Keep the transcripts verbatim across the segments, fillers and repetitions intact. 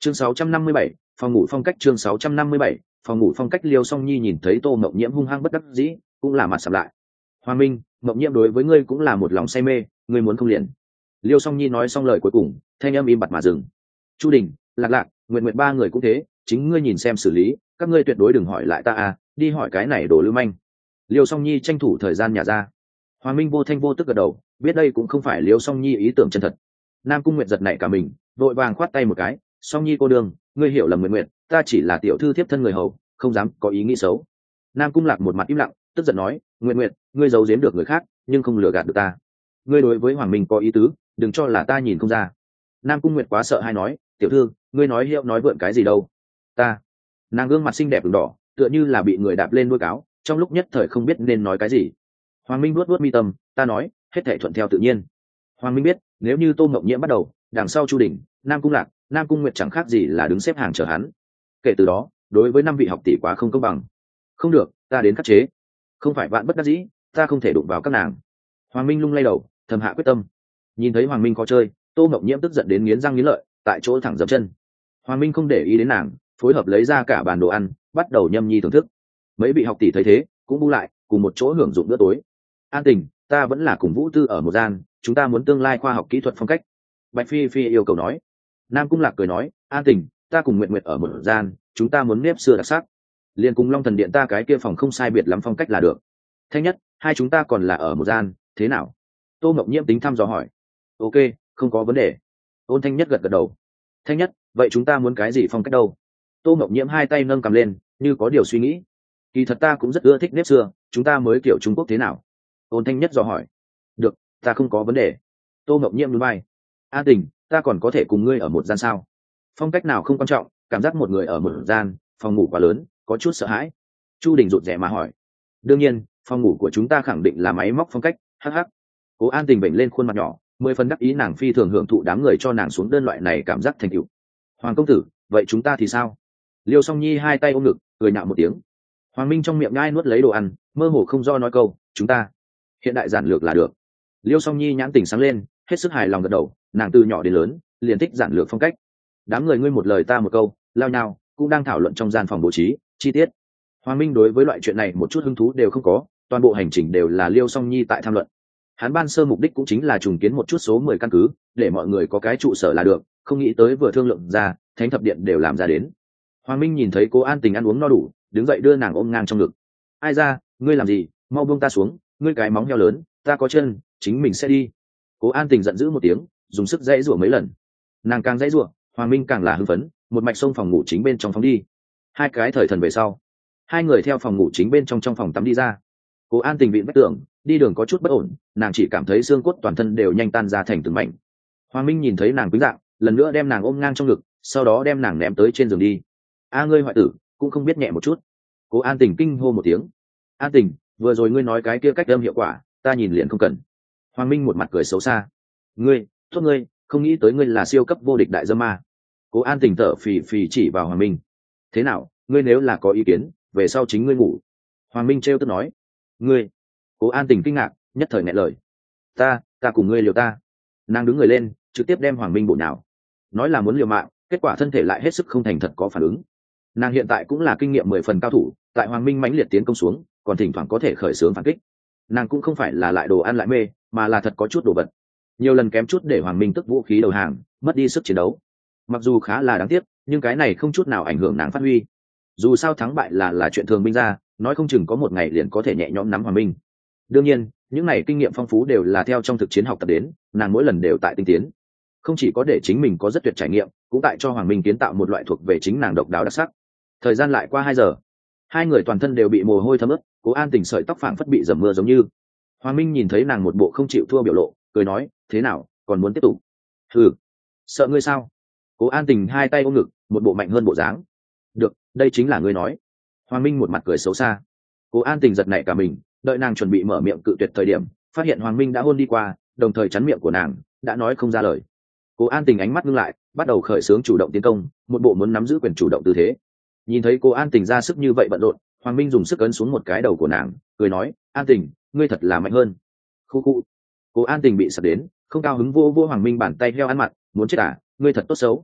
chương sáu trăm năm mươi bảy, phòng ngủ phong cách chương sáu trăm năm mươi bảy, phòng ngủ phong cách. Liêu Song Nhi nhìn thấy Tô Mộng Nhiễm hung hăng bất đắc dĩ, cũng là mặt sầm lại. Hoàng Minh, Mộng Nhiễm đối với ngươi cũng là một lòng say mê, ngươi muốn không liền. Liêu Song Nhi nói xong lời cuối cùng, thanh âm im bặt mà dừng. Chu Đình, Lạc Lạc, Nguyệt Nguyệt ba người cũng thế, chính ngươi nhìn xem xử lý, các ngươi tuyệt đối đừng hỏi lại ta à, đi hỏi cái này đồ lưu manh. Liêu Song Nhi tranh thủ thời gian nhả ra. Hoàng Minh vô thanh vô tức gật đầu, biết đây cũng không phải Liêu Song Nhi ý tưởng chân thật. Nam Cung Nguyệt giật nảy cả mình, vội vàng khoát tay một cái, Song Nhi cô đương, ngươi hiểu lầm Nguyệt Nguyệt, ta chỉ là tiểu thư thiếp thân người hầu, không dám có ý nghĩ xấu. Nam Cung Lạc một mặt im lặng, tức giận nói, Nguyệt Nguyệt, ngươi giấu giếm được người khác, nhưng không lừa gạt được ta. Ngươi đối với Hoàng Minh có ý tứ, đừng cho là ta nhìn không ra. Nam Cung Nguyệt quá sợ hay nói, tiểu thư, ngươi nói hiệu nói vượn cái gì đâu. Ta. Nàng gương mặt xinh đẹp ửng đỏ, tựa như là bị người đạp lên đuôi cáo, trong lúc nhất thời không biết nên nói cái gì. Hoàng Minh nuốt nuốt mi tâm, ta nói, hết thảy thuận theo tự nhiên. Hoàng Minh biết, nếu như Tô Mộng Nhiễm bắt đầu, đằng sau Chu Đình, Nam Cung Lạc, Nam Cung Nguyệt chẳng khác gì là đứng xếp hàng chờ hắn. Kể từ đó, đối với năm vị học tỷ quá không công bằng. Không được, ta đến khắc chế. Không phải vạn bất đắc dĩ, ta không thể đụng vào các nàng. Hoàng Minh lung lay đầu, thầm hạ quyết tâm. Nhìn thấy Hoàng Minh có chơi, Tô Mộng Nhiễm tức giận đến nghiến răng nghiến lợi, tại chỗ thẳng dậm chân. Hoàng Minh không để ý đến nàng, phối hợp lấy ra cả bàn đồ ăn, bắt đầu nhâm nhi thưởng thức. Mấy vị học tỷ thấy thế, cũng bu lại, cùng một chỗ hưởng dụng bữa tối. An Tình, ta vẫn là cùng Vũ Tư ở một gian, chúng ta muốn tương lai khoa học kỹ thuật phong cách. Bạch Phi Phi yêu cầu nói. Nam Cung Lạc cười nói, An Tình, ta cùng Nguyệt Nguyệt ở một gian, chúng ta muốn nếp xưa đặc sắc. Liên cùng Long Thần Điện ta cái kia phòng không sai biệt lắm phong cách là được. Thanh Nhất, hai chúng ta còn là ở một gian, thế nào? Tô Mộng Nhiễm tính thăm dò hỏi. Ok, không có vấn đề. Ôn Thanh Nhất gật gật đầu. Thanh Nhất, vậy chúng ta muốn cái gì phong cách đâu? Tô Mộng Nhiễm hai tay nâng cầm lên, như có điều suy nghĩ. Kỳ thật ta cũng rất ưa thích nếp xưa, chúng ta mới kiểu Trung Quốc thế nào? Ôn Thanh Nhất dò hỏi. Được, ta không có vấn đề. Tô Mộng Nhiễm núi bay. An Tình, ta còn có thể cùng ngươi ở một gian sao? Phong cách nào không quan trọng, cảm giác một người ở một gian, phòng ngủ quá lớn, có chút sợ hãi. Chu Đình rụt rè mà hỏi. Đương nhiên, phòng ngủ của chúng ta khẳng định là máy móc phong cách, hắc hắc. Cố An Tình bệnh lên khuôn mặt nhỏ, mười phần đắc ý, nàng phi thường hưởng thụ đám người cho nàng xuống đơn loại này cảm giác thành tựu. Hoàng công tử, vậy chúng ta thì sao? Liêu Song Nhi hai tay ôm ngực, cười nhạo một tiếng. Hoàng Minh trong miệng nhai nuốt lấy đồ ăn, mơ hồ không do nói câu, chúng ta hiện đại giản lược là được. Liêu Song Nhi nhãn tình sáng lên, hết sức hài lòng gật đầu, nàng từ nhỏ đến lớn liền thích giản lược phong cách. Đám người ngươi một lời ta một câu, lao nhau, cũng đang thảo luận trong gian phòng bố trí chi tiết. Hoàng Minh đối với loại chuyện này một chút hứng thú đều không có, toàn bộ hành trình đều là Liêu Song Nhi tại tham luận. Hắn ban sơ mục đích cũng chính là trùng kiến một chút số mười căn cứ, để mọi người có cái trụ sở là được, không nghĩ tới vừa thương lượng ra, Thánh Thập Điện đều làm ra đến. Hoàng Minh nhìn thấy cô An Tình ăn uống no đủ, đứng dậy đưa nàng ôm ngang trong ngực. Ai ra, ngươi làm gì, mau buông ta xuống, ngươi cái móng heo lớn, ta có chân, chính mình sẽ đi. Cố An Tình giận dữ một tiếng, dùng sức dãy rủa mấy lần. Nàng càng dãy rủa, Hoàng Minh càng là hưng phấn, một mạch xông phòng ngủ chính bên trong phóng đi. Hai cái thời thần về sau, hai người theo phòng ngủ chính bên trong trong phòng tắm đi ra. Cố An Tình vịn vách tường, đi đường có chút bất ổn, nàng chỉ cảm thấy xương cốt toàn thân đều nhanh tan ra thành từng mảnh. Hoàng Minh nhìn thấy nàng quý dạng, lần nữa đem nàng ôm ngang trong ngực, sau đó đem nàng ném tới trên giường đi. A ngươi hoại tử, cũng không biết nhẹ một chút. Cố An Tình kinh hô một tiếng. An Tình, vừa rồi ngươi nói cái kia cách âm hiệu quả, ta nhìn liền không cần. Hoàng Minh một mặt cười xấu xa. Ngươi, tốt ngươi, không nghĩ tới ngươi là siêu cấp vô địch đại dâm ma. Cố An Tình thở phì phì chỉ vào Hoàng Minh. Thế nào, ngươi nếu là có ý kiến, về sau chính ngươi ngủ. Hoàng Minh trêu tức nói. Ngươi. Cố An Tình kinh ngạc, nhất thời nghẹn lời. Ta, ta cùng ngươi liều ta. Nàng đứng người lên, trực tiếp đem Hoàng Minh bổ nhào. Nói là muốn liều mạng, kết quả thân thể lại hết sức không thành thật có phản ứng. Nàng hiện tại cũng là kinh nghiệm mười phần cao thủ, tại Hoàng Minh mãnh liệt tiến công xuống, còn thỉnh thoảng có thể khởi xướng phản kích. Nàng cũng không phải là lại đồ ăn lại mê, mà là thật có chút đồ vật. Nhiều lần kém chút để Hoàng Minh tức vũ khí đầu hàng, mất đi sức chiến đấu. Mặc dù khá là đáng tiếc, nhưng cái này không chút nào ảnh hưởng nàng phát huy. Dù sao thắng bại là là chuyện thường binh ra, nói không chừng có một ngày liền có thể nhẹ nhõm nắm Hoàng Minh. Đương nhiên, những này kinh nghiệm phong phú đều là theo trong thực chiến học tập đến, nàng mỗi lần đều tại tinh tiến. Không chỉ có để chính mình có rất tuyệt trải nghiệm, cũng tại cho Hoàng Minh kiến tạo một loại thuộc về chính nàng độc đáo đặc sắc. Thời gian lại qua hai giờ, hai người toàn thân đều bị mồ hôi thấm ướt, Cố An Tình sợi tóc phảng phất bị dầm mưa giống như. Hoàng Minh nhìn thấy nàng một bộ không chịu thua biểu lộ, cười nói, thế nào, còn muốn tiếp tục? Ừ, sợ ngươi sao? Cố An Tình hai tay ôm ngực, một bộ mạnh hơn bộ dáng. Được, đây chính là ngươi nói. Hoàng Minh một mặt cười xấu xa. Cố An Tình giật nảy cả mình, đợi nàng chuẩn bị mở miệng cự tuyệt thời điểm, phát hiện Hoàng Minh đã hôn đi qua, đồng thời chắn miệng của nàng, đã nói không ra lời. Cố An Tình ánh mắt ngưng lại, bắt đầu khởi xướng chủ động tiến công, một bộ muốn nắm giữ quyền chủ động tư thế. Nhìn thấy Cố An Tình ra sức như vậy bận rộn, Hoàng Minh dùng sức ấn xuống một cái đầu của nàng, cười nói, An Tình, ngươi thật là mạnh hơn. Khu khu. Cố An Tình bị sặc đến, không cao hứng vô vô Hoàng Minh bàn tay heo ăn mặt, muốn chết à, ngươi thật tốt xấu.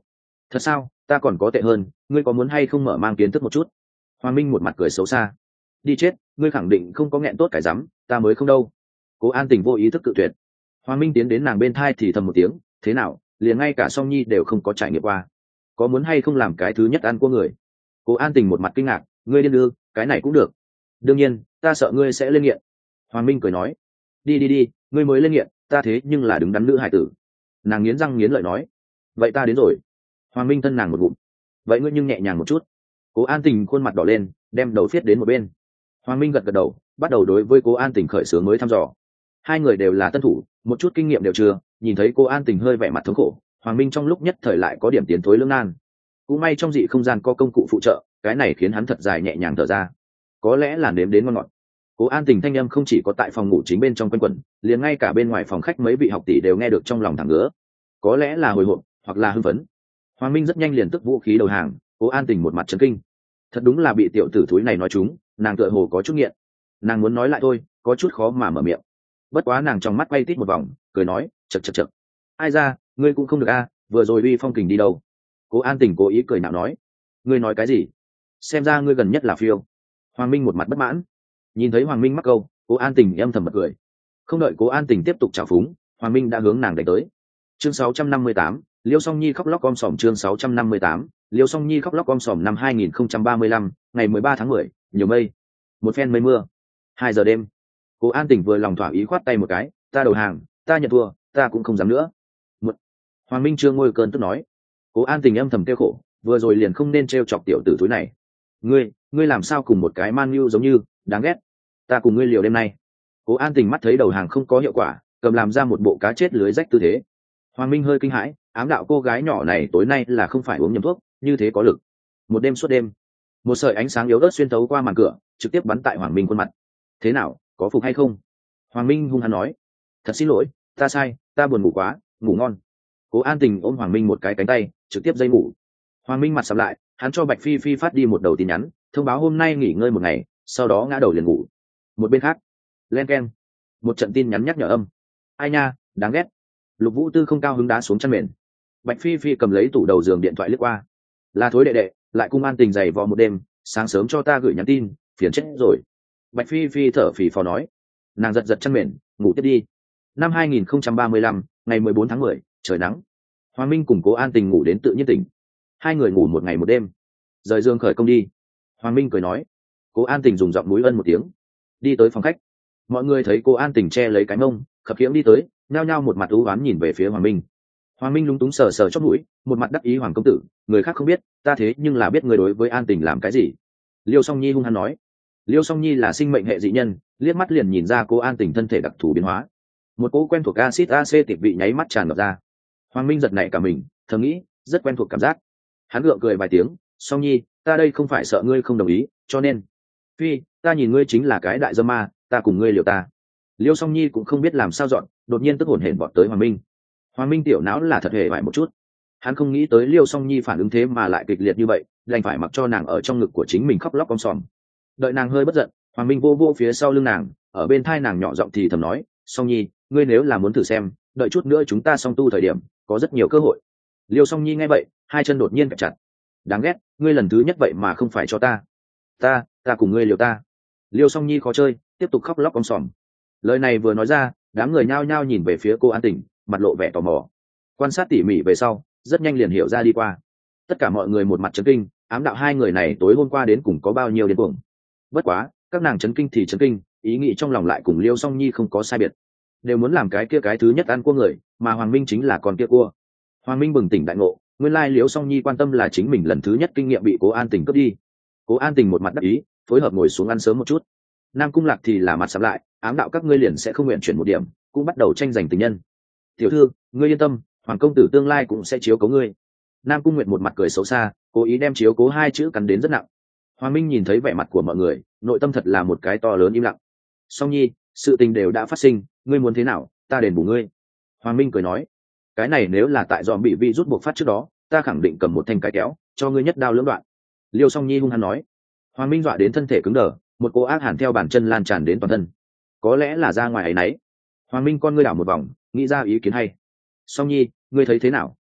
Thật sao? Ta còn có tệ hơn, ngươi có muốn hay không mở mang kiến thức một chút? Hoàng Minh một mặt cười xấu xa. Đi chết, ngươi khẳng định không có nghẹn tốt cái rắm, ta mới không đâu. Cố An Tình vô ý thức cự tuyệt. Hoàng Minh tiến đến nàng bên thai thì thầm một tiếng, thế nào, liền ngay cả Song Nhi đều không có trải nghiệm qua, có muốn hay không làm cái thứ nhất ăn của người? Cố An Tình một mặt kinh ngạc, ngươi điên đưa, cái này cũng được. Đương nhiên, ta sợ ngươi sẽ lên nghiện. Hoàng Minh cười nói, đi đi đi, ngươi mới lên nghiện, ta thế nhưng là đứng đắn nữ hải tử. Nàng nghiến răng nghiến lợi nói, vậy ta đến rồi. Hoàng Minh thân nàng một ngụm, vậy ngươi nhưng nhẹ nhàng một chút. Cố An Tình khuôn mặt đỏ lên, đem đầu viết đến một bên. Hoàng Minh gật gật đầu, bắt đầu đối với Cố An Tình khởi xướng mới thăm dò. Hai người đều là tân thủ, một chút kinh nghiệm đều chưa, nhìn thấy Cố An Tình hơi vẻ mặt thống khổ, Hoàng Minh trong lúc nhất thời lại có điểm tiến thối lưỡng nan. Cũng may trong dị không gian có công cụ phụ trợ, cái này khiến hắn thật dài nhẹ nhàng thở ra. Có lẽ là nếm đến ngon ngọt. Cố An Tình thanh âm không chỉ có tại phòng ngủ chính bên trong quanh quẩn, liền ngay cả bên ngoài phòng khách mấy vị học tỷ đều nghe được trong lòng thẳng ngứa. Có lẽ là hồi hộp, hoặc là hưng phấn. Hoàng Minh rất nhanh liền tức vũ khí đầu hàng, Cố An Tình một mặt chấn kinh. Thật đúng là bị tiểu tử thúi này nói trúng, nàng tựa hồ có chút nghiện. Nàng muốn nói lại thôi, có chút khó mà mở miệng. Bất quá nàng trong mắt quay tít một vòng, cười nói, chậc chậc chậc. Ai ra, ngươi cũng không được a, vừa rồi uy phong kình đi đâu? Cố An Tình cố ý cười nhạo nói, ngươi nói cái gì? Xem ra ngươi gần nhất là phiêu. Hoàng Minh một mặt bất mãn. Nhìn thấy Hoàng Minh mắc câu, Cố An Tình em thầm bật cười. Không đợi Cố An Tình tiếp tục trào phúng, Hoàng Minh đã hướng nàng đánh tới. Chương sáu trăm năm mươi tám, Liêu Song Nhi khóc lóc om sòm. Chương sáu trăm năm mươi tám, Liêu Song Nhi khóc lóc om sòm. Năm hai nghìn không trăm ba mươi lăm, ngày mười ba tháng mười, nhiều mây, một phen mây mưa. Hai giờ đêm. Cố An Tình vừa lòng thỏa ý khoát tay một cái, ta đầu hàng, ta nhận thua, ta cũng không dám nữa. Một... Hoàng Minh chưa ngôi cơn tức nói. Cố An Tình âm thầm kêu khổ, vừa rồi liền không nên trêu chọc tiểu tử túi này. Ngươi, ngươi làm sao cùng một cái man nhu giống như, đáng ghét. Ta cùng ngươi liều đêm nay. Cố An Tình mắt thấy đầu hàng không có hiệu quả, cầm làm ra một bộ cá chết lưới rách tư thế. Hoàng Minh hơi kinh hãi, ám đạo cô gái nhỏ này tối nay là không phải uống nhầm thuốc, như thế có lực. Một đêm suốt đêm, một sợi ánh sáng yếu ớt xuyên tấu qua màn cửa, trực tiếp bắn tại Hoàng Minh khuôn mặt. Thế nào, có phục hay không? Hoàng Minh hung hăng nói, thật xin lỗi, ta sai, ta buồn ngủ quá, ngủ ngon. Cố An Tình ôm Hoàng Minh một cái cánh tay, trực tiếp dây ngủ. Hoàng Minh mặt sầm lại, hắn cho Bạch Phi Phi phát đi một đầu tin nhắn, thông báo hôm nay nghỉ ngơi một ngày, sau đó ngã đầu liền ngủ. Một bên khác, len keng, một trận tin nhắn nhắc nhở âm. Ai nha, đáng ghét. Lục Vũ Tư không cao hứng đá xuống chân mền. Bạch Phi Phi cầm lấy tủ đầu giường điện thoại lướt qua. Là thối đệ đệ, lại cung An Tình giày vò một đêm, sáng sớm cho ta gửi nhắn tin, phiền chết rồi. Bạch Phi Phi thở phì phò nói. Nàng giật giật chân mền, ngủ tiếp đi. Năm hai nghìn không trăm ba mươi lăm, ngày mười bốn tháng mười, trời nắng. Hoàng Minh cùng Cố An Tình ngủ đến tự nhiên tỉnh. Hai người ngủ một ngày một đêm. Rời giường khởi công đi. Hoàng Minh cười nói. Cố An Tình dùng giọng núi ân một tiếng, đi tới phòng khách. Mọi người thấy Cố An Tình che lấy cái mông, khập khiễng đi tới, nhao nhao một mặt ưu oán nhìn về phía Hoàng Minh. Hoàng Minh lúng túng sờ sờ chóp mũi, một mặt đắc ý, Hoàng công tử, người khác không biết, ta thế nhưng là biết người đối với An Tình làm cái gì. Liêu Song Nhi hung hăng nói. Liêu Song Nhi là sinh mệnh hệ dị nhân, liếc mắt liền nhìn ra Cố An Tình thân thể đặc thù biến hóa. Một cỗ quen thuộc acid acetic vị nháy mắt tràn ngập ra. Hoàng Minh giật nảy cả mình, thầm nghĩ, rất quen thuộc cảm giác. Hắn gượng cười vài tiếng, Song Nhi, ta đây không phải sợ ngươi không đồng ý, cho nên Phi, ta nhìn ngươi chính là cái đại dâm ma, ta cùng ngươi liều ta. Liêu Song Nhi cũng không biết làm sao dọn, đột nhiên tức hổn hển vọt tới Hoàng Minh. Hoàng Minh tiểu não là thật hề bại một chút. Hắn không nghĩ tới Liêu Song Nhi phản ứng thế mà lại kịch liệt như vậy, đành phải mặc cho nàng ở trong ngực của chính mình khóc lóc om sòm. Đợi nàng hơi bất giận, Hoàng Minh vô vô phía sau lưng nàng, ở bên thai nàng nhỏ giọng thì thầm nói, Song Nhi, ngươi nếu là muốn thử xem, đợi chút nữa chúng ta song tu thời điểm, có rất nhiều cơ hội. Liêu Song Nhi nghe vậy, hai chân đột nhiên kẹp chặt. Đáng ghét, ngươi lần thứ nhất vậy mà không phải cho ta. Ta, ta cùng ngươi liều ta. Liêu Song Nhi khó chơi, tiếp tục khóc lóc om sòm. Lời này vừa nói ra, đám người nhao nhao nhìn về phía Cô An Tình, mặt lộ vẻ tò mò. Quan sát tỉ mỉ về sau, rất nhanh liền hiểu ra đi qua. Tất cả mọi người một mặt chấn kinh, ám đạo hai người này tối hôm qua đến cùng có bao nhiêu điên cuồng. Bất quá, các nàng chấn kinh thì chấn kinh, ý nghĩ trong lòng lại cùng Liêu Song Nhi không có sai biệt. Đều muốn làm cái kia cái thứ nhất ăn cua người, mà Hoàng Minh chính là con kia cua. Hoàng Minh bừng tỉnh đại ngộ, nguyên lai Liêu Song Nhi quan tâm là chính mình lần thứ nhất kinh nghiệm bị Cố An Tình cướp đi. Cố An Tình một mặt đắc ý, phối hợp ngồi xuống ăn sớm một chút. Nam Cung Lạc thì là mặt sắm lại, ám đạo các ngươi liền sẽ không nguyện chuyển một điểm, cũng bắt đầu tranh giành tình nhân. Tiểu thư, ngươi yên tâm, Hoàng công tử tương lai cũng sẽ chiếu cố ngươi. Nam Cung Nguyệt một mặt cười xấu xa, cố ý đem chiếu cố hai chữ cắn đến rất nặng. Hoàng Minh nhìn thấy vẻ mặt của mọi người, nội tâm thật là một cái to lớn im lặng. Song Nhi, sự tình đều đã phát sinh, ngươi muốn thế nào, ta đền bù ngươi. Hoàng Minh cười nói, cái này nếu là tại dòm bị vi rút buộc phát trước đó, ta khẳng định cầm một thanh cái kéo, cho ngươi nhất đao lưỡng đoạn. Liêu Song Nhi hung hăng nói. Hoàng Minh dọa đến thân thể cứng đờ, một cô ác hẳn theo bàn chân lan tràn đến toàn thân. Có lẽ là ra ngoài ấy nấy. Hoàng Minh con ngươi đảo một vòng, nghĩ ra ý kiến hay. Song Nhi, ngươi thấy thế nào?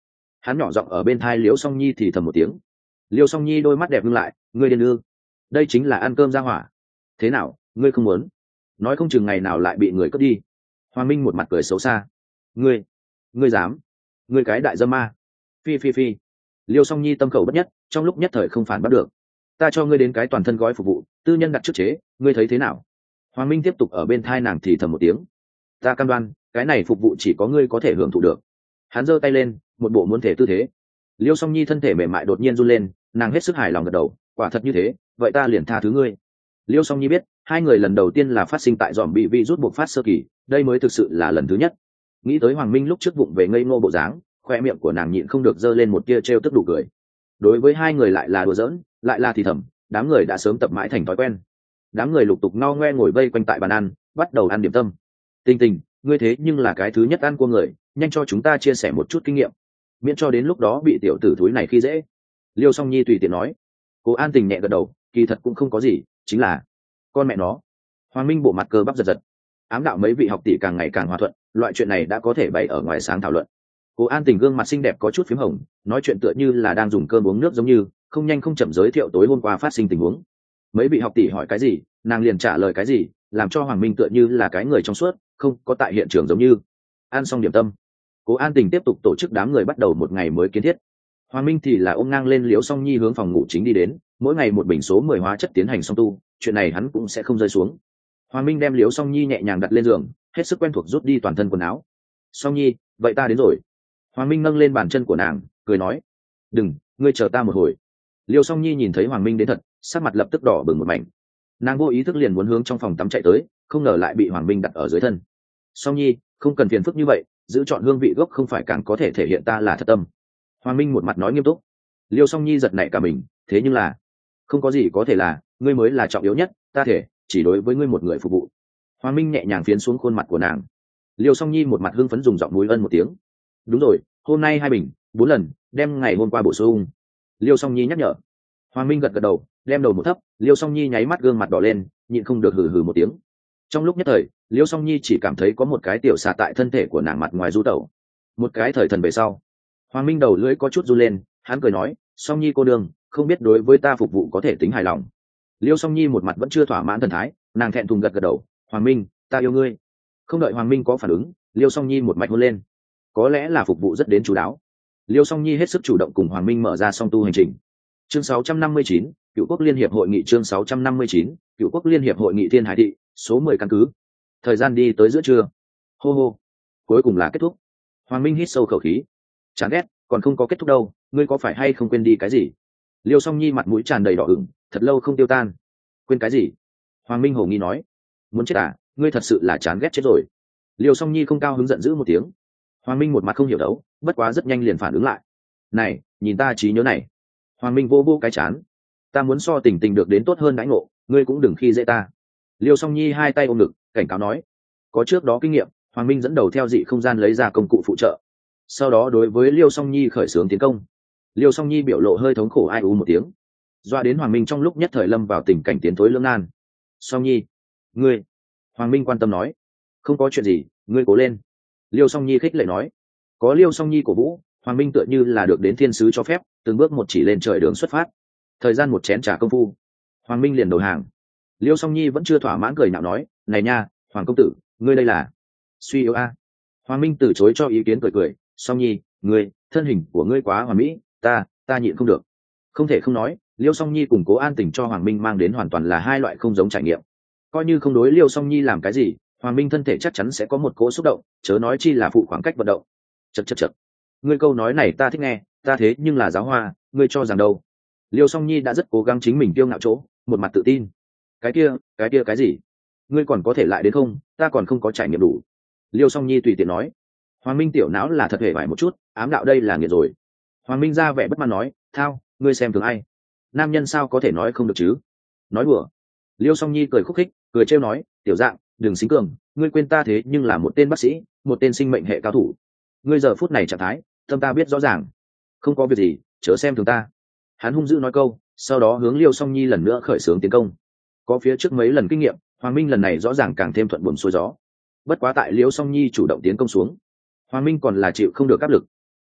Hắn nhỏ giọng ở bên thai liễu song nhi thì thầm một tiếng. Liêu song nhi đôi mắt đẹp ngưng lại, ngươi điên ư? Đây chính là ăn cơm ra hỏa. Thế nào, ngươi không muốn? Nói không chừng ngày nào lại bị người cướp đi. Hoàng Minh một mặt cười xấu xa. Ngươi, ngươi dám? Ngươi cái đại dâm ma. Phi phi phi. Liêu song nhi tâm khẩu bất nhất, trong lúc nhất thời không phản bắt được. Ta cho ngươi đến cái toàn thân gói phục vụ, tư nhân đặt trước chế, ngươi thấy thế nào? Hoàng Minh tiếp tục ở bên thai nàng thì thầm một tiếng. Ta cam đoan, cái này phục vụ chỉ có ngươi có thể hưởng thụ được. Hắn giơ tay lên, một bộ muốn thể tư thế. Liêu song nhi thân thể mềm mại đột nhiên run lên, nàng hết sức hài lòng gật đầu, quả thật như thế, vậy ta liền tha thứ ngươi. Liêu song nhi biết, hai người lần đầu tiên là phát sinh tại dòm bị vi rút buộc phát sơ kỳ, đây mới thực sự là lần thứ nhất. Nghĩ tới Hoàng Minh lúc trước vụng về ngây ngô bộ dáng, khoe miệng của nàng nhịn không được giơ lên một tia trêu tức đủ cười. Đối với hai người lại là đùa giỡn, lại là thì thầm, đám người đã sớm tập mãi thành thói quen. Đám người lục tục ngao ngoe ngồi vây quanh tại bàn ăn, bắt đầu ăn điểm tâm. Tình tình, ngươi thế nhưng là cái thứ nhất ăn cua người, nhanh cho chúng ta chia sẻ một chút kinh nghiệm, miễn cho đến lúc đó bị tiểu tử thúi này khi dễ. Liêu song nhi tùy tiện nói. Cố An Tình nhẹ gật đầu, kỳ thật cũng không có gì, chính là con mẹ nó. Hoàng Minh bộ mặt cơ bắp giật giật, ám đạo mấy vị học tỷ càng ngày càng hòa thuận, loại chuyện này đã có thể bày ở ngoài sáng thảo luận. Cố An Tình gương mặt xinh đẹp có chút phím hồng, nói chuyện tựa như là đang dùng cơm uống nước giống như, không nhanh không chậm giới thiệu tối hôm qua phát sinh tình huống. Mấy vị học tỷ hỏi cái gì, nàng liền trả lời cái gì, làm cho Hoàng Minh tựa như là cái người trong suốt, không có tại hiện trường giống như. Ăn xong điểm tâm, Cố An Tình tiếp tục tổ chức đám người bắt đầu một ngày mới kiến thiết. Hoàng Minh thì là ôm ngang lên Liễu Song Nhi hướng phòng ngủ chính đi đến, mỗi ngày một bình số mười hóa chất tiến hành song tu, chuyện này hắn cũng sẽ không rơi xuống. Hoàng Minh đem Liễu Song Nhi nhẹ nhàng đặt lên giường, hết sức quen thuộc rút đi toàn thân quần áo. Song Nhi, vậy ta đến rồi. Hoàng Minh nâng lên bàn chân của nàng, cười nói, đừng, ngươi chờ ta một hồi. Liễu Song Nhi nhìn thấy Hoàng Minh đến thật, sắc mặt lập tức đỏ bừng một mảnh. Nàng vô ý thức liền muốn hướng trong phòng tắm chạy tới, không ngờ lại bị Hoàng Minh đặt ở dưới thân. Song Nhi, không cần phiền phức như vậy, giữ chọn hương vị gốc không phải càng có thể thể hiện ta là thật tâm. Hoàng Minh một mặt nói nghiêm túc. Liêu Song Nhi giật nảy cả mình, thế nhưng là không có gì có thể là, ngươi mới là trọng yếu nhất, ta thể chỉ đối với ngươi một người phục vụ. Hoàng Minh nhẹ nhàng phiến xuống khuôn mặt của nàng. Liêu Song Nhi một mặt hưng phấn dùng giọng núi ân một tiếng. Đúng rồi, hôm nay hai bình, bốn lần, đem ngày hôm qua bổ sung. Liêu Song Nhi nhắc nhở. Hoàng Minh gật gật đầu, đem đầu một thấp, Liêu Song Nhi nháy mắt gương mặt đỏ lên, nhịn không được hừ hừ một tiếng. Trong lúc nhất thời, Liêu Song Nhi chỉ cảm thấy có một cái tiểu xà tại thân thể của nàng mặt ngoài du tẩu. Một cái thời thần về sau, Hoàng Minh đầu lưỡi có chút run lên, hắn cười nói, Song Nhi cô đương, không biết đối với ta phục vụ có thể tính hài lòng. Liêu Song Nhi một mặt vẫn chưa thỏa mãn thần thái, nàng thẹn thùng gật gật đầu, Hoàng Minh, ta yêu ngươi. Không đợi Hoàng Minh có phản ứng, Liêu Song Nhi một mạch hôn lên. Có lẽ là phục vụ rất đến chú đáo. Liêu Song Nhi hết sức chủ động cùng Hoàng Minh mở ra song tu hành trình. Chương sáu trăm năm mươi chín, Cựu Quốc Liên hiệp hội nghị chương sáu trăm năm mươi chín, Cựu Quốc Liên hiệp hội nghị Thiên Hải thị, số mười căn cứ. Thời gian đi tới giữa trưa. Hô hô, cuối cùng là kết thúc. Hoàng Minh hít sâu khẩu khí. Chán ghét, còn không có kết thúc đâu, ngươi có phải hay không quên đi cái gì? Liêu Song Nhi mặt mũi tràn đầy đỏ ửng, thật lâu không tiêu tan. Quên cái gì? Hoàng Minh hồ nghi nói. Muốn chết à, ngươi thật sự là chán ghét chết rồi. Liêu Song Nhi không cao hứng giận dữ một tiếng. Hoàng Minh một mặt không hiểu đấu, bất quá rất nhanh liền phản ứng lại. Này, nhìn ta trí nhớ này. Hoàng Minh vô vô cái chán. Ta muốn so Tình Tình được đến tốt hơn đãi ngộ, ngươi cũng đừng khi dễ ta. Liêu Song Nhi hai tay ôm ngực, cảnh cáo nói. Có trước đó kinh nghiệm, Hoàng Minh dẫn đầu theo dị không gian lấy ra công cụ phụ trợ. Sau đó đối với Liêu Song Nhi khởi xướng tiến công. Liêu Song Nhi biểu lộ hơi thống khổ ai u một tiếng, doa đến Hoàng Minh trong lúc nhất thời lâm vào tình cảnh tiến thối lưỡng nan. Song Nhi, ngươi. Hoàng Minh quan tâm nói, không có chuyện gì, ngươi cố lên. Liêu Song Nhi khích lệ nói. Có Liêu Song Nhi cổ vũ, Hoàng Minh tựa như là được đến thiên sứ cho phép, từng bước một chỉ lên trời đường xuất phát. Thời gian một chén trà công phu, Hoàng Minh liền đầu hàng. Liêu Song Nhi vẫn chưa thỏa mãn cười nhạo nói, này nha, Hoàng công tử, ngươi đây là suy yếu a? Hoàng Minh từ chối cho ý kiến cười cười, Song Nhi, ngươi, thân hình của ngươi quá hoàn mỹ, ta, ta nhịn không được. Không thể không nói, Liêu Song Nhi cùng Cố An Tình cho Hoàng Minh mang đến hoàn toàn là hai loại không giống trải nghiệm. Coi như không đối Liêu Song Nhi làm cái gì, Hoàng Minh thân thể chắc chắn sẽ có một cỗ xúc động, chớ nói chi là phụ khoảng cách vận động. Chậc chậc chậc. Ngươi câu nói này ta thích nghe, ta thế nhưng là giáo hoa, ngươi cho rằng đâu? Liêu Song Nhi đã rất cố gắng chính mình kiêu ngạo chỗ, một mặt tự tin. Cái kia, cái kia cái gì? Ngươi còn có thể lại đến không? Ta còn không có trải nghiệm đủ. Liêu Song Nhi tùy tiện nói. Hoàng Minh tiểu não là thật hề vải một chút, ám đạo đây là nghiệt rồi. Hoàng Minh ra vẻ bất mãn nói, thao, ngươi xem thường ai? Nam nhân sao có thể nói không được chứ? Nói đùa. Liêu Song Nhi cười khúc khích, cười trêu nói, tiểu dạng, đừng xính cường, ngươi quên ta thế nhưng là một tên bác sĩ, một tên sinh mệnh hệ cao thủ. Ngươi giờ phút này trạng thái, tâm ta biết rõ ràng. Không có việc gì, chớ xem thường ta. Hắn hung dữ nói câu, sau đó hướng Liêu Song Nhi lần nữa khởi xướng tiến công. Có phía trước mấy lần kinh nghiệm, Hoàng Minh lần này rõ ràng càng thêm thuận buồm xuôi gió. Bất quá tại Liêu Song Nhi chủ động tiến công xuống, Hoàng Minh còn là chịu không được áp lực.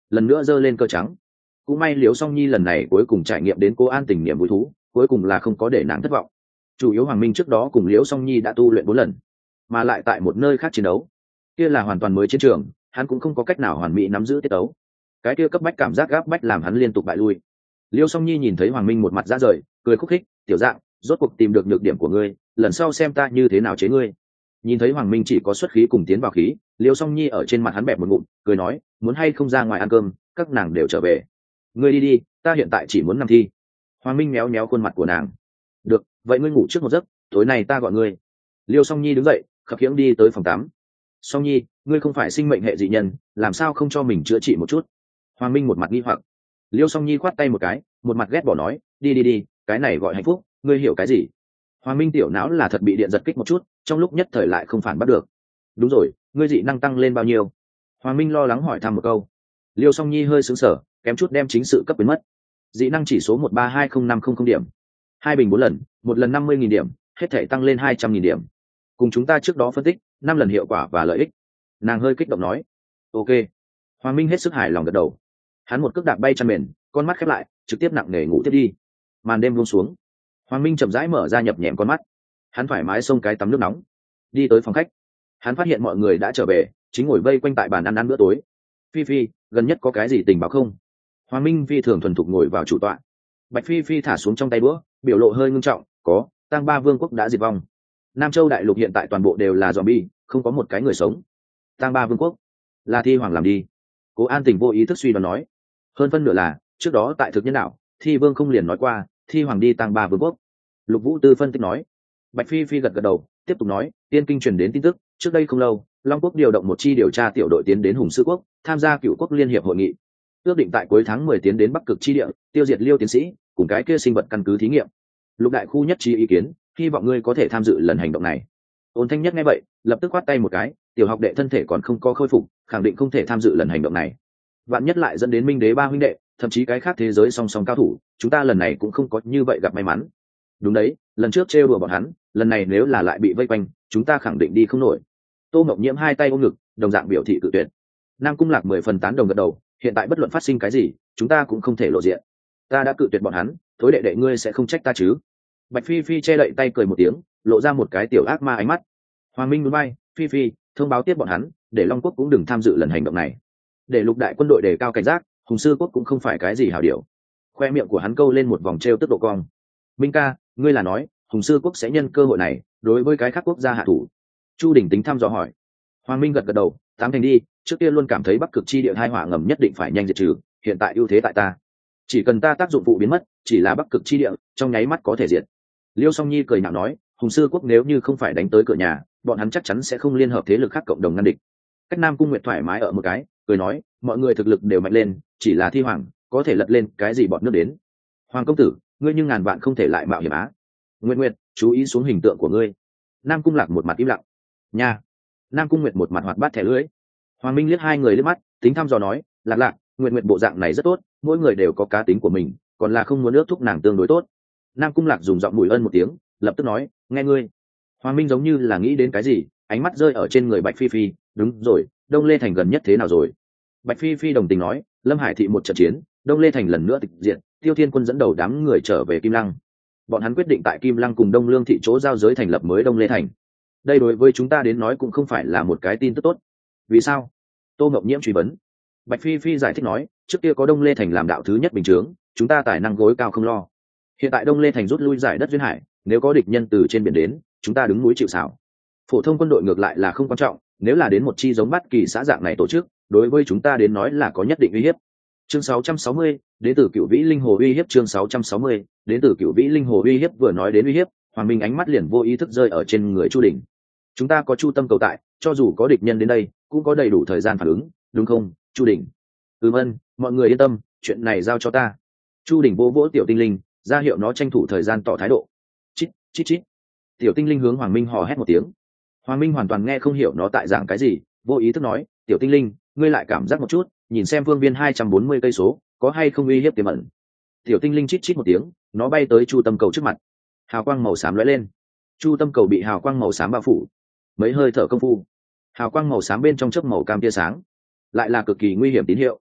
lần nữa giơ lên cơ trắng. Cũng may Liễu Song Nhi lần này cuối cùng trải nghiệm đến Cố An Tình niềm vui thú, cuối cùng là không có để nàng thất vọng. Chủ yếu Hoàng Minh trước đó cùng Liễu Song Nhi đã tu luyện bốn lần, mà lại tại một nơi khác chiến đấu, kia là hoàn toàn mới chiến trường, hắn cũng không có cách nào hoàn mỹ nắm giữ tiết tấu. Cái kia cấp bách cảm giác gáp bách làm hắn liên tục bại lui. Liễu Song Nhi nhìn thấy Hoàng Minh một mặt ra rời, cười khúc khích, "Tiểu dạng, rốt cuộc tìm được nhược điểm của ngươi, lần sau xem ta như thế nào chế ngươi." Nhìn thấy Hoàng Minh chỉ có xuất khí cùng tiến vào khí, Liễu Song Nhi ở trên mặt hắn bẹp một ngụm, cười nói, "Muốn hay không ra ngoài ăn cơm, các nàng đều trở về. Ngươi đi đi, ta hiện tại chỉ muốn nằm thi." Hoàng Minh méo méo khuôn mặt của nàng. "Được, vậy ngươi ngủ trước một giấc, tối nay ta gọi ngươi." Liêu Song Nhi đứng dậy, khập khiễng đi tới phòng tắm. "Song Nhi, ngươi không phải sinh mệnh hệ dị nhân, làm sao không cho mình chữa trị một chút?" Hoàng Minh một mặt nghi hoặc. Liêu Song Nhi khoát tay một cái, một mặt ghét bỏ nói, "Đi đi đi, cái này gọi hạnh phúc, ngươi hiểu cái gì?" Hoàng Minh tiểu não là thật bị điện giật kích một chút, trong lúc nhất thời lại không phản bắt được. "Đúng rồi, ngươi dị năng tăng lên bao nhiêu?" Hoàng Minh lo lắng hỏi thăm một câu. Liêu Song Nhi hơi sững sờ, kém chút đem chính sự cấp biến mất. Dị năng chỉ số một ba hai không năm không không điểm, hai bình bốn lần, một lần năm mươi nghìn điểm, hết thể tăng lên hai trăm nghìn điểm. Cùng chúng ta trước đó phân tích, năm lần hiệu quả và lợi ích. Nàng hơi kích động nói. "Ok." Hoàng Minh hết sức hài lòng gật đầu. Hắn một cước đạp bay chăn mền, con mắt khép lại, trực tiếp nặng nề ngủ tiếp đi. Màn đêm buông xuống, Hoàng Minh chậm rãi mở ra nhập nhèm con mắt. Hắn thoải mái xông cái tắm nước nóng, đi tới phòng khách. Hắn phát hiện mọi người đã trở về, chính ngồi vây quanh tại bàn ăn ăn bữa tối. "Phi Phi, gần nhất có cái gì tình báo không?" Hoàng Minh phi thường thuần thục ngồi vào chủ tọa. Bạch Phi Phi thả xuống trong tay bữa, biểu lộ hơi ngưng trọng, "Có, Tang Ba Vương quốc đã diệt vong. Nam Châu đại lục hiện tại toàn bộ đều là zombie, không có một cái người sống." "Tang Ba Vương quốc là Thi Hoàng làm đi." Cố An Tình vô ý thức suy đoán nói. "Hơn phân nửa là, trước đó tại thực nhân đạo, Thi Vương không liền nói qua, Thi Hoàng đi Tang Ba Vương quốc." Lục Vũ Tư phân tích nói. Bạch Phi Phi gật gật đầu, tiếp tục nói, "Tiên kinh truyền đến tin tức, trước đây không lâu, Long quốc điều động một chi điều tra tiểu đội tiến đến Hùng Sư quốc, tham gia Cựu quốc liên hiệp hội nghị, ước định tại cuối tháng mười tiến đến Bắc Cực chi địa, tiêu diệt Liêu tiến sĩ, cùng cái kia sinh vật căn cứ thí nghiệm. Lục đại khu nhất trí ý kiến, hy vọng ngươi có thể tham dự lần hành động này." Ôn Thanh Nhất nghe vậy, lập tức quát tay một cái, "Tiểu học đệ thân thể còn không có khôi phục, khẳng định không thể tham dự lần hành động này. Vạn nhất lại dẫn đến Minh Đế ba huynh đệ, thậm chí cái khác thế giới song song cao thủ, chúng ta lần này cũng không có như vậy gặp may mắn." "Đúng đấy, lần trước trêu đùa bọn hắn, lần này nếu là lại bị vây quanh, chúng ta khẳng định đi không nổi." Tô Mộng Nhiễm hai tay ôm ngực, đồng dạng biểu thị cự tuyệt. Nam Cung Lạc mười phần tán đồng gật đầu, "Hiện tại bất luận phát sinh cái gì, chúng ta cũng không thể lộ diện. Ta đã cự tuyệt bọn hắn, thối đệ đệ ngươi sẽ không trách ta chứ?" Bạch Phi Phi che đậy tay cười một tiếng, lộ ra một cái tiểu ác ma ánh mắt. Hoàng Minh núi bay, "Phi Phi, thông báo tiếp bọn hắn, để Long quốc cũng đừng tham dự lần hành động này. Để lục đại quân đội đề cao cảnh giác, Hùng Sư quốc cũng không phải cái gì hảo điều." Khoe miệng của hắn câu lên một vòng trêu tức độ cong. "Minh ca, ngươi là nói Hùng Sư quốc sẽ nhân cơ hội này đối với cái khác quốc gia hạ thủ?" Chu Đình tính thăm dò hỏi. Hoàng Minh gật gật đầu, "Tám thành đi, trước kia luôn cảm thấy Bắc Cực chi địa hai hỏa ngầm nhất định phải nhanh diệt trừ, hiện tại ưu thế tại ta. Chỉ cần ta tác dụng phụ biến mất, chỉ là Bắc Cực chi địa, trong nháy mắt có thể diệt." Liêu Song Nhi cười nhạo nói, "Hùng Sư quốc nếu như không phải đánh tới cửa nhà, bọn hắn chắc chắn sẽ không liên hợp thế lực khác cộng đồng ngăn địch." Cách Nam Cung Nguyệt thoải mái ở một cái, cười nói, "Mọi người thực lực đều mạnh lên, chỉ là Thi Hoàng có thể lật lên cái gì bọn nước đến. Hoàng công tử, ngươi nhưng ngàn vạn không thể lại mạo hiểm á. Nguyệt Nguyệt, chú ý xuống hình tượng của ngươi." Nam Cung Lạc một mặt im lặng. "Nha." Nam Cung Nguyệt một mặt hoạt bát thẻ lưỡi. Hoàng Minh liếc hai người liếc mắt, tính thăm dò nói, "Lạc Lạc, Nguyệt Nguyệt bộ dạng này rất tốt, mỗi người đều có cá tính của mình, còn là không muốn ước thúc nàng tương đối tốt." Nam Cung Lạc dùng giọng mùi ân một tiếng, lập tức nói, "Nghe ngươi." Hoàng Minh giống như là nghĩ đến cái gì, ánh mắt rơi ở trên người Bạch Phi Phi, "Đúng rồi, Đông Lê Thành gần nhất thế nào rồi?" Bạch Phi Phi đồng tình nói, "Lâm Hải thị một trận chiến, Đông Lê Thành lần nữa tịch diệt, Tiêu Thiên quân dẫn đầu đám người trở về Kim Lăng. Bọn hắn quyết định tại Kim Lăng cùng Đông Lương thị chỗ giao giới thành lập mới Đông Lê Thành. Đây đối với chúng ta đến nói cũng không phải là một cái tin tức tốt." "Vì sao?" Tô Mộng Nhiễm truy vấn. Bạch Phi Phi giải thích nói, "Trước kia có Đông Lê Thành làm đạo thứ nhất bình chướng, chúng ta tài năng gối cao không lo. Hiện tại Đông Lê Thành rút lui giải đất duyên hải, nếu có địch nhân từ trên biển đến, chúng ta đứng núi chịu sào. Phổ thông quân đội ngược lại là không quan trọng, nếu là đến một chi giống Bát Kỳ xã dạng này tổ chức, đối với chúng ta đến nói là có nhất định uy hiếp." Chương sáu trăm sáu mươi, đến từ Cửu Vĩ Linh Hồ uy hiếp. Chương sáu trăm sáu mươi, đến từ Cửu Vĩ Linh Hồ uy hiếp. Vừa nói đến uy hiếp, Hoàng Minh ánh mắt liền vô ý thức rơi ở trên người Chu Đình. "Chúng ta có Chu Tâm cầu tại, cho dù có địch nhân đến đây, cũng có đầy đủ thời gian phản ứng, đúng không, Chu Đình?" "Ừm ân, mọi người yên tâm, chuyện này giao cho ta." Chu Đình vỗ vỗ Tiểu Tinh Linh, ra hiệu nó tranh thủ thời gian tỏ thái độ. "Chít, chít chít." Tiểu Tinh Linh hướng Hoàng Minh hò hét một tiếng. Hoàng Minh hoàn toàn nghe không hiểu nó tại giảng cái gì, vô ý thức nói, "Tiểu Tinh Linh, ngươi lại cảm giác một chút, nhìn xem phương viên hai trăm bốn mươi cây số, có hay không uy hiếp tiềm ẩn." Tiểu Tinh Linh chít chít một tiếng, nó bay tới Chu Tâm cầu trước mặt. Hào quang màu xám lóe lên. Chu Tâm cầu bị hào quang màu xám bao phủ. Mấy hơi thở công phu, hào quang màu xám bên trong chớp màu cam tia sáng, lại là cực kỳ nguy hiểm tín hiệu.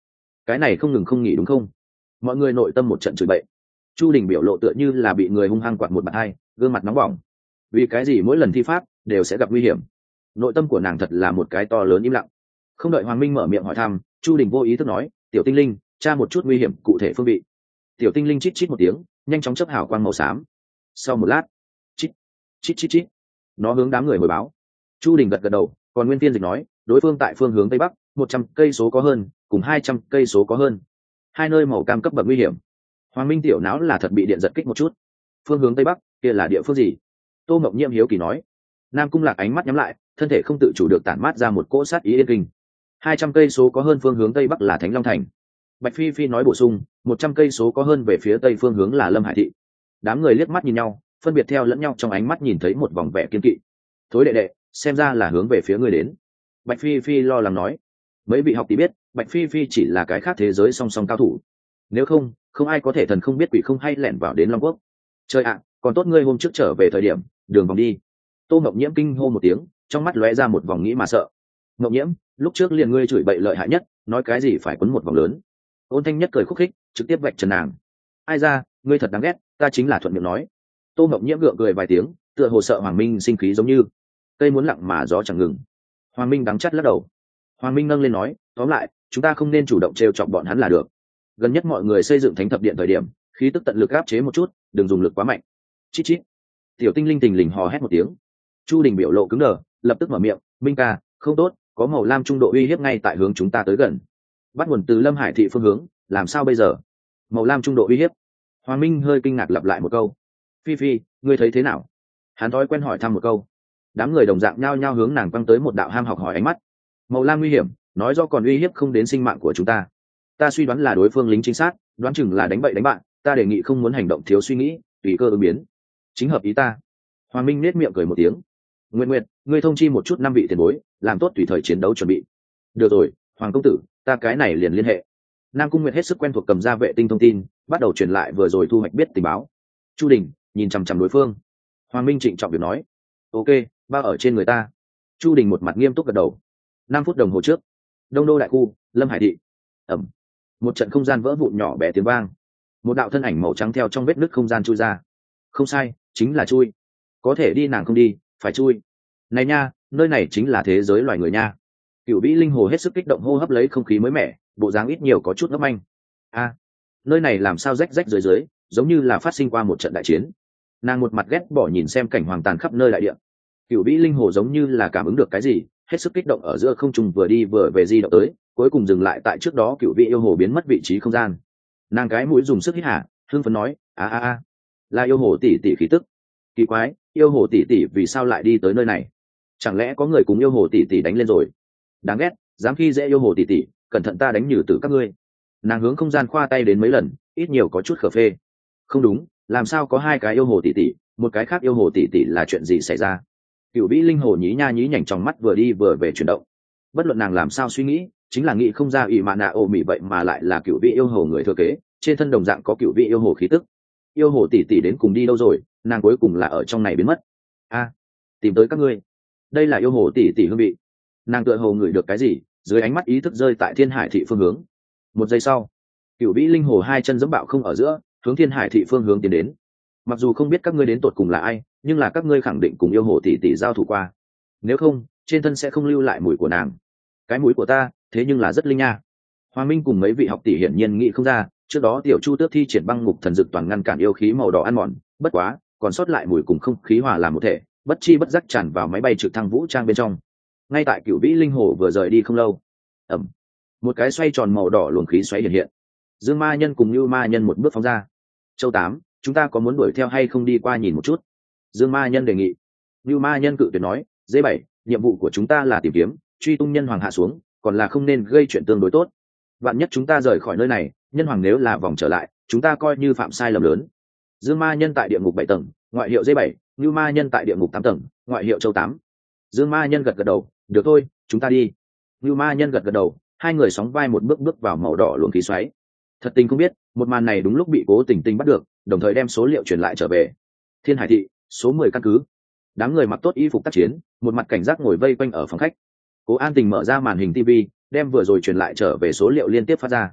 cái này không ngừng không nghỉ đúng không? Mọi người nội tâm một trận chửi bậy. Chu Đình biểu lộ tựa như là bị người hung hăng quạt một bạt hai, gương mặt nóng bỏng. Vì cái gì mỗi lần thi pháp đều sẽ gặp nguy hiểm? Nội tâm của nàng thật là một cái to lớn im lặng. Không đợi Hoàng Minh mở miệng hỏi thăm, Chu Đình vô ý thức nói, tiểu tinh linh, tra một chút nguy hiểm cụ thể phương vị. Tiểu tinh linh chít chít một tiếng, nhanh chóng chấp hào quang màu xám. Sau một lát, chít chít chít chít, nó hướng đám người hồi báo. Chu Đình gật gật đầu, còn Nguyên Tiên Dịch nói, đối phương tại phương hướng tây bắc, một trăm cây số có hơn, cùng hai trăm cây số có hơn. Hai nơi màu cam cấp bậc nguy hiểm. Hoàng Minh tiểu não là thật bị điện giật kích một chút. Phương hướng tây bắc, kia là địa phương gì? Tô Mộng Nhiễm hiếu kỳ nói. Nam Cung Lạc ánh mắt nhắm lại, thân thể không tự chủ được tản mát ra một cỗ sát ý yên kinh. Hai trăm cây số có hơn phương hướng tây bắc là Thánh Long Thành. Bạch Phi Phi nói bổ sung, một trăm cây số có hơn về phía tây phương hướng là Lâm Hải thị. Đám người liếc mắt nhìn nhau, phân biệt theo lẫn nhau trong ánh mắt nhìn thấy một vòng vẻ kiên kỵ. Thối đệ đệ, xem ra là hướng về phía ngươi đến. Bạch Phi Phi lo lắng nói. Mấy vị học tỷ biết, Bạch Phi Phi chỉ là cái khác thế giới song song cao thủ. Nếu không, không ai có thể thần không biết quỷ không hay lẻn vào đến Long Quốc. Trời ạ, còn tốt ngươi hôm trước trở về thời điểm, đường vòng đi. Tô Mộng Nhiễm kinh hô một tiếng, trong mắt lóe ra một vòng nghĩ mà sợ. Mộng Nhiễm, lúc trước liền ngươi chửi bậy lợi hại nhất, nói cái gì phải quấn một vòng lớn. Ôn Thanh Nhất cười khúc khích, trực tiếp vạch trần nàng. Ai ra, ngươi thật đáng ghét, ta chính là thuận miệng nói. Tô Mộng Nhiễm gượng cười vài tiếng, tựa hồ sợ Hoàng Minh sinh khí giống như cây muốn lặng mà gió chẳng ngừng. Hoàng Minh đắng chắt lắc đầu. Hoàng Minh nâng lên nói, tóm lại, chúng ta không nên chủ động trêu chọc bọn hắn là được. Gần nhất mọi người xây dựng thánh thập điện thời điểm, khí tức tận lực áp chế một chút, đừng dùng lực quá mạnh. Chít chít. Tiểu tinh linh tình lình hò hét một tiếng. Chu Đình biểu lộ cứng đờ, lập tức mở miệng, Minh ca, không tốt, có màu lam trung độ uy hiếp ngay tại hướng chúng ta tới gần. Bắt nguồn từ Lâm Hải thị phương hướng, làm sao bây giờ? Màu lam trung độ uy hiếp. Hoàng Minh hơi kinh ngạc lặp lại một câu. Phi Phi, ngươi thấy thế nào? Hắn thói quen hỏi thăm một câu. Đám người đồng dạng nhao nhao hướng nàng quăng tới một đạo ham học hỏi ánh mắt. Màu lam nguy hiểm, nói do còn uy hiếp không đến sinh mạng của chúng ta. Ta suy đoán là đối phương lính chính xác, đoán chừng là đánh bậy đánh bạn, ta đề nghị không muốn hành động thiếu suy nghĩ, tùy cơ ứng biến. Chính hợp ý ta. Hoàng Minh nết miệng cười một tiếng. Nguyện Nguyệt, ngươi thông chi một chút năm vị tiền bối, làm tốt tùy thời chiến đấu chuẩn bị. Được rồi, Hoàng công tử, ta cái này liền liên hệ. Nam Cung Nguyệt hết sức quen thuộc cầm ra vệ tinh thông tin, bắt đầu truyền lại vừa rồi thu hoạch biết tình báo. Chu Đình nhìn chằm chằm đối phương. Hoàng Minh trịnh trọng việc nói, ok, ba ở trên người ta. Chu Đình một mặt nghiêm túc gật đầu. Năm phút đồng hồ trước, Đông Đô đại khu, Lâm Hải thị. Ẩm. Một trận không gian vỡ vụn nhỏ bé tiếng vang. Một đạo thân ảnh màu trắng theo trong vết nứt không gian chui ra. Không sai, chính là chui. Có thể đi nàng không đi, phải chui. Này nha, nơi này chính là thế giới loài người nha. Cửu Vĩ Linh Hồ hết sức kích động hô hấp lấy không khí mới mẻ, bộ dáng ít nhiều có chút ngấp anh. A, nơi này làm sao rách rách dưới dưới, giống như là phát sinh qua một trận đại chiến. Nàng một mặt ghét bỏ nhìn xem cảnh hoàng tàn khắp nơi đại địa. Cửu Vĩ Linh Hồ giống như là cảm ứng được cái gì, hết sức kích động ở giữa không trung vừa đi vừa về di động tới, cuối cùng dừng lại tại trước đó Cửu Vĩ yêu hồ biến mất vị trí không gian. Nàng cái mũi dùng sức hít hà, hưng phấn nói, a a a, là yêu hồ tỷ tỷ khí tức. Kỳ quái, yêu hồ tỷ tỷ vì sao lại đi tới nơi này? Chẳng lẽ có người cùng yêu hồ tỷ tỷ đánh lên rồi? Đáng ghét, dám khi dễ yêu hồ tỷ tỷ, cẩn thận ta đánh nhử tử các ngươi. Nàng hướng không gian khoa tay đến mấy lần, ít nhiều có chút khờ phê. Không đúng, làm sao có hai cái yêu hồ tỷ tỷ, một cái khác yêu hồ tỷ tỷ là chuyện gì xảy ra? Cửu Vĩ Linh Hồ nhí nha nhí nhảnh trong mắt vừa đi vừa về chuyển động. Bất luận nàng làm sao suy nghĩ, chính là nghĩ không ra ỷ mạ nạ ổ mị vậy mà lại là Cửu Vĩ yêu hồ người thừa kế, trên thân đồng dạng có Cửu Vĩ yêu hồ khí tức. Yêu hồ tỷ tỷ đến cùng đi đâu rồi? Nàng cuối cùng là ở trong này biến mất. A, tìm tới các ngươi. Đây là yêu hồ tỷ tỷ hương vị. Nàng tựa hồ ngửi được cái gì, dưới ánh mắt ý thức rơi tại Thiên Hải thị phương hướng. Một giây sau, Cửu Vĩ Linh Hồ hai chân giẫm bạo không ở giữa, hướng Thiên Hải thị phương hướng tiến đến. Mặc dù không biết các ngươi đến tột cùng là ai, nhưng là các ngươi khẳng định cùng yêu hồ tỷ tỷ giao thủ qua. Nếu không, trên thân sẽ không lưu lại mùi của nàng. Cái mũi của ta, thế nhưng là rất linh nha. Hoàng Minh cùng mấy vị học tỷ hiển nhiên nghĩ không ra, trước đó Tiểu Chu Tước thi triển băng ngục thần dược toàn ngăn cản yêu khí màu đỏ ăn mòn, bất quá, còn sót lại mùi cùng không khí hòa làm một thể, bất chi bất giác tràn vào máy bay trực thăng vũ trang bên trong. Ngay tại Cửu Vĩ Linh Hồ vừa rời đi không lâu, ẩm, một cái xoay tròn màu đỏ luồng khí xoáy hiện hiện. Dương Ma Nhân cùng Như Ma Nhân một bước phóng ra. Châu Tám, chúng ta có muốn đuổi theo hay không đi qua nhìn một chút? Dương Ma Nhân đề nghị. Như Ma Nhân cự tuyệt nói, dê bảy, nhiệm vụ của chúng ta là tìm kiếm, truy tung nhân hoàng hạ xuống, còn là không nên gây chuyện tương đối tốt. Vạn nhất chúng ta rời khỏi nơi này, nhân hoàng nếu là vòng trở lại, chúng ta coi như phạm sai lầm lớn. Dương Ma Nhân tại địa ngục bảy tầng, ngoại hiệu dê bảy, Như Ma Nhân tại địa ngục tám tầng, ngoại hiệu Châu Tám. Dương Ma Nhân gật gật đầu, được thôi, chúng ta đi. Như Ma Nhân gật gật đầu, hai người sóng vai một bước bước vào màu đỏ luồng khí xoáy. Thật tình không biết, một màn này đúng lúc bị Cố Tình Tình bắt được, đồng thời đem số liệu truyền lại trở về. Thiên Hải thị, số mười căn cứ. Đám người mặc tốt y phục tác chiến, một mặt cảnh giác ngồi vây quanh ở phòng khách. Cố An Tình mở ra màn hình ti vi, đem vừa rồi truyền lại trở về số liệu liên tiếp phát ra.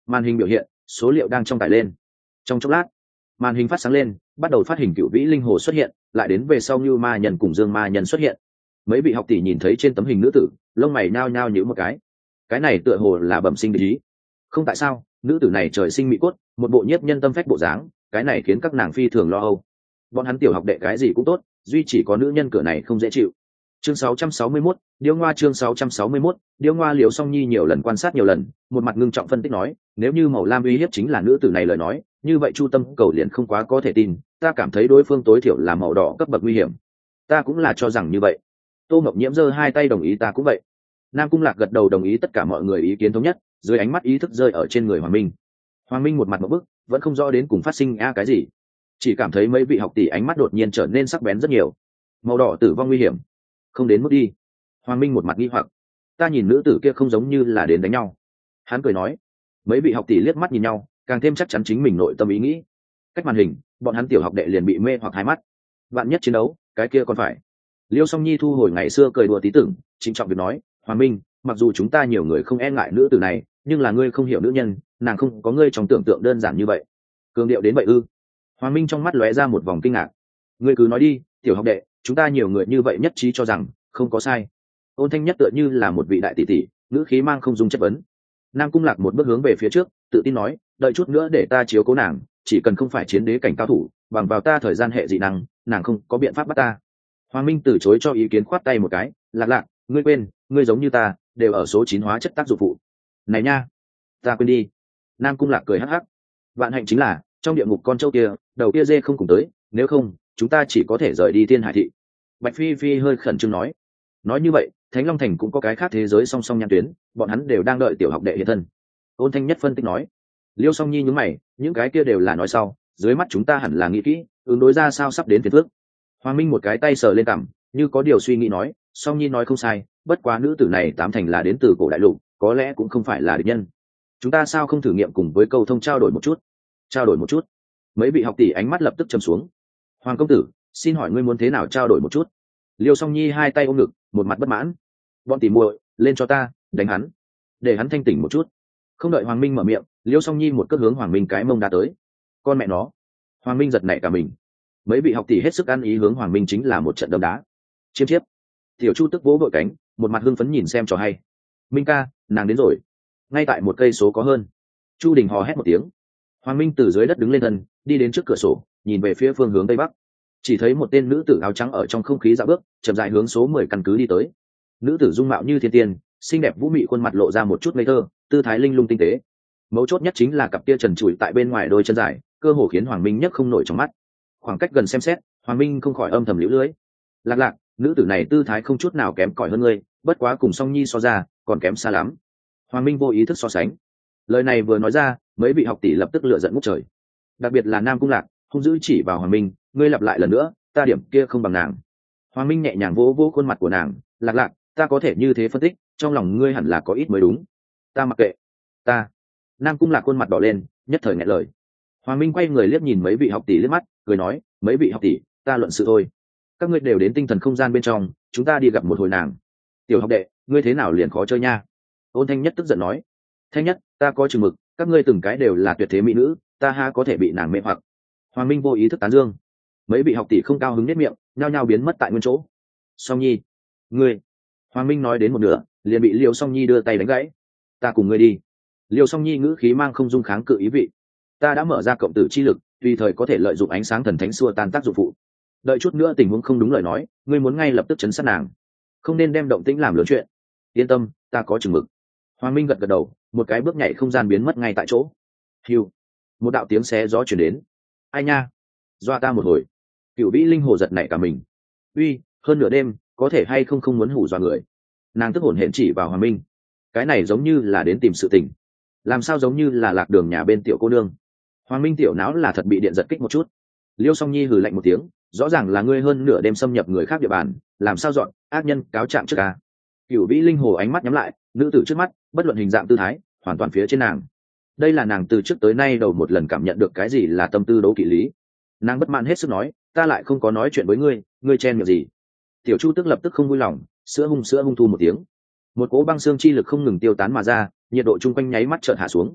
Màn hình biểu hiện số liệu đang trong tải lên. Trong chốc lát, màn hình phát sáng lên, bắt đầu phát hình cựu vĩ linh hồ xuất hiện, lại đến về sau như ma nhân cùng dương ma nhân xuất hiện. Mấy vị học tỷ nhìn thấy trên tấm hình nữ tử, lông mày nhao nhao nhíu một cái. Cái này tựa hồ là bẩm sinh ý. Không tại sao, nữ tử này trời sinh mỹ cốt, một bộ nhiếp nhân tâm phách bộ dáng, cái này khiến các nàng phi thường lo âu. Bọn hắn tiểu học đệ cái gì cũng tốt, duy chỉ có nữ nhân cửa này không dễ chịu. Chương sáu trăm sáu mươi mốt, Điêu Ngoa chương sáu trăm sáu mươi mốt, Điêu Ngoa Liễu Song Nhi nhiều lần quan sát nhiều lần, một mặt ngưng trọng phân tích nói, nếu như Màu Lam uy hiếp chính là nữ tử này lời nói, như vậy Chu Tâm cầu liền không quá có thể tin, ta cảm thấy đối phương tối thiểu là màu đỏ cấp bậc nguy hiểm. Ta cũng là cho rằng như vậy. Tô Mộng Nhiễm giơ hai tay đồng ý, ta cũng vậy. Nam Cung Lạc gật đầu đồng ý tất cả mọi người ý kiến thống nhất, dưới ánh mắt ý thức rơi ở trên người Hoàng Minh. Hoàng Minh một mặt một bức, vẫn không rõ đến cùng phát sinh a cái gì, chỉ cảm thấy mấy vị học tỷ ánh mắt đột nhiên trở nên sắc bén rất nhiều. Màu đỏ tử vong nguy hiểm, không đến mức đi. Hoàng Minh một mặt nghi hoặc, ta nhìn nữ tử kia không giống như là đến đánh nhau. Hắn cười nói. Mấy vị học tỷ liếc mắt nhìn nhau, càng thêm chắc chắn chính mình nội tâm ý nghĩ. Cách màn hình, bọn hắn tiểu học đệ liền bị mê hoặc hai mắt. Vạn nhất chiến đấu, cái kia còn phải. Liêu Song Nhi thu hồi ngày xưa cười đùa tí tưởng, trịnh trọng việc nói, Hoàng Minh, mặc dù chúng ta nhiều người không e ngại nữ tử này, nhưng là ngươi không hiểu nữ nhân, nàng không có ngươi trong tưởng tượng đơn giản như vậy. Cường điệu đến vậy ư? Hoàng Minh trong mắt lóe ra một vòng kinh ngạc. Ngươi cứ nói đi, tiểu học đệ, chúng ta nhiều người như vậy nhất trí cho rằng không có sai. Ôn Thanh Nhất tựa như là một vị đại tỷ tỷ, ngữ khí mang không dung chất vấn. Nam Cung Lạc một bước hướng về phía trước, tự tin nói, đợi chút nữa để ta chiếu cố nàng, chỉ cần không phải chiến đế cảnh cao thủ, bằng vào ta thời gian hệ dị năng, nàng không có biện pháp bắt ta. Hoàng Minh từ chối cho ý kiến, khoát tay một cái, Lạc Lạc, ngươi quên, ngươi giống như ta, đều ở số chín hóa chất tác dụng phụ. Này nha, ta quên đi. Nam Cung Lạc cười hắc hắc. Vạn hạnh chính là trong địa ngục con trâu kia, đầu kia dê không cùng tới, nếu không, chúng ta chỉ có thể rời đi Thiên Hải thị. Bạch Phi Phi hơi khẩn trương nói. Nói như vậy, Thánh Long Thành cũng có cái khác thế giới song song nhãn tuyến, bọn hắn đều đang đợi tiểu học đệ hiện thân. Ôn Thanh Nhất phân tích nói. Liêu Song Nhi nhướng mày, những cái kia đều là nói sau, dưới mắt chúng ta hẳn là nghĩ kỹ, ứng đối ra sao sắp đến phiền phức. Hoàng Minh một cái tay sờ lên cằm, như có điều suy nghĩ nói, Song Nhi nói không sai, bất quá nữ tử này tám thành là đến từ cổ đại lục, có lẽ cũng không phải là địch nhân. Chúng ta sao không thử nghiệm cùng với câu thông trao đổi một chút? Trao đổi một chút? Mấy vị học tỷ ánh mắt lập tức trầm xuống. Hoàng công tử, xin hỏi ngươi muốn thế nào trao đổi một chút? Liêu Song Nhi hai tay ôm ngực, một mặt bất mãn. Bọn tỷ muội, lên cho ta, đánh hắn, để hắn thanh tỉnh một chút. Không đợi Hoàng Minh mở miệng, Liêu Song Nhi một cước hướng Hoàng Minh cái mông đá tới. Con mẹ nó! Hoàng Minh giật nảy cả mình. Mấy vị học tỷ hết sức ăn ý hướng Hoàng Minh chính là một trận đấm đá. Chiêm chiếp. Tiểu Chu tức vỗ vội cánh, một mặt hưng phấn nhìn xem trò hay. Minh ca, nàng đến rồi. Ngay tại một cây số có hơn. Chu Đình hò hét một tiếng. Hoàng Minh từ dưới đất đứng lên thân, đi đến trước cửa sổ, nhìn về phía phương hướng tây bắc. Chỉ thấy một tên nữ tử áo trắng ở trong không khí dạo bước, chậm rãi hướng số mười căn cứ đi tới. Nữ tử dung mạo như thiên tiên, xinh đẹp vũ mị, khuôn mặt lộ ra một chút ngây thơ, tư thái linh lung tinh tế. Mấu chốt nhất chính là cặp kia trần trụi tại bên ngoài đôi chân dài, cơ hồ khiến Hoàng Minh nhấc không nổi trong mắt. Khoảng cách gần xem xét, Hoàng Minh không khỏi âm thầm liễu lưỡi. Lạc Lạc, nữ tử này tư thái không chút nào kém cỏi hơn ngươi, bất quá cùng Song Nhi so ra, còn kém xa lắm. Hoàng Minh vô ý thức so sánh. Lời này vừa nói ra, mấy vị học tỷ lập tức lựa giận ngút trời. Đặc biệt là Nam Cung Lạc, hung dữ chỉ vào Hoàng Minh, ngươi lặp lại lần nữa, ta điểm kia không bằng nàng. Hoàng Minh nhẹ nhàng vỗ vỗ khuôn mặt của nàng, Lạc Lạc, ta có thể như thế phân tích, trong lòng ngươi hẳn là có ít mới đúng. Ta mặc kệ. Ta. Nam Cung Lạc khuôn mặt đỏ lên, nhất thời nghẹn lời. Hoàng Minh quay người liếc nhìn mấy vị học tỷ liếc mắt, cười nói, mấy vị học tỷ, ta luận sự thôi. Các ngươi đều đến tinh thần không gian bên trong, chúng ta đi gặp một hồi nàng. Tiểu học đệ, ngươi thế nào liền khó chơi nha? Ôn Thanh Nhất tức giận nói. Thanh Nhất, ta có chừng mực, các ngươi từng cái đều là tuyệt thế mỹ nữ, ta ha có thể bị nàng mê hoặc. Hoàng Minh vô ý thức tán dương. Mấy vị học tỷ không cao hứng nết miệng, nhao nhao biến mất tại nguyên chỗ. Song Nhi, ngươi. Hoàng Minh nói đến một nửa, liền bị Liêu Song Nhi đưa tay đánh gãy. Ta cùng ngươi đi. Liêu Song Nhi ngữ khí mang không dung kháng cự ý vị. Ta đã mở ra cộng tử chi lực, tùy thời có thể lợi dụng ánh sáng thần thánh xua tan tác dụng phụ. Đợi chút nữa tình huống không đúng lời nói, ngươi muốn ngay lập tức chấn sát nàng, không nên đem động tĩnh làm lớn chuyện. Yên tâm, ta có chừng mực. Hoàng Minh gật gật đầu, một cái bước nhảy không gian biến mất ngay tại chỗ. Hiu, một đạo tiếng xé gió truyền đến. Ai nha, doa ta một hồi. Cửu Vĩ linh hồ giật nảy cả mình. Uy, hơn nửa đêm, có thể hay không không muốn hù dọa người. Nàng tức hổn hển chỉ vào Hoàng Minh. Cái này giống như là đến tìm sự tình, làm sao giống như là lạc đường nhà bên tiểu cô nương. Hoàng Minh tiểu não là thật bị điện giật kích một chút. Liêu Song Nhi hừ lạnh một tiếng, rõ ràng là ngươi hơn nửa đêm xâm nhập người khác địa bàn, làm sao dọn ác nhân cáo trạng trước ca. Cửu Vĩ linh hồ ánh mắt nhắm lại, nữ tử trước mắt, bất luận hình dạng tư thái, hoàn toàn phía trên nàng. Đây là nàng từ trước tới nay đầu một lần cảm nhận được cái gì là tâm tư đấu kỵ lý. Nàng bất mãn hết sức nói, ta lại không có nói chuyện với ngươi, ngươi chen miệng gì? Tiểu Chu tức lập tức không vui lòng, sữa hung sữa hung thu một tiếng. Một cỗ băng xương chi lực không ngừng tiêu tán mà ra, nhiệt độ chung quanh nháy mắt chợt hạ xuống.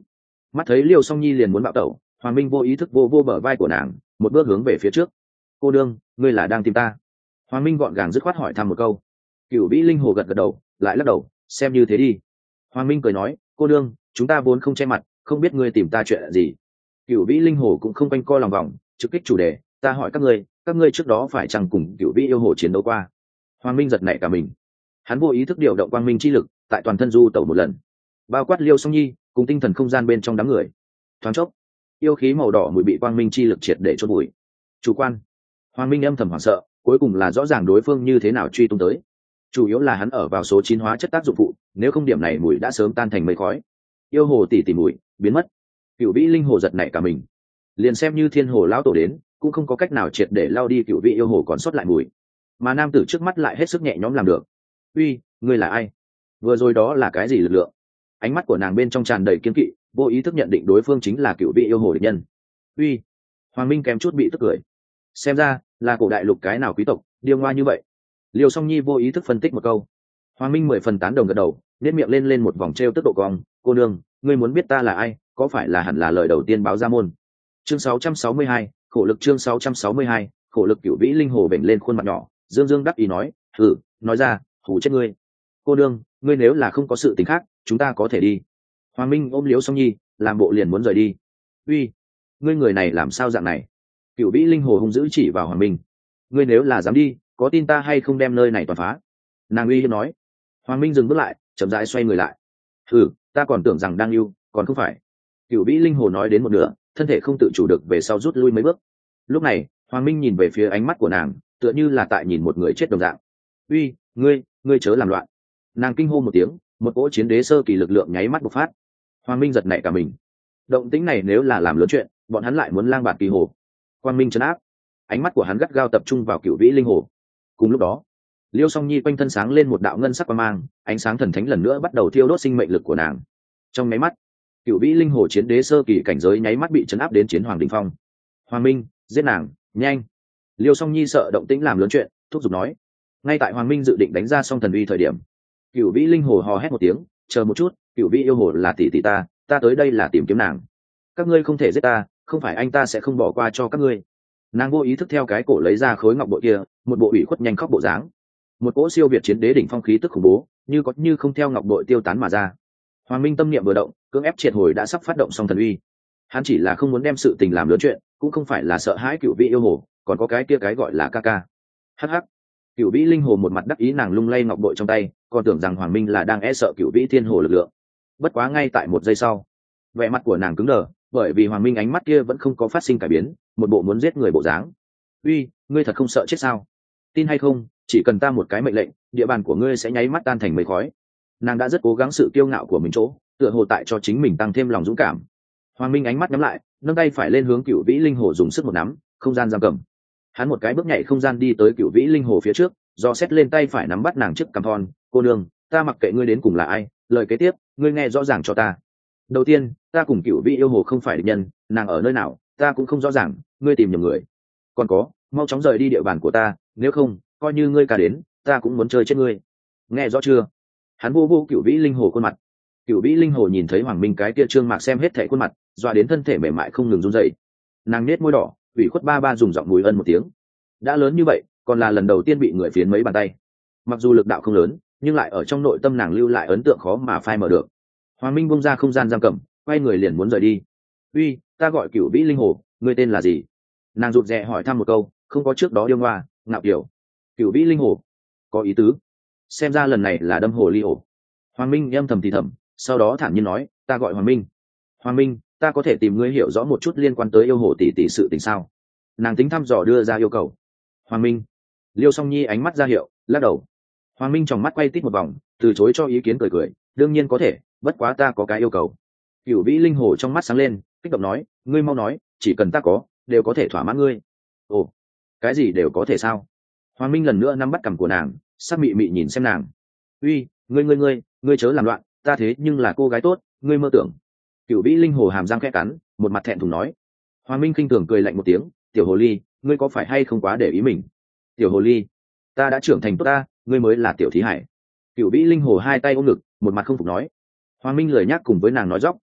Mắt thấy liêu song nhi liền muốn bạo tẩu, hoàng minh vô ý thức vô vô bờ vai của nàng, một bước hướng về phía trước. Cô đương, ngươi là đang tìm ta? Hoàng minh gọn gàng dứt khoát hỏi thăm một câu. Cửu vĩ linh hồ gật gật đầu, lại lắc đầu, xem như thế đi. Hoàng minh cười nói, cô đương, chúng ta vốn không che mặt, không biết ngươi tìm ta chuyện gì. Cửu vĩ linh hồ cũng không quanh co lòng vòng, trực kích chủ đề, ta hỏi các ngươi, các ngươi trước đó phải chăng cùng cửu vĩ yêu hồ chiến đấu qua? Hoàng minh giật nảy cả mình. Hắn vô ý thức điều động quang minh chi lực, tại toàn thân du tẩu một lần, bao quát liêu song nhi cùng tinh thần không gian bên trong đám người. Thoáng chốc, yêu khí màu đỏ mùi bị quang minh chi lực triệt để chôn bụi. Chủ quan. Hoàng minh âm thầm hoảng sợ, cuối cùng là rõ ràng đối phương như thế nào truy tung tới. Chủ yếu là hắn ở vào số chín hóa chất tác dụng phụ, nếu không điểm này mùi đã sớm tan thành mây khói. Yêu hồ tỉ tỉ mùi biến mất. Cửu vĩ linh hồ giật nảy cả mình, liền xem như thiên hồ lão tổ đến cũng không có cách nào triệt để lao đi cửu vĩ yêu hồ còn sót lại mùi, mà nam tử trước mắt lại hết sức nhẹ nhõm làm được. Uy, ngươi là ai? Vừa rồi đó là cái gì lực lượng? Ánh mắt của nàng bên trong tràn đầy kiên kỵ, vô ý thức nhận định đối phương chính là cửu vĩ yêu hồ địch nhân. Uy. Hoàng minh kém chút bị tức cười, xem ra là cổ đại lục cái nào quý tộc điêu ngoa như vậy. Liêu song nhi vô ý thức phân tích một câu. Hoàng minh mười phần tán đồng gật đầu, nét miệng lên lên một vòng treo tức độ cong. Cô nương, ngươi muốn biết ta là ai, có phải là hẳn là lời đầu tiên báo ra môn. Chương sáu trăm sáu mươi hai, khổ lực. Chương sáu trăm sáu mươi hai, khổ lực. Cửu vĩ linh hồ vểnh lên khuôn mặt nhỏ, dương dương đắc ý nói, thử nói ra, hù chết ngươi. Cô nương, ngươi nếu là không có sự tình khác, chúng ta có thể đi. Hoàng minh ôm Liêu song nhi, làm bộ liền muốn rời đi. Uy, ngươi người này làm sao dạng này? Cửu vĩ linh hồ hung dữ chỉ vào Hoàng minh. Ngươi nếu là dám đi, có tin ta hay không đem nơi này toàn phá? Nàng uy hiếp nói. Hoàng minh dừng bước lại, chậm rãi xoay người lại. Ừ, ta còn tưởng rằng đang yêu, còn không phải. Cửu vĩ linh hồ nói đến một nửa, thân thể không tự chủ được về sau rút lui mấy bước. Lúc này Hoàng minh nhìn về phía ánh mắt của nàng, tựa như là tại nhìn một người chết đồng dạng. Uy, ngươi ngươi chớ làm loạn. Nàng kinh hô một tiếng, một cỗ chiến đế sơ kỳ lực lượng nháy mắt bộc phát. Hoàng minh giật nảy cả mình. Động tĩnh này nếu là làm lớn chuyện, bọn hắn lại muốn lang bạt kỳ hồ. Quang minh trấn áp, ánh mắt của hắn gắt gao tập trung vào cửu vĩ linh hồ. Cùng lúc đó, Liêu song nhi quanh thân sáng lên một đạo ngân sắc quang mang, ánh sáng thần thánh lần nữa bắt đầu thiêu đốt sinh mệnh lực của nàng. Trong nháy mắt, cửu vĩ linh hồ chiến đế sơ kỳ cảnh giới nháy mắt bị chấn áp đến chiến hoàng đỉnh phong. Hoàng minh, giết nàng, nhanh! Liêu song nhi sợ động tĩnh làm lớn chuyện, thúc giục nói. Ngay tại Hoàng minh dự định đánh ra song thần uy thời điểm, cửu vĩ linh hồ hò hét một tiếng, chờ một chút, cửu vĩ yêu hồ là tỷ tỷ ta, ta tới đây là tìm kiếm nàng. Các ngươi không thể giết ta, không phải anh ta sẽ không bỏ qua cho các ngươi. Nàng vô ý thức theo cái cổ lấy ra khối ngọc bội kia, một bộ ủy khuất nhanh khóc bộ dáng. Một cỗ siêu việt chiến đế đỉnh phong khí tức khủng bố, như có như không theo ngọc bội tiêu tán mà ra. Hoàng minh tâm niệm vừa động, cưỡng ép triệt hồi đã sắp phát động song thần uy. Hắn chỉ là không muốn đem sự tình làm lớn chuyện, cũng không phải là sợ hãi cửu vĩ yêu hồ, còn có cái kia cái gọi là ca ca. Hắc hắc. Cửu vĩ linh hồ một mặt đắc ý nàng lung lay ngọc bội trong tay, còn tưởng rằng Hoàng minh là đang e sợ cửu vĩ thiên hồ lực lượng. Bất quá ngay tại một giây sau, vẻ mặt của nàng cứng đờ, bởi vì Hoàng minh ánh mắt kia vẫn không có phát sinh cải biến, một bộ muốn giết người bộ dáng. Uy, ngươi thật không sợ chết sao? Tin hay không, chỉ cần ta một cái mệnh lệnh, địa bàn của ngươi sẽ nháy mắt tan thành mây khói. Nàng đã rất cố gắng sự kiêu ngạo của mình chỗ, tựa hồ tại cho chính mình tăng thêm lòng dũng cảm. Hoàng minh ánh mắt nhắm lại, nâng tay phải lên hướng cửu vĩ linh hồ dùng sức một nắm, không gian giam cầm. Hắn một cái bước nhảy không gian đi tới cửu vĩ linh hồ phía trước, do xét lên tay phải nắm bắt nàng trước cằm thon. Cô nương, ta mặc kệ ngươi đến cùng là ai, lời kế tiếp ngươi nghe rõ ràng cho ta. Đầu tiên, ta cùng cửu vĩ yêu hồ không phải địch nhân, nàng ở nơi nào ta cũng không rõ ràng, ngươi tìm nhầm người. Còn có, mau chóng rời đi địa bàn của ta, nếu không coi như ngươi cả đến ta cũng muốn chơi chết ngươi, nghe rõ chưa? Hắn vô vô cửu vĩ linh hồ khuôn mặt. Cửu vĩ linh hồ nhìn thấy Hoàng minh cái kia trương mạc xem hết thảy khuôn mặt, dọa đến thân thể mềm mại không ngừng run rẩy. Nàng nết môi đỏ, ủy khuất ba ba dùng giọng mùi ân một tiếng. Đã lớn như vậy, còn là lần đầu tiên bị người phiến mấy bàn tay. Mặc dù lực đạo không lớn, nhưng lại ở trong nội tâm nàng lưu lại ấn tượng khó mà phai mờ được. Hoàng minh bung ra không gian giam cầm, quay người liền muốn rời đi. Uy, ta gọi cửu vĩ linh hồ, ngươi tên là gì? Nàng rụt rè hỏi thăm một câu, không có trước đó điêu ngoa, ngạo kiểu. Cửu vĩ linh hồ, có ý tứ. Xem ra lần này là đâm hồ ly ổ. Hoàng minh âm thầm thì thầm, sau đó thản nhiên nói, ta gọi Hoàng minh. Hoàng minh, ta có thể tìm ngươi hiểu rõ một chút liên quan tới yêu hồ tỷ tỷ sự tình sao? Nàng tính thăm dò đưa ra yêu cầu. Hoàng minh. Liêu song nhi ánh mắt ra hiệu, lắc đầu. Hoàng minh tròng mắt quay tít một vòng, từ chối cho ý kiến, cười cười, đương nhiên có thể, bất quá ta có cái yêu cầu. Cửu vĩ linh hồ trong mắt sáng lên, kích động nói, ngươi mau nói, chỉ cần ta có, đều có thể thỏa mãn ngươi. Ồ, cái gì đều có thể sao? Hoàng minh lần nữa nắm bắt cằm của nàng, sắc mị mị nhìn xem nàng. Uy, ngươi ngươi ngươi, ngươi chớ làm loạn, ta thế nhưng là cô gái tốt, ngươi mơ tưởng. Cửu vĩ linh hồ hàm răng khẽ cắn, một mặt thẹn thùng nói. Hoàng minh khinh thường cười lạnh một tiếng, tiểu hồ ly, ngươi có phải hay không quá để ý mình? Tiểu hồ ly, ta đã trưởng thành tốt ta, ngươi mới là tiểu thí hải. Cửu vĩ linh hồ hai tay ôm ngực, một mặt không phục nói. Hoàng minh lười nhắc cùng với nàng nói dóc,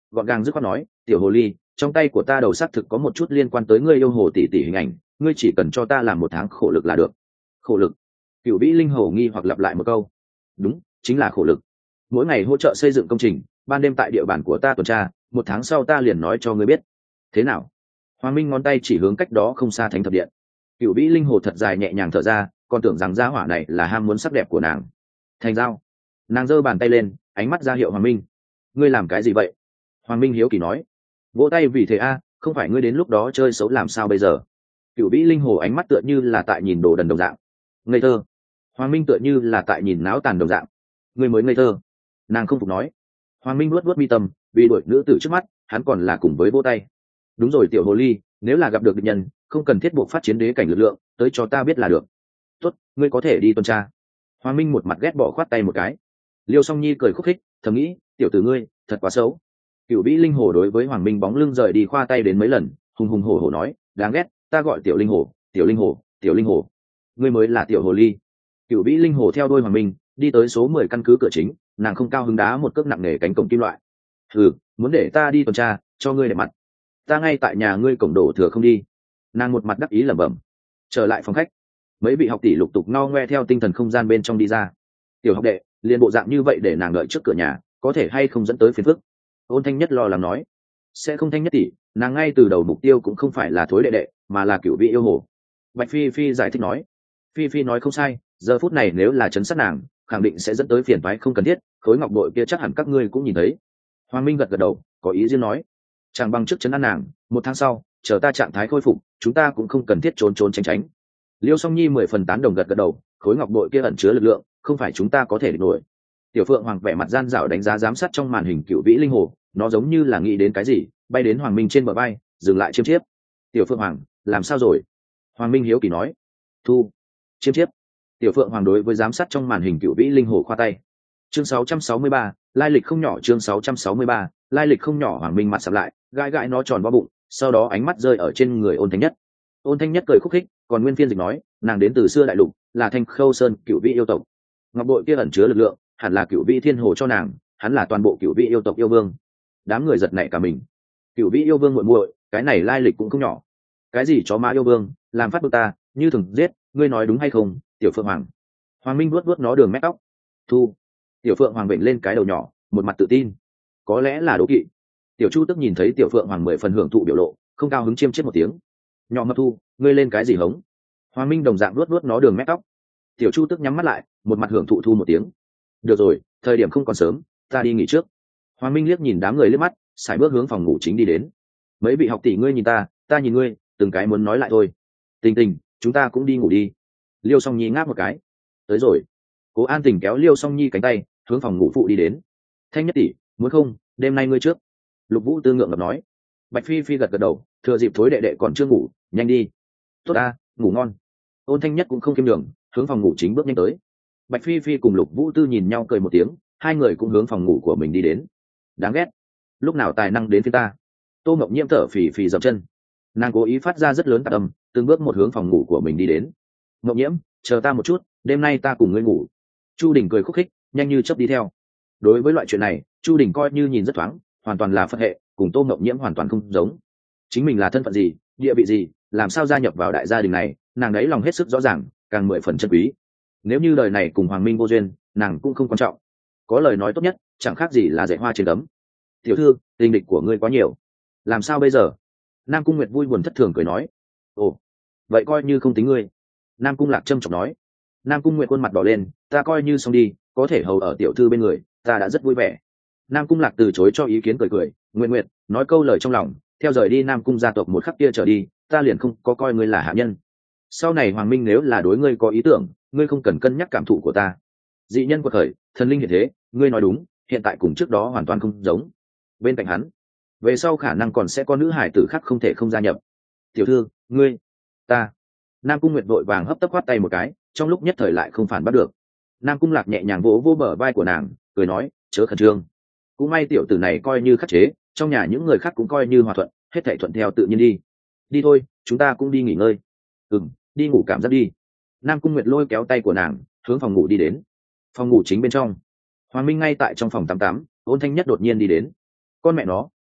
gọn gàng dứt khoát nói, tiểu hồ ly, trong tay của ta đầu xác thực có một chút liên quan tới ngươi yêu hồ tỷ tỷ hình ảnh, ngươi chỉ cần cho ta làm một tháng khổ lực là được. Khổ lực? Cửu vĩ linh hồ nghi hoặc lặp lại một câu. Đúng, chính là khổ lực. Mỗi ngày hỗ trợ xây dựng công trình, ban đêm tại địa bàn của ta tuần tra, một tháng sau ta liền nói cho ngươi biết. Thế nào? Hoàng Minh ngón tay chỉ hướng cách đó không xa thánh thập điện. Cửu vĩ linh hồ thật dài nhẹ nhàng thở ra, còn tưởng rằng gia hỏa này là ham muốn sắc đẹp của nàng. Thành giao. Nàng giơ bàn tay lên, ánh mắt ra hiệu Hoàng Minh. Ngươi làm cái gì vậy? Hoàng Minh hiếu kỳ nói. Vỗ tay vì thế a, không phải ngươi đến lúc đó chơi xấu làm sao bây giờ? Cửu vĩ linh hồ ánh mắt tựa như là tại nhìn đồ đần đồng dạng. Ngây thơ. Hoàng Minh tựa như là tại nhìn náo tàn đồng dạng. Ngươi mới ngây thơ. Nàng không phục nói. Hoàng Minh luốt luốt mi tâm, vì đuổi nữ tử trước mắt, hắn còn là cùng với vỗ tay. Đúng rồi tiểu hồ ly, nếu là gặp được địch nhân, không cần thiết buộc phát chiến đế cảnh lực lượng, tới cho ta biết là được. Tốt, ngươi có thể đi tuần tra. Hoàng Minh một mặt ghét bỏ khoát tay một cái. Liêu Song Nhi cười khúc khích, thầm nghĩ, tiểu tử ngươi, thật quá xấu. Cửu vĩ linh hồ đối với Hoàng Minh bóng lưng rời đi khoa tay đến mấy lần, hùng hùng hổ hổ nói, đáng ghét, ta gọi tiểu linh hồ, tiểu linh hồ, tiểu linh hồ. Ngươi mới là tiểu hồ ly. Cửu vĩ linh hồ theo đôi Hoàng Minh, đi tới số mười căn cứ cửa chính, nàng không cao hứng đá một cước nặng nề cánh cổng kim loại. Hừ, muốn để ta đi tuần tra, cho ngươi để mặt. Ta ngay tại nhà ngươi cổng đổ thừa không đi. Nàng một mặt đắc ý lẩm bẩm. Trở lại phòng khách, mấy vị học tỷ lục tục no ngoe theo tinh thần không gian bên trong đi ra. Tiểu học đệ, liền bộ dạng như vậy để nàng đợi trước cửa nhà, có thể hay không dẫn tới phiền phức? Ôn Thanh Nhất lo lắng nói. Sẽ không Thanh Nhất tỷ, nàng ngay từ đầu mục tiêu cũng không phải là thối đệ đệ, mà là cửu vị yêu hồ. Bạch Phi Phi giải thích nói. Phi Phi nói không sai, giờ phút này nếu là chấn sát nàng, khẳng định sẽ dẫn tới phiền toái không cần thiết, khối ngọc bội kia chắc hẳn các ngươi cũng nhìn thấy. Hoàng Minh gật gật đầu, có ý riêng nói. Chẳng bằng trước chấn an nàng, một tháng sau, chờ ta trạng thái khôi phục, chúng ta cũng không cần thiết trốn trốn tránh tránh. Liêu Song Nhi mười phần tán đồng gật gật đầu, khối ngọc bội kia ẩn chứa lực lượng, không phải chúng ta có thể địch nổi. Tiểu Phượng Hoàng vẻ mặt gian dảo đánh giá giám sát trong màn hình cựu vĩ linh hồ, nó giống như là nghĩ đến cái gì, bay đến Hoàng Minh trên bờ bay, dừng lại chiêm chiếp. Tiểu Phượng Hoàng, làm sao rồi? Hoàng Minh hiếu kỳ nói. Thu. Chiêm chiếp. Tiểu Phượng Hoàng đối với giám sát trong màn hình cựu vĩ linh hồ khoa tay. Chương sáu trăm sáu mươi ba, lai lịch không nhỏ. Chương sáu trăm sáu mươi ba, lai lịch không nhỏ. Hoàng Minh mặt sầm lại, gãi gãi nó tròn vo bụng, sau đó ánh mắt rơi ở trên người Ôn Thanh Nhất. Ôn Thanh Nhất cười khúc khích, còn nguyên phiên dịch nói, nàng đến từ xưa đại lục, là Thanh Khâu Sơn cựu vị yêu tộc. Ngọc bội kia ẩn chứa lực lượng, hẳn là cựu vị thiên hồ cho nàng, hắn là toàn bộ cựu vị yêu tộc yêu vương. Đám người giật nảy cả mình. Cựu vị yêu vương muội muội, cái này lai lịch cũng không nhỏ. Cái gì chó má yêu vương, làm phát bực ta, như thường giết, ngươi nói đúng hay không, Tiểu Phượng Hoàng? Hoàng Minh vuốt vuốt nó đường mép tóc. Thu. Tiểu Phượng Hoàng vểnh lên cái đầu nhỏ, một mặt tự tin. Có lẽ là đố kỵ. Tiểu Chu Tức nhìn thấy Tiểu Phượng Hoàng mười phần hưởng thụ biểu lộ, không cao hứng chiêm chết một tiếng. Nhỏ mập Thu, ngươi lên cái gì hống? Hoàng Minh đồng dạng vuốt vuốt nó đường mép tóc. Tiểu Chu Tức nhắm mắt lại, một mặt hưởng thụ thu một tiếng. Được rồi, thời điểm không còn sớm, ta đi nghỉ trước. Hoàng Minh liếc nhìn đám người liếc mắt, sải bước hướng phòng ngủ chính đi đến. Mấy vị học tỷ ngươi nhìn ta, ta nhìn ngươi, từng cái muốn nói lại thôi. Tình Tình, chúng ta cũng đi ngủ đi. Liêu Song Nhi ngáp một cái. Tới rồi. Cố An Tình kéo Liêu Song Nhi cánh tay, hướng phòng ngủ phụ đi đến. Thanh Nhất tỷ, muốn không, đêm nay ngươi trước. Lục Vũ Tư ngượng ngập nói. Bạch Phi Phi gật gật đầu, thừa dịp thối đệ đệ còn chưa ngủ, nhanh đi. Tốt ta, ngủ ngon. Ôn Thanh Nhất cũng không kiêm đường, hướng phòng ngủ chính bước nhanh tới. Bạch Phi Phi cùng Lục Vũ Tư nhìn nhau cười một tiếng, hai người cũng hướng phòng ngủ của mình đi đến. Đáng ghét, lúc nào tài năng đến phía ta? Tô Ngọc Nhiễm thở phì phì dậm chân, nàng cố ý phát ra rất lớn tạc âm, từng bước một hướng phòng ngủ của mình đi đến. Ngọc Nhiễm, chờ ta một chút, đêm nay ta cùng ngươi ngủ. Chu Đình cười khúc khích, nhanh như chớp đi theo. Đối với loại chuyện này, Chu Đình coi như nhìn rất thoáng, hoàn toàn là phật hệ, cùng Tô Ngọc Nhiễm hoàn toàn không giống. Chính mình là thân phận gì, địa vị gì, làm sao gia nhập vào đại gia đình này, nàng đấy lòng hết sức rõ ràng, càng mười phần chân quý. Nếu như đời này cùng Hoàng Minh vô duyên, nàng cũng không quan trọng. Có lời nói tốt nhất, chẳng khác gì là dạy hoa trên cấm. Tiểu thư, tình địch của ngươi quá nhiều, làm sao bây giờ? Nam Cung Nguyệt vui buồn thất thường cười nói. Ồ, vậy coi như không tính ngươi. Nam Cung Lạc trâm trọng nói. Nam Cung Nguyệt khuôn mặt đỏ lên, ta coi như xong đi, có thể hầu ở tiểu thư bên người, ta đã rất vui vẻ. Nam Cung Lạc từ chối cho ý kiến cười cười. Nguyệt Nguyệt nói câu lời trong lòng, theo rời đi Nam Cung gia tộc một khắc kia trở đi, ta liền không có coi ngươi là hạ nhân. Sau này Hoàng Minh nếu là đối ngươi có ý tưởng, ngươi không cần cân nhắc cảm thụ của ta. Dị nhân quật khởi, thần linh hiện thế, ngươi nói đúng, hiện tại cùng trước đó hoàn toàn không giống. Bên cạnh hắn, về sau khả năng còn sẽ có nữ hải tử khác không thể không gia nhập. Tiểu thư, ngươi, ta. Nam Cung Nguyệt vội vàng hấp tấp khoát tay một cái, trong lúc nhất thời lại không phản bắt được. Nam Cung Lạc nhẹ nhàng vỗ vỗ bờ vai của nàng, cười nói, chớ khẩn trương. Cũng may tiểu tử này coi như khắc chế, trong nhà những người khác cũng coi như hòa thuận, hết thảy thuận theo tự nhiên đi. Đi thôi, chúng ta cũng đi nghỉ ngơi. Ừm, đi ngủ cảm giác đi. Nam Cung Nguyệt lôi kéo tay của nàng, hướng phòng ngủ đi đến. Phòng ngủ chính bên trong, Hoàng Minh ngay tại trong phòng tắm tắm, Ôn Thanh Nhất đột nhiên đi đến. Con mẹ nó,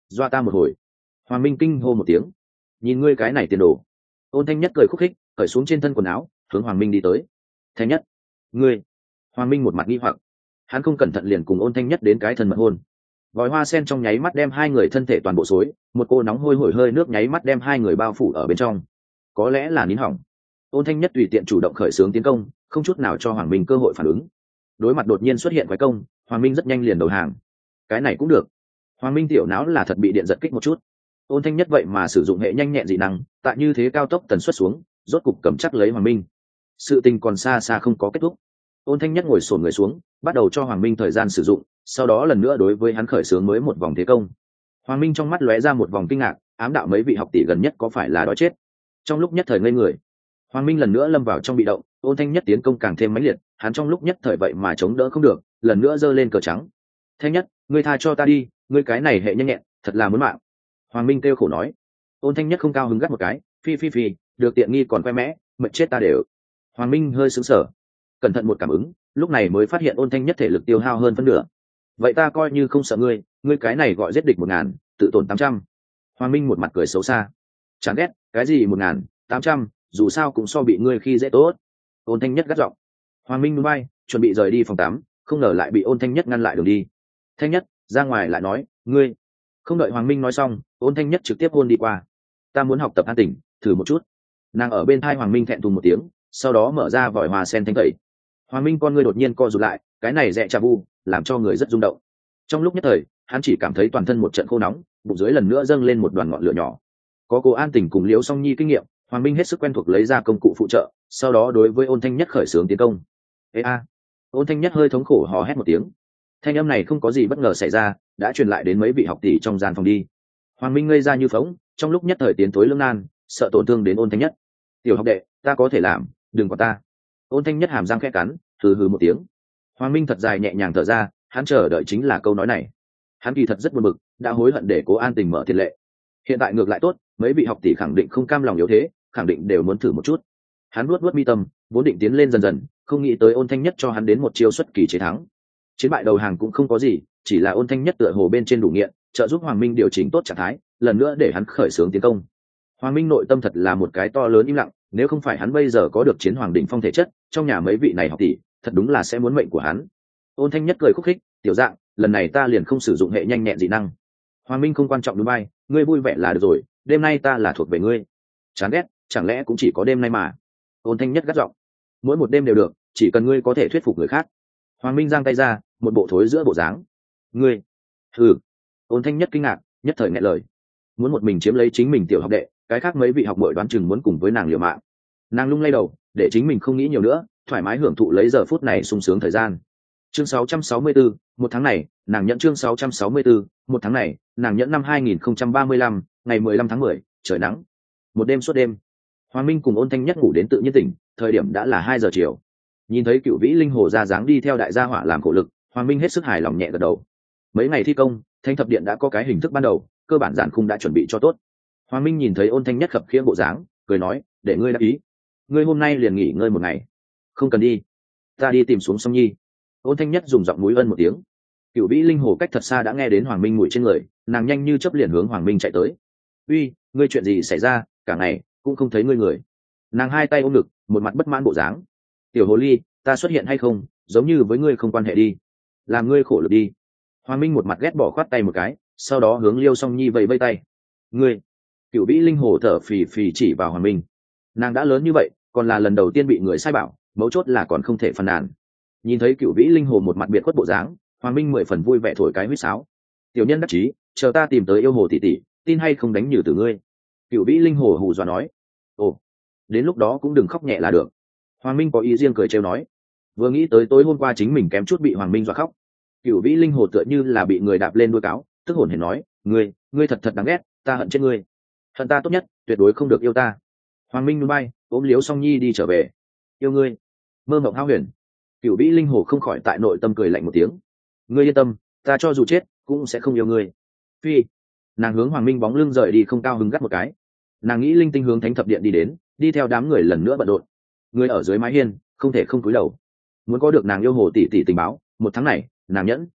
doa ta một hồi. Hoàng Minh kinh hô một tiếng. Nhìn ngươi cái này tiền đồ. Ôn Thanh Nhất cười khúc khích, cởi xuống trên thân quần áo, hướng Hoàng Minh đi tới. Thanh Nhất, ngươi. Hoàng Minh một mặt nghi hoặc, hắn không cẩn thận liền cùng Ôn Thanh Nhất đến cái thân mật hôn. Vòi hoa sen trong nháy mắt đem hai người thân thể toàn bộ xối, một cô nóng hôi hổi hơi nước nháy mắt đem hai người bao phủ ở bên trong. Có lẽ là nín hỏng. Ôn Thanh Nhất tùy tiện chủ động khởi xướng tiến công, không chút nào cho Hoàng Minh cơ hội phản ứng. Đối mặt đột nhiên xuất hiện quái công, Hoàng Minh rất nhanh liền đầu hàng. Cái này cũng được. Hoàng Minh tiểu não là thật bị điện giật kích một chút. Ôn Thanh Nhất vậy mà sử dụng hệ nhanh nhẹn dị năng, tại như thế cao tốc tần suất xuống, rốt cục cầm chắc lấy Hoàng Minh. Sự tình còn xa xa không có kết thúc. Ôn Thanh Nhất ngồi xổm người xuống, bắt đầu cho Hoàng Minh thời gian sử dụng, sau đó lần nữa đối với hắn khởi xướng mới một vòng thế công. Hoàng Minh trong mắt lóe ra một vòng kinh ngạc, ám đạo mấy vị học tỷ gần nhất có phải là đói chết. Trong lúc nhất thời ngây người, Hoàng Minh lần nữa lâm vào trong bị động, Ôn Thanh Nhất tiến công càng thêm mãnh liệt, hắn trong lúc nhất thời vậy mà chống đỡ không được, lần nữa giơ lên cờ trắng. Thanh Nhất, ngươi tha cho ta đi, ngươi cái này hệ nhanh nhẹn, thật là muốn mạng. Hoàng Minh kêu khổ nói. Ôn Thanh Nhất không cao hứng gắt một cái, phi phi phi, được tiện nghi còn khoe mẽ, mệt chết ta đều. Hoàng Minh hơi sững sờ, cẩn thận một cảm ứng, lúc này mới phát hiện Ôn Thanh Nhất thể lực tiêu hao hơn phân nửa. Vậy ta coi như không sợ ngươi, ngươi cái này gọi giết địch một ngàn, tự tổn tám trăm. Hoàng Minh một mặt cười xấu xa. Chẳng ghét, cái gì một ngàn, tám trăm, dù sao cũng so bị ngươi khi dễ tốt. Ôn Thanh Nhất gắt giọng. Hoàng Minh núi bay, chuẩn bị rời đi phòng tắm, không ngờ lại bị Ôn Thanh Nhất ngăn lại đường đi. Thanh Nhất, ra ngoài lại nói, ngươi. Không đợi Hoàng Minh nói xong, Ôn Thanh Nhất trực tiếp hôn đi qua. Ta muốn học tập an tĩnh, thử một chút. Nàng ở bên thai Hoàng Minh thẹn thùng một tiếng, sau đó mở ra vòi hoa sen thanh tẩy. Hoàng Minh con ngươi đột nhiên co rụt lại, cái này rẻ trà vu, làm cho người rất rung động. Trong lúc nhất thời, hắn chỉ cảm thấy toàn thân một trận khô nóng, bụng dưới lần nữa dâng lên một đoàn ngọn lửa nhỏ. Có cô An Tỉnh cùng Liễu Song Nhi kinh nghiệm, Hoàng Minh hết sức quen thuộc lấy ra công cụ phụ trợ, sau đó đối với Ôn Thanh Nhất khởi xướng tiến công. Ê a! Ôn Thanh Nhất hơi thống khổ hò hét một tiếng. Thanh âm này không có gì bất ngờ xảy ra, đã truyền lại đến mấy vị học tỷ trong gian phòng đi. Hoàng Minh ngây ra như phỗng, trong lúc nhất thời tiến tối lưỡng nan, sợ tổn thương đến Ôn Thanh Nhất. Tiểu học đệ, ta có thể làm, đừng có ta. Ôn Thanh Nhất hàm răng khẽ cắn, hừ hừ một tiếng. Hoàng Minh thật dài nhẹ nhàng thở ra, hắn chờ đợi chính là câu nói này. Hắn kỳ thật rất buồn bực, đã hối hận để Cố An Tình mở tiền lệ. Hiện tại ngược lại tốt, mấy vị học tỷ khẳng định không cam lòng yếu thế, khẳng định đều muốn thử một chút. Hắn nuốt nuốt mi tâm, vốn định tiến lên dần dần, không nghĩ tới Ôn Thanh Nhất cho hắn đến một chiêu xuất kỳ chế thắng. Chiến bại đầu hàng cũng không có gì, chỉ là Ôn Thanh Nhất tựa hồ bên trên đủ nghiện, trợ giúp Hoàng Minh điều chỉnh tốt trạng thái, lần nữa để hắn khởi xướng tiến công. Hoàng Minh nội tâm thật là một cái to lớn im lặng, nếu không phải hắn bây giờ có được chiến hoàng đỉnh phong thể chất, trong nhà mấy vị này học tỷ, thật đúng là sẽ muốn mệnh của hắn. Ôn Thanh Nhất cười khúc khích, tiểu dạng, lần này ta liền không sử dụng hệ nhanh nhẹn dị năng. Hoàng Minh không quan trọng đúng bay, ngươi vui vẻ là được rồi, đêm nay ta là thuộc về ngươi. Chán ghét, chẳng lẽ cũng chỉ có đêm nay mà? Ôn Thanh Nhất gắt giọng, mỗi một đêm đều được, chỉ cần ngươi có thể thuyết phục người khác. Hoàng Minh giang tay ra, một bộ thối giữa bộ dáng. Ngươi? Ừ. Ôn Thanh Nhất kinh ngạc, nhất thời nghẹn lời. Muốn một mình chiếm lấy chính mình tiểu học đệ, cái khác mấy vị học muội đoán chừng muốn cùng với nàng liều mạng. Nàng lung lay đầu, để chính mình không nghĩ nhiều nữa, thoải mái hưởng thụ lấy giờ phút này sung sướng thời gian. Chương sáu trăm sáu mươi tư, một tháng này, nàng nhận chương sáu trăm sáu mươi tư, một tháng này, nàng nhận năm hai nghìn không trăm ba mươi lăm, ngày mười lăm tháng mười, trời nắng. Một đêm suốt đêm. Hoàng Minh cùng Ôn Thanh Nhất ngủ đến tự nhiên tỉnh, thời điểm đã là hai giờ chiều. Nhìn thấy Cựu Vĩ Linh Hồ ra dáng đi theo đại gia hỏa làm khổ lực, Hoàng Minh hết sức hài lòng nhẹ gật đầu. Mấy ngày thi công, Thanh Thập Điện đã có cái hình thức ban đầu, cơ bản giản khung đã chuẩn bị cho tốt. Hoàng Minh nhìn thấy Ôn Thanh Nhất khập khiễng bộ dáng, cười nói, để ngươi đáp ý. Ngươi hôm nay liền nghỉ ngơi một ngày. Không cần đi, ta đi tìm xuống Song Nhi. Ôn Thanh Nhất dùng giọng mũi ân một tiếng. Cựu Vĩ Linh Hồ cách thật xa đã nghe đến Hoàng Minh mùi trên người, nàng nhanh như chớp liền hướng Hoàng Minh chạy tới. Uy, ngươi chuyện gì xảy ra, cả ngày cũng không thấy ngươi người. Nàng hai tay ôm ngực, một mặt bất mãn bộ dáng. Tiểu hồ ly, ta xuất hiện hay không, giống như với ngươi không quan hệ đi, làm ngươi khổ lực đi. Hoàng Minh một mặt ghét bỏ khoát tay một cái, sau đó hướng Liêu Song Nhi vẫy vẫy tay. Ngươi? Cựu Vĩ Linh Hồ thở phì phì chỉ vào Hoàng Minh. Nàng đã lớn như vậy, còn là lần đầu tiên bị người sai bảo, mấu chốt là còn không thể phàn nàn. Nhìn thấy Cựu Vĩ Linh Hồ một mặt biệt khuất bộ dáng, Hoàng Minh mười phần vui vẻ thổi cái huýt sáo. Tiểu nhân đắc chí, chờ ta tìm tới yêu hồ tỷ tỷ, tin hay không đánh nhử từ ngươi. Cựu Vĩ Linh Hồ hù dọa nói. Ồ, đến lúc đó cũng đừng khóc nhẹ là được. Hoàng Minh có ý riêng cười trêu nói. Vừa nghĩ tới tối hôm qua chính mình kém chút bị Hoàng Minh dọa khóc. Cựu Vĩ Linh Hồ tựa như là bị người đạp lên đuôi cáo, tức hồn hển nói, ngươi, ngươi thật thật đáng ghét, ta hận chết ngươi. Hận ta tốt nhất, tuyệt đối không được yêu ta. Hoàng Minh núi bay, ôm Liễu Song Nhi đi trở về. Yêu ngươi? Mơ mộng hão huyền. Cựu Vĩ Linh Hồ không khỏi tại nội tâm cười lạnh một tiếng. Ngươi yên tâm, ta cho dù chết cũng sẽ không yêu ngươi. Phi. Nàng hướng Hoàng Minh bóng lưng rời đi không cao hứng gắt một cái. Nàng nghĩ linh tinh hướng Thánh Thập Điện đi đến, đi theo đám người lần nữa bận rộn. Người ở dưới mái hiên không thể không cúi đầu. Muốn có được nàng yêu hồ tỷ tỷ tình báo, một tháng này nàng nhẫn.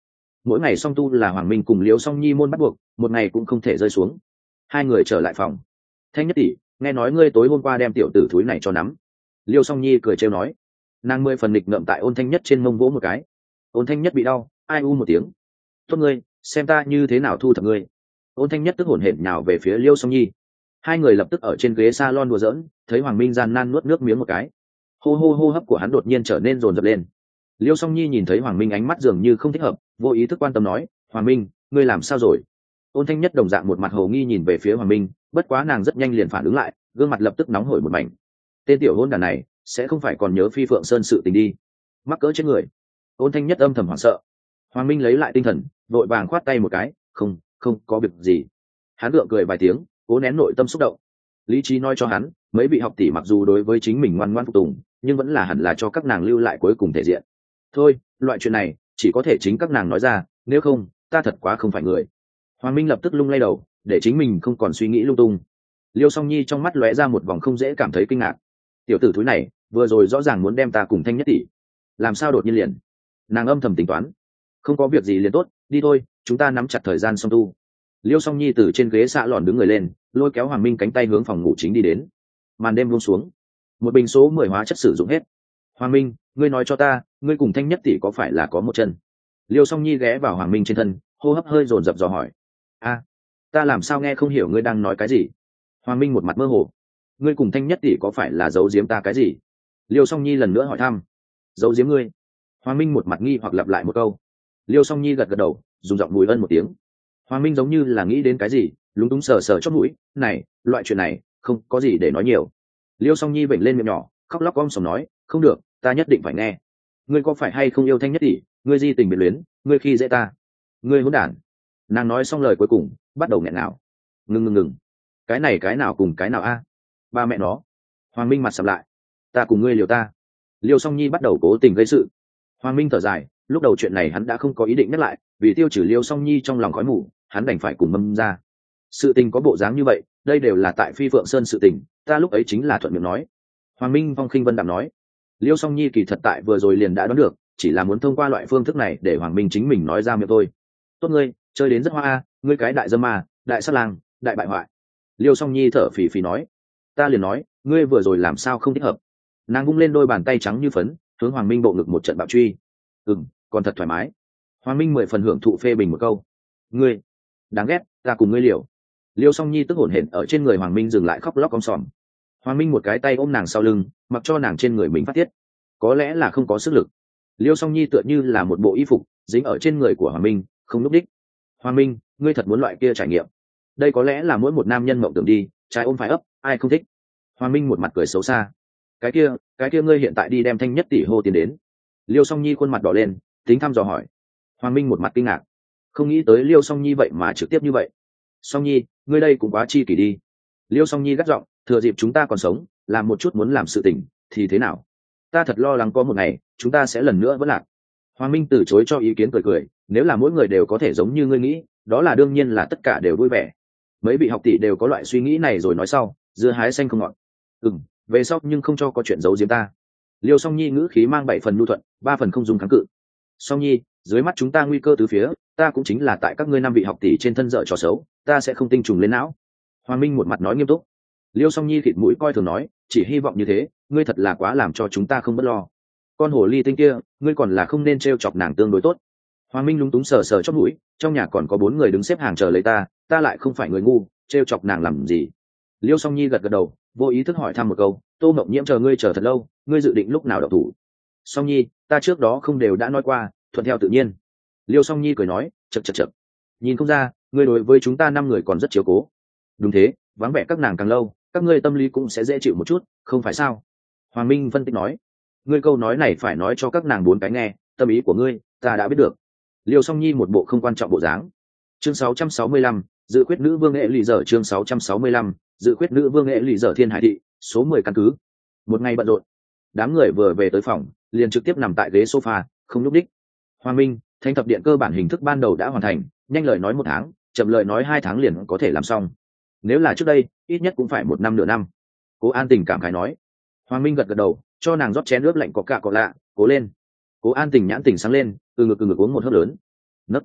mỗi ngày song tu là hoàng minh cùng liêu song nhi môn bắt buộc, một ngày cũng không thể rơi xuống. Hai người trở lại phòng. Thanh Nhất tỷ, nghe nói ngươi tối hôm qua đem tiểu tử thúi này cho nắm. Liêu song nhi cười trêu nói. Nàng mười phần nghịch ngợm tại Ôn Thanh Nhất trên mông vỗ một cái. Ôn Thanh Nhất bị đau, ai u một tiếng. Tốt ngươi, xem ta như thế nào thu thập ngươi. Ôn Thanh Nhất tức hổn hển nhào về phía Liêu song nhi. Hai người lập tức ở trên ghế salon đùa giỡn, thấy hoàng minh gian nan nuốt nước miếng một cái. Hô hô hô hấp của hắn đột nhiên trở nên rồn rập lên. Liêu song nhi nhìn thấy hoàng minh ánh mắt dường như không thích hợp, vô ý thức quan tâm nói, hoàng minh, ngươi làm sao rồi? Ôn Thanh Nhất đồng dạng một mặt hồ nghi nhìn về phía hoàng minh, bất quá nàng rất nhanh liền phản ứng lại, gương mặt lập tức nóng hổi một mảnh. Tên tiểu hôn đàn này sẽ không phải còn nhớ Phi Phượng Sơn sự tình đi, mắc cỡ chết người. Ôn Thanh Nhất âm thầm hoảng sợ. Hoàng minh lấy lại tinh thần, vội vàng khoát tay một cái, không không có việc gì. Hắn gượng cười vài tiếng, cố nén nội tâm xúc động. Lý trí nói cho hắn, mấy vị học tỷ mặc dù đối với chính mình ngoan ngoãn phục tùng, nhưng vẫn là hẳn là cho các nàng lưu lại cuối cùng thể diện. Thôi, loại chuyện này chỉ có thể chính các nàng nói ra, nếu không ta thật quá không phải người. Hoàng minh lập tức lung lay đầu, để chính mình không còn suy nghĩ lung tung. Liêu song nhi trong mắt lóe ra một vòng không dễ cảm thấy kinh ngạc. Tiểu tử thúi này vừa rồi rõ ràng muốn đem ta cùng Thanh Nhất tỷ, làm sao đột nhiên liền? Nàng âm thầm tính toán. Không có việc gì liền tốt, đi thôi, chúng ta nắm chặt thời gian song tu. Liêu song nhi từ trên ghế xạ lòn đứng người lên, lôi kéo hoàng minh cánh tay hướng phòng ngủ chính đi đến. Màn đêm buông xuống, một bình số mười hóa chất sử dụng hết. Hoàng minh, ngươi nói cho ta, ngươi cùng Thanh Nhất tỷ có phải là có một chân? Liêu song nhi ghé vào hoàng minh trên thân, hô hấp hơi dồn dập dò hỏi. A, ta làm sao nghe không hiểu ngươi đang nói cái gì? Hoàng minh một mặt mơ hồ. Ngươi cùng Thanh Nhất tỷ có phải là giấu giếm ta cái gì? Liêu song nhi lần nữa hỏi thăm. Giấu giếm ngươi? Hoàng minh một mặt nghi hoặc lặp lại một câu. Liêu song nhi gật gật đầu, dùng giọng mùi ân một tiếng. Hoàng minh giống như là nghĩ đến cái gì, lúng túng sờ sờ chót mũi. Này, loại chuyện này không có gì để nói nhiều. Liêu song nhi vểnh lên miệng nhỏ, khóc lóc om sòm nói, không được, ta nhất định phải nghe. Ngươi có phải hay không yêu Thanh Nhất tỷ? Ngươi di tình biệt luyến, ngươi khi dễ ta, ngươi hỗn đản. Nàng nói xong lời cuối cùng, bắt đầu nghẹn ngào. Ngừng ngừng ngừng, cái này cái nào cùng cái nào a? Ba mẹ nó. Hoàng minh mặt sầm lại. Ta cùng ngươi liều ta. Liêu song nhi bắt đầu cố tình gây sự. Hoàng minh thở dài, lúc đầu chuyện này hắn đã không có ý định nhắc lại, vì tiêu trừ Liêu song nhi trong lòng khói mù, hắn đành phải cùng mâm ra. Sự tình có bộ dáng như vậy, đây đều là tại Phi Phượng Sơn sự tình, ta lúc ấy chính là thuận miệng nói. Hoàng minh phong khinh vân đạm nói. Liêu song nhi kỳ thật tại vừa rồi liền đã đoán được, chỉ là muốn thông qua loại phương thức này để hoàng minh chính mình nói ra miệng thôi. Tốt ngươi, chơi đến rất hoa a, ngươi cái đại dâm ma, đại sát lang, đại bại hoại. Liêu song nhi thở phì phì nói. Ta liền nói, ngươi vừa rồi làm sao không thích hợp. Nàng vung lên đôi bàn tay trắng như phấn, hướng hoàng minh bộ ngực một trận bạo truy. Ừm, còn thật thoải mái. Hoàng minh mười phần hưởng thụ phê bình một câu. Ngươi đáng ghét, ta cùng ngươi liều. Liêu song nhi tức hổn hển ở trên người hoàng minh dừng lại khóc lóc om sòm. Hoàng minh một cái tay ôm nàng sau lưng, mặc cho nàng trên người mình phát tiết. Có lẽ là không có sức lực, Liêu song nhi tựa như là một bộ y phục dính ở trên người của hoàng minh, không lúc đích. Hoàng minh, ngươi thật muốn loại kia trải nghiệm? Đây có lẽ là mỗi một nam nhân mộng tưởng đi, trái ôm phải ấp, ai không thích. Hoàng minh một mặt cười xấu xa. Cái kia cái kia ngươi hiện tại đi đem Thanh Nhất tỷ hô tiền đến. Liêu song nhi khuôn mặt đỏ lên, tính thăm dò hỏi. Hoàng minh một mặt kinh ngạc, không nghĩ tới Liêu song nhi vậy mà trực tiếp như vậy. Song nhi, ngươi đây cũng quá chi kỷ đi. Liêu song nhi gắt giọng, thừa dịp chúng ta còn sống, làm một chút muốn làm sự tình thì thế nào? Ta thật lo lắng có một ngày chúng ta sẽ lần nữa vẫn lạc. Hoàng minh từ chối cho ý kiến, cười cười, nếu là mỗi người đều có thể giống như ngươi nghĩ, đó là đương nhiên là tất cả đều vui vẻ. Mấy vị học tỷ đều có loại suy nghĩ này rồi nói sau, dưa hái xanh không ngọt. Ừm, về sau nhưng không cho có chuyện giấu giếm ta. Liêu song nhi ngữ khí mang bảy phần nhu thuận, ba phần không dùng kháng cự. Song nhi, dưới mắt chúng ta nguy cơ từ phía, ta cũng chính là tại các ngươi năm vị học tỷ trên thân dở trò xấu, ta sẽ không tinh trùng lên não. Hoàng minh một mặt nói nghiêm túc. Liêu song nhi khịt mũi coi thường nói, chỉ hy vọng như thế, ngươi thật là quá làm cho chúng ta không bất lo. Con hồ ly tinh kia, ngươi còn là không nên trêu chọc nàng tương đối tốt. Hoàng minh lúng túng sờ sờ chóp mũi, trong nhà còn có bốn người đứng xếp hàng chờ lấy ta, ta lại không phải người ngu, trêu chọc nàng làm gì. Liêu song nhi gật gật đầu, vô ý thức hỏi thăm một câu, Tô Mộng Nhiễm chờ ngươi chờ thật lâu, ngươi dự định lúc nào đậu thủ? Song nhi, ta trước đó không đều đã nói qua, thuận theo tự nhiên. Liêu song nhi cười nói, chật chật chật, nhìn không ra, ngươi đối với chúng ta năm người còn rất chiếu cố. Đúng thế, vắng vẻ các nàng càng lâu, các ngươi tâm lý cũng sẽ dễ chịu một chút, không phải sao? Hoàng minh phân tích nói. Ngươi câu nói này phải nói cho các nàng bốn cái nghe, tâm ý của ngươi ta đã biết được. Liêu song nhi một bộ không quan trọng bộ dáng. Chương sáu trăm sáu mươi lăm, dự khuyết nữ vương nghệ lì dở. Chương sáu trăm sáu mươi lăm, dự khuyết nữ vương nghệ lì dở. Thiên Hải thị, số mười căn cứ. Một ngày bận rộn, đám người vừa về tới phòng liền trực tiếp nằm tại ghế sofa, không lúc đích. Hoàng minh, thanh thập điện cơ bản hình thức ban đầu đã hoàn thành, nhanh lời nói một tháng, chậm lời nói hai tháng liền có thể làm xong. Nếu là trước đây, ít nhất cũng phải một năm nửa năm. Cố An Tình cảm khái nói. Hoàng minh gật gật đầu, cho nàng rót chén nước lạnh có cạ có lạ, cố lên. Cố An Tình nhãn tình sáng lên, từ ngực từ ngực uống một hớp lớn. Nấc.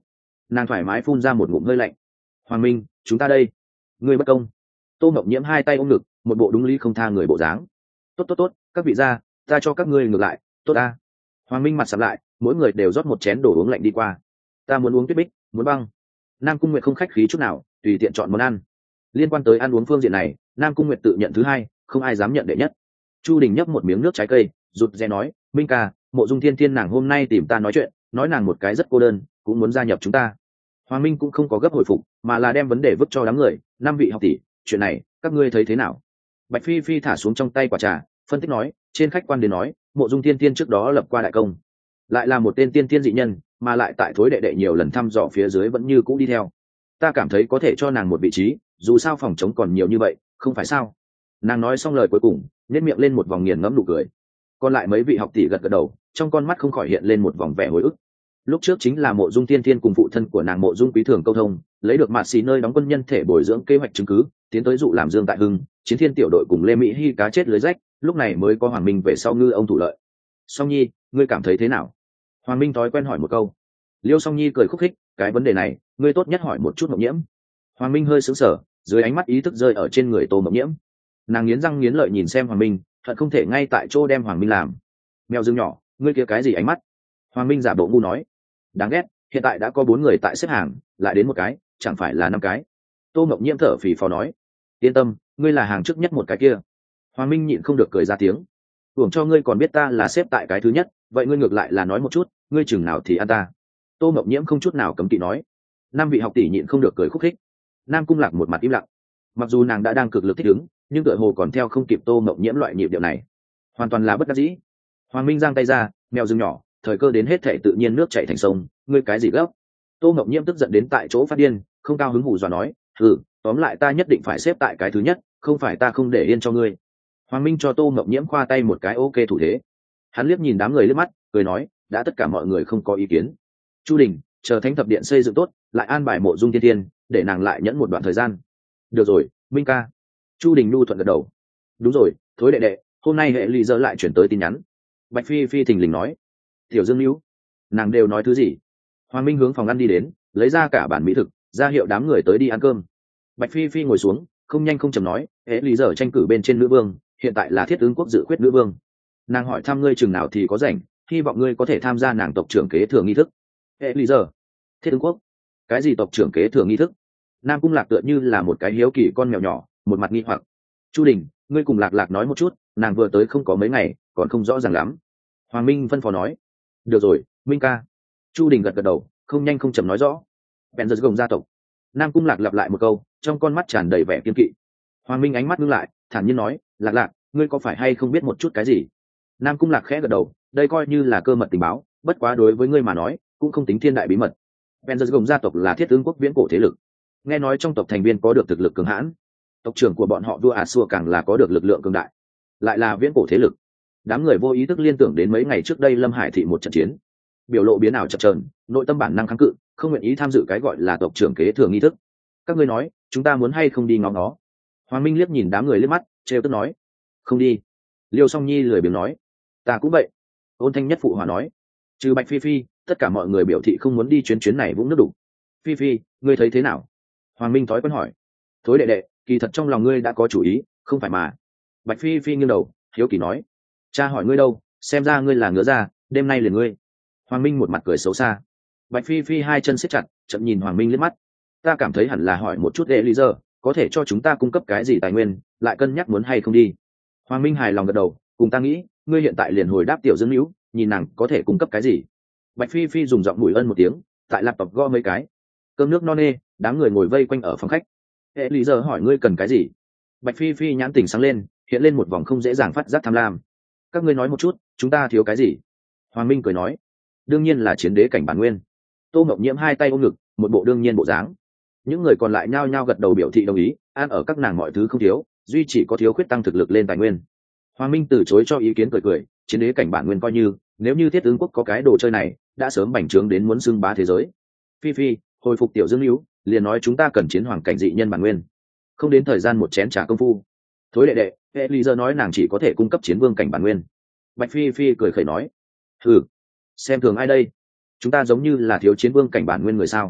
nàng thoải mái phun ra một ngụm hơi lạnh. Hoàng minh, chúng ta đây. Ngươi bất công. Tô Mộng Nhiễm hai tay ôm ngực, một bộ đúng lý không tha người bộ dáng. Tốt tốt tốt, các vị gia, ta cho các ngươi ngược lại, tốt ta. Hoàng minh mặt sầm lại, mỗi người đều rót một chén đồ uống lạnh đi qua. Ta muốn uống tuyết bích, muốn băng. Nam Cung Nguyệt không khách khí chút nào, tùy tiện chọn món ăn. Liên quan tới ăn uống phương diện này, Nam Cung Nguyệt tự nhận thứ hai, không ai dám nhận đệ nhất. Chu Đình nhấp một miếng nước trái cây, rụt rè nói, minh ca, Mộ Dung Thiên Thiên nàng hôm nay tìm ta nói chuyện, nói nàng một cái rất cô đơn, cũng muốn gia nhập chúng ta. Hoàng minh cũng không có gấp hồi phục, mà là đem vấn đề vứt cho đám người. Năm vị học tỷ, chuyện này các ngươi thấy thế nào? Bạch Phi Phi thả xuống trong tay quả trà, phân tích nói, trên khách quan đến nói, Mộ Dung Thiên Thiên trước đó lập qua đại công, lại là một tên tiên tiên dị nhân, mà lại tại thối đệ đệ nhiều lần thăm dò phía dưới vẫn như cũ đi theo. Ta cảm thấy có thể cho nàng một vị trí, dù sao phòng chống còn nhiều như vậy, không phải sao? Nàng nói xong lời cuối cùng, nhếch miệng lên một vòng nghiền ngẫm nụ cười. Còn lại mấy vị học tỷ gật gật đầu, trong con mắt không khỏi hiện lên một vòng vẻ hồi ức. Lúc trước chính là Mộ Dung Tiên Tiên cùng phụ thân của nàng Mộ Dung Quý Thường câu thông, lấy được mạt xì nơi đóng quân nhân thể bồi dưỡng kế hoạch chứng cứ, tiến tới dụ làm Dương Tại Hưng, Chiến Thiên tiểu đội cùng Lê Mỹ Hi cá chết lưới rách, lúc này mới có Hoàng Minh về sau ngư ông thủ lợi. Song Nhi, ngươi cảm thấy thế nào? Hoàng Minh thói quen hỏi một câu. Liêu Song Nhi cười khúc khích, cái vấn đề này, ngươi tốt nhất hỏi một chút Mộng Nhiễm. Hoàng Minh hơi sững sờ, dưới ánh mắt ý thức rơi ở trên người Tô Mộng Nhiễm. Nàng nghiến răng nghiến lợi nhìn xem Hoàng Minh, thật không thể ngay tại chỗ đem Hoàng Minh làm. Mèo dương nhỏ, ngươi kia cái gì ánh mắt? Hoàng Minh giả bộ ngu nói. Đáng ghét, hiện tại đã có bốn người tại xếp hàng, lại đến một cái, chẳng phải là năm cái. Tô Mộng Nhiễm thở phì phò nói. Yên tâm, ngươi là hàng trước nhất một cái kia. Hoàng Minh nhịn không được cười ra tiếng. Tưởng cho ngươi còn biết ta là xếp tại cái thứ nhất, vậy ngươi ngược lại là nói một chút, ngươi chừng nào thì ăn ta. Tô Mộng Nhiễm không chút nào cấm kỵ nói. Năm vị học tỷ nhịn không được cười khúc khích. Nam Cung Lạc một mặt im lặng. Mặc dù nàng đã đang cực lực thích ứng, nhưng tựa hồ còn theo không kịp Tô Mộng Nhiễm loại nhịp điệu này, hoàn toàn là bất đắc dĩ. Hoàng Minh giang tay ra, mèo rừng nhỏ, thời cơ đến hết thảy tự nhiên nước chảy thành sông, ngươi cái gì gấp? Tô Mộng Nhiễm tức giận đến tại chỗ phát điên, không cao hứng hù dọa nói, "Hừ, tóm lại ta nhất định phải xếp tại cái thứ nhất, không phải ta không để yên cho ngươi." Hoàng Minh cho Tô Mộng Nhiễm khoa tay một cái ok thủ thế. Hắn liếc nhìn đám người liếc mắt, cười nói, đã tất cả mọi người không có ý kiến. Chu Đình, chờ Thánh Thập Điện xây dựng tốt, lại an bài Mộ Dung Thiên Tiên, để nàng lại nhẫn một đoạn thời gian. Được rồi, Minh ca. Chu Đình nhu thuận gật đầu. Đúng rồi, thối đệ đệ, hôm nay hệ ly dơ lại chuyển tới tin nhắn. Bạch Phi Phi thình lình nói. Tiểu Dương Nữu, nàng đều nói thứ gì? Hoàng Minh hướng phòng ăn đi đến, lấy ra cả bản mỹ thực, ra hiệu đám người tới đi ăn cơm. Bạch Phi Phi ngồi xuống, không nhanh không chậm nói, hệ ly dơ tranh cử bên trên nữ vương, hiện tại là Thiết Ứng quốc dự khuyết nữ vương. Nàng hỏi thăm ngươi chừng nào thì có rảnh, hy vọng ngươi có thể tham gia nàng tộc trưởng kế thừa nghi thức. Hệ ly dơ, Thiết Ứng quốc, cái gì tộc trưởng kế thừa nghi thức? Nam Cung Lạc tựa như là một cái hiếu kỳ con mèo nhỏ, một mặt nghi hoặc. Chu Đình, ngươi cùng Lạc Lạc nói một chút, nàng vừa tới không có mấy ngày, còn không rõ ràng lắm. Hoàng Minh phân phó nói. Được rồi, Minh ca. Chu Đình gật gật đầu, không nhanh không chậm nói rõ. Bèn giật gồng gia tộc. Nam Cung Lạc lặp lại một câu, trong con mắt tràn đầy vẻ kiên kỵ. Hoàng Minh ánh mắt ngưng lại, thản nhiên nói, Lạc Lạc, ngươi có phải hay không biết một chút cái gì? Nam Cung Lạc khẽ gật đầu, đây coi như là cơ mật tình báo, bất quá đối với ngươi mà nói, cũng không tính thiên đại bí mật. Bèn giật gồng gia tộc là Thiết Ứng quốc viễn cổ thế lực. Nghe nói trong tộc thành viên có được thực lực cường hãn, tộc trưởng của bọn họ vua ả xua càng là có được lực lượng cường đại, lại là viễn cổ thế lực. Đám người vô ý thức liên tưởng đến mấy ngày trước đây Lâm Hải thị một trận chiến, biểu lộ biến ảo chập chờn, nội tâm bản năng kháng cự, không nguyện ý tham dự cái gọi là tộc trưởng kế thừa nghi thức. Các ngươi nói, chúng ta muốn hay không đi ngó ngó? Hoàng Minh liếc nhìn đám người liếc mắt, trêu tức nói, không đi. Liêu Song Nhi lười biếng nói, ta cũng vậy. Ôn Thanh Nhất phụ hòa nói, trừ Bạch Phi Phi, tất cả mọi người biểu thị không muốn đi chuyến chuyến này vũng nước đủ. Phi Phi, ngươi thấy thế nào? Hoàng Minh thói quen hỏi. Thối đệ đệ, kỳ thật trong lòng ngươi đã có chủ ý, không phải mà? Bạch Phi Phi nghiêng đầu, hiếu kỳ nói, cha hỏi ngươi đâu, xem ra ngươi là ngứa ra, đêm nay liền ngươi. Hoàng Minh một mặt cười xấu xa. Bạch Phi Phi hai chân siết chặt, chậm nhìn Hoàng Minh liếc mắt. Ta cảm thấy hẳn là hỏi một chút đệ lý giờ, có thể cho chúng ta cung cấp cái gì tài nguyên, lại cân nhắc muốn hay không đi. Hoàng Minh hài lòng gật đầu, cùng ta nghĩ, ngươi hiện tại liền hồi đáp Tiểu Dương Nữu, nhìn nàng có thể cung cấp cái gì. Bạch Phi Phi dùng giọng mùi ân một tiếng, tại laptop gõ mấy cái. Cơm nước no nê, đám người ngồi vây quanh ở phòng khách. Hệ lý giờ hỏi ngươi cần cái gì? Bạch Phi Phi nhãn tỉnh sáng lên, hiện lên một vòng không dễ dàng phát giác tham lam. Các ngươi nói một chút, chúng ta thiếu cái gì? Hoàng Minh cười nói, đương nhiên là chiến đế cảnh bản nguyên. Tô Mộng Nhiễm hai tay ôm ngực, một bộ đương nhiên bộ dáng. Những người còn lại nhao nhao gật đầu biểu thị đồng ý, an ở các nàng mọi thứ không thiếu, duy chỉ có thiếu khuyết tăng thực lực lên tài nguyên. Hoàng Minh từ chối cho ý kiến cười cười, chiến đế cảnh bản nguyên coi như, nếu như Thiết Ứng quốc có cái đồ chơi này, đã sớm bành trướng đến muốn xưng bá thế giới. Phi Phi, hồi phục Tiểu Dương Nữu, liền nói chúng ta cần chiến hoàng cảnh dị nhân bản nguyên, không đến thời gian một chén trà công phu. Thối đệ đệ, hệ lý giờ nói nàng chỉ có thể cung cấp chiến vương cảnh bản nguyên. Bạch Phi Phi cười khẩy nói, thử xem thường ai đây? Chúng ta giống như là thiếu chiến vương cảnh bản nguyên người sao?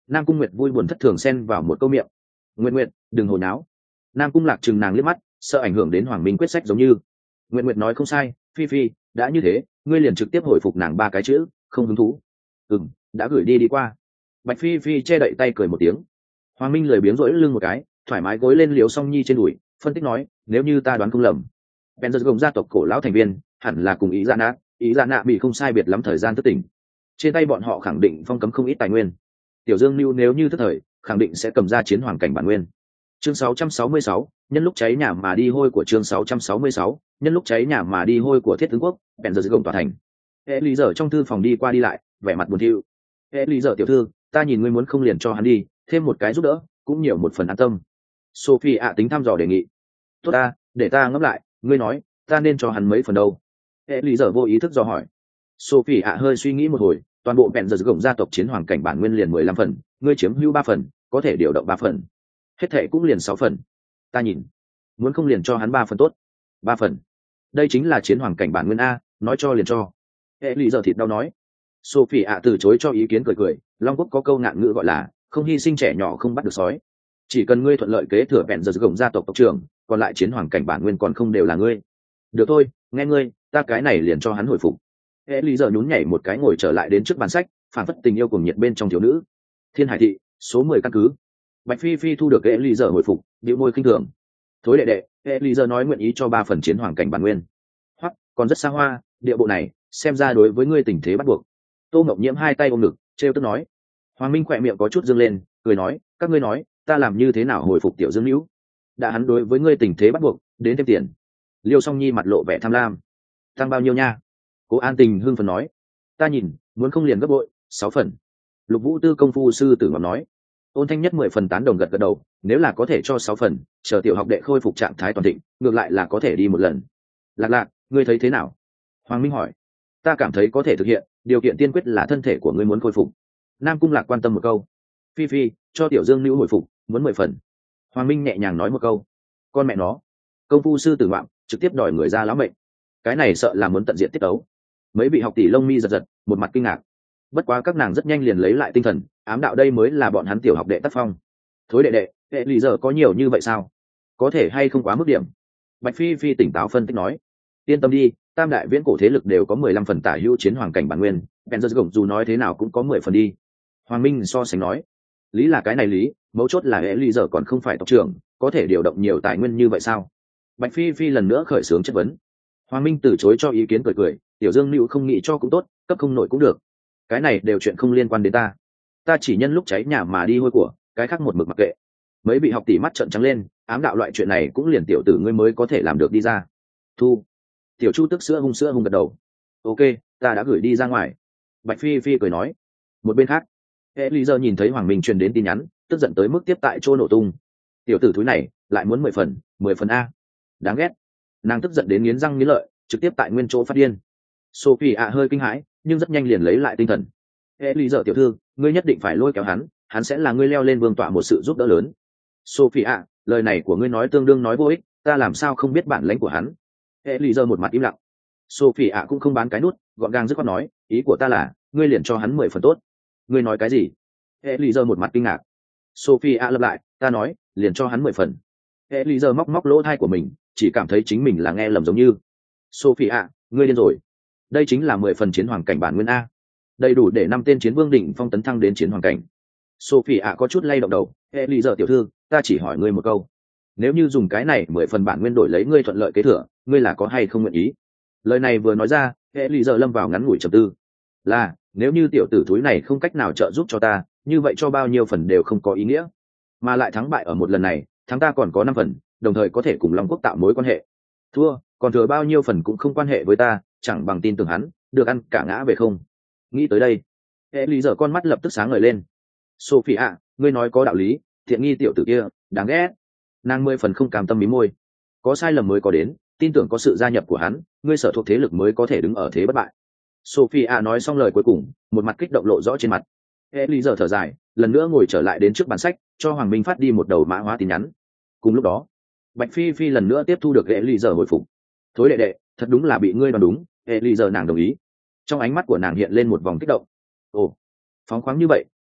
Nam Cung Nguyệt vui buồn thất thường xen vào một câu miệng. Nguyệt Nguyệt, đừng hồ nháo. Nam Cung Lạc chừng nàng liếc mắt, sợ ảnh hưởng đến Hoàng Minh quyết sách giống như. Nguyệt Nguyệt nói không sai, Phi Phi, đã như thế, ngươi liền trực tiếp hồi phục nàng ba cái chữ, không hứng thú. Ừm, đã gửi đi đi qua. Bạch Phi Phi che đậy tay cười một tiếng. Hoàng Minh lười biếng rỗi lưng một cái, thoải mái gối lên Liễu Song Nhi trên đùi, phân tích nói, nếu như ta đoán không lầm, bèn giật gồng gia tộc cổ lão thành viên, hẳn là cùng ý dạ nát, ý dạ nạ bị không sai biệt lắm thời gian thức tỉnh. Trên tay bọn họ khẳng định phong cấm không ít tài nguyên. Tiểu Dương Nưu nếu như thất thời, khẳng định sẽ cầm ra chiến hoàng cảnh bản nguyên. Chương sáu trăm sáu mươi sáu, nhân lúc cháy nhà mà đi hôi của chương sáu trăm sáu mươi sáu, nhân lúc cháy nhà mà đi hôi của Thiết Tướng quốc, bèn giật gồng tòa thành. Hệ lý giờ trong thư phòng đi qua đi lại, vẻ mặt buồn thiu. Hệ lý giờ tiểu thư, ta nhìn ngươi muốn không liền cho hắn đi, thêm một cái giúp đỡ, cũng nhiều một phần an tâm. Sophie ạ tính thăm dò đề nghị. Tốt ta, để ta ngẫm lại, ngươi nói, ta nên cho hắn mấy phần đâu? Hệ lý giờ vô ý thức do hỏi. Sophie ạ hơi suy nghĩ một hồi, toàn bộ bèn giật gồng gia tộc chiến hoàng cảnh bản nguyên liền mười lăm phần, ngươi chiếm hữu ba phần, có thể điều động ba phần, hết thệ cũng liền sáu phần. Ta nhìn, muốn không liền cho hắn ba phần tốt. Ba phần, đây chính là chiến hoàng cảnh bản nguyên a, nói cho liền cho. Hệ lý giờ thịt đau nói. Sophie ạ từ chối cho ý kiến, cười cười, Long Quốc có câu ngạn ngữ gọi là không hy sinh trẻ nhỏ không bắt được sói. Chỉ cần ngươi thuận lợi kế thừa bèn giật gồng gia tộc tộc trưởng, còn lại chiến hoàng cảnh bản nguyên còn không đều là ngươi. Được thôi, nghe ngươi, ta cái này liền cho hắn hồi phục. Hệ lý giờ nhún nhảy một cái ngồi trở lại đến trước bàn sách, phản phất tình yêu cùng nhiệt bên trong thiếu nữ. Thiên Hải thị, số mười căn cứ. Bạch Phi Phi thu được hệ lý giờ hồi phục, bĩu môi khinh thường. Thối đệ đệ, hệ lý giờ nói nguyện ý cho ba phần chiến hoàng cảnh bản nguyên. Hoặc còn rất xa hoa, địa bộ này, xem ra đối với ngươi tình thế bắt buộc. Tô Ngọc Nhiễm hai tay ôm ngực, trêu tức nói. Hoàng Minh khỏe miệng có chút dương lên, cười nói, các ngươi nói, ta làm như thế nào hồi phục tiểu Dương Nữu? Đã hắn đối với ngươi tình thế bắt buộc, đến thêm tiền. Liêu Song Nhi mặt lộ vẻ tham lam. Tăng bao nhiêu nha? Cố An Tình hưng phấn nói. Ta nhìn, muốn không liền gấp bội, sáu phần. Lục Vũ Tư công phu sư tử ngọc nói. Ôn Thanh Nhất mười phần tán đồng gật gật đầu, nếu là có thể cho sáu phần, chờ tiểu học đệ khôi phục trạng thái toàn thịnh, ngược lại là có thể đi một lần. Lạc Lạc, ngươi thấy thế nào? Hoàng Minh hỏi. Ta cảm thấy có thể thực hiện, điều kiện tiên quyết là thân thể của ngươi muốn khôi phục. Nam Cung Lạc quan tâm một câu. Phi Phi, cho tiểu Dương Nữu hồi phục, muốn mười phần. Hoàng Minh nhẹ nhàng nói một câu. Con mẹ nó, công phu sư tử ngoạm, trực tiếp đòi người ra lão mệnh. Cái này sợ là muốn tận diện tiết tấu. Mấy vị học tỷ lông mi giật giật, một mặt kinh ngạc. Bất quá các nàng rất nhanh liền lấy lại tinh thần, ám đạo đây mới là bọn hắn tiểu học đệ tác phong. Thối đệ đệ, hệ lý giờ có nhiều như vậy sao? Có thể hay không quá mức điểm? Bạch Phi Phi tỉnh táo phân tích nói. Yên tâm đi, tam đại viễn cổ thế lực đều có mười lăm phần tả hữu chiến hoàng cảnh bản nguyên, bèn giật gồng dù nói thế nào cũng có mười phần đi. Hoàng Minh so sánh nói. Lý là cái này lý, mấu chốt là hệ lý giờ còn không phải tộc trưởng, có thể điều động nhiều tài nguyên như vậy sao? Bạch Phi Phi lần nữa khởi xướng chất vấn. Hoàng Minh từ chối cho ý kiến, cười cười, tiểu Dương Nữu không nghĩ cho cũng tốt, cấp không nổi cũng được. Cái này đều chuyện không liên quan đến ta. Ta chỉ nhân lúc cháy nhà mà đi hôi của, cái khác một mực mặc kệ. Mấy vị học tỷ mắt trợn trắng lên, ám đạo loại chuyện này cũng liền tiểu tử ngươi mới có thể làm được đi ra. Thu. Tiểu Chu tức sữa hung sữa hung gật đầu. Ok, ta đã gửi đi ra ngoài. Bạch Phi Phi cười nói. Một bên khác, hệ lý giờ nhìn thấy Hoàng Minh truyền đến tin nhắn, tức giận tới mức tiếp tại chỗ nổ tung. Tiểu tử thúi này lại muốn mười phần, mười phần a. Đáng ghét. Nàng tức giận đến nghiến răng nghiến lợi, trực tiếp tại nguyên chỗ phát điên. Sophie ạ hơi kinh hãi, nhưng rất nhanh liền lấy lại tinh thần. Hệ lý giờ tiểu thư, ngươi nhất định phải lôi kéo hắn, hắn sẽ là ngươi leo lên vương tọa một sự giúp đỡ lớn. Sophie ạ, lời này của ngươi nói tương đương nói vô ích, ta làm sao không biết bản lãnh của hắn? Hệ lý giờ một mặt im lặng. Sophie ạ cũng không bán cái nút, gọn gàng dứt khoát nói, ý của ta là, ngươi liền cho hắn mười phần tốt. Ngươi nói cái gì? Hệ lý giờ một mặt kinh ngạc. Sophie ạ lặp lại, ta nói, liền cho hắn mười phần. Hệ lý giờ móc móc lỗ tai của mình, chỉ cảm thấy chính mình là nghe lầm giống như. Sophie ạ, ngươi điên rồi. Đây chính là mười phần chiến hoàng cảnh bản nguyên a, đầy đủ để năm tên chiến vương đỉnh phong tấn thăng đến chiến hoàng cảnh. Sophie ạ có chút lay động đầu. Hệ lý giờ tiểu thư, ta chỉ hỏi ngươi một câu, nếu như dùng cái này mười phần bản nguyên đổi lấy ngươi thuận lợi kế thừa, ngươi là có hay không nguyện ý? Lời này vừa nói ra, hệ lý giờ lâm vào ngắn ngủi trầm tư. Là, nếu như tiểu tử thúi này không cách nào trợ giúp cho ta, như vậy cho bao nhiêu phần đều không có ý nghĩa, mà lại thắng bại ở một lần này, thắng ta còn có năm phần, đồng thời có thể cùng Long Quốc tạo mối quan hệ. Thua, còn thừa bao nhiêu phần cũng không quan hệ với ta, chẳng bằng tin tưởng hắn, được ăn cả ngã về không. Nghĩ tới đây, hệ lý giờ con mắt lập tức sáng ngời lên. Sophie ạ, ngươi nói có đạo lý, thiện nghi tiểu tử kia đáng ghét. Nàng mười phần không cam tâm mí môi. Có sai lầm mới có đến, tin tưởng có sự gia nhập của hắn, ngươi sở thuộc thế lực mới có thể đứng ở thế bất bại. Sophie ạ nói xong lời cuối cùng, một mặt kích động lộ rõ trên mặt. Hệ lý giờ thở dài, lần nữa ngồi trở lại đến trước bàn sách, cho Hoàng Minh phát đi một đầu mã hóa tin nhắn. Cùng lúc đó, Bạch Phi Phi lần nữa tiếp thu được hệ lý giờ hồi phục. Thối đệ đệ, thật đúng là bị ngươi đoán đúng, hệ lý giờ nàng đồng ý. Trong ánh mắt của nàng hiện lên một vòng kích động. Ồ, phóng khoáng như vậy,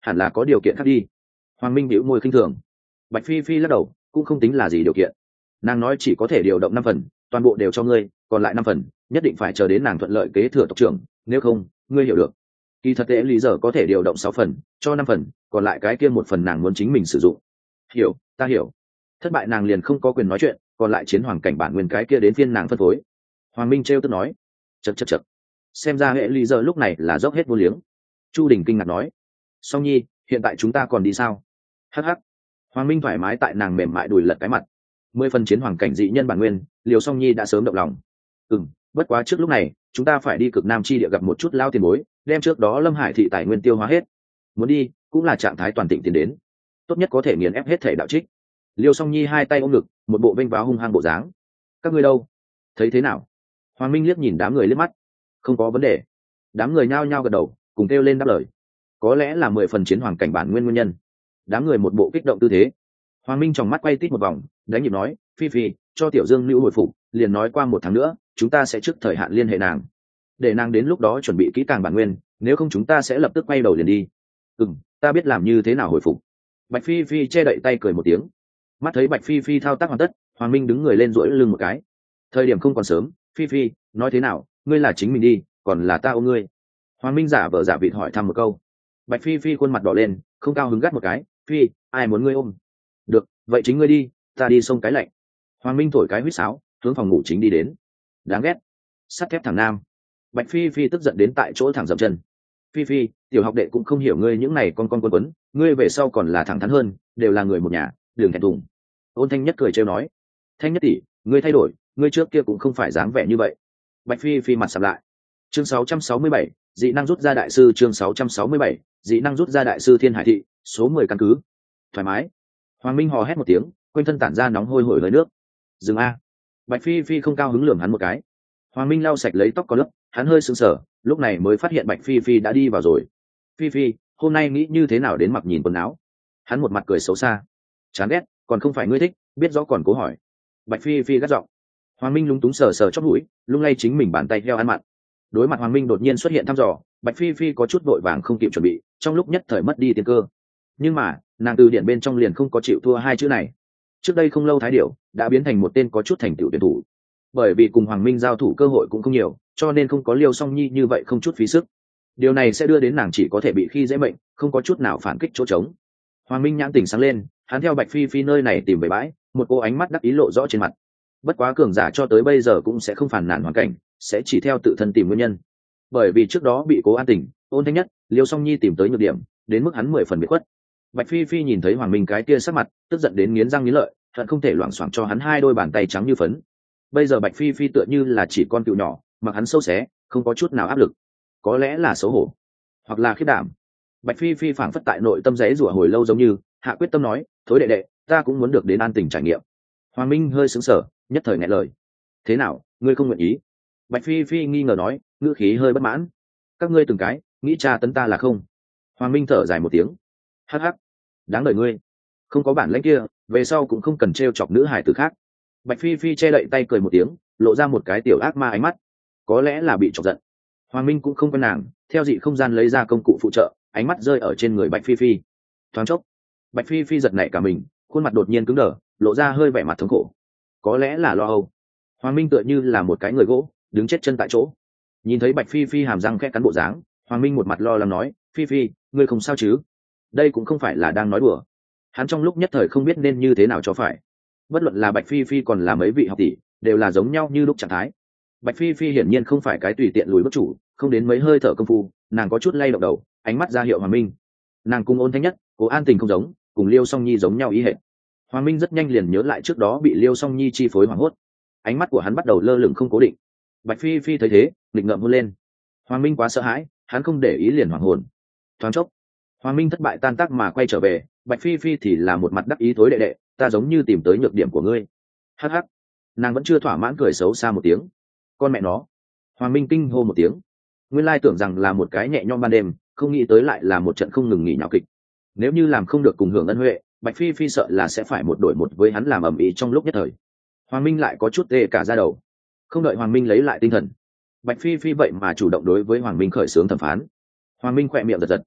hẳn là có điều kiện khác đi. Hoàng Minh bĩu môi khinh thường. Bạch Phi Phi lắc đầu, cũng không tính là gì điều kiện. Nàng nói chỉ có thể điều động năm phần, toàn bộ đều cho ngươi, còn lại năm phần nhất định phải chờ đến nàng thuận lợi kế thừa tộc trưởng, nếu không ngươi hiểu được. Kỳ thật tệ lý giờ có thể điều động sáu phần, cho năm phần, còn lại cái kia một phần nàng muốn chính mình sử dụng. Hiểu, ta hiểu. Thất bại nàng liền không có quyền nói chuyện, còn lại chiến hoàng cảnh bản nguyên cái kia đến phiên nàng phân phối. Hoàng Minh trêu tức nói. Chậc chậc chậc. Xem ra hệ lý giờ lúc này là dốc hết vô liếng. Chu Đình kinh ngạc nói. Song Nhi, hiện tại chúng ta còn đi sao? Hắc hắc. Hoàng Minh thoải mái tại nàng mềm mại đùi lật cái mặt. Mười phần chiến hoàng cảnh dị nhân bản nguyên, Liều Song Nhi đã sớm động lòng. Ừm, bất quá trước lúc này chúng ta phải đi cực nam chi địa gặp một chút lao tiền bối, đem trước đó Lâm Hải thị tài nguyên tiêu hóa hết. Muốn đi cũng là trạng thái toàn tịnh tiến đến, tốt nhất có thể nghiền ép hết thể đạo trích. Liêu Song Nhi hai tay ôm ngực, một bộ vênh váo hung hăng bộ dáng. Các ngươi đâu, thấy thế nào? Hoàng Minh liếc nhìn đám người liếc mắt. Không có vấn đề. Đám người nhao nhao gật đầu, cùng kêu lên đáp lời. Có lẽ là mười phần chiến hoàng cảnh bản nguyên nguyên nhân. Đám người một bộ kích động tư thế. Hoàng Minh tròng mắt quay tít một vòng, đánh nhịp nói, Phi Phi, cho Tiểu Dương Nữu hồi phục, liền nói qua một tháng nữa chúng ta sẽ trước thời hạn liên hệ nàng, để nàng đến lúc đó chuẩn bị kỹ càng bản nguyên, nếu không chúng ta sẽ lập tức quay đầu liền đi. Ừm, ta biết làm như thế nào hồi phục. Bạch Phi Phi che đậy tay cười một tiếng. Mắt thấy Bạch Phi Phi thao tác hoàn tất, Hoàng Minh đứng người lên duỗi lưng một cái. Thời điểm không còn sớm, Phi Phi, nói thế nào, ngươi là chính mình đi, còn là ta ôm ngươi? Hoàng Minh giả vờ giả vịt hỏi thăm một câu. Bạch Phi Phi khuôn mặt đỏ lên, không cao hứng gắt một cái, Phi, ai muốn ngươi ôm? Được, vậy chính ngươi đi, ta đi xông cái lạnh. Hoàng Minh thổi cái huýt sáo, hướng phòng ngủ chính đi đến. Đáng ghét, sắt thép thằng nam. Bạch Phi Phi tức giận đến tại chỗ thẳng dậm chân. Phi Phi, tiểu học đệ cũng không hiểu ngươi những này con con quân quấn, ngươi về sau còn là thẳng thắn hơn, đều là người một nhà, đường thẹn thùng. Ôn Thanh Nhất cười trêu nói, Thanh Nhất tỷ, ngươi thay đổi, ngươi trước kia cũng không phải dáng vẻ như vậy. Bạch Phi Phi mặt sầm lại. Chương sáu trăm sáu mươi bảy, dị năng rút ra đại sư. Chương sáu trăm sáu mươi bảy, dị năng rút ra đại sư Thiên Hải thị, số mười căn cứ. Thoải mái. Hoàng Minh hò hét một tiếng, quanh thân tản ra nóng hôi hổi hơi nước. Dừng a. Bạch Phi Phi không cao hứng lườm hắn một cái. Hoàng Minh lau sạch lấy tóc có lớp, hắn hơi sững sờ, lúc này mới phát hiện Bạch Phi Phi đã đi vào rồi. Phi Phi, hôm nay nghĩ như thế nào đến mặc nhìn quần áo? Hắn một mặt cười xấu xa. Chán ghét, còn không phải ngươi thích, biết rõ còn cố hỏi. Bạch Phi Phi gắt giọng. Hoàng Minh lúng túng sờ sờ chóp mũi, lung lay chính mình bàn tay heo ăn mặn. Đối mặt Hoàng Minh đột nhiên xuất hiện thăm dò, Bạch Phi Phi có chút vội vàng không kịp chuẩn bị, trong lúc nhất thời mất đi tiên cơ. Nhưng mà, nàng từ điển bên trong liền không có chịu thua hai chữ này. Trước đây không lâu Thái Điểu đã biến thành một tên có chút thành tựu tuyển thủ. Bởi vì cùng Hoàng Minh giao thủ cơ hội cũng không nhiều, cho nên không có Liêu Song Nhi như vậy không chút phí sức. Điều này sẽ đưa đến nàng chỉ có thể bị khi dễ bệnh, không có chút nào phản kích chỗ trống. Hoàng Minh nhãn tỉnh sáng lên, hắn theo Bạch Phi Phi nơi này tìm về bãi, một cô ánh mắt đắc ý lộ rõ trên mặt. Bất quá cường giả cho tới bây giờ cũng sẽ không phản nàn hoàn cảnh, sẽ chỉ theo tự thân tìm nguyên nhân. Bởi vì trước đó bị Cố An Tỉnh, Ôn Thanh Nhất, Liêu Song Nhi tìm tới nhược điểm, đến mức hắn mười phần biệt khuất. Bạch Phi Phi nhìn thấy Hoàng Minh cái kia sắc mặt, tức giận đến nghiến răng nghiến lợi, hận không thể loảng xoảng cho hắn hai đôi bàn tay trắng như phấn. Bây giờ Bạch Phi Phi tựa như là chỉ con cừu nhỏ, mặc hắn sâu xé, không có chút nào áp lực. Có lẽ là xấu hổ, hoặc là khiếp đảm. Bạch Phi Phi phảng phất tại nội tâm rẽ rủa hồi lâu giống như, hạ quyết tâm nói, thối đệ đệ, ta cũng muốn được đến An Tỉnh trải nghiệm. Hoàng Minh hơi sững sờ, nhất thời nghẹn lời. Thế nào, ngươi không nguyện ý? Bạch Phi Phi nghi ngờ nói, ngữ khí hơi bất mãn. Các ngươi từng cái, nghĩ cha tấn ta là không? Hoàng Minh thở dài một tiếng. Hắc hắc, đáng đời ngươi. Không có bản lĩnh kia, về sau cũng không cần trêu chọc nữ hải tử khác. Bạch Phi Phi che đậy tay cười một tiếng, lộ ra một cái tiểu ác ma ánh mắt. Có lẽ là bị chọc giận. Hoàng Minh cũng không quen nàng, theo dị không gian lấy ra công cụ phụ trợ, ánh mắt rơi ở trên người Bạch Phi Phi. Thoáng chốc, Bạch Phi Phi giật nảy cả mình, khuôn mặt đột nhiên cứng đờ, lộ ra hơi vẻ mặt thống khổ. Có lẽ là lo âu. Hoàng Minh tựa như là một cái người gỗ, đứng chết chân tại chỗ. Nhìn thấy Bạch Phi Phi hàm răng khẽ cắn bộ dáng, Hoàng Minh một mặt lo lắng nói, Phi Phi, ngươi không sao chứ? Đây cũng không phải là đang nói đùa. Hắn trong lúc nhất thời không biết nên như thế nào cho phải. Bất luận là Bạch Phi Phi còn là mấy vị học tỷ, đều là giống nhau như lúc trạng thái. Bạch Phi Phi hiển nhiên không phải cái tùy tiện lùi bước chủ, không đến mấy hơi thở công phu, nàng có chút lay động đầu, ánh mắt ra hiệu Hoàng Minh. Nàng cùng Ôn Thanh Nhất, Cố An Tình không giống, cùng Liêu Song Nhi giống nhau ý hệt. Hoàng Minh rất nhanh liền nhớ lại trước đó bị Liêu Song Nhi chi phối hoảng hốt, ánh mắt của hắn bắt đầu lơ lửng không cố định. Bạch Phi Phi thấy thế, nghịch ngợm hôn lên. Hoàng Minh quá sợ hãi, hắn không để ý liền hoảng hồn. Thoáng chốc, Hoàng Minh thất bại tan tác mà quay trở về, Bạch Phi Phi thì là một mặt đắc ý thối đệ đệ, ta giống như tìm tới nhược điểm của ngươi. Hắc hắc, nàng vẫn chưa thỏa mãn cười xấu xa một tiếng. Con mẹ nó! Hoàng Minh kinh hô một tiếng. Nguyên lai tưởng rằng là một cái nhẹ nhõm ban đêm, không nghĩ tới lại là một trận không ngừng nghỉ nhạo kịch. Nếu như làm không được cùng hưởng ân huệ, Bạch Phi Phi sợ là sẽ phải một đổi một với hắn làm ầm ĩ trong lúc nhất thời. Hoàng Minh lại có chút tê cả da đầu. Không đợi Hoàng Minh lấy lại tinh thần, Bạch Phi Phi vậy mà chủ động đối với Hoàng Minh khởi xướng thẩm phán. Hoàng Minh khỏe miệng giật giật.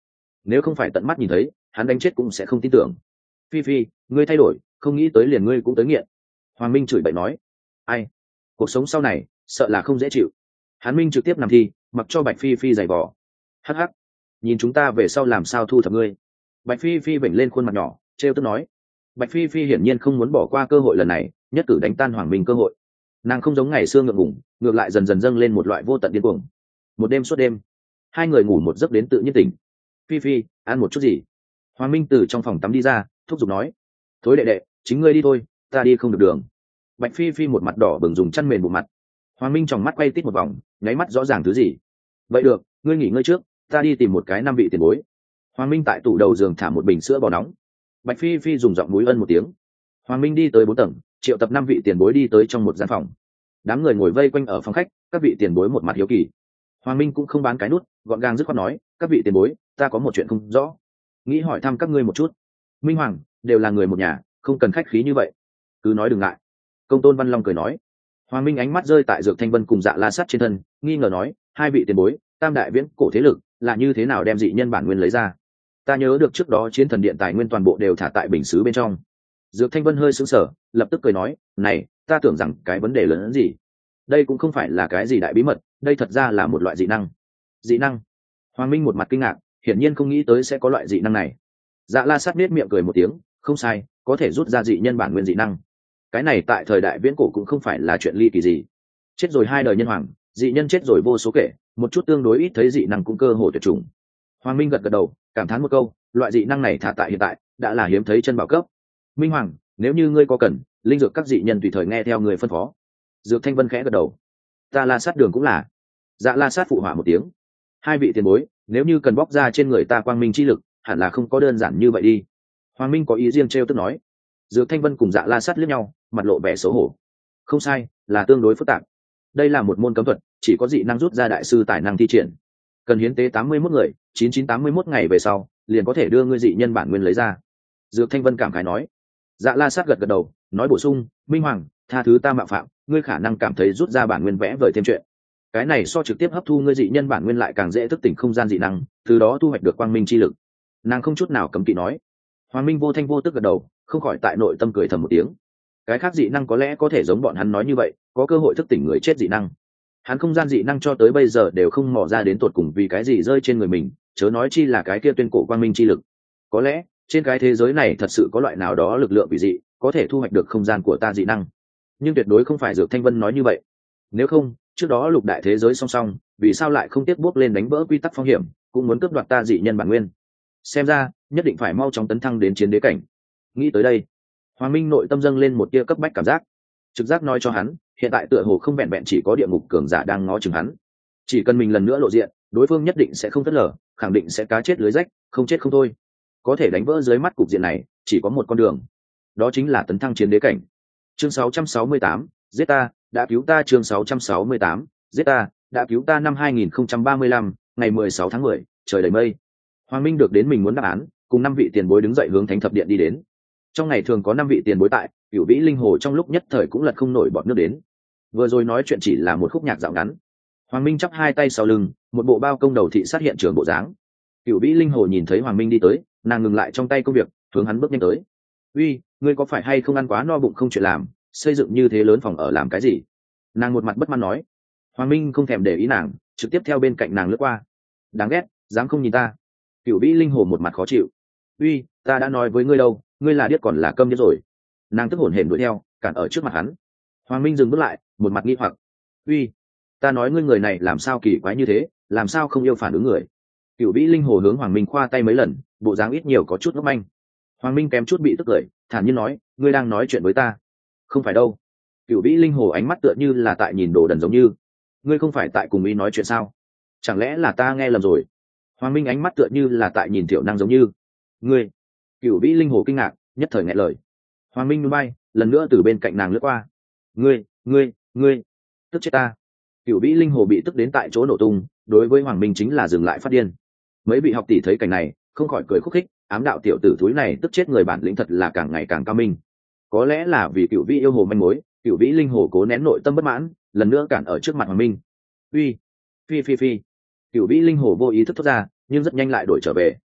nếu không phải tận mắt nhìn thấy hắn đánh chết cũng sẽ không tin tưởng. Phi Phi, ngươi thay đổi, không nghĩ tới liền ngươi cũng tới nghiện. Hoàng Minh chửi bậy nói. Ai, cuộc sống sau này sợ là không dễ chịu. Hắn Minh trực tiếp nằm thi, mặc cho Bạch Phi Phi giày vò. Hắc hắc, nhìn chúng ta về sau làm sao thu thập ngươi. Bạch Phi Phi vểnh lên khuôn mặt nhỏ trêu tức nói. Bạch Phi Phi hiển nhiên không muốn bỏ qua cơ hội lần này, nhất cử đánh tan Hoàng Minh cơ hội. Nàng không giống ngày xưa ngượng ngùng, ngược lại dần dần dâng lên một loại vô tận điên cuồng. Một đêm suốt đêm, hai người ngủ một giấc đến tự nhiên tỉnh. Phi Phi, ăn một chút gì? Hoàng Minh từ trong phòng tắm đi ra, thúc giục nói. Thối đệ đệ, chính ngươi đi thôi, ta đi không được đường. Bạch Phi Phi một mặt đỏ bừng dùng chăn mền bụng mặt. Hoàng Minh tròng mắt quay tít một vòng, nháy mắt rõ ràng thứ gì. Vậy được, ngươi nghỉ ngơi trước, ta đi tìm một cái năm vị tiền bối. Hoàng Minh tại tủ đầu giường thả một bình sữa bò nóng. Bạch Phi Phi dùng giọng mũi ân một tiếng. Hoàng Minh đi tới bốn tầng, triệu tập năm vị tiền bối đi tới trong một gian phòng. Đám người ngồi vây quanh ở phòng khách, các vị tiền bối một mặt hiếu kỳ. Hoàng Minh cũng không bán cái nút, gọn gàng dứt khoát nói, các vị tiền bối, ta có một chuyện không rõ, nghĩ hỏi thăm các ngươi một chút. Minh Hoàng, đều là người một nhà, không cần khách khí như vậy, cứ nói đừng ngại. Công Tôn Văn Long cười nói. Hoàng Minh ánh mắt rơi tại Dược Thanh Vân cùng Dạ La Sát trên thân, nghi ngờ nói, hai vị tiền bối, tam đại viễn cổ thế lực là như thế nào đem dị nhân bản nguyên lấy ra? Ta nhớ được trước đó chiến thần điện tài nguyên toàn bộ đều thả tại bình sứ bên trong. Dược Thanh Vân hơi sững sờ, lập tức cười nói, này, ta tưởng rằng cái vấn đề lớn hơn gì. Đây cũng không phải là cái gì đại bí mật, đây thật ra là một loại dị năng. Dị năng? Hoàng Minh một mặt kinh ngạc, hiển nhiên không nghĩ tới sẽ có loại dị năng này. Dạ La Sát nết miệng cười một tiếng, không sai, có thể rút ra dị nhân bản nguyên dị năng. Cái này tại thời đại viễn cổ cũng không phải là chuyện ly kỳ gì. Chết rồi hai đời nhân hoàng, dị nhân chết rồi vô số kể, một chút tương đối ít thấy dị năng cũng cơ hồ tuyệt chủng. Hoàng Minh gật gật đầu, cảm thán một câu, loại dị năng này thả tại hiện tại đã là hiếm thấy chân bảo cấp. Minh Hoàng, nếu như ngươi có cần, linh dược các dị nhân tùy thời nghe theo người phân phó. Dược Thanh Vân khẽ gật đầu. Ta La Sát đường cũng là. Dạ La Sát phụ họa một tiếng. Hai vị tiền bối, nếu như cần bóc ra trên người ta quang minh chi lực, hẳn là không có đơn giản như vậy đi. Hoàng Minh có ý riêng trêu tức nói. Dược Thanh Vân cùng Dạ La Sát liếc nhau, mặt lộ vẻ xấu hổ. Không sai, là tương đối phức tạp. Đây là một môn cấm thuật, chỉ có dị năng rút ra đại sư tài năng thi triển. Cần hiến tế tám mươi mốt người, chín chín tám mươi mốt ngày về sau, liền có thể đưa ngươi dị nhân bản nguyên lấy ra. Dược Thanh Vân cảm khái nói. Dạ La Sát gật gật đầu, nói bổ sung, Minh Hoàng, tha thứ ta mạo phạm, ngươi khả năng cảm thấy rút ra bản nguyên vẽ vời thêm chuyện. Cái này so trực tiếp hấp thu ngươi dị nhân bản nguyên lại càng dễ thức tỉnh không gian dị năng, từ đó thu hoạch được quang minh chi lực. Nàng không chút nào cấm kỵ nói. Hoàng Minh vô thanh vô tức gật đầu, không khỏi tại nội tâm cười thầm một tiếng. Cái khác dị năng có lẽ có thể giống bọn hắn nói như vậy, có cơ hội thức tỉnh người chết dị năng. Hắn không gian dị năng cho tới bây giờ đều không mò ra đến tột cùng vì cái gì rơi trên người mình, chớ nói chi là cái kia tuyên cổ quang minh chi lực. Có lẽ trên cái thế giới này thật sự có loại nào đó lực lượng vị dị có thể thu hoạch được không gian của ta dị năng, nhưng tuyệt đối không phải Dược Thanh Vân nói như vậy. Nếu không, trước đó lục đại thế giới song song, vì sao lại không tiếc bước lên đánh vỡ quy tắc phong hiểm, cũng muốn cướp đoạt ta dị nhân bản nguyên? Xem ra nhất định phải mau chóng tấn thăng đến chiến đế cảnh. Nghĩ tới đây, Hoàng Minh nội tâm dâng lên một tia cấp bách cảm giác. Trực giác nói cho hắn, hiện tại tựa hồ không vẹn vẹn chỉ có địa ngục cường giả đang ngó chừng hắn, chỉ cần mình lần nữa lộ diện, đối phương nhất định sẽ không phớt lờ, khẳng định sẽ cá chết lưới rách, không chết không thôi. Có thể đánh vỡ dưới mắt cục diện này, chỉ có một con đường, đó chính là tấn thăng chiến đế cảnh. Chương sáu trăm sáu mươi tám, giết ta, đã cứu ta. Chương sáu trăm sáu mươi tám, giết ta, đã cứu ta. Năm hai nghìn không trăm ba mươi lăm, ngày mười sáu tháng mười, trời đầy mây. Hoàng Minh được đến mình muốn đáp án, cùng năm vị tiền bối đứng dậy hướng Thánh Thập Điện đi đến. Trong ngày thường có năm vị tiền bối tại, Cửu Vĩ Linh Hồ trong lúc nhất thời cũng lật không nổi bọt nước đến. Vừa rồi nói chuyện chỉ là một khúc nhạc dạo ngắn. Hoàng Minh chắp hai tay sau lưng, một bộ bao công đầu thị sát hiện trường bộ dáng. Cửu Vĩ Linh Hồ nhìn thấy Hoàng Minh đi tới, nàng ngừng lại trong tay công việc, hướng hắn bước nhanh tới. Uy, ngươi có phải hay không ăn quá no bụng không chuyện làm, xây dựng như thế lớn phòng ở làm cái gì? Nàng một mặt bất mãn nói. Hoàng Minh không thèm để ý nàng, trực tiếp theo bên cạnh nàng lướt qua. Đáng ghét, dám không nhìn ta. Cửu Vĩ Linh Hồ một mặt khó chịu. Uy, ta đã nói với ngươi đâu, ngươi là điếc còn là câm điếc rồi. Nàng tức hổn hển đuổi theo, cản ở trước mặt hắn. Hoàng Minh dừng bước lại, một mặt nghi hoặc. Uy, ta nói ngươi người này làm sao kỳ quái như thế, làm sao không yêu phản ứng người? Cửu Vĩ Linh Hồ hướng Hoàng Minh khoa tay mấy lần, bộ dáng ít nhiều có chút ngốc manh. Hoàng Minh kém chút bị tức cười, thản nhiên nói, ngươi đang nói chuyện với ta? Không phải đâu. Cửu Vĩ Linh Hồ ánh mắt tựa như là tại nhìn đồ đần giống như. Ngươi không phải tại cùng ý nói chuyện sao? Chẳng lẽ là ta nghe lầm rồi? Hoàng Minh ánh mắt tựa như là tại nhìn Thiểu Năng giống như. Ngươi? Cửu Vĩ Linh Hồ kinh ngạc, nhất thời nghẹn lời. Hoàng Minh núi bay, lần nữa từ bên cạnh nàng lướt qua. Ngươi, ngươi, ngươi, tức chết ta! Cửu Vĩ Linh Hồ bị tức đến tại chỗ nổ tung, đối với Hoàng Minh chính là dừng lại phát điên. Mấy vị học tỷ thấy cảnh này, không khỏi cười khúc khích, ám đạo tiểu tử thúi này tức chết người, bản lĩnh thật là càng ngày càng cao minh. Có lẽ là vì Cửu Vĩ yêu hồ manh mối, Cửu Vĩ Linh Hồ cố nén nội tâm bất mãn, lần nữa cản ở trước mặt Hoàng Minh. Uy, phi phi phi! Cửu Vĩ Linh Hồ vô ý thức thoát ra, nhưng rất nhanh lại đổi trở về.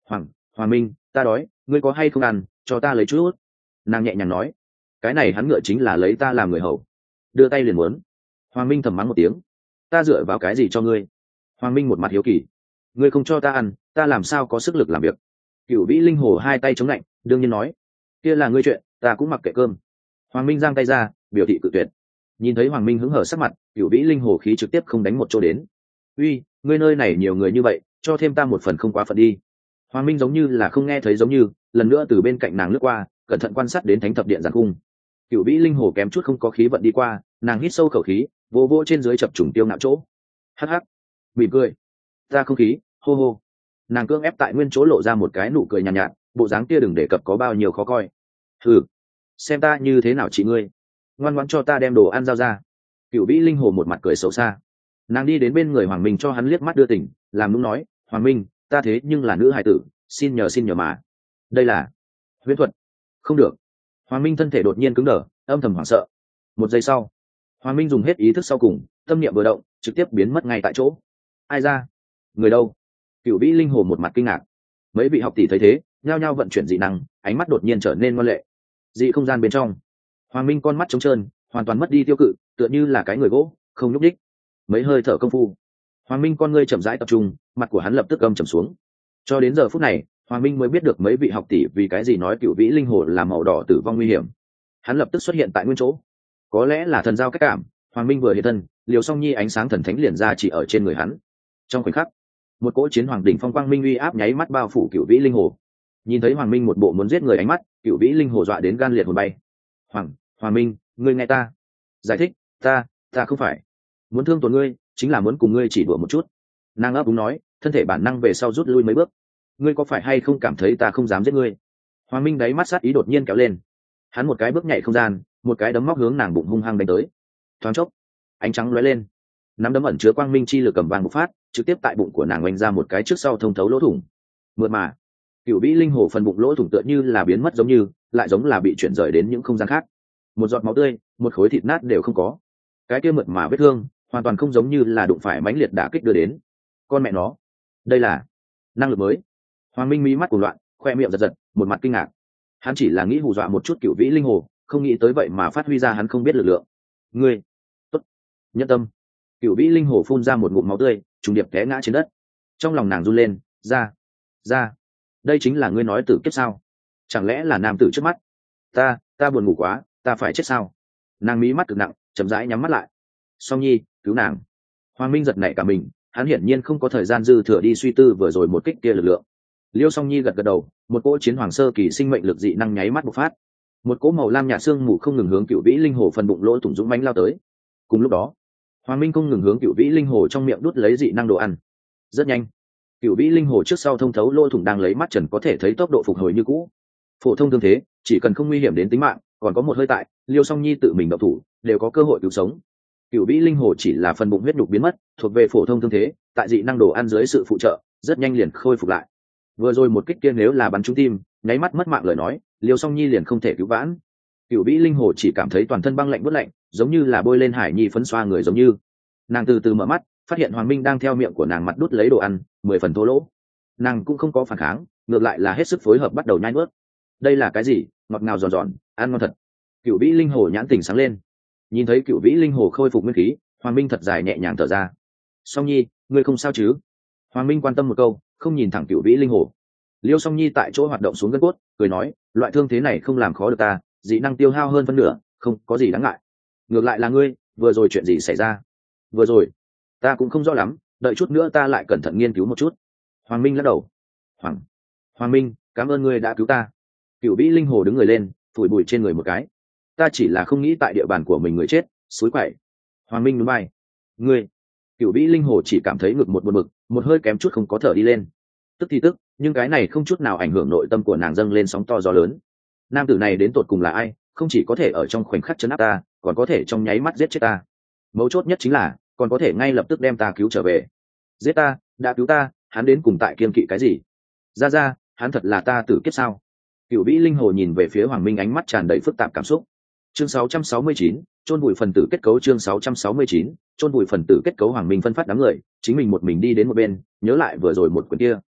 hoàng hoàng minh, ta đói, ngươi có hay không ăn, cho ta lấy chút. Nàng nhẹ nhàng nói. Cái này hắn ngựa chính là lấy ta làm người hầu, đưa tay liền muốn. Hoàng minh thầm mắng một tiếng. Ta dựa vào cái gì cho ngươi? Hoàng minh một mặt hiếu kỳ. Ngươi không cho ta ăn, ta làm sao có sức lực làm việc? Cửu vĩ linh hồ hai tay chống lạnh, đương nhiên nói. Kia là ngươi chuyện, ta cũng mặc kệ cơm. Hoàng minh giang tay ra, biểu thị cự tuyệt. Nhìn thấy hoàng minh hứng hở sắc mặt, cửu vĩ linh hồ khí trực tiếp không đánh một chỗ đến. Uy, ngươi nơi này nhiều người như vậy, cho thêm ta một phần không quá phận đi. Hoàng minh giống như là không nghe thấy giống như, lần nữa từ bên cạnh nàng lướt qua, cẩn thận quan sát đến thánh thập điện giàn cung. Cửu vĩ linh hồ kém chút không có khí vận đi qua, nàng hít sâu khẩu khí, vô vô trên dưới chập trùng tiêu ngạo chỗ. Hắc hắc, mỉm cười. Ta không khí, hô hô. Nàng cưỡng ép tại nguyên chỗ lộ ra một cái nụ cười nhàn nhạt, nhạt, bộ dáng kia đừng đề cập có bao nhiêu khó coi. Thử, xem ta như thế nào chị ngươi. Ngoan ngoãn cho ta đem đồ ăn giao ra. Cửu vĩ linh hồ một mặt cười xấu xa. Nàng đi đến bên người hoàng minh cho hắn liếc mắt đưa tỉnh, làm nũng nói, hoàng minh, ta thế nhưng là nữ hài tử, xin nhờ xin nhờ mà. Đây là huyễn thuật. Không được. Hoàng minh thân thể đột nhiên cứng đờ, âm thầm hoảng sợ. Một giây sau, hoàng minh dùng hết ý thức sau cùng, tâm niệm vừa động, trực tiếp biến mất ngay tại chỗ. Ai ra? Người đâu? Cửu vĩ linh hồ một mặt kinh ngạc. Mấy vị học tỷ thấy thế, nhao nhao vận chuyển dị năng, ánh mắt đột nhiên trở nên ngoan lệ. Dị không gian bên trong, hoàng minh con mắt trống trơn, hoàn toàn mất đi tiêu cự, tựa như là cái người gỗ, không nhúc đích. Mấy hơi thở công phu, hoàng minh con ngươi chậm rãi tập trung, mặt của hắn lập tức âm trầm xuống. Cho đến giờ phút này, hoàng minh mới biết được mấy vị học tỷ vì cái gì nói cửu vĩ linh hồ là màu đỏ tử vong nguy hiểm. Hắn lập tức xuất hiện tại nguyên chỗ. Có lẽ là thần giao cách cảm, hoàng minh vừa hiện thân, liều song nhi ánh sáng thần thánh liền ra chỉ ở trên người hắn. Trong khoảnh khắc, một cỗ chiến hoàng đỉnh phong quang minh uy áp nháy mắt bao phủ cửu vĩ linh hồ. Nhìn thấy hoàng minh một bộ muốn giết người ánh mắt, cửu vĩ linh hồ dọa đến gan liệt hồn bay. Hoàng, hoàng minh, ngươi nghe ta giải thích, ta, ta không phải muốn thương tổn ngươi, chính là muốn cùng ngươi chỉ đùa một chút. Nàng ấp úng nói, thân thể bản năng về sau rút lui mấy bước. Ngươi có phải hay không cảm thấy ta không dám giết ngươi? Hoàng minh đáy mắt sát ý đột nhiên kéo lên. Hắn một cái bước nhảy không gian, một cái đấm móc hướng nàng bụng hung hăng đánh tới. Thoáng chốc, ánh trắng lóe lên, nắm đấm ẩn chứa quang minh chi lực cầm vàng bộc phát, trực tiếp tại bụng của nàng oanh ra một cái trước sau thông thấu lỗ thủng. Mượt mà, cửu vĩ linh hồ phần bụng lỗ thủng tựa như là biến mất giống như, lại giống là bị chuyển rời đến những không gian khác. Một giọt máu tươi, một khối thịt nát đều không có. Cái kia mượt mà vết thương, hoàn toàn không giống như là đụng phải mãnh liệt đả kích đưa đến. Con mẹ nó, đây là năng lực mới. Hoàng minh mí mắt cuồng loạn, khoe miệng giật giật, một mặt kinh ngạc. Hắn chỉ là nghĩ hù dọa một chút cửu vĩ linh hồ, không nghĩ tới vậy mà phát huy ra hắn không biết lực lượng. Ngươi, tốt, nhân tâm. Cửu vĩ linh hồ phun ra một ngụm máu tươi, trùng điệp té ngã trên đất. Trong lòng nàng run lên, ra, ra, đây chính là ngươi nói tử kiếp sao? Chẳng lẽ là nam tử trước mắt? Ta, ta buồn ngủ quá, ta phải chết sao? Nàng mí mắt cực nặng, chậm rãi nhắm mắt lại. Song nhi, cứu nàng. Hoàng minh giật nảy cả mình, hắn hiển nhiên không có thời gian dư thừa đi suy tư vừa rồi một kích kia lực lượng. Liêu song nhi gật gật đầu, một cỗ chiến hoàng sơ kỳ sinh mệnh lực dị năng nháy mắt bộc phát. Một cỗ màu lam nhạt xương mù không ngừng hướng cửu vĩ linh hồ phần bụng lỗ thủng dũng mãnh lao tới. Cùng lúc đó, hoàng minh không ngừng hướng cửu vĩ linh hồ trong miệng đút lấy dị năng đồ ăn. Rất nhanh, cửu vĩ linh hồ trước sau thông thấu lỗ thủng đang lấy mắt trần có thể thấy tốc độ phục hồi như cũ. Phổ thông thương thế, chỉ cần không nguy hiểm đến tính mạng, còn có một hơi tại, Liêu song nhi tự mình động thủ, đều có cơ hội cứu sống. Cửu vĩ linh hồ chỉ là phần bụng huyết nhục biến mất, thuộc về phổ thông thương thế, tại dị năng đồ ăn dưới sự phụ trợ, rất nhanh liền khôi phục lại. Vừa rồi một kích kia nếu là bắn trúng tim, nháy mắt mất mạng lời nói, Liêu song nhi liền không thể cứu vãn. Cửu vĩ linh hồ chỉ cảm thấy toàn thân băng lạnh buốt lạnh, giống như là bôi lên hải nhi phấn xoa người giống như. Nàng từ từ mở mắt, phát hiện hoàng minh đang theo miệng của nàng mặt đút lấy đồ ăn, mười phần thô lỗ. Nàng cũng không có phản kháng, ngược lại là hết sức phối hợp bắt đầu nhai nuốt. Đây là cái gì? Ngọt ngào giòn giòn, ăn ngon thật. Cửu vĩ linh hồ nhãn tỉnh sáng lên, nhìn thấy cửu vĩ linh hồ khôi phục nguyên khí, hoàng minh thật dài nhẹ nhàng thở ra. Song nhi, ngươi không sao chứ? Hoàng minh quan tâm một câu, không nhìn thẳng cửu vĩ linh hồ. Liêu song nhi tại chỗ hoạt động xuống gân cốt, cười nói, loại thương thế này không làm khó được ta, dị năng tiêu hao hơn phân nửa, không có gì đáng ngại. Ngược lại là ngươi, vừa rồi chuyện gì xảy ra? Vừa rồi, ta cũng không rõ lắm, đợi chút nữa ta lại cẩn thận nghiên cứu một chút. Hoàng minh lắc đầu. Hoàng, Hoàng minh, cảm ơn ngươi đã cứu ta. Cửu vĩ linh hồ đứng người lên, phủi bụi trên người một cái. Ta chỉ là không nghĩ tại địa bàn của mình người chết, xúi quậy. Hoàng minh núi bay. Ngươi. Cửu vĩ linh hồ chỉ cảm thấy ngực một buồn bực, một hơi kém chút không có thở đi lên. Tức thì tức, nhưng cái này không chút nào ảnh hưởng nội tâm của nàng dâng lên sóng to gió lớn. Nam tử này đến tột cùng là ai? Không chỉ có thể ở trong khoảnh khắc chấn áp ta, còn có thể trong nháy mắt giết chết ta. Mấu chốt nhất chính là, còn có thể ngay lập tức đem ta cứu trở về. Giết ta, đã cứu ta, hắn đến cùng tại kiên kỵ cái gì? Ra ra, hắn thật là ta tử kiếp sao? Cửu vĩ linh hồ nhìn về phía hoàng minh, ánh mắt tràn đầy phức tạp cảm xúc. Chương sáu trăm sáu mươi chín, chôn vùi phần tử kết cấu. Chương sáu trăm sáu mươi chín, chôn vùi phần tử kết cấu. Hoàng minh phân phát đám người, chính mình một mình đi đến một bên, nhớ lại vừa rồi một quyền kia.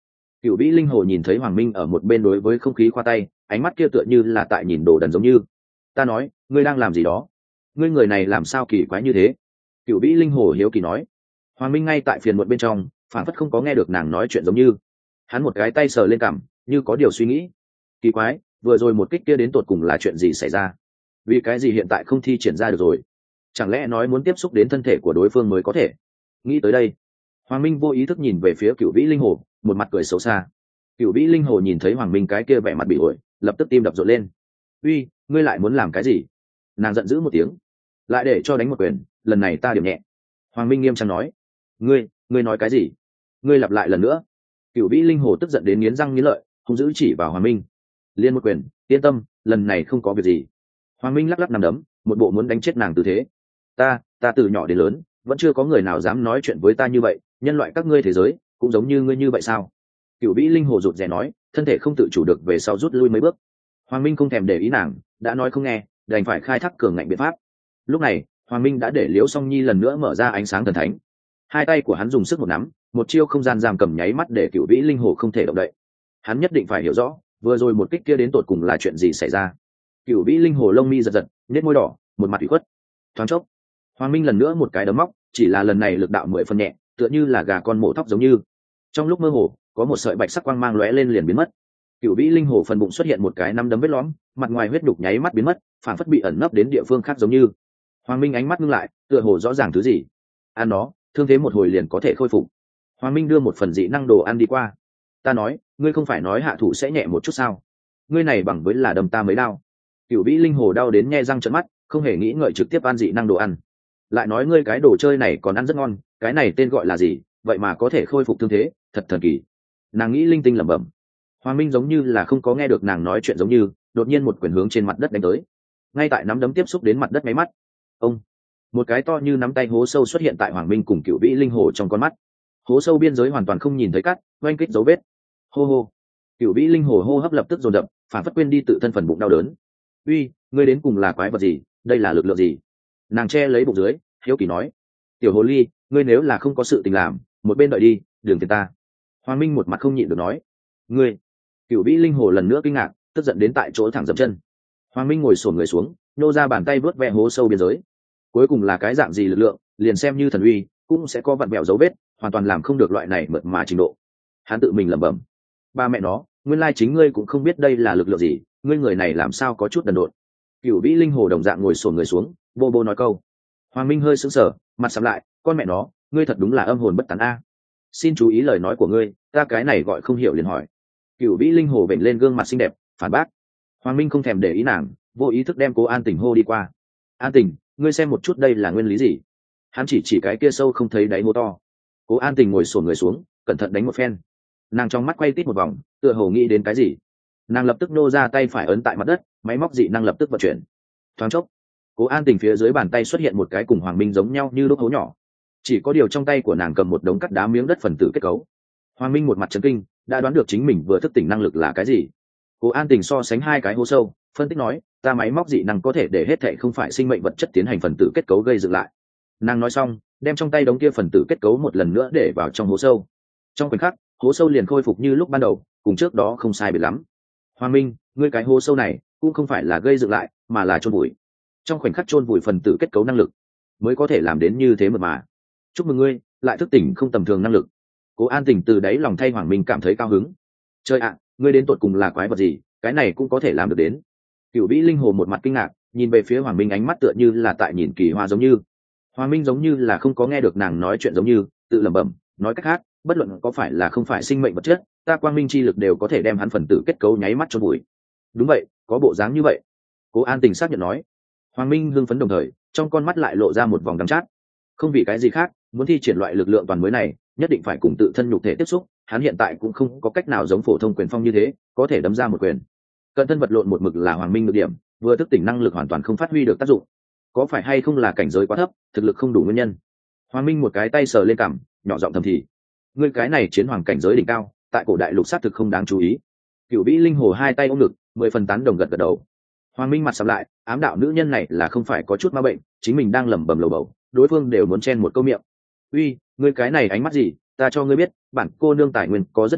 Cửu vĩ linh hồ nhìn thấy Hoàng Minh ở một bên đối với không khí khoa tay, ánh mắt kia tựa như là tại nhìn đồ đần giống như. Ta nói, ngươi đang làm gì đó? Ngươi người này làm sao kỳ quái như thế? Cửu vĩ linh hồ hiếu kỳ nói. Hoàng Minh ngay tại phiền muộn bên trong, phản phất không có nghe được nàng nói chuyện giống như. Hắn một cái tay sờ lên cằm, như có điều suy nghĩ. Kỳ quái, vừa rồi một kích kia đến tột cùng là chuyện gì xảy ra? Vì cái gì hiện tại không thi triển ra được rồi? Chẳng lẽ nói muốn tiếp xúc đến thân thể của đối phương mới có thể? Nghĩ tới đây, Hoàng Minh vô ý thức nhìn về phía Cửu vĩ linh hồ, một mặt cười xấu xa. Cửu vĩ linh hồ nhìn thấy Hoàng Minh cái kia vẻ mặt bị ổi, lập tức tim đập rộn lên. Uy, ngươi lại muốn làm cái gì? Nàng giận dữ một tiếng, lại để cho đánh một quyền, lần này ta điểm nhẹ. Hoàng Minh nghiêm trang nói. Ngươi, ngươi nói cái gì? Ngươi lặp lại lần nữa. Cửu vĩ linh hồ tức giận đến nghiến răng nghiến lợi, hung dữ chỉ vào Hoàng Minh. Liên một quyền, yên tâm, lần này không có việc gì. Hoàng Minh lắc lắc nằm đấm, một bộ muốn đánh chết nàng tư thế. Ta, ta từ nhỏ đến lớn, vẫn chưa có người nào dám nói chuyện với ta như vậy, nhân loại các ngươi thế giới cũng giống như ngươi như vậy sao? Cửu vĩ linh hồ rụt rè nói, thân thể không tự chủ được về sau rút lui mấy bước. Hoàng Minh không thèm để ý nàng, đã nói không nghe, đành phải khai thác cường ngạnh biện pháp. Lúc này, Hoàng Minh đã để Liễu Song Nhi lần nữa mở ra ánh sáng thần thánh. Hai tay của hắn dùng sức một nắm, một chiêu không gian giam cầm nháy mắt để Cửu vĩ linh hồ không thể động đậy. Hắn nhất định phải hiểu rõ, vừa rồi một kích kia đến tột cùng là chuyện gì xảy ra. Cửu vĩ linh hồ lông mi giật giật, nhếch môi đỏ, một mặt ủy khuất. Thoáng chốc, Hoàng Minh lần nữa một cái đấm móc, chỉ là lần này lực đạo mười phân nhẹ, tựa như là gà con mổ thóc giống như. Trong lúc mơ hồ, có một sợi bạch sắc quang mang lóe lên liền biến mất. Cửu vĩ linh hồ phần bụng xuất hiện một cái nắm đấm vết lõm, mặt ngoài huyết đục nháy mắt biến mất, phản phất bị ẩn nấp đến địa phương khác giống như. Hoàng Minh ánh mắt ngưng lại, tựa hồ rõ ràng thứ gì. Ăn nó, thương thế một hồi liền có thể khôi phục. Hoàng Minh đưa một phần dị năng đồ ăn đi qua. Ta nói, ngươi không phải nói hạ thủ sẽ nhẹ một chút sao? Ngươi này bằng với là đâm ta mấy đao. Cửu vĩ linh hồ đau đến nhe răng trợn mắt, không hề nghĩ ngợi trực tiếp ăn dị năng đồ ăn. Lại nói ngươi cái đồ chơi này còn ăn rất ngon, cái này tên gọi là gì, vậy mà có thể khôi phục thương thế, thật thần kỳ. Nàng nghĩ linh tinh lẩm bẩm. Hoàng Minh giống như là không có nghe được nàng nói chuyện giống như, đột nhiên một quyền hướng trên mặt đất đánh tới. Ngay tại nắm đấm tiếp xúc đến mặt đất máy mắt, ông, một cái to như nắm tay hố sâu xuất hiện tại Hoàng Minh cùng Cửu vĩ linh hồ trong con mắt. Hố sâu biên giới hoàn toàn không nhìn thấy cắt, oanh kích dấu vết. Hô hô. Cửu vĩ linh hồ hô hấp lập tức dồn dập, phản phất quên đi tự thân phần bụng đau đớn. Uy, ngươi đến cùng là quái vật gì, đây là lực lượng gì? Nàng che lấy bụng dưới, hiếu kỳ nói. Tiểu hồ ly, ngươi nếu là không có sự tình làm, một bên đợi đi, đừng phiền ta. Hoàng Minh một mặt không nhịn được nói. Ngươi. Cửu vĩ linh hồ lần nữa kinh ngạc, tức giận đến tại chỗ thẳng dậm chân. Hoàng Minh ngồi xổm người xuống, nhô ra bàn tay vớt ve hố sâu biên giới. Cuối cùng là cái dạng gì lực lượng, liền xem như thần uy, cũng sẽ có vặn vẹo dấu vết, hoàn toàn làm không được loại này mượt mà trình độ. Hắn tự mình lẩm bẩm. Ba mẹ nó, nguyên lai chính ngươi cũng không biết đây là lực lượng gì, ngươi người này làm sao có chút đần độn. Cửu vĩ linh hồ đồng dạng ngồi xổm người xuống, vô bô nói câu. Hoàng Minh hơi sững sờ, mặt sầm lại, con mẹ nó, ngươi thật đúng là âm hồn bất tán a. Xin chú ý lời nói của ngươi, ta cái này gọi không hiểu liền hỏi. Cửu vĩ linh hồ vểnh lên gương mặt xinh đẹp, phản bác. Hoàng Minh không thèm để ý nàng, vô ý thức đem Cố An Tình hô đi qua. An Tình, ngươi xem một chút đây là nguyên lý gì? Hắn chỉ chỉ cái kia sâu không thấy đáy hố to. Cố An Tình ngồi xổm người xuống, cẩn thận đánh một phen. Nàng trong mắt quay tít một vòng, tựa hồ nghĩ đến cái gì. Nàng lập tức nô ra tay phải ấn tại mặt đất, máy móc dị năng lập tức vận chuyển. Thoáng chốc, Cố An Tình phía dưới bàn tay xuất hiện một cái cùng Hoàng Minh giống nhau như đốt hố nhỏ. Chỉ có điều trong tay của nàng cầm một đống cắt đá miếng đất phần tử kết cấu. Hoàng Minh một mặt chấn kinh, đã đoán được chính mình vừa thức tỉnh năng lực là cái gì. Cố An Tình so sánh hai cái hố sâu, phân tích nói, ta máy móc dị năng có thể để hết thảy không phải sinh mệnh vật chất tiến hành phần tử kết cấu gây dựng lại. Nàng nói xong, đem trong tay đống kia phần tử kết cấu một lần nữa để vào trong hố sâu. Trong khoảnh khắc, hố sâu liền khôi phục như lúc ban đầu, cùng trước đó không sai biệt lắm. Hoàng Minh, ngươi cái hố sâu này cũng không phải là gây dựng lại, mà là chôn vùi. Trong khoảnh khắc chôn vùi phần tử kết cấu năng lực, mới có thể làm đến như thế mượt mà. Chúc mừng ngươi, lại thức tỉnh không tầm thường năng lực. Cố An Tình từ đáy lòng thay Hoàng Minh cảm thấy cao hứng. Trời ạ, ngươi đến tột cùng là quái vật gì, cái này cũng có thể làm được đến. Cửu vĩ linh hồ một mặt kinh ngạc, nhìn về phía Hoàng Minh ánh mắt tựa như là tại nhìn kỳ hoa giống như. Hoàng Minh giống như là không có nghe được nàng nói chuyện giống như, tự lẩm bẩm, nói cách khác, bất luận có phải là không phải sinh mệnh vật chất, ta quang minh chi lực đều có thể đem hắn phần tử kết cấu nháy mắt cho bụi. Đúng vậy, có bộ dáng như vậy. Cố An Tình xác nhận nói. Hoàng Minh hưng phấn đồng thời, trong con mắt lại lộ ra một vòng đắng chát. Không vì cái gì khác, muốn thi triển loại lực lượng toàn mới này, nhất định phải cùng tự thân nhục thể tiếp xúc. Hắn hiện tại cũng không có cách nào giống phổ thông quyền phong như thế, có thể đấm ra một quyền. Cận thân vật lộn một mực là Hoàng Minh nhược điểm, vừa thức tỉnh năng lực hoàn toàn không phát huy được tác dụng. Có phải hay không là cảnh giới quá thấp, thực lực không đủ nguyên nhân? Hoàng Minh một cái tay sờ lên cằm, nhỏ giọng thầm thì. Ngươi cái này chiến hoàng cảnh giới đỉnh cao, tại cổ đại lục sát thực không đáng chú ý. Cửu vĩ linh hồ hai tay ôm ngực, mười phần tán đồng gật gật đầu. Hoàng Minh mặt sầm lại, ám đạo nữ nhân này là không phải có chút ma bệnh, chính mình đang lẩm bẩm lầu bầu, đối phương đều muốn chen một câu miệng. Uy, ngươi cái này ánh mắt gì, ta cho ngươi biết, bản cô nương tài nguyên có rất nhiều,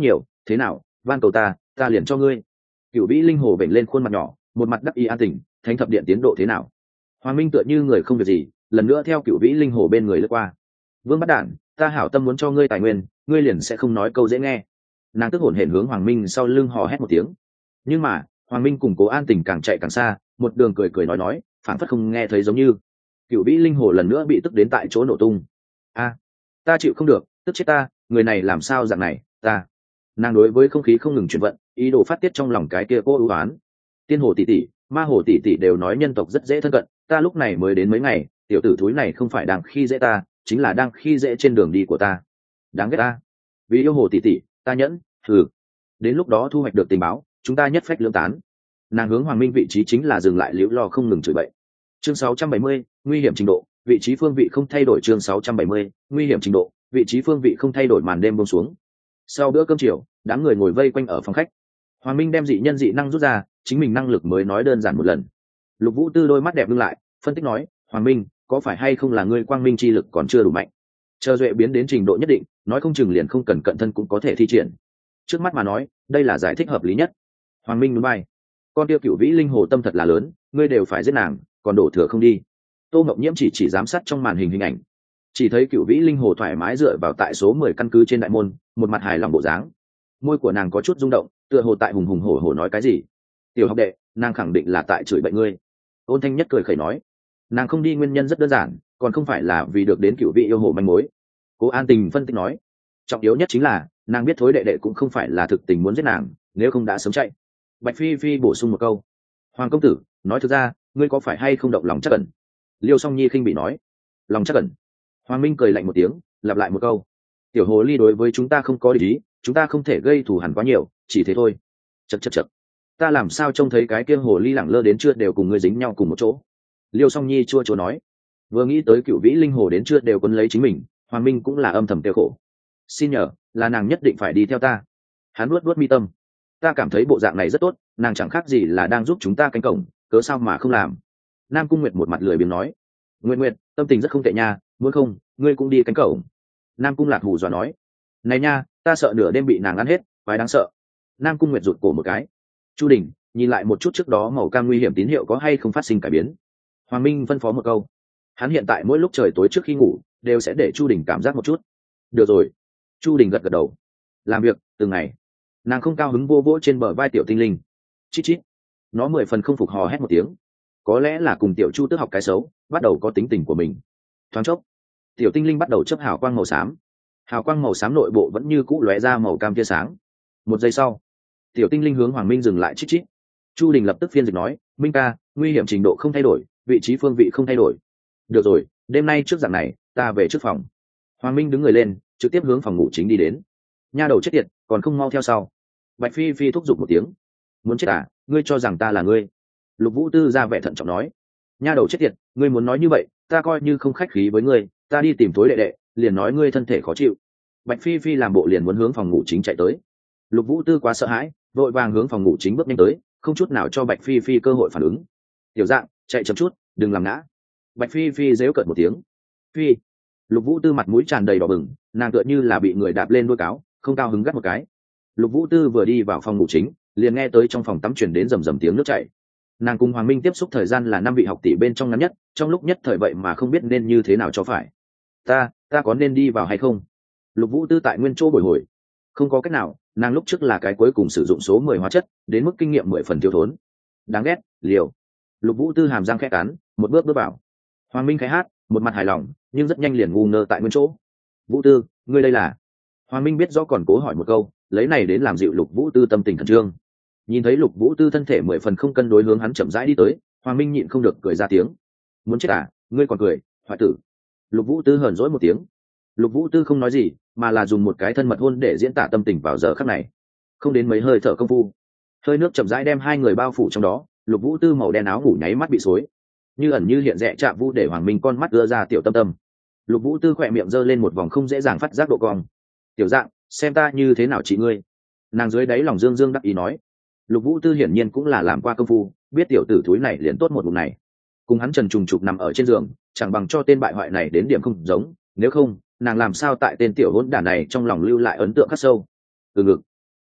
thế nào, van cầu ta ta liền cho ngươi. Cửu vĩ linh hồ vểnh lên khuôn mặt nhỏ, một mặt đắc ý an tình. Thánh thập điện tiến độ thế nào? Hoàng Minh tựa như người không việc gì, lần nữa theo Cửu vĩ linh hồ bên người lướt qua. Vương Bất Đản, ta hảo tâm muốn cho ngươi tài nguyên, ngươi liền sẽ không nói câu dễ nghe. Nàng tức hổn hển hướng Hoàng Minh sau lưng hò hét một tiếng. Nhưng mà Hoàng Minh cùng Cố An Tình càng chạy càng xa, một đường cười cười nói nói, phản phất không nghe thấy giống như. Cửu vĩ linh hồ lần nữa bị tức đến tại chỗ nổ tung. A, ta chịu không được, tức chết ta, người này làm sao dạng này, ta. Nàng đối với không khí không ngừng chuyển vận, ý đồ phát tiết trong lòng cái kia cô ưu oán. Tiên hồ tỷ tỷ, ma hồ tỷ tỷ đều nói nhân tộc rất dễ thân cận, ta lúc này mới đến mấy ngày, tiểu tử thúi này không phải đang khi dễ ta, chính là đang khi dễ trên đường đi của ta. Đáng ghét ta. Vì yêu hồ tỷ tỷ, ta nhẫn, thử. Đến lúc đó thu hoạch được tình báo, chúng ta nhất phách lưỡng tán. Nàng hướng Hoàng Minh vị trí chính là dừng lại liễu lo không ngừng chửi bậy. Chương sáu trăm bảy mươi, nguy hiểm trình độ, vị trí phương vị không thay đổi. Chương sáu trăm bảy mươi, nguy hiểm trình độ, vị trí phương vị không thay đổi. Màn đêm buông xuống. Sau bữa cơm chiều, đám người ngồi vây quanh ở phòng khách. Hoàng Minh đem dị nhân dị năng rút ra, chính mình năng lực mới nói đơn giản một lần. Lục Vũ Tư đôi mắt đẹp ngưng lại, phân tích nói, Hoàng Minh, có phải hay không là ngươi quang minh chi lực còn chưa đủ mạnh? Chờ duệ biến đến trình độ nhất định, nói không chừng liền không cần cận thân cũng có thể thi triển. Trước mắt mà nói, đây là giải thích hợp lý nhất. Hoàng Minh núi bay, con tiêu Cửu vĩ linh hồ tâm thật là lớn, ngươi đều phải giết nàng, còn đổ thừa không đi. Tô Ngọc Nhiễm chỉ chỉ giám sát trong màn hình hình ảnh, chỉ thấy Cửu vĩ linh hồ thoải mái dựa vào tại số mười căn cứ trên đại môn, một mặt hài lòng bộ dáng. Môi của nàng có chút rung động, tựa hồ tại hùng hùng hổ hổ nói cái gì. Tiểu học đệ, nàng khẳng định là tại chửi bậy ngươi. Ôn Thanh Nhất cười khẩy nói, nàng không đi nguyên nhân rất đơn giản, còn không phải là vì được đến Cửu vị yêu hồ manh mối. Cố An Tình phân tích nói, trọng yếu nhất chính là nàng biết thối đệ đệ cũng không phải là thực tình muốn giết nàng, nếu không đã sớm chạy. Bạch Phi Phi bổ sung một câu, Hoàng công tử, nói thực ra, ngươi có phải hay không động lòng chắc ẩn? Liêu Song Nhi khinh bị nói, lòng chắc ẩn. Hoàng Minh cười lạnh một tiếng, lặp lại một câu, tiểu hồ ly đối với chúng ta không có địch ý, chúng ta không thể gây thù hằn quá nhiều, chỉ thế thôi. Chật chật chật, ta làm sao trông thấy cái kia hồ ly lẳng lơ đến chưa đều cùng ngươi dính nhau cùng một chỗ. Liêu Song Nhi chua chua nói, vừa nghĩ tới Cửu vĩ linh hồ đến chưa đều quấn lấy chính mình, Hoàng Minh cũng là âm thầm tiêu khổ. Xin nhờ, là nàng nhất định phải đi theo ta. Hắn nuốt nuốt mi tâm, ta cảm thấy bộ dạng này rất tốt, nàng chẳng khác gì là đang giúp chúng ta canh cổng, cớ sao mà không làm. Nam Cung Nguyệt một mặt lười biếng nói, Nguyệt Nguyệt, tâm tình rất không tệ nha, muốn không ngươi cũng đi cánh cổng. Nam Cung Lạc hù dọa nói, này nha, ta sợ nửa đêm bị nàng ăn hết, phải đáng sợ. Nam Cung Nguyệt rụt cổ một cái. Chu Đình, nhìn lại một chút trước đó màu cam nguy hiểm tín hiệu có hay không phát sinh cải biến. Hoàng Minh phân phó một câu, hắn hiện tại mỗi lúc trời tối trước khi ngủ đều sẽ để Chu Đình cảm giác một chút. Được rồi. Chu Đình gật gật đầu. Làm việc từng ngày. Nàng không cao hứng vô vỗ trên bờ vai tiểu tinh linh. Chít chít. Nó mười phần không phục hò hét một tiếng. Có lẽ là cùng tiểu Chu Tước học cái xấu, bắt đầu có tính tình của mình. Thoáng chốc, tiểu tinh linh bắt đầu chấp hào quang màu xám. Hào quang màu xám nội bộ vẫn như cũ lóe ra màu cam tia sáng. Một giây sau, tiểu tinh linh hướng Hoàng Minh dừng lại, chít chít. Chu Đình lập tức phiên dịch nói, Minh ca, nguy hiểm trình độ không thay đổi, vị trí phương vị không thay đổi. Được rồi, đêm nay trước dạng này, ta về trước phòng. Hoàng Minh đứng người lên, trực tiếp hướng phòng ngủ chính đi đến. Nha đầu chết tiệt, còn không mau theo sau. Bạch Phi Phi thúc giục một tiếng, muốn chết à, ngươi cho rằng ta là ngươi? Lục Vũ Tư ra vẻ thận trọng nói, nha đầu chết tiệt, ngươi muốn nói như vậy, ta coi như không khách khí với ngươi, ta đi tìm tối đệ đệ, liền nói ngươi thân thể khó chịu. Bạch Phi Phi làm bộ liền muốn hướng phòng ngủ chính chạy tới. Lục Vũ Tư quá sợ hãi, vội vàng hướng phòng ngủ chính bước nhanh tới, không chút nào cho Bạch Phi Phi cơ hội phản ứng. Tiểu Dạng, chạy chậm chút, đừng làm ngã. Bạch Phi Phi giễu cợt một tiếng. Phi. Lục Vũ Tư mặt mũi tràn đầy đỏ bừng, nàng tựa như là bị người đạp lên đuôi cáo, không cao hứng gắt một cái. Lục Vũ Tư vừa đi vào phòng ngủ chính, liền nghe tới trong phòng tắm truyền đến rầm rầm tiếng nước chảy. Nàng cùng Hoàng Minh tiếp xúc thời gian là năm vị học tỷ bên trong ngắn nhất, trong lúc nhất thời vậy mà không biết nên như thế nào cho phải. Ta, ta có nên đi vào hay không? Lục Vũ Tư tại nguyên chỗ bồi hồi. Không có cách nào, nàng lúc trước là cái cuối cùng sử dụng số mười hóa chất, đến mức kinh nghiệm mười phần thiếu thốn. Đáng ghét, liều. Lục Vũ Tư hàm răng khẽ cắn, một bước bước vào. Hoàng Minh khẽ hát, một mặt hài lòng, nhưng rất nhanh liền ngu ngơ tại nguyên chỗ. Vũ Tư, ngươi đây là? Hoàng Minh biết rõ còn cố hỏi một câu, lấy này đến làm dịu Lục Vũ Tư tâm tình khẩn trương. Nhìn thấy Lục Vũ Tư thân thể mười phần không cân đối hướng hắn chậm rãi đi tới, Hoàng Minh nhịn không được cười ra tiếng. Muốn chết à, ngươi còn cười, hoại tử. Lục Vũ Tư hờn dỗi một tiếng. Lục Vũ Tư không nói gì, mà là dùng một cái thân mật hôn để diễn tả tâm tình vào giờ khắc này. Không đến mấy hơi thở công phu, hơi nước chậm rãi đem hai người bao phủ trong đó. Lục Vũ Tư màu đen áo ngủ nháy mắt bị xối, như ẩn như hiện rẽ chạm Vũ để Hoàng Minh con mắt đưa ra tiểu tâm tâm. Lục Vũ Tư khỏe miệng giơ lên một vòng không dễ dàng phát giác độ cong. Tiểu Dạng, xem ta như thế nào chị ngươi. Nàng dưới đáy lòng dương dương đắc ý nói. Lục Vũ Tư hiển nhiên cũng là làm qua công phu, biết tiểu tử thúi này liền tốt một vùng này. Cùng hắn trần trùng trục nằm ở trên giường, chẳng bằng cho tên bại hoại này đến điểm không giống, nếu không, nàng làm sao tại tên tiểu hỗn đản này trong lòng lưu lại ấn tượng khắc sâu. Từ ngực,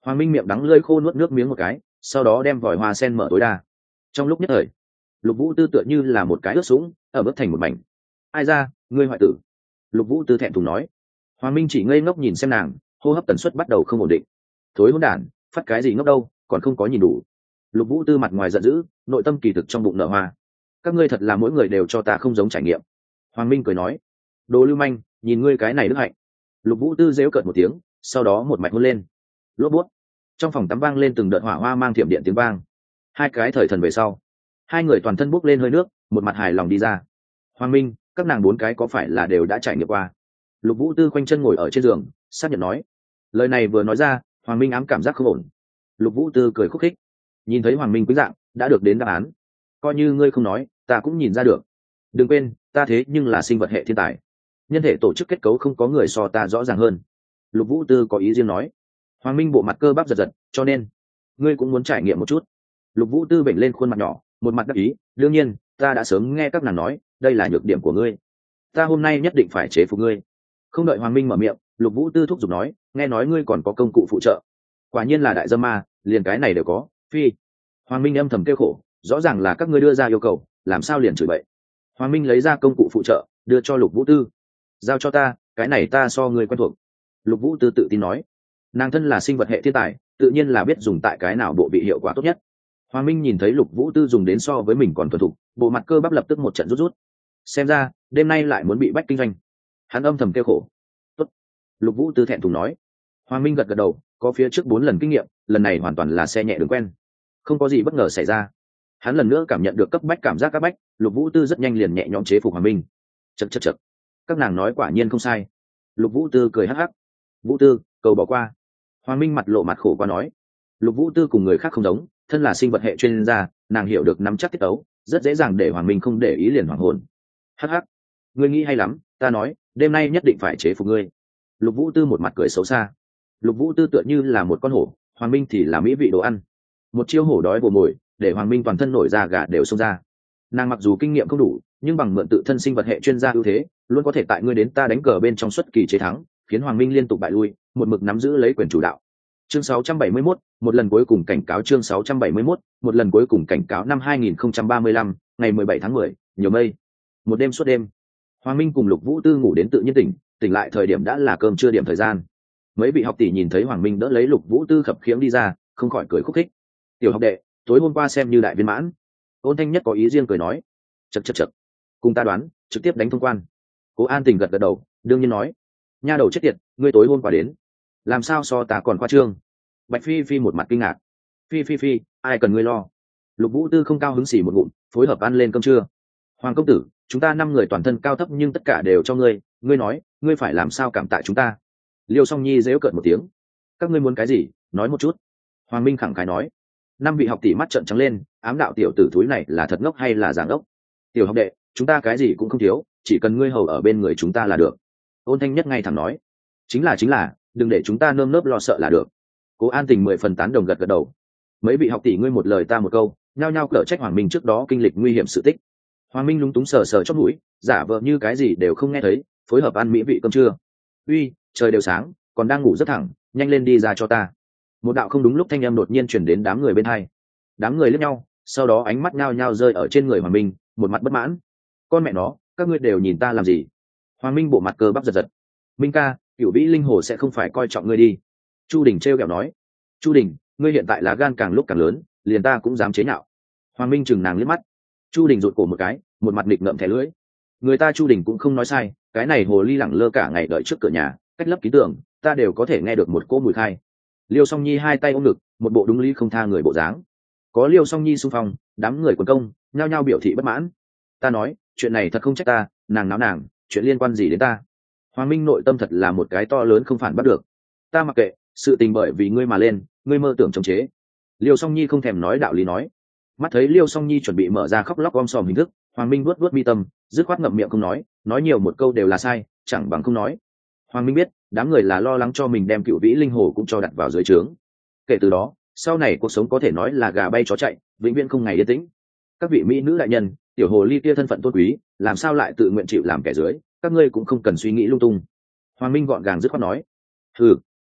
Hoàng Minh miệng đắng lưỡi khô nuốt nước miếng một cái, sau đó đem vòi hoa sen mở tối đa. Trong lúc nhất thời, Lục Vũ Tư tựa như là một cái ướt sũng, ở bước thành một mảnh. Ai ra, ngươi hoại tử? Lục Vũ Tư thẹn thùng nói. Hoàng Minh chỉ ngây ngốc nhìn xem nàng, hô hấp tần suất bắt đầu không ổn định. Thối hỗn đản, phát cái gì ngốc đâu, còn không có nhìn đủ. Lục Vũ Tư mặt ngoài giận dữ, nội tâm kỳ thực trong bụng nở hoa. Các ngươi thật là mỗi người đều cho ta không giống trải nghiệm. Hoàng Minh cười nói. Đồ lưu manh, nhìn ngươi cái này đức hạnh. Lục Vũ Tư giễu cợt một tiếng, sau đó một mạch hôn lên. Lốp bút. Trong phòng tắm vang lên từng đợt hỏa hoa mang thiểm điện tiếng vang. Hai cái thời thần về sau, hai người toàn thân bốc lên hơi nước, một mặt hài lòng đi ra. Hoàng Minh, các nàng bốn cái có phải là đều đã trải nghiệm qua? Lục Vũ Tư khoanh chân ngồi ở trên giường, xác nhận nói. Lời này vừa nói ra, Hoàng Minh ám cảm giác không ổn. Lục Vũ Tư cười khúc khích, nhìn thấy Hoàng Minh quý dạng, đã được đến đáp án. Coi như ngươi không nói, ta cũng nhìn ra được. Đừng quên, ta thế nhưng là sinh vật hệ thiên tài, nhân thể tổ chức kết cấu không có người so ta rõ ràng hơn. Lục Vũ Tư có ý riêng nói. Hoàng Minh bộ mặt cơ bắp giật giật, cho nên ngươi cũng muốn trải nghiệm một chút. Lục Vũ Tư bệnh lên khuôn mặt nhỏ, một mặt đắc ý. Đương nhiên, ta đã sớm nghe các nàng nói, đây là nhược điểm của ngươi. Ta hôm nay nhất định phải chế phục ngươi. Không đợi Hoàng Minh mở miệng, Lục Vũ Tư thúc giục nói, nghe nói ngươi còn có công cụ phụ trợ. Quả nhiên là đại dâm ma, liền cái này đều có. Phi. Hoàng Minh âm thầm kêu khổ, rõ ràng là các ngươi đưa ra yêu cầu, làm sao liền chửi bậy. Hoàng Minh lấy ra công cụ phụ trợ, đưa cho Lục Vũ Tư. Giao cho ta, cái này ta so ngươi quen thuộc. Lục Vũ Tư tự tin nói. Nàng thân là sinh vật hệ thiên tài, tự nhiên là biết dùng tại cái nào bộ vị hiệu quả tốt nhất. Hoàng Minh nhìn thấy Lục Vũ Tư dùng đến so với mình còn thuần thục, bộ mặt cơ bắp lập tức một trận rút rút. Xem ra, đêm nay lại muốn bị bách kinh doanh. Hắn âm thầm kêu khổ. Tốt. Lục Vũ Tư thẹn thùng nói. Hoàng Minh gật gật đầu, có phía trước bốn lần kinh nghiệm, lần này hoàn toàn là xe nhẹ đường quen. Không có gì bất ngờ xảy ra. Hắn lần nữa cảm nhận được cấp bách cảm giác các bách, Lục Vũ Tư rất nhanh liền nhẹ nhõm chế phục Hoàng Minh. Chậc chậc chậc. Các nàng nói quả nhiên không sai. Lục Vũ Tư cười hắc hắc. Vũ Tư, cầu bỏ qua. Hoàng Minh mặt lộ mặt khổ qua nói. Lục Vũ Tư cùng người khác không giống, thân là sinh vật hệ chuyên gia, nàng hiểu được nắm chắc tiết tấu, rất dễ dàng để Hoàng Minh không để ý liền hoàng hồn. Hắc hắc, ngươi nghĩ hay lắm, ta nói, đêm nay nhất định phải chế phục ngươi. Lục Vũ Tư một mặt cười xấu xa. Lục Vũ Tư tựa như là một con hổ, Hoàng Minh thì là mỹ vị đồ ăn. Một chiêu hổ đói vồ mồi, để Hoàng Minh toàn thân nổi da gà đều xông ra. Nàng mặc dù kinh nghiệm không đủ, nhưng bằng mượn tự thân sinh vật hệ chuyên gia ưu thế, luôn có thể tại ngươi đến ta đánh cờ bên trong suất kỳ chế thắng, khiến Hoàng Minh liên tục bại lui, một mực nắm giữ lấy quyền chủ đạo. Chương sáu trăm bảy mươi mốt, một lần cuối cùng cảnh cáo chương sáu trăm bảy mươi mốt, một lần cuối cùng cảnh cáo năm hai nghìn không trăm ba mươi lăm, ngày mười bảy tháng mười, nhiều mây. Một đêm suốt đêm, Hoàng Minh cùng Lục Vũ Tư ngủ đến tự nhiên tỉnh, tỉnh lại thời điểm đã là cơm trưa điểm thời gian. Mấy vị học tỷ nhìn thấy Hoàng Minh đỡ lấy Lục Vũ Tư khập khiễng đi ra, không khỏi cười khúc khích. Tiểu học đệ, tối hôm qua xem như đại viên mãn. Ôn Thanh Nhất có ý riêng cười nói. Chậc chậc chậc. Cùng ta đoán, trực tiếp đánh thông quan. Cố An Tình gật gật đầu, đương nhiên nói. Nha đầu chết tiệt, ngươi tối hôm qua đến, làm sao so ta còn khoa trương? Bạch Phi Phi một mặt kinh ngạc. Phi Phi Phi, ai cần ngươi lo? Lục Vũ Tư không cao hứng xì một ngụm, phối hợp ăn lên cơm trưa. Hoàng công tử, chúng ta năm người toàn thân cao thấp nhưng tất cả đều cho ngươi, ngươi nói, ngươi phải làm sao cảm tạ chúng ta? Liêu Song Nhi giễu cợt một tiếng. Các ngươi muốn cái gì, nói một chút. Hoàng Minh khẳng khái nói. Năm vị học tỷ mắt trợn trắng lên, ám đạo tiểu tử thúi này là thật ngốc hay là giả ngốc? Tiểu học đệ, chúng ta cái gì cũng không thiếu, chỉ cần ngươi hầu ở bên người chúng ta là được. Ôn Thanh Nhất ngay thẳng nói. Chính là chính là, đừng để chúng ta nơm nớp lo sợ là được. Cố An Tình mười phần tán đồng gật gật đầu. Mấy vị học tỷ ngươi một lời ta một câu, nhao nhao cở trách Hoàng Minh trước đó kinh lịch nguy hiểm sự tích. Hoàng Minh lúng túng sờ sờ chót mũi, giả vờ như cái gì đều không nghe thấy, phối hợp ăn mỹ vị cơm trưa. Uy, trời đều sáng, còn đang ngủ rất thẳng, nhanh lên đi ra cho ta. Một đạo không đúng lúc thanh âm đột nhiên truyền đến đám người bên hai. Đám người liếc nhau, sau đó ánh mắt nhao nhao rơi ở trên người Hoàng Minh, một mặt bất mãn. Con mẹ nó, các ngươi đều nhìn ta làm gì? Hoàng Minh bộ mặt cơ bắp giật giật. Minh ca, Cửu Vĩ Linh Hồ sẽ không phải coi trọng ngươi đi. Chu Đình trêu ghẹo nói. Chu Đình, ngươi hiện tại lá gan càng lúc càng lớn, liền ta cũng dám chế nhạo. Hoàng Minh chừng nàng liếc mắt. Chu Đình rụt cổ một cái, một mặt nghịch ngợm thẻ lưỡi. Người ta Chu Đình cũng không nói sai, cái này hồ ly lẳng lơ cả ngày đợi trước cửa nhà, cách lấp ký tưởng, ta đều có thể nghe được một cỗ mùi khai. Liêu Song Nhi hai tay ôm ngực, một bộ đúng lý không tha người bộ dáng. Có Liêu Song Nhi xung phong, đám người quần công nhao nhao biểu thị bất mãn. Ta nói, chuyện này thật không trách ta, nàng náo nàng, chuyện liên quan gì đến ta? Hoàng Minh nội tâm thật là một cái to lớn không phản bắt được. Ta mặc kệ, sự tình bởi vì ngươi mà lên, ngươi mơ tưởng chống chế. Liêu Song Nhi không thèm nói đạo lý nói. Mắt thấy Liêu Song Nhi chuẩn bị mở ra khóc lóc om sòm hình thức, Hoàng Minh vuốt vuốt mi tâm, dứt khoát ngậm miệng không nói, nói nhiều một câu đều là sai, chẳng bằng không nói. Hoàng Minh biết, đám người là lo lắng cho mình đem Cửu Vĩ Linh Hồ cũng cho đặt vào dưới trướng. Kể từ đó, sau này cuộc sống có thể nói là gà bay chó chạy, vĩnh viễn không ngày yên tĩnh. Các vị mỹ nữ đại nhân, tiểu hồ ly kia thân phận tôn quý, làm sao lại tự nguyện chịu làm kẻ dưới, các ngươi cũng không cần suy nghĩ lung tung. Hoàng Minh gọn gàng dứt khoát nói. Hừ,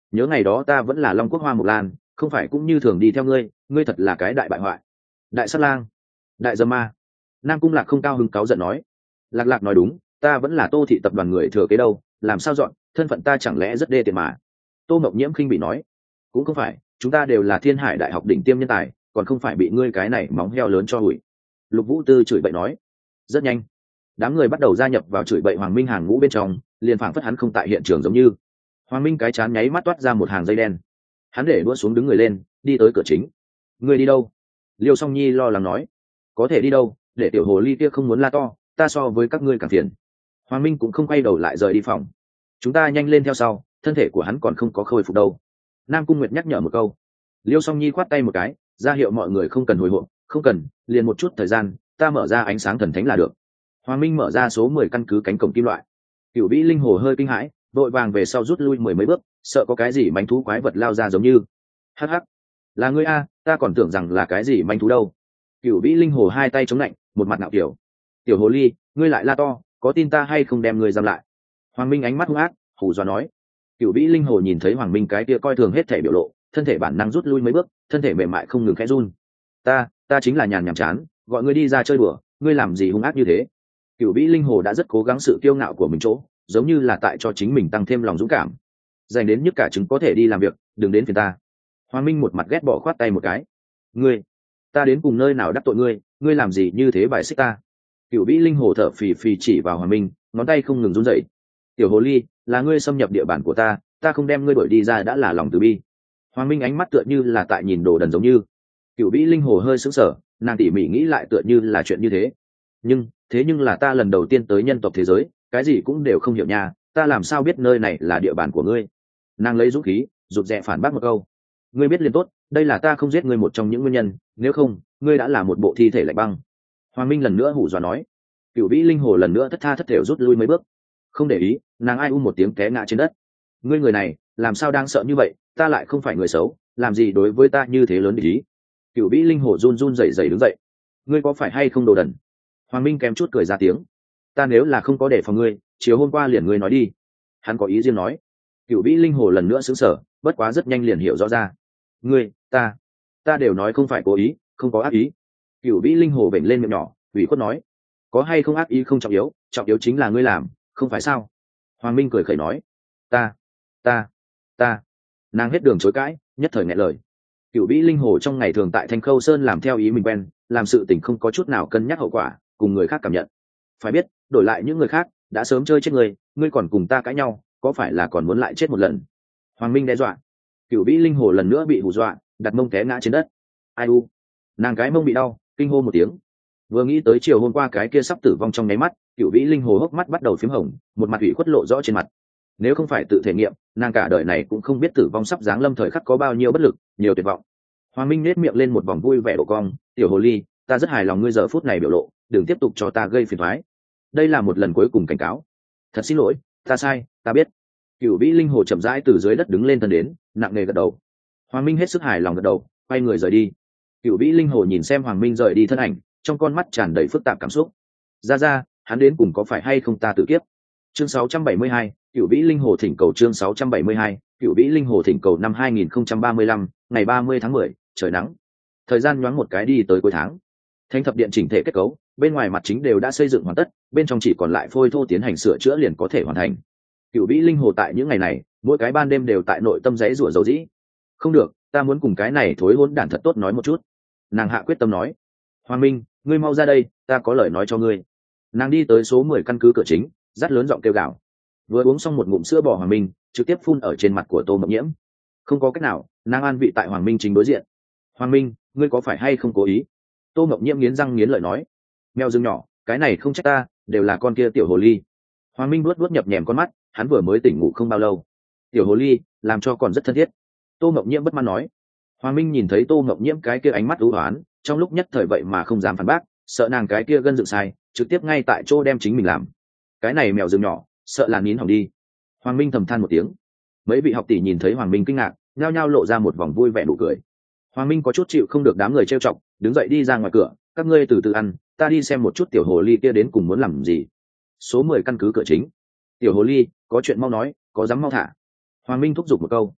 nhớ ngày đó ta vẫn là Long Quốc Hoa Mộc Lan, không phải cũng như thường đi theo ngươi, ngươi thật là cái đại bại hoại. Đại sát lang, đại dâm ma. Nam Cung Lạc không cao hứng cáu giận nói. Lạc Lạc nói đúng, ta vẫn là Tô thị tập đoàn người thừa kế đâu, làm sao dọn, thân phận ta chẳng lẽ rất đê tiện mà. Tô Mộng Nhiễm khinh bị nói. Cũng không phải, chúng ta đều là Thiên Hải đại học đỉnh tiêm nhân tài, còn không phải bị ngươi cái này móng heo lớn cho hủi. Lục Vũ Tư chửi bậy nói. Rất nhanh, đám người bắt đầu gia nhập vào chửi bậy Hoàng Minh hàng ngũ bên trong, liền phảng phất hắn không tại hiện trường giống như. Hoàng Minh cái chán nháy mắt toát ra một hàng dây đen, hắn để đũa xuống đứng người lên, đi tới cửa chính. Ngươi đi đâu? Liêu Song Nhi lo lắng nói. Có thể đi đâu, để tiểu hồ ly kia không muốn la to, ta so với các ngươi càng phiền. Hoàng Minh cũng không quay đầu lại rời đi phòng. Chúng ta nhanh lên theo sau, thân thể của hắn còn không có khôi phục đâu. Nam Cung Nguyệt nhắc nhở một câu. Liêu Song Nhi khoát tay một cái, ra hiệu mọi người không cần hồi hộp, không cần, liền một chút thời gian, ta mở ra ánh sáng thần thánh là được. Hoàng Minh mở ra số mười căn cứ cánh cổng kim loại. Cửu Vĩ Linh Hồ hơi kinh hãi, vội vàng về sau rút lui mười mấy bước, sợ có cái gì manh thú quái vật lao ra giống như. Hắc hắc, là ngươi a, ta còn tưởng rằng là cái gì manh thú đâu. Cửu Vĩ Linh Hồ hai tay chống lạnh, một mặt ngạo kiểu. Tiểu hồ ly, ngươi lại la to, có tin ta hay không đem ngươi giam lại? Hoàng Minh ánh mắt hung ác, hù dọa nói. Cửu Vĩ Linh Hồ nhìn thấy Hoàng Minh cái kia coi thường hết thể biểu lộ, thân thể bản năng rút lui mấy bước, thân thể mềm mại không ngừng khẽ run. Ta, ta chính là nhàn nhảm chán, gọi ngươi đi ra chơi đùa, ngươi làm gì hung ác như thế? Cửu Vĩ Linh Hồ đã rất cố gắng sự kiêu ngạo của mình chỗ, giống như là tại cho chính mình tăng thêm lòng dũng cảm. Dành đến nhất cả chứng có thể đi làm việc, đừng đến phiền ta. Hoàng Minh một mặt ghét bỏ khoát tay một cái. Ngươi, ta đến cùng nơi nào đắc tội ngươi, ngươi làm gì như thế bài xích ta? Cửu Vĩ Linh Hồ thở phì phì chỉ vào Hoàng Minh, ngón tay không ngừng run rẩy. Tiểu hồ ly, là ngươi xâm nhập địa bàn của ta, ta không đem ngươi đuổi đi ra đã là lòng từ bi. Hoàng Minh ánh mắt tựa như là tại nhìn đồ đần giống như. Cửu Vĩ Linh Hồ hơi sững sờ, nàng tỉ mỉ nghĩ lại tựa như là chuyện như thế. Nhưng, thế nhưng là ta lần đầu tiên tới nhân tộc thế giới, cái gì cũng đều không hiểu nha, ta làm sao biết nơi này là địa bàn của ngươi? Nàng lấy dũng khí, rụt rè phản bác một câu. Ngươi biết liền tốt, đây là ta không giết ngươi một trong những nguyên nhân, nếu không, ngươi đã là một bộ thi thể lạnh băng. Hoàng Minh lần nữa hù dọa nói. Cửu Vĩ Linh Hồ lần nữa thất tha thất thểu rút lui mấy bước. Không để ý, nàng ai u một tiếng té ngã trên đất. Ngươi người này, làm sao đang sợ như vậy, ta lại không phải người xấu, làm gì đối với ta như thế lớn ý? Cửu Vĩ Linh Hồ run run rẩy rẩy đứng dậy. Ngươi có phải hay không đồ đần? Hoàng Minh kém chút cười ra tiếng. Ta nếu là không có để phòng ngươi, chiều hôm qua liền ngươi nói đi. Hắn có ý riêng nói. Cửu Vĩ Linh Hồ lần nữa sững sờ, bất quá rất nhanh liền hiểu rõ ra. Ngươi, ta, ta đều nói không phải cố ý, không có ác ý. Cửu Vĩ Linh Hồ vểnh lên miệng nhỏ, ủy khuất nói. Có hay không ác ý không trọng yếu, trọng yếu chính là ngươi làm, không phải sao? Hoàng Minh cười khẩy nói. Ta, ta, ta. Nàng hết đường chối cãi, nhất thời nghẹn lời. Cửu Vĩ Linh Hồ trong ngày thường tại Thanh Khâu Sơn làm theo ý mình quen, làm sự tình không có chút nào cân nhắc hậu quả, cùng người khác cảm nhận. Phải biết, đổi lại những người khác đã sớm chơi chết người, ngươi còn cùng ta cãi nhau, có phải là còn muốn lại chết một lần? Hoàng Minh đe dọa. Cửu Vĩ Linh Hồ lần nữa bị hù dọa, đặt mông té ngã trên đất. Ai u, nàng cái mông bị đau, kinh hô một tiếng. Vừa nghĩ tới chiều hôm qua cái kia sắp tử vong trong nháy mắt, Cửu Vĩ Linh Hồ hốc mắt bắt đầu phím hồng, một mặt ủy khuất lộ rõ trên mặt. Nếu không phải tự thể nghiệm, nàng cả đời này cũng không biết tử vong sắp giáng lâm thời khắc có bao nhiêu bất lực, nhiều tuyệt vọng. Hoàng Minh nét miệng lên một vòng vui vẻ độ cong. Tiểu hồ ly, ta rất hài lòng ngươi giờ phút này biểu lộ, đừng tiếp tục cho ta gây phiền toái. Đây là một lần cuối cùng cảnh cáo. Thật xin lỗi, ta sai, ta biết. Cửu Vĩ Linh Hồ chậm rãi từ dưới đất đứng lên thân đến, nặng nề gật đầu. Hoàng Minh hết sức hài lòng gật đầu, quay người rời đi. Cửu Vĩ Linh Hồ nhìn xem Hoàng Minh rời đi thân ảnh, trong con mắt tràn đầy phức tạp cảm xúc. Ra ra, hắn đến cùng có phải hay không ta tự kiếp? Chương sáu trăm bảy mươi hai, Cửu Vĩ Linh Hồ thỉnh cầu chương sáu trăm bảy mươi hai, Cửu Vĩ Linh Hồ thỉnh cầu năm hai nghìn không trăm ba mươi lăm, ngày ba mươi tháng mười, trời nắng. Thời gian nhoáng một cái đi tới cuối tháng. Thánh thập điện chỉnh thể kết cấu, bên ngoài mặt chính đều đã xây dựng hoàn tất, bên trong chỉ còn lại phôi thô tiến hành sửa chữa liền có thể hoàn thành. Cửu Vĩ Linh Hồ tại những ngày này, mỗi cái ban đêm đều tại nội tâm giấy rủa dấu dĩ. Không được, ta muốn cùng cái này thối hỗn đản thật tốt nói một chút. Nàng hạ quyết tâm nói. Hoàng Minh, ngươi mau ra đây, ta có lời nói cho ngươi. Nàng đi tới số mười căn cứ cửa chính, dắt lớn giọng kêu gào. Vừa uống xong một ngụm sữa bò Hoàng Minh, trực tiếp phun ở trên mặt của Tô Mộng Nhiễm. Không có cách nào, nàng an vị tại Hoàng Minh chính đối diện. Hoàng Minh, ngươi có phải hay không cố ý? Tô Mộng Nhiễm nghiến răng nghiến lợi nói. Mèo rừng nhỏ, cái này không trách ta, đều là con kia tiểu hồ ly. Hoàng Minh nuốt nuốt nhập nhèm con mắt, hắn vừa mới tỉnh ngủ không bao lâu. Tiểu hồ ly, làm cho còn rất thân thiết. Tô Mộng Nhiễm bất mãn nói. Hoàng Minh nhìn thấy Tô Mộng Nhiễm cái kia ánh mắt u uất, trong lúc nhất thời vậy mà không dám phản bác, sợ nàng cái kia gân dựng sai, trực tiếp ngay tại chỗ đem chính mình làm. Cái này mèo rừng nhỏ, sợ là nín hỏng đi. Hoàng Minh thầm than một tiếng. Mấy vị học tỷ nhìn thấy Hoàng Minh kinh ngạc, nhao nhao lộ ra một vòng vui vẻ nụ cười. Hoàng Minh có chút chịu không được đám người trêu chọc, đứng dậy đi ra ngoài cửa, các ngươi từ từ ăn, ta đi xem một chút tiểu hồ ly kia đến cùng muốn làm gì. Số mười căn cứ cửa chính. Tiểu hồ ly, có chuyện mau nói, có dám mau thả. Hoàng Minh thúc giục một câu.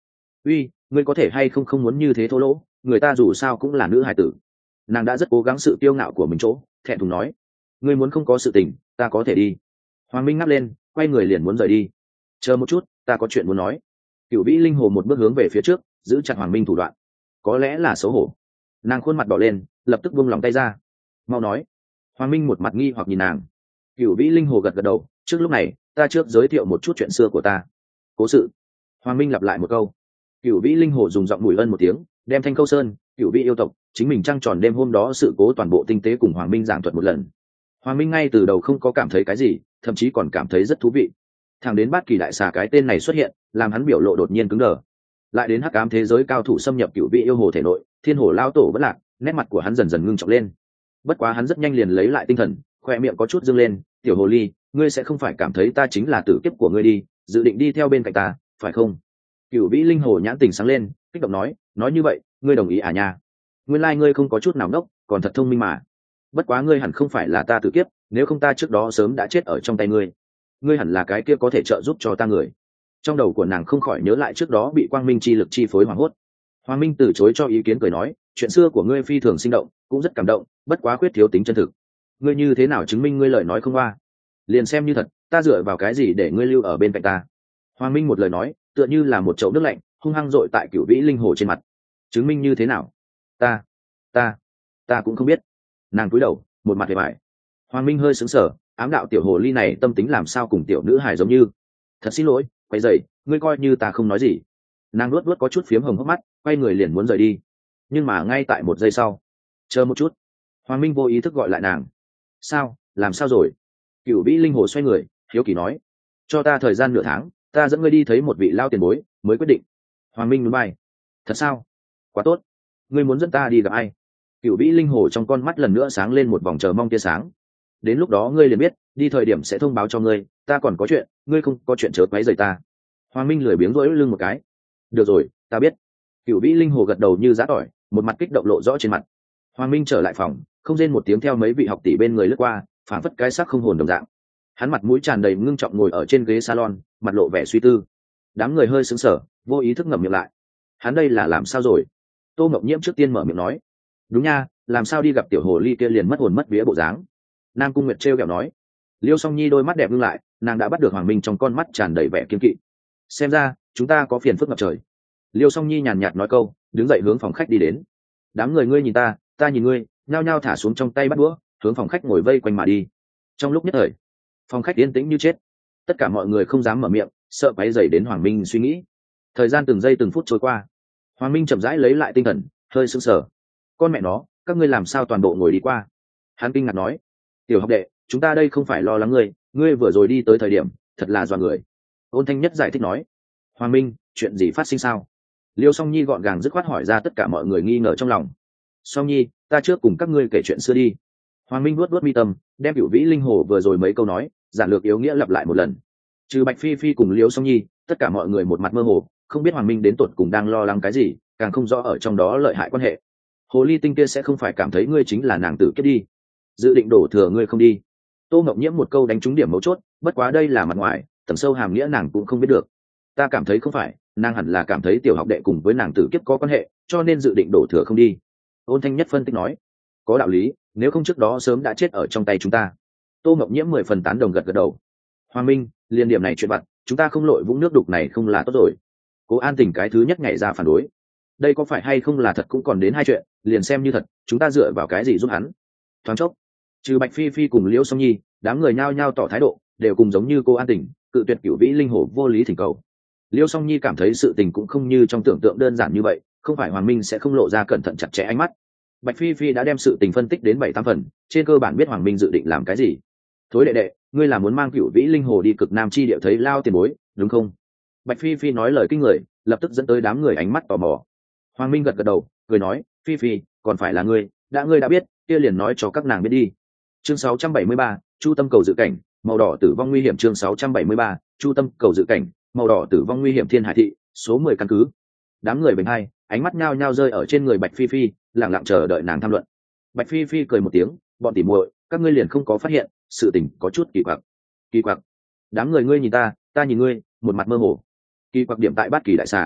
uy, ngươi có thể hay không không muốn như thế thô lỗ, người ta dù sao cũng là nữ hài tử. Nàng đã rất cố gắng sự kiêu ngạo của mình chỗ, thẹn thùng nói, ngươi muốn không có sự tình, ta có thể đi. Hoàng Minh ngáp lên, quay người liền muốn rời đi. Chờ một chút, ta có chuyện muốn nói. Cửu Vĩ Linh Hồ một bước hướng về phía trước, giữ chặt Hoàng Minh thủ đoạn. Có lẽ là xấu hổ, nàng khuôn mặt đỏ lên, lập tức buông lòng tay ra. Mau nói. Hoàng Minh một mặt nghi hoặc nhìn nàng. Cửu Vĩ Linh Hồ gật gật đầu, trước lúc này, ta trước giới thiệu một chút chuyện xưa của ta. Cố sự. Hoàng Minh lặp lại một câu. Cửu Vĩ Linh Hồ dùng giọng mùi ân một tiếng, đem Thanh Câu Sơn, Cửu Vĩ yêu tộc, chính mình trăng tròn đêm hôm đó sự cố toàn bộ tinh tế cùng Hoàng Minh giảng thuật một lần. Hoàng Minh ngay từ đầu không có cảm thấy cái gì, thậm chí còn cảm thấy rất thú vị. Thẳng đến Bát Kỳ đại xà cái tên này xuất hiện, làm hắn biểu lộ đột nhiên cứng đờ. Lại đến hắc ám thế giới cao thủ xâm nhập Cửu Vĩ yêu hồ thể nội, Thiên Hồ lao tổ vẫn lạc, nét mặt của hắn dần dần ngưng trọng lên. Bất quá hắn rất nhanh liền lấy lại tinh thần, khoe miệng có chút dương lên, "Tiểu hồ ly, ngươi sẽ không phải cảm thấy ta chính là tử kiếp của ngươi đi, dự định đi theo bên cạnh ta, phải không?" Cửu Vĩ Linh Hồ nhãn tình sáng lên, kích động nói, "Nói như vậy, ngươi đồng ý à nha? Nguyên lai like ngươi không có chút nào ngốc, còn thật thông minh mà. Bất quá ngươi hẳn không phải là ta tử kiếp, nếu không ta trước đó sớm đã chết ở trong tay ngươi. Ngươi hẳn là cái kia có thể trợ giúp cho ta người." Trong đầu của nàng không khỏi nhớ lại trước đó bị quang minh chi lực chi phối hoảng hốt. Hoàng Minh từ chối cho ý kiến, cười nói, "Chuyện xưa của ngươi phi thường sinh động, cũng rất cảm động, bất quá khuyết thiếu tính chân thực. Ngươi như thế nào chứng minh ngươi lời nói không qua? Liền xem như thật, ta dựa vào cái gì để ngươi lưu ở bên cạnh ta?" Hoàng Minh một lời nói, tựa như là một chậu nước lạnh, hung hăng dội tại Cửu Vĩ Linh Hồ trên mặt. "Chứng minh như thế nào? Ta, ta, ta cũng không biết." Nàng cúi đầu, một mặt hề bại. Hoàng Minh hơi sững sờ, ám đạo tiểu hồ ly này tâm tính làm sao cùng tiểu nữ hài giống như. "Thật xin lỗi, quay dậy, ngươi coi như ta không nói gì." Nàng luốt luốt có chút phiếm hồng hốc mắt, quay người liền muốn rời đi. Nhưng mà ngay tại một giây sau, chờ một chút. Hoàng Minh vô ý thức gọi lại nàng. "Sao, làm sao rồi?" Cửu Vĩ Linh Hồ xoay người, hiếu kỳ nói, "Cho ta thời gian nửa tháng, ta dẫn ngươi đi thấy một vị lao tiền bối mới quyết định." Hoàng Minh núi bay. "Thật sao? Quá tốt. Ngươi muốn dẫn ta đi gặp ai?" Cửu Vĩ Linh Hồ trong con mắt lần nữa sáng lên một vòng chờ mong tia sáng. "Đến lúc đó ngươi liền biết, đi thời điểm sẽ thông báo cho ngươi, ta còn có chuyện, ngươi không có chuyện chớ quấy rầy ta." Hoàng Minh lười biếng rỗi lưng một cái. "Được rồi, ta biết." Cửu Vĩ Linh Hồ gật đầu như giã tỏi, một mặt kích động lộ rõ trên mặt. Hoàng Minh trở lại phòng, không rên một tiếng theo mấy vị học tỷ bên người lướt qua, phảng phất cái xác không hồn đồng dạng. Hắn mặt mũi tràn đầy ngưng trọng ngồi ở trên ghế salon, mặt lộ vẻ suy tư. Đám người hơi sững sờ, vô ý thức ngậm miệng lại. Hắn đây là làm sao rồi? Tô Ngọc Nhiễm trước tiên mở miệng nói, "Đúng nha, làm sao đi gặp tiểu hồ ly kia liền mất hồn mất vía bộ dáng." Nam Cung Nguyệt trêu ghẹo nói. Liêu Song Nhi đôi mắt đẹp ngưng lại, nàng đã bắt được Hoàng Minh trong con mắt tràn đầy vẻ kiên kỵ. "Xem ra chúng ta có phiền phức ngập trời." Liêu Song Nhi nhàn nhạt nói câu, đứng dậy hướng phòng khách đi đến. Đám người ngươi nhìn ta, ta nhìn ngươi, nhao nhao thả xuống trong tay bắt đũa, hướng phòng khách ngồi vây quanh mà đi. Trong lúc nhất thời, phòng khách yên tĩnh như chết. Tất cả mọi người không dám mở miệng, sợ quấy rầy đến Hoàng Minh suy nghĩ. Thời gian từng giây từng phút trôi qua. Hoàng Minh chậm rãi lấy lại tinh thần, hơi sững sờ. "Con mẹ nó, các ngươi làm sao toàn bộ ngồi đi qua?" Hắn kinh ngạc nói. "Tiểu học đệ, chúng ta đây không phải lo lắng ngươi, ngươi vừa rồi đi tới thời điểm, thật là dọa người." Ôn Thanh Nhất giải thích nói. "Hoàng Minh, chuyện gì phát sinh sao?" Liêu Song Nhi gọn gàng dứt khoát hỏi ra tất cả mọi người nghi ngờ trong lòng. "Song Nhi, ta trước cùng các ngươi kể chuyện xưa đi." Hoàng Minh vuốt vuốt mi tâm, đem Cửu Vĩ Linh Hồ vừa rồi mấy câu nói, giản lược yếu nghĩa lặp lại một lần. Trừ Bạch Phi Phi cùng Liêu Song Nhi, tất cả mọi người một mặt mơ hồ, không biết Hoàng Minh đến tột cùng đang lo lắng cái gì, càng không rõ ở trong đó lợi hại quan hệ. "Hồ ly tinh kia sẽ không phải cảm thấy ngươi chính là nàng tử kiếp đi, dự định đổ thừa ngươi không đi." Tô Ngọc Nhiễm một câu đánh trúng điểm mấu chốt, bất quá đây là mặt ngoài, tầng sâu hàm nghĩa nàng cũng không biết được. "Ta cảm thấy không phải, nàng hẳn là cảm thấy tiểu học đệ cùng với nàng tử kiếp có quan hệ, cho nên dự định đổ thừa không đi." Ôn Thanh Nhất phân tích nói. "Có đạo lý, nếu không trước đó sớm đã chết ở trong tay chúng ta." Tô Ngọc Nhiễm mười phần tán đồng gật gật đầu. "Hoàng Minh, liên điểm này chuyện vặt, chúng ta không lội vũng nước đục này không là tốt rồi." Cố An Tình cái thứ nhất nhảy ra phản đối. "Đây có phải hay không là thật cũng còn đến hai chuyện, liền xem như thật, chúng ta dựa vào cái gì giúp hắn?" Thoáng chốc, trừ Bạch Phi Phi cùng Liễu Song Nhi, đám người nhao nhao tỏ thái độ, đều cùng giống như cô An Tình, cự tuyệt Cửu Vĩ Linh Hồ vô lý thỉnh cầu. Liêu Song Nhi cảm thấy sự tình cũng không như trong tưởng tượng đơn giản như vậy, không phải Hoàng Minh sẽ không lộ ra cẩn thận chặt chẽ ánh mắt. Bạch Phi Phi đã đem sự tình phân tích đến bảy tám phần, trên cơ bản biết Hoàng Minh dự định làm cái gì. "Thối đệ đệ, ngươi là muốn mang Cửu Vĩ Linh Hồ đi cực Nam chi địa thấy lao tiền bối, đúng không?" Bạch Phi Phi nói lời kinh người, lập tức dẫn tới đám người ánh mắt tò mò. Hoàng Minh gật gật đầu, cười nói, "Phi Phi, còn phải là ngươi, đã ngươi đã biết, kia liền nói cho các nàng biết đi." Chương sáu trăm bảy mươi ba, Chu Tâm cầu dự cảnh, màu đỏ tử vong nguy hiểm. Chương sáu trăm bảy mươi ba, Chu Tâm cầu dự cảnh, màu đỏ tử vong nguy hiểm. Thiên Hải thị, số mười căn cứ. Đám người bình hai, ánh mắt nhao nhao rơi ở trên người Bạch Phi Phi, lặng lặng chờ đợi nàng tham luận. Bạch Phi Phi cười một tiếng, "Bọn tỉ muội, các ngươi liền không có phát hiện, sự tình có chút kỳ quặc." "Kỳ quặc?" Đám người ngươi nhìn ta, ta nhìn ngươi, một mặt mơ hồ. "Kỳ quặc điểm tại Bát Kỳ đại xà."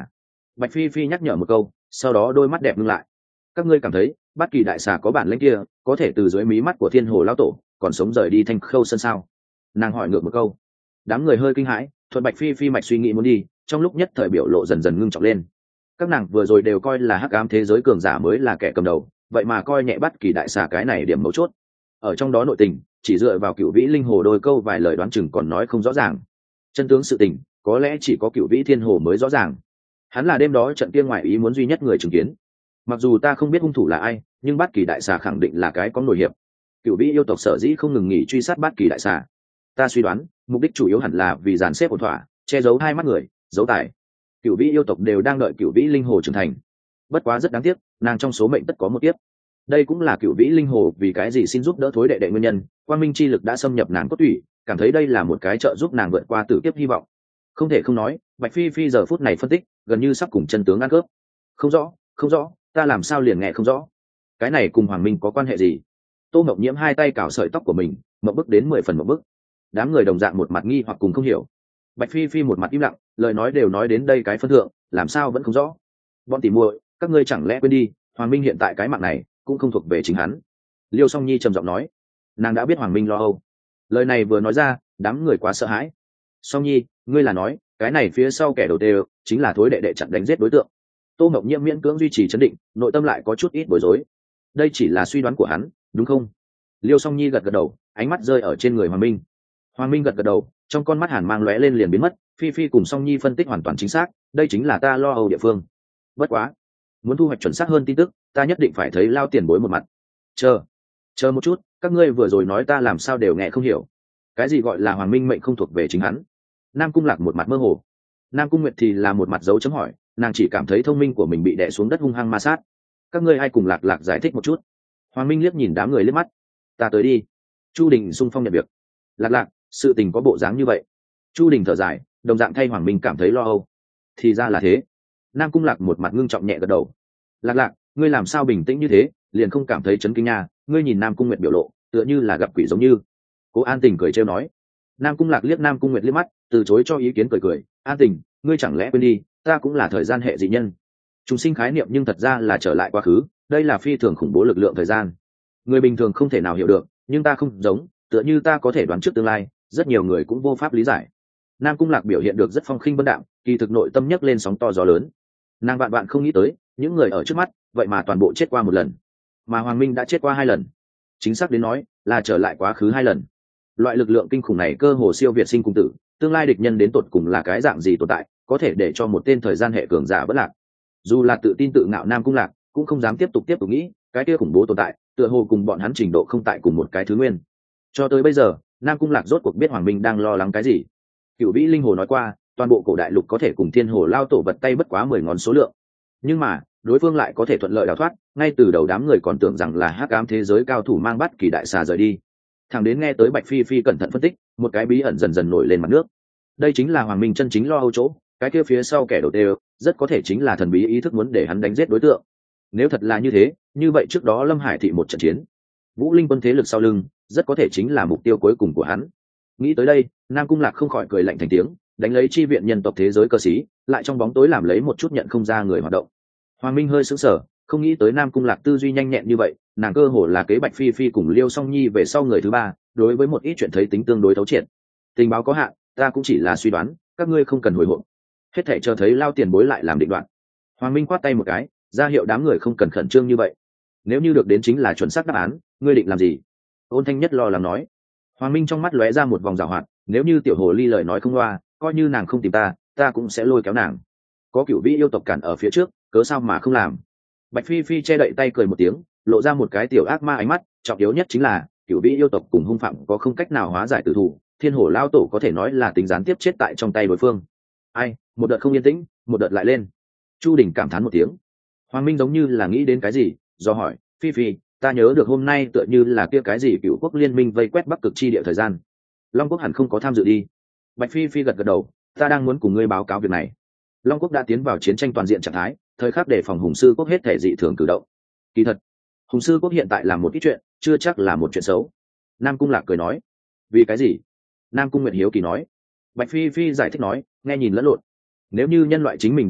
Bạch Phi Phi nhắc nhở một câu, sau đó đôi mắt đẹp ngưng lại. Các ngươi cảm thấy bất kỳ đại xà có bản lĩnh kia có thể từ dưới mí mắt của thiên hồ lao tổ còn sống rời đi Thanh Khâu Sơn sao? Nàng hỏi ngược một câu. Đám người hơi kinh hãi, thuận Bạch Phi Phi mạch suy nghĩ muốn đi, trong lúc nhất thời biểu lộ dần dần ngưng trọng lên. Các nàng vừa rồi đều coi là hắc ám thế giới cường giả mới là kẻ cầm đầu, vậy mà coi nhẹ bất kỳ đại xà cái này điểm mấu chốt. Ở trong đó nội tình chỉ dựa vào Cửu Vĩ linh hồ đôi câu vài lời đoán chừng còn nói không rõ ràng. Chân tướng sự tình có lẽ chỉ có Cửu Vĩ thiên hồ mới rõ ràng. Hắn là đêm đó trận kia ngoại ý muốn duy nhất người chứng kiến. Mặc dù ta không biết hung thủ là ai, nhưng bát kỳ đại xà khẳng định là cái có nổi hiệp. Cửu Vĩ yêu tộc sở dĩ không ngừng nghỉ truy sát bát kỳ đại xà, ta suy đoán mục đích chủ yếu hẳn là vì dàn xếp ổn thỏa, che giấu hai mắt người, giấu tài. Cửu Vĩ yêu tộc đều đang đợi Cửu Vĩ linh hồ trưởng thành. Bất quá rất đáng tiếc, nàng trong số mệnh tất có một kiếp. Đây cũng là Cửu Vĩ linh hồ vì cái gì xin giúp đỡ thối đệ đệ nguyên nhân. Quang minh chi lực đã xâm nhập nàng cốt tủy, cảm thấy đây là một cái trợ giúp nàng vượt qua tử kiếp hy vọng. Không thể không nói, Bạch Phi Phi giờ phút này phân tích gần như sắp cùng chân tướng ăn cướp. Không rõ, không rõ, ta làm sao liền nghe không rõ. Cái này cùng Hoàng Minh có quan hệ gì? Tô Mộng Nhiễm hai tay cào sợi tóc của mình, mộng bức đến mười phần mộng bức. Đám người đồng dạng một mặt nghi hoặc cùng không hiểu. Bạch Phi Phi một mặt im lặng, lời nói đều nói đến đây cái phân thượng, làm sao vẫn không rõ. Bọn tỉ muội, các ngươi chẳng lẽ quên đi, Hoàng Minh hiện tại cái mạng này cũng không thuộc về chính hắn. Liêu Song Nhi trầm giọng nói. Nàng đã biết Hoàng Minh lo âu. Lời này vừa nói ra, đám người quá sợ hãi. Song Nhi, ngươi là nói cái này phía sau kẻ đầu tiên chính là thối đệ đệ chặn đánh giết đối tượng? Tô Mộng Nhiễm miễn cưỡng duy trì trấn định, nội tâm lại có chút ít bối rối. Đây chỉ là suy đoán của hắn, đúng không? Liêu Song Nhi gật gật đầu, ánh mắt rơi ở trên người Hoàng Minh. Hoàng Minh gật gật đầu, trong con mắt hàn mang lóe lên liền biến mất. Phi Phi cùng Song Nhi phân tích hoàn toàn chính xác, đây chính là ta lo âu địa phương. Bất quá, muốn thu hoạch chuẩn xác hơn tin tức, ta nhất định phải thấy lao tiền bối một mặt. Chờ, chờ một chút, các ngươi vừa rồi nói ta làm sao đều nghe không hiểu. Cái gì gọi là Hoàng Minh mệnh không thuộc về chính hắn? Nam Cung Lạc một mặt mơ hồ. Nam Cung Nguyệt thì là một mặt dấu chấm hỏi, nàng chỉ cảm thấy thông minh của mình bị đè xuống đất hung hăng ma sát. Các ngươi ai cùng Lạc Lạc giải thích một chút. Hoàng Minh liếc nhìn đám người liếc mắt. Ta tới đi. Chu Đình xung phong nhận việc. Lạc Lạc, sự tình có bộ dáng như vậy. Chu Đình thở dài, đồng dạng thay Hoàng Minh cảm thấy lo âu. Thì ra là thế. Nam Cung Lạc một mặt ngưng trọng nhẹ gật đầu. Lạc Lạc, ngươi làm sao bình tĩnh như thế, liền không cảm thấy chấn kinh nha? Ngươi nhìn Nam Cung Nguyệt biểu lộ, tựa như là gặp quỷ giống như. Cố An Tình cười trêu nói. Nam Cung Lạc liếc Nam Cung Nguyệt liếc mắt, từ chối cho ý kiến cười cười. An Tình, ngươi chẳng lẽ quên đi, ta cũng là thời gian hệ dị nhân. Chúng sinh khái niệm nhưng thật ra là trở lại quá khứ, đây là phi thường khủng bố lực lượng thời gian. Người bình thường không thể nào hiểu được, nhưng ta không giống, tựa như ta có thể đoán trước tương lai, rất nhiều người cũng vô pháp lý giải. Nam Cung Lạc biểu hiện được rất phong khinh vân đạm, kỳ thực nội tâm nhấc lên sóng to gió lớn. Nàng vạn vạn không nghĩ tới, những người ở trước mắt, vậy mà toàn bộ chết qua một lần, mà Hoàng Minh đã chết qua hai lần. Chính xác đến nói, là trở lại quá khứ hai lần. Loại lực lượng kinh khủng này cơ hồ siêu việt sinh cùng tử, tương lai địch nhân đến tột cùng là cái dạng gì tồn tại, có thể để cho một tên thời gian hệ cường giả bất lạc. Dù là tự tin tự ngạo Nam Cung Lạc, cũng không dám tiếp tục tiếp tục nghĩ, cái kia khủng bố tồn tại, tựa hồ cùng bọn hắn trình độ không tại cùng một cái thứ nguyên. Cho tới bây giờ, Nam Cung Lạc rốt cuộc biết Hoàng Minh đang lo lắng cái gì. Cửu Vĩ linh hồ nói qua, toàn bộ cổ đại lục có thể cùng thiên hồ lao tổ vật tay bất quá mười ngón số lượng, nhưng mà đối phương lại có thể thuận lợi đào thoát, ngay từ đầu đám người còn tưởng rằng là hắc ám thế giới cao thủ mang bắt kỳ đại xà rời đi. Thằng đến nghe tới Bạch Phi Phi cẩn thận phân tích, một cái bí ẩn dần dần nổi lên mặt nước. Đây chính là Hoàng Minh chân chính lo âu chỗ, cái kia phía sau kẻ đầu tiên rất có thể chính là thần bí ý thức muốn để hắn đánh giết đối tượng. Nếu thật là như thế, như vậy trước đó Lâm Hải thị một trận chiến, Vũ Linh quân thế lực sau lưng, rất có thể chính là mục tiêu cuối cùng của hắn. Nghĩ tới đây, Nam Cung Lạc không khỏi cười lạnh thành tiếng, đánh lấy chi viện nhân tộc thế giới cơ sĩ, lại trong bóng tối làm lấy một chút nhận không ra người hoạt động. Hoàng Minh hơi sững sờ, không nghĩ tới Nam Cung Lạc tư duy nhanh nhẹn như vậy, nàng cơ hồ là kế Bạch Phi Phi cùng Liêu Song Nhi về sau người thứ ba, đối với một ít chuyện thấy tính tương đối thấu triệt. Tình báo có hạn, ta cũng chỉ là suy đoán, các ngươi không cần hồi hộp. Hết thảy chờ thấy lao tiền bối lại làm định đoạn. Hoàng Minh quát tay một cái, ra hiệu đám người không cần khẩn trương như vậy. Nếu như được đến chính là chuẩn xác đáp án, ngươi định làm gì? Ôn Thanh Nhất lo lắng nói. Hoàng Minh trong mắt lóe ra một vòng giảo hoạt, nếu như tiểu hồ ly lời nói không loa, coi như nàng không tìm ta, ta cũng sẽ lôi kéo nàng. Có Cửu Vĩ yêu tộc cản ở phía trước, cớ sao mà không làm? Bạch Phi Phi che đậy tay cười một tiếng, lộ ra một cái tiểu ác ma ánh mắt, trọng yếu nhất chính là Cửu Vĩ yêu tộc cùng hung phạm có không cách nào hóa giải tử thủ, thiên hổ lao tổ có thể nói là tính gián tiếp chết tại trong tay đối phương. Ai, một đợt không yên tĩnh, một đợt lại lên. Chu Đình cảm thán một tiếng. Hoàng Minh giống như là nghĩ đến cái gì, do hỏi, Phi Phi, ta nhớ được hôm nay tựa như là kia cái gì Cửu quốc liên minh vây quét Bắc cực chi địa thời gian. Long quốc hẳn không có tham dự đi. Bạch Phi Phi gật gật đầu, ta đang muốn cùng ngươi báo cáo việc này. Long quốc đã tiến vào chiến tranh toàn diện trạng thái, thời khắc để phòng Hùng sư quốc hết thể dị thường cử động. Kỳ thật, Hùng sư quốc hiện tại làm một ít chuyện, chưa chắc là một chuyện xấu. Nam Cung Lạc cười nói. Vì cái gì? Nam Cung Nguyệt hiếu kỳ nói. Bạch Phi Phi giải thích nói, nghe nhìn lẫn lộn. Nếu như nhân loại chính mình đánh lên,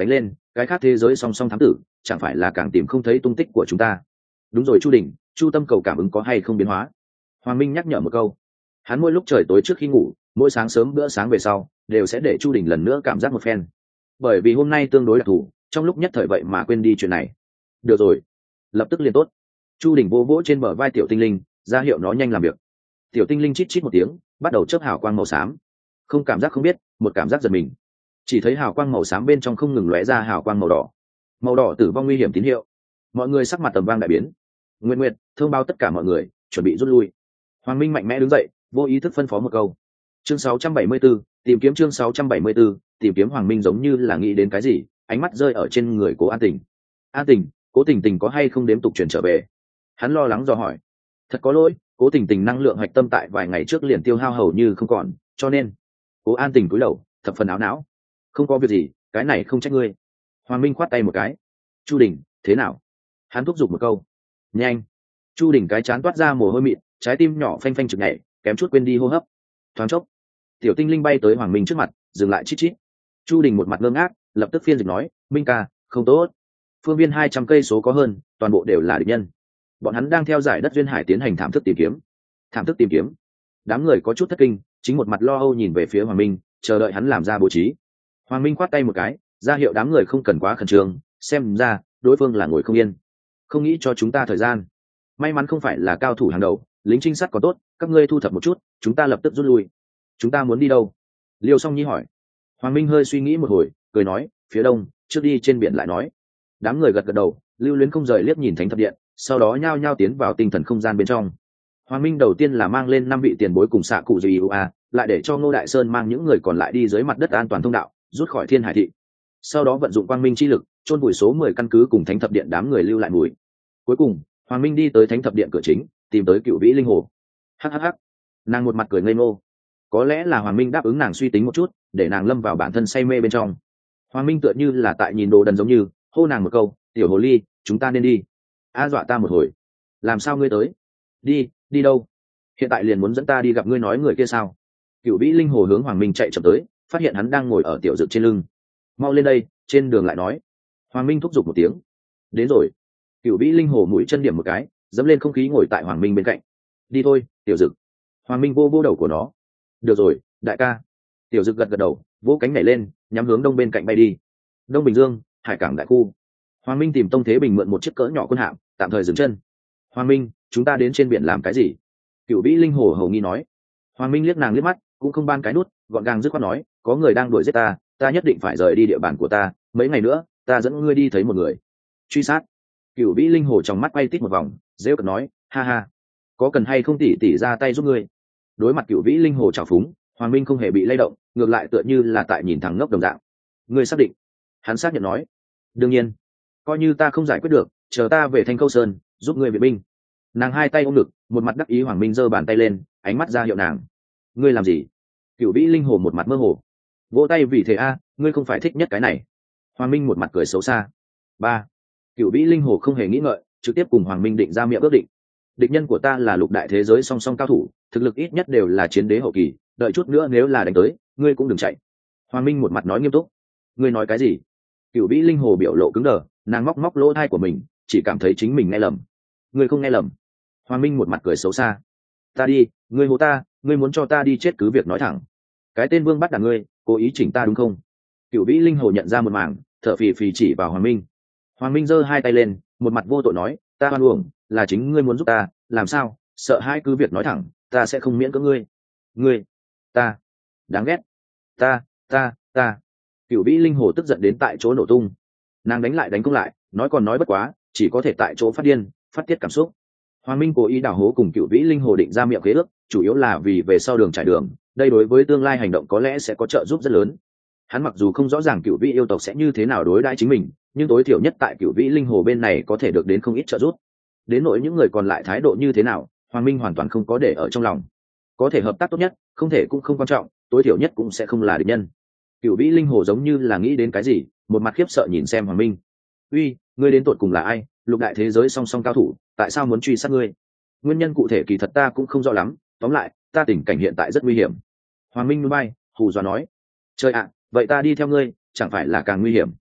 cái khác thế giới song song thám tử chẳng phải là càng tìm không thấy tung tích của chúng ta. Đúng rồi Chu Đình, Chu tâm cầu cảm ứng có hay không biến hóa? Hoàng Minh nhắc nhở một câu. Hắn mỗi lúc trời tối trước khi ngủ, mỗi sáng sớm bữa sáng về sau đều sẽ để Chu Đình lần nữa cảm giác một phen, bởi vì hôm nay tương đối đặc thù, trong lúc nhất thời vậy mà quên đi chuyện này. Được rồi, lập tức liền tốt. Chu Đình vô vỗ trên bờ vai tiểu tinh linh, ra hiệu nó nhanh làm việc. Tiểu tinh linh chít chít một tiếng, bắt đầu chớp hào quang màu xám. Không cảm giác không biết, một cảm giác giật mình. Chỉ thấy hào quang màu xám bên trong không ngừng lóe ra hào quang màu đỏ. Màu đỏ tử vong nguy hiểm tín hiệu. Mọi người sắc mặt tầm vang đại biến. Nguyệt Nguyệt thông báo tất cả mọi người, chuẩn bị rút lui. Hoàng Minh mạnh mẽ đứng dậy, vô ý thức phân phó một câu. Chương sáu trăm bảy mươi 674, tìm kiếm chương sáu trăm bảy mươi 674, tìm kiếm. Hoàng Minh giống như là nghĩ đến cái gì, ánh mắt rơi ở trên người Cố An Tình. An Tình, Cố Tình Tình có hay không đếm tục chuyển trở về? Hắn lo lắng dò hỏi. Thật có lỗi, Cố Tình Tình năng lượng hạch tâm tại vài ngày trước liền tiêu hao hầu như không còn, cho nên. Cố An Tình cúi đầu, thập phần áo não. Không có việc gì, cái này không trách ngươi. Hoàng Minh khoát tay một cái. Chu Đình, thế nào? Hắn thúc giục một câu. Nhanh. Chu Đình cái chán toát ra mồ hôi mịn, trái tim nhỏ phanh phanh chực nhảy, kém chút quên đi hô hấp. Thoáng chốc, tiểu tinh linh bay tới Hoàng Minh trước mặt, dừng lại chít chít. Chu Đình một mặt ngơ ngác, lập tức phiên dịch nói, Minh ca, không tốt. Phương viên hai trăm cây số có hơn, toàn bộ đều là địch nhân. Bọn hắn đang theo giải đất duyên hải tiến hành thảm thức tìm kiếm. Thảm thức tìm kiếm. Đám người có chút thất kinh, chính một mặt lo âu nhìn về phía Hoàng Minh, chờ đợi hắn làm ra bố trí. Hoàng Minh khoát tay một cái, ra hiệu đám người không cần quá khẩn trương, xem ra đối phương là ngồi không yên, không nghĩ cho chúng ta thời gian. May mắn không phải là cao thủ hàng đầu, lính trinh sát có tốt, các ngươi thu thập một chút, chúng ta lập tức rút lui. Chúng ta muốn đi đâu? Liêu Song Nhi hỏi. Hoàng Minh hơi suy nghĩ một hồi, cười nói, phía đông, trước đi trên biển lại nói. Đám người gật gật đầu, lưu luyến không rời liếc nhìn Thánh Thập Điện, sau đó nhao nhao tiến vào tinh thần không gian bên trong. Hoàng Minh đầu tiên là mang lên năm vị tiền bối cùng xạ cụ gì a, lại để cho Ngô Đại Sơn mang những người còn lại đi dưới mặt đất an toàn thông đạo, rút khỏi Thiên Hải thị. Sau đó vận dụng quang minh chi lực, chôn vùi số mười căn cứ cùng Thánh Thập Điện đám người lưu lại mùi. Cuối cùng, Hoàng Minh đi tới Thánh Thập Điện cửa chính, tìm tới Cựu Vĩ Linh Hồ. Hắc hắc hắc. Nàng một mặt cười ngây ngô. Có lẽ là Hoàng Minh đáp ứng nàng suy tính một chút, để nàng lâm vào bản thân say mê bên trong. Hoàng Minh tựa như là tại nhìn đồ đần giống như, hô nàng một câu, "Tiểu hồ ly, chúng ta nên đi." A dọa ta một hồi. "Làm sao ngươi tới?" "Đi, đi đâu? Hiện tại liền muốn dẫn ta đi gặp ngươi nói người kia sao?" Cựu Vĩ Linh Hồ hướng Hoàng Minh chạy chậm tới, phát hiện hắn đang ngồi ở tiểu dực trên lưng. "Mau lên đây, trên đường lại nói." Hoàng Minh thúc giục một tiếng. "Đến rồi." Cựu Vĩ Linh Hồ mũi chân điểm một cái, dẫm lên không khí ngồi tại Hoàng Minh bên cạnh. "Đi thôi, tiểu dực." Hoàng Minh vô vô đầu của nó. "Được rồi, đại ca." Tiểu dực gật gật đầu, vỗ cánh nhảy lên, nhắm hướng đông bên cạnh bay đi. Đông Bình Dương, hải cảng đại khu. Hoàng Minh tìm Tông Thế Bình mượn một chiếc cỡ nhỏ quân hạm, tạm thời dừng chân. "Hoàng Minh, chúng ta đến trên biển làm cái gì?" Cựu Vĩ Linh Hồ hầu nghi nói. Hoàng Minh liếc nàng liếc mắt, cũng không ban cái nút, gọn gàng dứt khoát nói, "Có người đang đuổi giết ta, ta nhất định phải rời đi địa bàn của ta, mấy ngày nữa ta dẫn ngươi đi thấy một người." "Truy sát?" Cựu Vĩ Linh Hồ trong mắt quay tít một vòng, rêu cợt nói, "Ha ha, có cần hay không tỉ tỉ ra tay giúp ngươi?" Đối mặt Cựu Vĩ Linh Hồ trào phúng, Hoàng Minh không hề bị lay động, ngược lại tựa như là tại nhìn thằng ngốc đồng dạng. "Ngươi xác định?" Hắn xác nhận nói. "Đương nhiên, coi như ta không giải quyết được, chờ ta về Thanh Câu Sơn giúp ngươi viện binh." Nàng hai tay ôm ngực, một mặt đắc ý. Hoàng Minh giơ bàn tay lên, ánh mắt ra hiệu nàng. "Ngươi làm gì?" Cựu Vĩ Linh Hồ một mặt mơ hồ. "Vỗ tay vì thế a, ngươi không phải thích nhất cái này." Hoàng Minh một mặt cười xấu xa. Ba. Cựu Vĩ Linh Hồ không hề nghĩ ngợi, trực tiếp cùng Hoàng Minh định ra miệng ước định. "Địch nhân của ta là lục đại thế giới song song cao thủ, thực lực ít nhất đều là chiến đế hậu kỳ, đợi chút nữa nếu là đánh tới, ngươi cũng đừng chạy." Hoàng Minh một mặt nói nghiêm túc. "Ngươi nói cái gì?" Cựu Vĩ Linh Hồ biểu lộ cứng đờ, nàng móc móc lỗ tai của mình, chỉ cảm thấy chính mình nghe lầm. "Ngươi không nghe lầm." Hoàng Minh một mặt cười xấu xa. "Ta đi, ngươi hô ta, ngươi muốn cho ta đi chết cứ việc nói thẳng. Cái tên Vương bắt đả ngươi, cố ý chỉnh ta đúng không?" Cựu Vĩ Linh Hồ nhận ra một mảng, thở phì phì chỉ vào Hoàng Minh. Hoàng Minh giơ hai tay lên, một mặt vô tội nói, "Ta oan uổng, là chính ngươi muốn giúp ta, làm sao? Sợ hai cứ việc nói thẳng, ta sẽ không miễn cưỡng ngươi." "Ngươi, ta, đáng ghét, ta, ta, ta." Cựu Vĩ Linh Hồ tức giận đến tại chỗ nổ tung. Nàng đánh lại đánh cũng lại, nói còn nói bất quá, chỉ có thể tại chỗ phát điên, phát tiết cảm xúc. Hoàng Minh cố ý đảo hố cùng Cựu Vĩ Linh Hồ định ra miệng khế ước, chủ yếu là vì về sau đường trải đường, đây đối với tương lai hành động có lẽ sẽ có trợ giúp rất lớn. Hắn mặc dù không rõ ràng Cựu Vĩ yêu tộc sẽ như thế nào đối đãi chính mình, nhưng tối thiểu nhất tại Cựu Vĩ Linh Hồ bên này có thể được đến không ít trợ giúp. Đến nỗi những người còn lại thái độ như thế nào, Hoàng Minh hoàn toàn không có để ở trong lòng. Có thể hợp tác tốt nhất, không thể cũng không quan trọng, tối thiểu nhất cũng sẽ không là địch nhân. Cựu Vĩ Linh Hồ giống như là nghĩ đến cái gì, một mặt khiếp sợ nhìn xem Hoàng Minh. "Uy, ngươi đến tột cùng là ai? Lục đại thế giới song song cao thủ, tại sao muốn truy sát ngươi?" "Nguyên nhân cụ thể kỳ thật ta cũng không rõ lắm, tóm lại, ta tình cảnh hiện tại rất nguy hiểm." Hoàng Minh núi bay, hù dọa nói. "Trời ạ, vậy ta đi theo ngươi, chẳng phải là càng nguy hiểm?"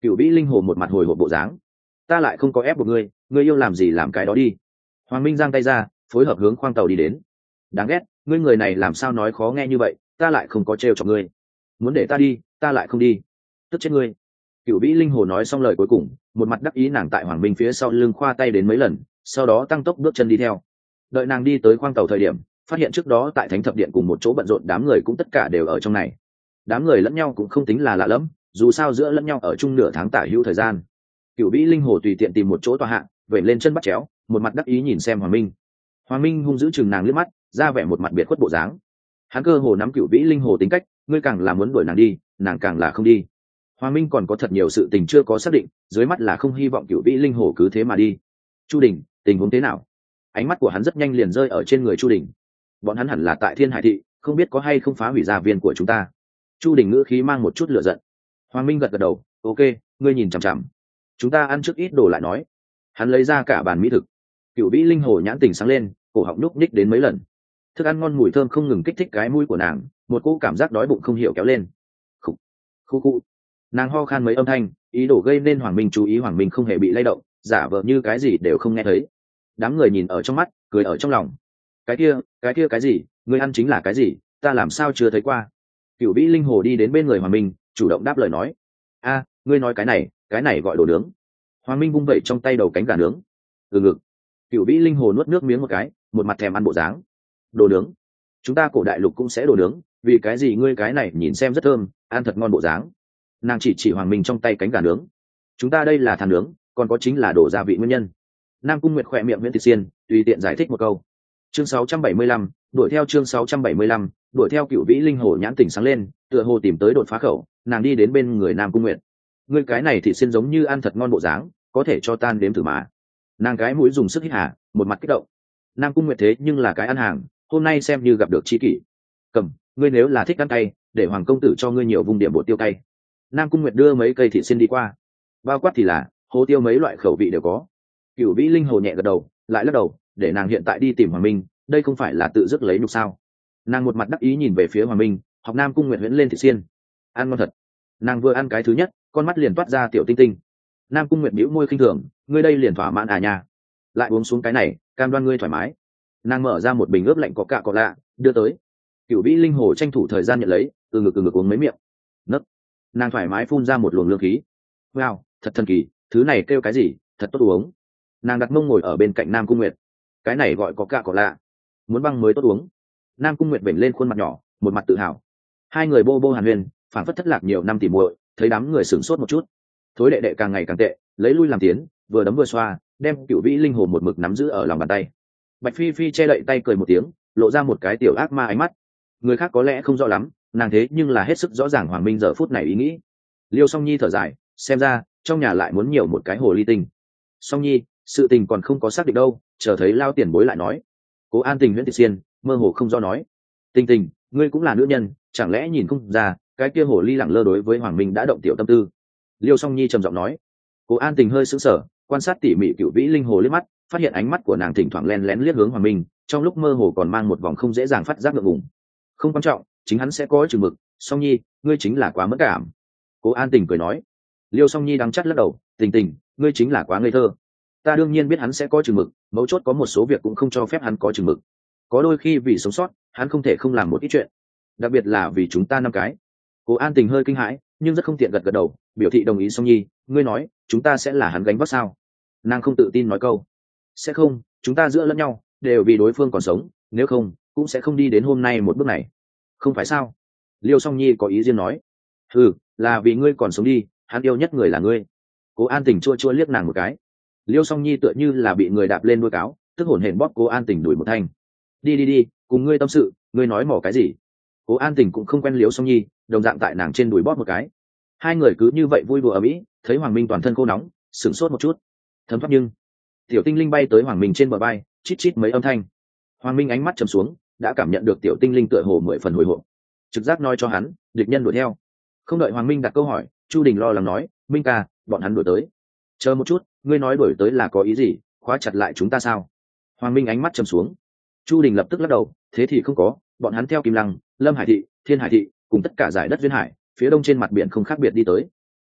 Cửu vĩ linh hồ một mặt hồi hộp bộ dáng. Ta lại không có ép buộc ngươi, ngươi yêu làm gì làm cái đó đi. Hoàng Minh giang tay ra, phối hợp hướng khoang tàu đi đến. Đáng ghét, ngươi người này làm sao nói khó nghe như vậy, ta lại không có trêu chọc ngươi. Muốn để ta đi, ta lại không đi. Tức chết ngươi. Cửu vĩ linh hồ nói xong lời cuối cùng, một mặt đắc ý nàng tại Hoàng Minh phía sau lưng khoa tay đến mấy lần, sau đó tăng tốc bước chân đi theo. Đợi nàng đi tới khoang tàu thời điểm, phát hiện trước đó tại Thánh Thập Điện cùng một chỗ bận rộn đám người cũng tất cả đều ở trong này. Đám người lẫn nhau cũng không tính là lạ lẫm, dù sao giữa lẫn nhau ở chung nửa tháng tả hữu thời gian. Cửu vĩ linh hồ tùy tiện tìm một chỗ tọa hạ, vẩy lên chân bắt chéo, một mặt đắc ý nhìn xem Hoàng Minh. Hoàng Minh hung dữ chừng nàng liếc mắt, ra vẻ một mặt biệt khuất bộ dáng. Hắn cơ hồ nắm Cửu vĩ linh hồ tính cách, ngươi càng là muốn đuổi nàng đi, nàng càng là không đi. Hoàng Minh còn có thật nhiều sự tình chưa có xác định, dưới mắt là không hy vọng Cửu vĩ linh hồ cứ thế mà đi. Chu Đình, tình huống thế nào? Ánh mắt của hắn rất nhanh liền rơi ở trên người Chu Đình. Bọn hắn hẳn là tại Thiên Hải thị, không biết có hay không phá hủy gia viên của chúng ta. Chu Đình ngữ khí mang một chút lửa giận. Hoàng Minh gật gật đầu, ok, ngươi nhìn chằm chằm. Chúng ta ăn trước ít đồ lại nói. Hắn lấy ra cả bàn mỹ thực. Cửu vĩ linh hồ nhãn tình sáng lên, cổ họng núc ních đến mấy lần. Thức ăn ngon mùi thơm không ngừng kích thích cái mũi của nàng, một cỗ cảm giác đói bụng không hiểu kéo lên. Khủ, khu khu. Nàng ho khan mấy âm thanh, ý đồ gây nên Hoàng Minh chú ý. Hoàng Minh không hề bị lay động, giả vờ như cái gì đều không nghe thấy. Đám người nhìn ở trong mắt, cười ở trong lòng. Cái kia, cái kia cái gì, ngươi ăn chính là cái gì, ta làm sao chưa thấy qua. Cửu vĩ linh hồ đi đến bên người Hoàng Minh, chủ động đáp lời nói. A, ngươi nói cái này, cái này gọi đồ nướng. Hoàng Minh vung vẩy trong tay đầu cánh gà nướng. Từ ngực. Cửu vĩ linh hồ nuốt nước miếng một cái, một mặt thèm ăn bộ dáng. Đồ nướng, chúng ta cổ đại lục cũng sẽ đồ nướng, vì cái gì ngươi cái này nhìn xem rất thơm, ăn thật ngon bộ dáng. Nàng chỉ chỉ Hoàng Minh trong tay cánh gà nướng. Chúng ta đây là than nướng, còn có chính là đổ gia vị nguyên nhân. Nam Cung Nguyệt khỏe miệng Nguyễn Thị Xiên tùy tiện giải thích một câu. Chương sáu trăm bảy mươi lăm, đuổi theo chương sáu trăm bảy mươi lăm, đuổi theo. Cửu vĩ linh hồ nhãn tỉnh sáng lên, tựa hồ tìm tới đột phá khẩu, nàng đi đến bên người Nam Cung Nguyệt. Ngươi cái này thì xiên giống như ăn thật ngon bộ dáng, có thể cho tan đếm thử mà. Nàng cái mũi dùng sức hít hà, một mặt kích động. Nam Cung Nguyệt thế nhưng là cái ăn hàng, hôm nay xem như gặp được tri kỷ. Cầm, ngươi nếu là thích ăn cay, để Hoàng công tử cho ngươi nhiều vùng điểm bột tiêu cay. Nam Cung Nguyệt đưa mấy cây thịt xiên đi qua. Bao quát thì là hồ tiêu, mấy loại khẩu vị đều có. Cửu vĩ linh hồ nhẹ gật đầu, lại lắc đầu, để nàng hiện tại đi tìm Hoàng Minh, đây không phải là tự dứt lấy nhục sao? Nàng một mặt đắc ý nhìn về phía Hoàng Minh, học Nam Cung Nguyệt huyễn lên thịt xiên. Ăn ngon thật. Nàng vừa ăn cái thứ nhất, con mắt liền toát ra tiểu tinh tinh. Nam Cung Nguyệt bĩu môi khinh thường, ngươi đây liền thỏa mãn à nha. Lại uống xuống cái này, cam đoan ngươi thoải mái. Nàng mở ra một bình ướp lạnh có cạ có lạ, đưa tới. Cửu vĩ linh hồ tranh thủ thời gian nhận lấy, từ ngực từ ngực uống mấy miệng. Nấc. Nàng thoải mái phun ra một luồng lương khí. Wow, thật thần kỳ, thứ này kêu cái gì, thật tốt uống. Nàng đặt mông ngồi ở bên cạnh Nam Cung Nguyệt. Cái này gọi có cạ có lạ, muốn băng mới tốt uống. Nam Cung Nguyệt vểnh lên khuôn mặt nhỏ, một mặt tự hào. Hai người bô bô hàn huyền, phản phất thất lạc nhiều năm tỉ muội, thấy đám người sửng sốt một chút. Thối đệ đệ càng ngày càng tệ, lấy lui làm tiến, vừa đấm vừa xoa, đem Cửu vĩ linh hồ một mực nắm giữ ở lòng bàn tay. Bạch Phi Phi che đậy tay cười một tiếng, lộ ra một cái tiểu ác ma ánh mắt. Người khác có lẽ không rõ lắm, nàng thế nhưng là hết sức rõ ràng Hoàng Minh giờ phút này ý nghĩ. Liêu Song Nhi thở dài, xem ra trong nhà lại muốn nhiều một cái hồ ly tinh. Song Nhi, sự tình còn không có xác định đâu, chờ thấy lao tiền bối lại nói. Cố An Tình Nguyễn Thị Xiên mơ hồ không do nói. Tình Tình, ngươi cũng là nữ nhân, chẳng lẽ nhìn không ra cái kia hồ ly lẳng lơ đối với Hoàng Minh đã động tiểu tâm tư. Liêu Song Nhi trầm giọng nói. Cố An Tình hơi sững sờ, quan sát tỉ mỉ Cửu vĩ linh hồ liếc mắt, phát hiện ánh mắt của nàng thỉnh thoảng lén lén liếc hướng Hoàng Minh, trong lúc mơ hồ còn mang một vòng không dễ dàng phát giác ngượng ngùng. Không quan trọng, chính hắn sẽ có chừng mực. Song Nhi, ngươi chính là quá mất cảm. Cố An Tình cười nói. Liêu Song Nhi đắng chắt lắc đầu, Tình Tình, ngươi chính là quá ngây thơ. Ta đương nhiên biết hắn sẽ có chừng mực, mấu chốt có một số việc cũng không cho phép hắn có chừng mực. Có đôi khi vì sống sót, hắn không thể không làm một ít chuyện, đặc biệt là vì chúng ta năm cái. Cố An Tình hơi kinh hãi, nhưng rất không tiện gật gật đầu, biểu thị đồng ý. Song Nhi, ngươi nói chúng ta sẽ là hắn gánh vác sao? Nàng không tự tin nói câu. Sẽ không, chúng ta giữa lẫn nhau đều vì đối phương còn sống, nếu không cũng sẽ không đi đến hôm nay một bước này. Không phải sao? Liêu Song Nhi có ý riêng nói. Ừ, là vì ngươi còn sống đi, hắn yêu nhất người là ngươi. Cố An Tình chua chua liếc nàng một cái. Liêu Song Nhi tựa như là bị người đạp lên đuôi cáo, tức hổn hển bóp Cố An Tình đuổi một thanh. Đi đi đi, cùng ngươi tâm sự, ngươi nói mỏ cái gì? Cố An Tình cũng không quen Liêu Song Nhi, đồng dạng tại nàng trên đùi bóp một cái. Hai người cứ như vậy vui đùa ở mỹ, thấy Hoàng Minh toàn thân khô nóng, sửng sốt một chút. Thấm thoát nhưng tiểu tinh linh bay tới Hoàng Minh trên bờ bay, chít chít mấy âm thanh. Hoàng Minh ánh mắt trầm xuống, đã cảm nhận được tiểu tinh linh tựa hồ mười phần hồi hộp. Trực giác nói cho hắn, địch nhân đuổi theo. Không đợi Hoàng Minh đặt câu hỏi, Chu Đình lo lắng nói, Minh ca, bọn hắn đuổi tới. Chờ một chút, ngươi nói đuổi tới là có ý gì, khóa chặt lại chúng ta sao? Hoàng Minh ánh mắt trầm xuống. Chu Đình lập tức lắc đầu, thế thì không có, bọn hắn theo Kim Lăng, Lâm Hải thị, Thiên Hải thị, cùng tất cả giải đất duyên hải, phía đông trên mặt biển không khác biệt đi tới.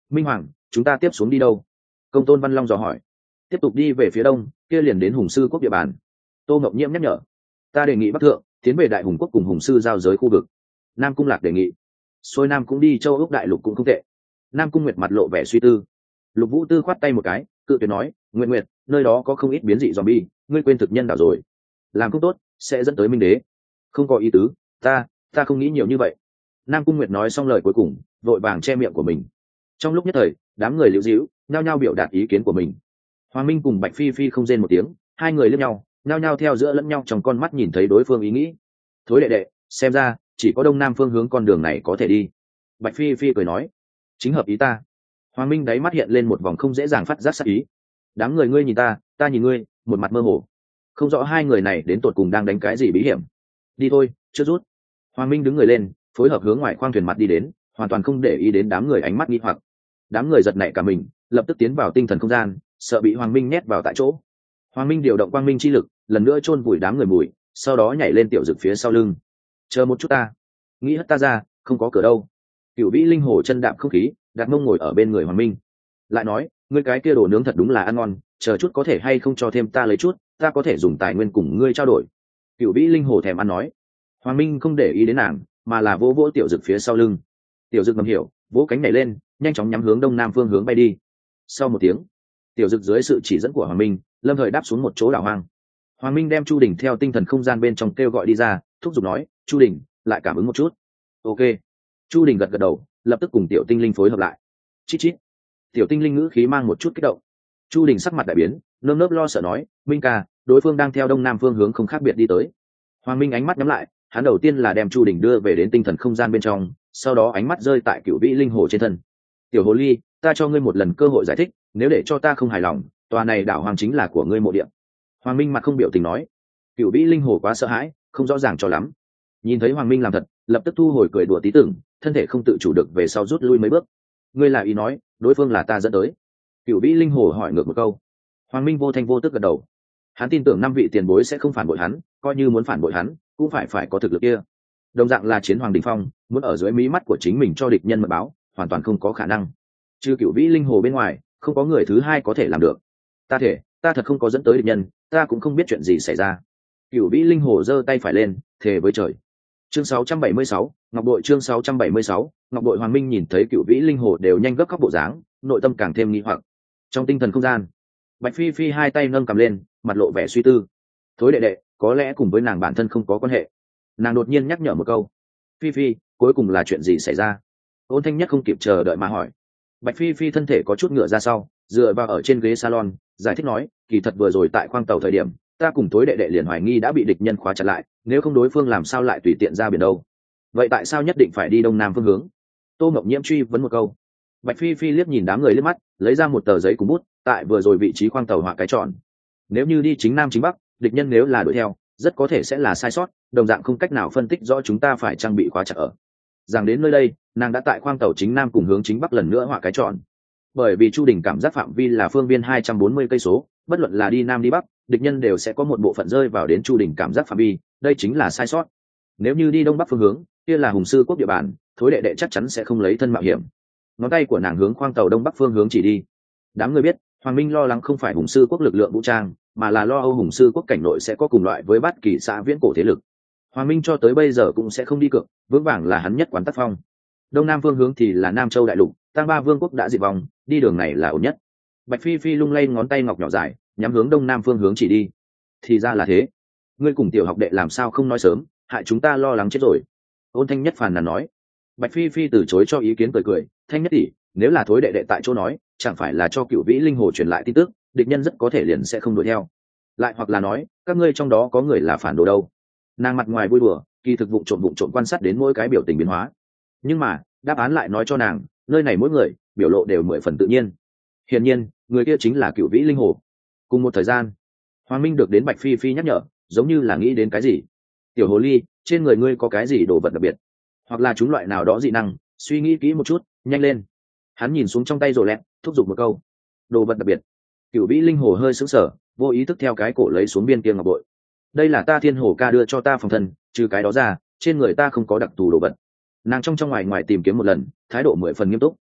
Minh Hoàng, chúng ta tiếp xuống đi đâu? Công tôn Văn Long dò hỏi. Tiếp tục đi về phía đông, kia liền đến Hùng Sư quốc địa bàn. Tô Ngọc Nhiễm nhắc nhở. Ta đề nghị bắc thượng, tiến về Đại Hùng quốc cùng Hùng Sư giao giới khu vực. Nam Cung Lạc đề nghị. Xuôi Nam cũng đi châu Úc đại lục cũng không tệ. Nam Cung Nguyệt mặt lộ vẻ suy tư. Lục Vũ Tư khoát tay một cái, cự tuyệt nói, Nguyệt Nguyệt, nơi đó có không ít biến dị zombie, ngươi quên thực nhân đảo rồi. Làm không tốt, sẽ dẫn tới Minh Đế. Không có ý tứ, ta, ta không nghĩ nhiều như vậy. Nam Cung Nguyệt nói xong lời cuối cùng, vội vàng che miệng của mình. Trong lúc nhất thời, đám người liễu díu, nhao nhao biểu đạt ý kiến của mình. Hoàng Minh cùng Bạch Phi Phi không rên một tiếng, hai người liếc nhau, nhao nhao theo giữa lẫn nhau trong con mắt nhìn thấy đối phương ý nghĩ. Thối đệ đệ, xem ra chỉ có đông nam phương hướng con đường này có thể đi. Bạch Phi Phi cười nói, chính hợp ý ta. Hoàng Minh đáy mắt hiện lên một vòng không dễ dàng phát giác sát ý. Đám người ngươi nhìn ta, ta nhìn ngươi, một mặt mơ hồ, không rõ hai người này đến tột cùng đang đánh cái gì bí hiểm. Đi thôi, chưa rút. Hoàng Minh đứng người lên, phối hợp hướng ngoài khoang thuyền mặt đi đến, hoàn toàn không để ý đến đám người ánh mắt nghi hoặc. Đám người giật nảy cả mình, lập tức tiến vào tinh thần không gian, sợ bị Hoàng Minh nhét vào tại chỗ. Hoàng Minh điều động quang minh chi lực, lần nữa chôn vùi đám người mùi, sau đó nhảy lên tiểu dực phía sau lưng. Chờ một chút ta, nghĩ hất ta ra, không có cửa đâu. Cửu Vĩ linh hồ chân đạm không khí, đặt mông ngồi ở bên người Hoàng Minh. Lại nói, ngươi cái kia đồ nướng thật đúng là ăn ngon, chờ chút có thể hay không cho thêm ta lấy chút, ta có thể dùng tài nguyên cùng ngươi trao đổi. Cửu Vĩ linh hồ thèm ăn nói. Hoàng Minh không để ý đến nàng, mà là vỗ vỗ tiểu dực phía sau lưng. Tiểu dực ngầm hiểu, vỗ cánh nhảy lên, nhanh chóng nhắm hướng đông nam phương hướng bay đi. Sau một tiếng, tiểu dực dưới sự chỉ dẫn của Hoàng Minh, lâm thời đáp xuống một chỗ đảo hoang. Hoàng Minh đem Chu Đình theo tinh thần không gian bên trong kêu gọi đi ra, thúc giục nói, Chu Đình, lại cảm ứng một chút. Ok. Chu Đình gật gật đầu, lập tức cùng tiểu tinh linh phối hợp lại. Chít chít. Tiểu tinh linh ngữ khí mang một chút kích động. Chu Đình sắc mặt đại biến, nơm nớp lo sợ nói, Minh ca, đối phương đang theo đông nam phương hướng không khác biệt đi tới. Hoàng Minh ánh mắt nhắm lại, hắn đầu tiên là đem Chu Đình đưa về đến tinh thần không gian bên trong, sau đó ánh mắt rơi tại Cửu Vĩ linh hồ trên thân. Tiểu hồ ly, ta cho ngươi một lần cơ hội giải thích, nếu để cho ta không hài lòng, tòa này đảo hoàng chính là của ngươi mộ địa. Hoàng Minh mặt không biểu tình nói. Cửu Vĩ linh hồ quá sợ hãi, không rõ ràng cho lắm. Nhìn thấy Hoàng Minh làm thật, lập tức thu hồi cười đùa tí tưởng, thân thể không tự chủ được về sau rút lui mấy bước. Ngươi là ý nói, đối phương là ta dẫn tới? Cửu Vĩ linh hồ hỏi ngược một câu. Hoàng Minh vô thanh vô tức gật đầu. Hắn tin tưởng năm vị tiền bối sẽ không phản bội hắn, coi như muốn phản bội hắn, cũng phải phải có thực lực kia. Đồng dạng là chiến hoàng đỉnh phong, muốn ở dưới mí mắt của chính mình cho địch nhân mật báo, hoàn toàn không có khả năng. Trừ Cửu Vĩ linh hồ bên ngoài, không có người thứ hai có thể làm được. Ta thể, ta thật không có dẫn tới địch nhân, ta cũng không biết chuyện gì xảy ra. Cửu Vĩ linh hồ giơ tay phải lên, thề với trời. Chương sáu trăm bảy mươi sáu, Ngọc Đội chương sáu trăm bảy mươi sáu, Ngọc Đội. Hoàng Minh nhìn thấy Cửu Vĩ linh hồ đều nhanh gấp khóc bộ dáng, nội tâm càng thêm nghi hoặc. Trong tinh thần không gian, Bạch Phi Phi hai tay nâng cầm lên, mặt lộ vẻ suy tư. Thối đệ đệ, có lẽ cùng với nàng bản thân không có quan hệ. Nàng đột nhiên nhắc nhở một câu. Phi Phi, cuối cùng là chuyện gì xảy ra? Ôn Thanh Nhất không kịp chờ đợi mà hỏi. Bạch Phi Phi thân thể có chút ngựa ra sau, dựa vào ở trên ghế salon, giải thích nói, kỳ thật vừa rồi tại khoang tàu thời điểm, ta cùng Thối đệ đệ liền hoài nghi đã bị địch nhân khóa chặt lại, nếu không đối phương làm sao lại tùy tiện ra biển đâu? Vậy tại sao nhất định phải đi đông nam phương hướng? Tô Mộng Nhiễm truy vấn một câu. Bạch Phi Phi liếc nhìn đám người liếc mắt, lấy ra một tờ giấy cùng bút, tại vừa rồi vị trí khoang tàu họa cái tròn. Nếu như đi chính nam chính bắc, địch nhân nếu là đuổi theo, rất có thể sẽ là sai sót, đồng dạng không cách nào phân tích rõ chúng ta phải trang bị khóa chặt ở. Rằng đến nơi đây, nàng đã tại khoang tàu chính nam cùng hướng chính bắc lần nữa họa cái tròn. Bởi vì Chu Đình cảm giác phạm vi là phương viên hai trăm bốn mươi cây số, bất luận là đi nam đi bắc, địch nhân đều sẽ có một bộ phận rơi vào đến Chu Đình cảm giác phạm vi, đây chính là sai sót. Nếu như đi đông bắc phương hướng, kia là Hùng Sư quốc địa bàn, Thối đệ đệ chắc chắn sẽ không lấy thân mạo hiểm. Ngón tay của nàng hướng khoang tàu đông bắc phương hướng chỉ đi. Đám người biết, Hoàng Minh lo lắng không phải Hùng Sư quốc lực lượng vũ trang, mà là lo âu Hùng Sư quốc cảnh nội sẽ có cùng loại với bất kỳ xã viễn cổ thế lực. Hoàng Minh cho tới bây giờ cũng sẽ không đi cược, vững vàng là hắn nhất quán tác phong. Đông nam phương hướng thì là Nam Châu đại lục, Tang Ba vương quốc đã diệt vong, đi đường này là ổn nhất. Bạch Phi Phi lung lay ngón tay ngọc nhỏ dài, nhắm hướng đông nam phương hướng chỉ đi. Thì ra là thế. Ngươi cùng tiểu học đệ làm sao không nói sớm, hại chúng ta lo lắng chết rồi. Ôn Thanh Nhất phàn nàn nói. Bạch Phi Phi từ chối cho ý kiến, cười cười, Thanh Nhất tỷ, nếu là Thối đệ đệ tại chỗ nói, chẳng phải là cho Cửu Vĩ linh hồ truyền lại tin tức, địch nhân rất có thể liền sẽ không đuổi theo. Lại hoặc là nói, các ngươi trong đó có người là phản đồ đâu. Nàng mặt ngoài vui đùa, kỳ thực vụng trộm vụng trộm quan sát đến mỗi cái biểu tình biến hóa. Nhưng mà, đáp án lại nói cho nàng, nơi này mỗi người biểu lộ đều mười phần tự nhiên. Hiển nhiên, người kia chính là Cửu Vĩ linh hồ. Cùng một thời gian, Hoàng Minh được đến Bạch Phi Phi nhắc nhở, giống như là nghĩ đến cái gì. Tiểu hồ ly, trên người ngươi có cái gì đồ vật đặc biệt, hoặc là chúng loại nào đó dị năng, suy nghĩ kỹ một chút, nhanh lên. Hắn nhìn xuống trong tay rồi lẹt, thúc giục một câu. Đồ vật đặc biệt. Cửu Vĩ linh hồ hơi sững sờ, vô ý thức theo cái cổ lấy xuống viên kia ngọc bội. Đây là ta Thiên Hồ ca đưa cho ta phòng thân, trừ cái đó ra, trên người ta không có đặc thù đồ vật. Nàng trong trong ngoài ngoài tìm kiếm một lần, thái độ mười phần nghiêm túc.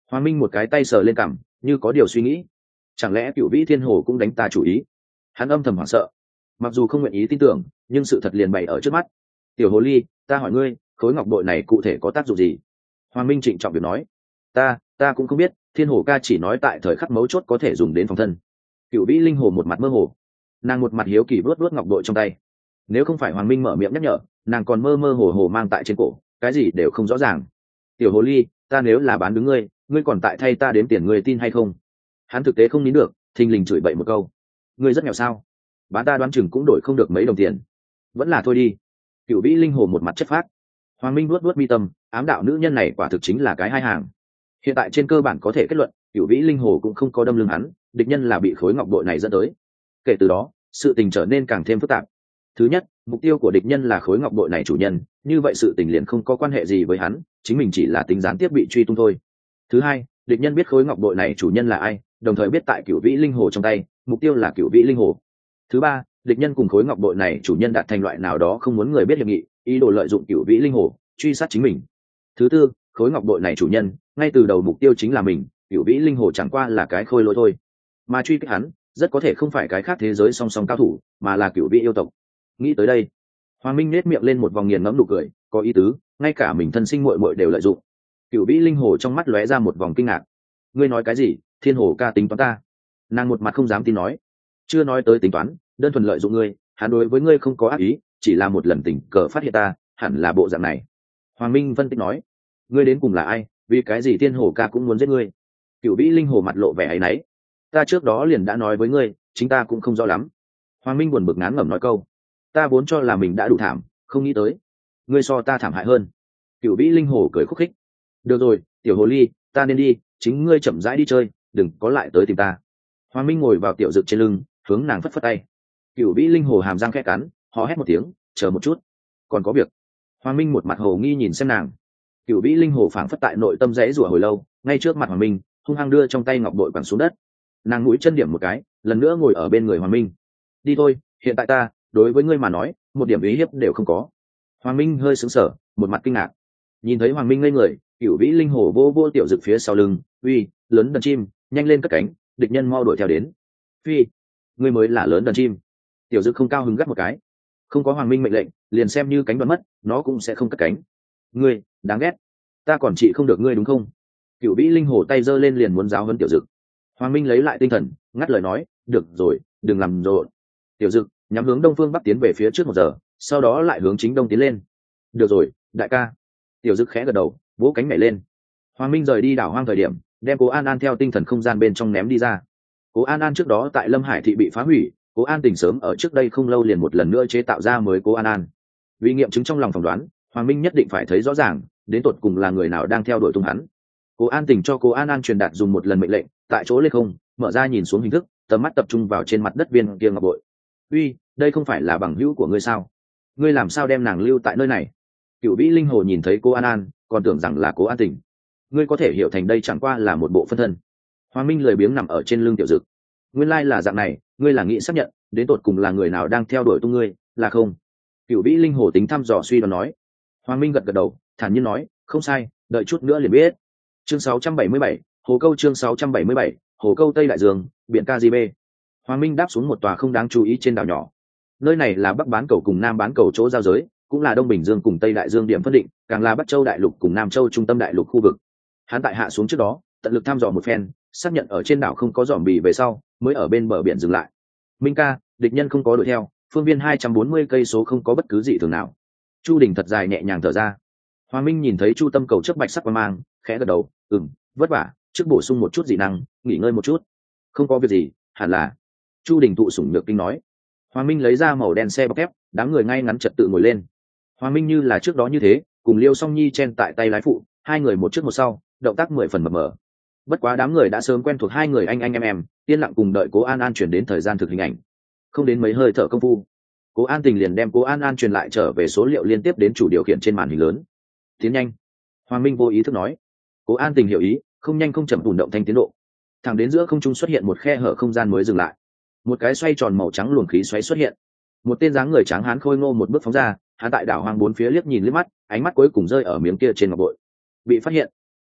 Hoàng Minh một cái tay sờ lên cằm, như có điều suy nghĩ. Chẳng lẽ Cửu Vĩ Thiên Hồ cũng đánh ta chủ ý? Hắn âm thầm hoảng sợ, mặc dù không nguyện ý tin tưởng, nhưng sự thật liền bày ở trước mắt. Tiểu hồ ly, ta hỏi ngươi, khối ngọc bội này cụ thể có tác dụng gì? Hoàng Minh trịnh trọng việc nói. Ta, ta cũng không biết, Thiên Hồ ca chỉ nói tại thời khắc mấu chốt có thể dùng đến phòng thân. Cửu Vĩ Linh Hồ một mặt mơ hồ, nàng một mặt hiếu kỳ vuốt vuốt ngọc bội trong tay. Nếu không phải Hoàng Minh mở miệng nhắc nhở, nàng còn mơ mơ hồ hồ mang tại trên cổ, cái gì đều không rõ ràng. Tiểu hồ ly, ta nếu là bán đứng ngươi, ngươi còn tại thay ta đếm tiền, ngươi tin hay không? Hắn thực tế không nín được, thình lình chửi bậy một câu. Ngươi rất nghèo sao? Bán ta đoán chừng cũng đổi không được mấy đồng tiền. Vẫn là thôi đi. Cửu Vĩ Linh Hồ một mặt chất phác. Hoàng Minh nuốt nuốt mi tâm, ám đạo nữ nhân này quả thực chính là cái hai hàng. Hiện tại trên cơ bản có thể kết luận, Cửu Vĩ Linh Hồ cũng không có đâm lưng hắn, địch nhân là bị khối ngọc bội này dẫn tới. Kể từ đó, sự tình trở nên càng thêm phức tạp. Thứ nhất, mục tiêu của địch nhân là khối ngọc bội này chủ nhân, như vậy sự tình liền không có quan hệ gì với hắn, chính mình chỉ là tính gián tiếp bị truy tung thôi. Thứ hai, địch nhân biết khối ngọc bội này chủ nhân là ai, đồng thời biết tại Cửu Vĩ Linh Hồ trong tay, mục tiêu là Cửu Vĩ Linh Hồ. Thứ ba, địch nhân cùng khối ngọc bội này chủ nhân đạt thành loại nào đó không muốn người biết hiệp nghị, ý đồ lợi dụng Cửu Vĩ Linh Hồ truy sát chính mình. Thứ tư, khối ngọc bội này chủ nhân ngay từ đầu mục tiêu chính là mình, Cửu Vĩ Linh Hồ chẳng qua là cái khôi lỗi thôi, mà truy kích hắn rất có thể không phải cái khác thế giới song song cao thủ, mà là Cửu Vĩ yêu tộc. Nghĩ tới đây, Hoàng Minh nét miệng lên một vòng nghiền ngẫm nụ cười, có ý tứ, ngay cả mình thân sinh muội muội đều lợi dụng. Cửu Vĩ Linh Hồ trong mắt lóe ra một vòng kinh ngạc. Ngươi nói cái gì? Thiên Hồ ca tính toán ta? Nàng một mặt không dám tin nói. Chưa nói tới tính toán, đơn thuần lợi dụng ngươi, hắn đối với ngươi không có ác ý, chỉ là một lần tình cờ phát hiện ta, hẳn là bộ dạng này. Hoàng Minh phân tích nói. Ngươi đến cùng là ai? Vì cái gì Thiên Hồ ca cũng muốn giết ngươi? Cửu Vĩ Linh Hồ mặt lộ vẻ áy náy. Ta trước đó liền đã nói với ngươi, chính ta cũng không rõ lắm. Hoàng Minh buồn bực ngán ngẩm nói câu. Ta vốn cho là mình đã đủ thảm, không nghĩ tới ngươi so ta thảm hại hơn. Cửu Vĩ Linh Hồ cười khúc khích. Được rồi, tiểu hồ ly, ta nên đi, chính ngươi chậm rãi đi chơi, đừng có lại tới tìm ta. Hoàng Minh ngồi vào tiểu dực trên lưng, hướng nàng phất phất tay. Cửu Vĩ Linh Hồ hàm răng khẽ cắn, hò hét một tiếng, chờ một chút, còn có việc. Hoàng Minh một mặt hồ nghi nhìn xem nàng. Cửu Vĩ Linh Hồ phảng phất tại nội tâm rẽ rủa hồi lâu, ngay trước mặt Hoàng Minh hung hăng đưa trong tay ngọc bội quẳng xuống đất. Nàng mũi chân điểm một cái, lần nữa ngồi ở bên người Hoàng Minh. Đi thôi, hiện tại ta đối với ngươi mà nói một điểm ý hiếp đều không có. Hoàng Minh hơi sững sờ, một mặt kinh ngạc. Nhìn thấy Hoàng Minh ngây người, Cửu Vĩ Linh Hồ vô vô tiểu dực phía sau lưng, uy, lớn đần chim, nhanh lên cất cánh, địch nhân mau đuổi theo đến. Phi, ngươi mới là lớn đần chim. Tiểu dực không cao hứng gắt một cái. Không có Hoàng Minh mệnh lệnh, liền xem như cánh đoán mất, nó cũng sẽ không cất cánh. Ngươi, đáng ghét. Ta còn trị không được ngươi đúng không? Cửu Vĩ Linh Hồ tay giơ lên liền muốn giáo huấn tiểu dực. Hoàng Minh lấy lại tinh thần, ngắt lời nói, được rồi, đừng làm rộn. Tiểu dực nhắm hướng đông phương bắc tiến về phía trước một giờ, sau đó lại hướng chính đông tiến lên. Được rồi, đại ca. Tiểu dực khẽ gật đầu, vỗ cánh nhảy lên. Hoàng Minh rời đi đảo hoang thời điểm, đem Cố An An theo tinh thần không gian bên trong ném đi ra. Cố An An trước đó tại Lâm Hải thị bị phá hủy, Cố An Tỉnh sớm ở trước đây không lâu liền một lần nữa chế tạo ra mới Cố An An. Vì nghiệm chứng trong lòng phỏng đoán, Hoàng Minh nhất định phải thấy rõ ràng, đến tột cùng là người nào đang theo đuổi tung hắn. Cố An Tỉnh cho Cố An An truyền đạt dùng một lần mệnh lệnh, tại chỗ lên không, mở ra nhìn xuống hình thức, tầm mắt tập trung vào trên mặt đất viên kia ngọc bội. Uy, đây không phải là bằng hữu của ngươi sao? Ngươi làm sao đem nàng lưu tại nơi này? Cửu Vĩ Linh Hồ nhìn thấy Cố An An, còn tưởng rằng là Cố An Tỉnh. Ngươi có thể hiểu thành đây chẳng qua là một bộ phân thân. Hoàng Minh lười biếng nằm ở trên lưng tiểu dực. Nguyên lai là dạng này, ngươi là nghĩ xác nhận, đến tột cùng là người nào đang theo đuổi tung ngươi, là không? Cửu Vĩ Linh Hồ tính thăm dò suy đoán nói. Hoàng Minh gật gật đầu, thản nhiên nói, không sai, đợi chút nữa liền biết. Chương sáu trăm bảy mươi bảy, Hồ Câu chương sáu trăm bảy mươi bảy, Hồ Câu Tây Đại Dương, biển Caribe. Hoàng Minh đáp xuống một tòa không đáng chú ý trên đảo nhỏ. Nơi này là Bắc bán cầu cùng Nam bán cầu chỗ giao giới, cũng là Đông Bình Dương cùng Tây Đại Dương điểm phân định, càng là Bắc Châu đại lục cùng Nam Châu trung tâm đại lục khu vực. Hắn tại hạ xuống trước đó, tận lực thăm dò một phen, xác nhận ở trên đảo không có dòm bì về sau, mới ở bên bờ biển dừng lại. Minh ca, địch nhân không có đuổi theo, phương viên hai trăm bốn mươi cây số không có bất cứ gì thường nào. Chu Đình thật dài nhẹ nhàng thở ra. Hoàng Minh nhìn thấy Chu Tâm cầu trước bạch sắc qua mang, khẽ gật đầu, ừm, vất vả, trước bổ sung một chút dị năng, nghỉ ngơi một chút. Không có việc gì, hẳn là. Chu Đình thụ sủng nhược kinh nói. Hoàng Minh lấy ra màu đen xe bọc thép, đám người ngay ngắn trật tự ngồi lên. Hoàng Minh như là trước đó như thế, cùng Liêu Song Nhi chen tại tay lái phụ, hai người một trước một sau, động tác mười phần mập mờ. Bất quá đám người đã sớm quen thuộc hai người anh anh em em, yên lặng cùng đợi Cố An An chuyển đến thời gian thực hình ảnh. Không đến mấy hơi thở công phu, Cố An Tình liền đem Cố An An truyền lại trở về số liệu liên tiếp đến chủ điều khiển trên màn hình lớn. Tiến nhanh. Hoàng Minh vô ý thức nói. Cố An Tình hiểu ý, không nhanh không chậm ổn động thanh tiến độ. Thẳng đến giữa không trung xuất hiện một khe hở không gian mới dừng lại. Một cái xoay tròn màu trắng luồng khí xoáy xuất hiện. Một tên dáng người trắng hán khôi ngô một bước phóng ra, hắn tại đảo hoang bốn phía liếc nhìn liếc mắt, ánh mắt cuối cùng rơi ở miếng kia trên ngọc bội. Bị phát hiện.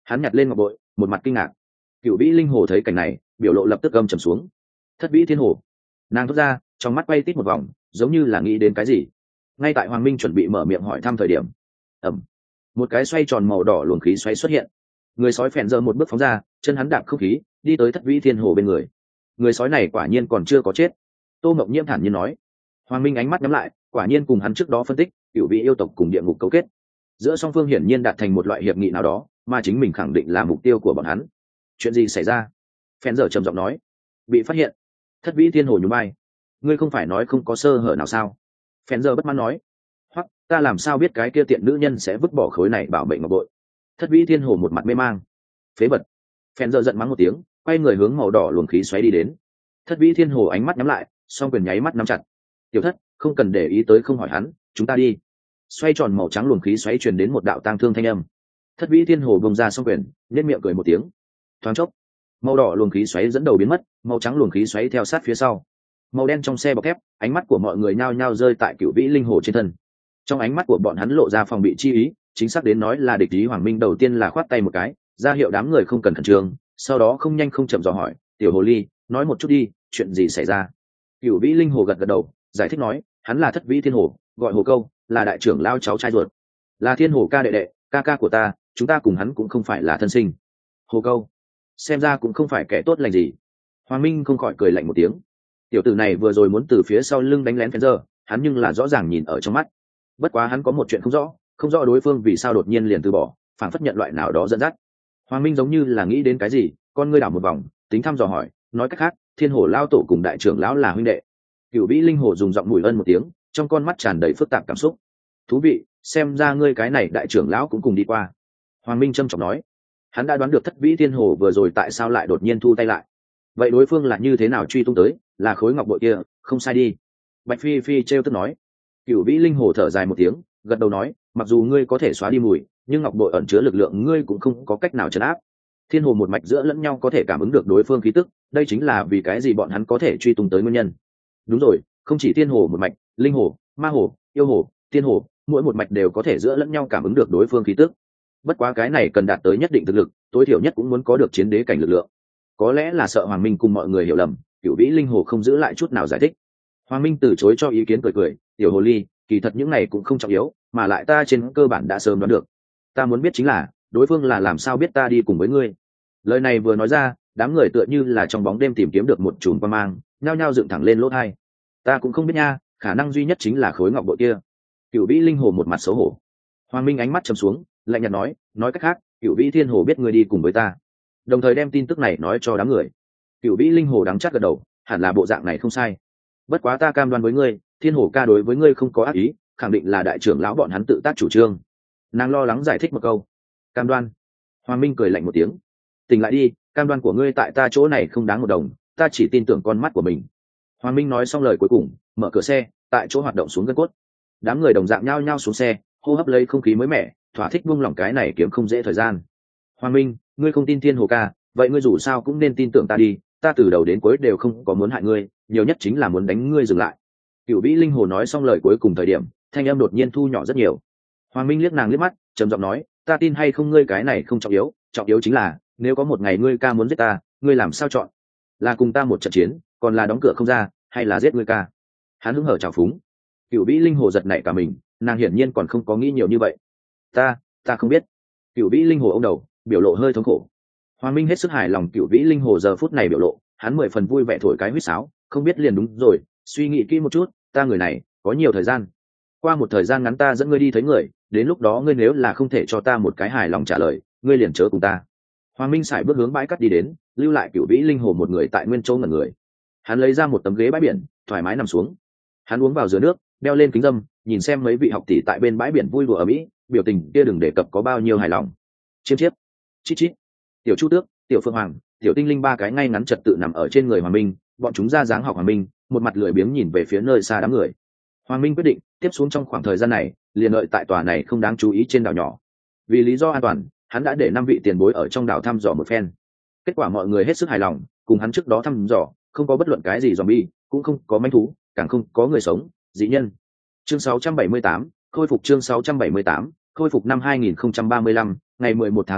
Hắn nhặt lên ngọc bội, một mặt kinh ngạc. Cửu vĩ linh hồ thấy cảnh này, biểu lộ lập tức âm trầm xuống. Thất vĩ thiên hồ. Nàng thốt ra, trong mắt bay tít một vòng, giống như là nghĩ đến cái gì. Ngay tại Hoàng Minh chuẩn bị mở miệng hỏi thăm thời điểm, ẩm, một cái xoay tròn màu đỏ luồng khí xoáy xuất hiện. Người sói phèn giờ một bước phóng ra, chân hắn đạp không khí, đi tới thất vĩ thiên hồ bên người. Người sói này quả nhiên còn chưa có chết. Tô Mộng Nhiễm thản nhiên nói. Hoàng Minh ánh mắt nhắm lại, quả nhiên cùng hắn trước đó phân tích, cửu vị yêu tộc cùng địa ngục cấu kết, giữa song phương hiển nhiên đạt thành một loại hiệp nghị nào đó, mà chính mình khẳng định là mục tiêu của bọn hắn. Chuyện gì xảy ra? Phèn giờ trầm giọng nói. Bị phát hiện. Thất vĩ thiên hồ nhún vai. Ngươi không phải nói không có sơ hở nào sao? Phèn giờ bất mãn nói. Hoặc ta làm sao biết cái kia tiện nữ nhân sẽ vứt bỏ khối này bảo mệnh ngọc bội? Thất vĩ thiên hồ một mặt mê mang. Phế vật. Phèn giờ giận mắng một tiếng, quay người hướng màu đỏ luồng khí xoáy đi đến. Thất vĩ thiên hồ ánh mắt nhắm lại, song quyền nháy mắt nắm chặt. Tiểu thất, không cần để ý tới, không hỏi hắn, chúng ta đi. Xoay tròn màu trắng luồng khí xoáy truyền đến một đạo tang thương thanh âm. Thất vĩ thiên hồ bông ra song quyền, nhếch miệng cười một tiếng. Thoáng chốc, màu đỏ luồng khí xoáy dẫn đầu biến mất, màu trắng luồng khí xoáy theo sát phía sau. Màu đen trong xe bọc thép, ánh mắt của mọi người nhao nhao rơi tại cửu vĩ linh hồ trên thân. Trong ánh mắt của bọn hắn lộ ra phòng bị chi ý, chính xác đến nói là địch ý. Hoàng Minh đầu tiên là khoát tay một cái, ra hiệu đám người không cần khẩn trương, sau đó không nhanh không chậm dò hỏi, tiểu hồ ly, nói một chút đi, chuyện gì xảy ra? Cửu vĩ linh hồ gật gật đầu, giải thích nói, hắn là thất vĩ thiên hồ, gọi hồ câu, là đại trưởng lao cháu trai ruột, là thiên hồ ca đệ đệ, ca ca của ta, chúng ta cùng hắn cũng không phải là thân sinh. Hồ câu, xem ra cũng không phải kẻ tốt lành gì. Hoàng Minh không khỏi cười lạnh một tiếng. Tiểu tử này vừa rồi muốn từ phía sau lưng đánh lén Phèn giờ, hắn nhưng là rõ ràng nhìn ở trong mắt. Bất quá hắn có một chuyện không rõ, không rõ đối phương vì sao đột nhiên liền từ bỏ, phản phất nhận loại nào đó dẫn dắt. Hoàng Minh giống như là nghĩ đến cái gì, con ngươi đảo một vòng, tính thăm dò hỏi, nói cách khác, thiên hồ lao tổ cùng đại trưởng lão là huynh đệ. Cửu vĩ linh hồ dùng giọng mùi ân một tiếng, trong con mắt tràn đầy phức tạp cảm xúc. Thú vị, xem ra ngươi cái này đại trưởng lão cũng cùng đi qua. Hoàng Minh trầm trọng nói. Hắn đã đoán được thất vĩ thiên hồ vừa rồi tại sao lại đột nhiên thu tay lại. Vậy đối phương là như thế nào truy tung tới, là khối ngọc bội kia, không sai đi. Bạch Phi Phi trêu tức nói. Cửu vĩ linh hồ thở dài một tiếng, gật đầu nói, mặc dù ngươi có thể xóa đi mùi, nhưng ngọc bội ẩn chứa lực lượng ngươi cũng không có cách nào trấn áp. Thiên hồ một mạch giữa lẫn nhau có thể cảm ứng được đối phương khí tức, đây chính là vì cái gì bọn hắn có thể truy tung tới nguyên nhân. Đúng rồi, không chỉ thiên hồ một mạch, linh hồ, ma hồ, yêu hồ, thiên hồ, mỗi một mạch đều có thể giữa lẫn nhau cảm ứng được đối phương khí tức. Bất quá cái này cần đạt tới nhất định thực lực, tối thiểu nhất cũng muốn có được chiến đế cảnh lực lượng. Có lẽ là sợ Hoàng Minh cùng mọi người hiểu lầm, cửu vĩ linh hồ không giữ lại chút nào giải thích. Hoàng Minh từ chối cho ý kiến, cười cười, tiểu hồ ly, kỳ thật những này cũng không trọng yếu, mà lại ta trên cơ bản đã sớm đoán được. Ta muốn biết chính là, đối phương là làm sao biết ta đi cùng với ngươi. Lời này vừa nói ra, đám người tựa như là trong bóng đêm tìm kiếm được một chùm quang mang, nhao nhao dựng thẳng lên lỗ tai. Ta cũng không biết nha, khả năng duy nhất chính là khối ngọc bội kia. Cửu vĩ linh hồ một mặt xấu hổ. Hoàng Minh ánh mắt trầm xuống, lạnh nhạt nói, nói cách khác, cửu vĩ thiên hồ biết ngươi đi cùng với ta, đồng thời đem tin tức này nói cho đám người. Cửu vĩ linh hồ đắng chát gật đầu, hẳn là bộ dạng này không sai. Bất quá ta cam đoan với ngươi, thiên hồ ca đối với ngươi không có ác ý, khẳng định là đại trưởng lão bọn hắn tự tác chủ trương. Nàng lo lắng giải thích một câu. Cam đoan? Hoàng Minh cười lạnh một tiếng. Tỉnh lại đi, cam đoan của ngươi tại ta chỗ này không đáng một đồng, ta chỉ tin tưởng con mắt của mình. Hoàng Minh nói xong lời cuối cùng, mở cửa xe, tại chỗ hoạt động xuống gân cốt. Đám người đồng dạng nhao nhao xuống xe, hô hấp lấy không khí mới mẻ, thỏa thích buông lỏng cái này kiếm không dễ thời gian. Hoàng Minh, ngươi không tin thiên hồ ca, vậy ngươi dù sao cũng nên tin tưởng ta đi, ta từ đầu đến cuối đều không có muốn hại ngươi, nhiều nhất chính là muốn đánh ngươi dừng lại. Cửu vĩ linh hồ nói xong lời cuối cùng thời điểm, thanh âm đột nhiên thu nhỏ rất nhiều. Hoàng Minh liếc nàng liếc mắt, trầm giọng nói, ta tin hay không ngươi cái này không trọng yếu, trọng yếu chính là, nếu có một ngày ngươi ca muốn giết ta, ngươi làm sao chọn? Là cùng ta một trận chiến, còn là đóng cửa không ra, hay là giết ngươi ca? Hắn hứng hở trào phúng. Cửu vĩ linh hồ giật nảy cả mình, nàng hiển nhiên còn không có nghĩ nhiều như vậy. Ta, ta không biết. Cửu vĩ linh hồ ông đầu, biểu lộ hơi thống khổ. Hoàng Minh hết sức hài lòng cửu vĩ linh hồ giờ phút này biểu lộ, hắn mười phần vui vẻ thổi cái huýt sáo, không biết liền đúng rồi, suy nghĩ kỹ một chút, ta người này, có nhiều thời gian. Qua một thời gian ngắn ta dẫn ngươi đi thấy người, đến lúc đó ngươi nếu là không thể cho ta một cái hài lòng trả lời, ngươi liền chớ cùng ta. Hoàng Minh sải bước hướng bãi cát đi đến, lưu lại cửu vĩ linh hồ một người tại nguyên chỗ ngẩn người. Hắn lấy ra một tấm ghế bãi biển, thoải mái nằm xuống. Hắn uống vào giữa nước, đeo lên kính dâm, nhìn xem mấy vị học tỷ tại bên bãi biển vui đùa ở mỹ, biểu tình kia đừng đề cập có bao nhiêu hài lòng. Chiêm chiếp, chít chít, tiểu chu tước, tiểu phượng hoàng, tiểu tinh linh ba cái ngay ngắn trật tự nằm ở trên người Hoàng Minh, bọn chúng ra dáng học Hoàng Minh, một mặt lười biếng nhìn về phía nơi xa đám người. Hoàng Minh quyết định tiếp xuống trong khoảng thời gian này, liền đợi tại tòa này không đáng chú ý trên đảo nhỏ. Vì lý do an toàn, hắn đã để năm vị tiền bối ở trong đảo thăm dò một phen. Kết quả mọi người hết sức hài lòng, cùng hắn trước đó thăm dò, không có bất luận cái gì zombie, cũng không có manh thú, càng không có người sống, dị nhân. Chương sáu trăm bảy mươi tám, khôi phục chương sáu trăm bảy mươi tám, khôi phục năm hai nghìn không trăm ba mươi lăm, ngày mười một tháng mười một,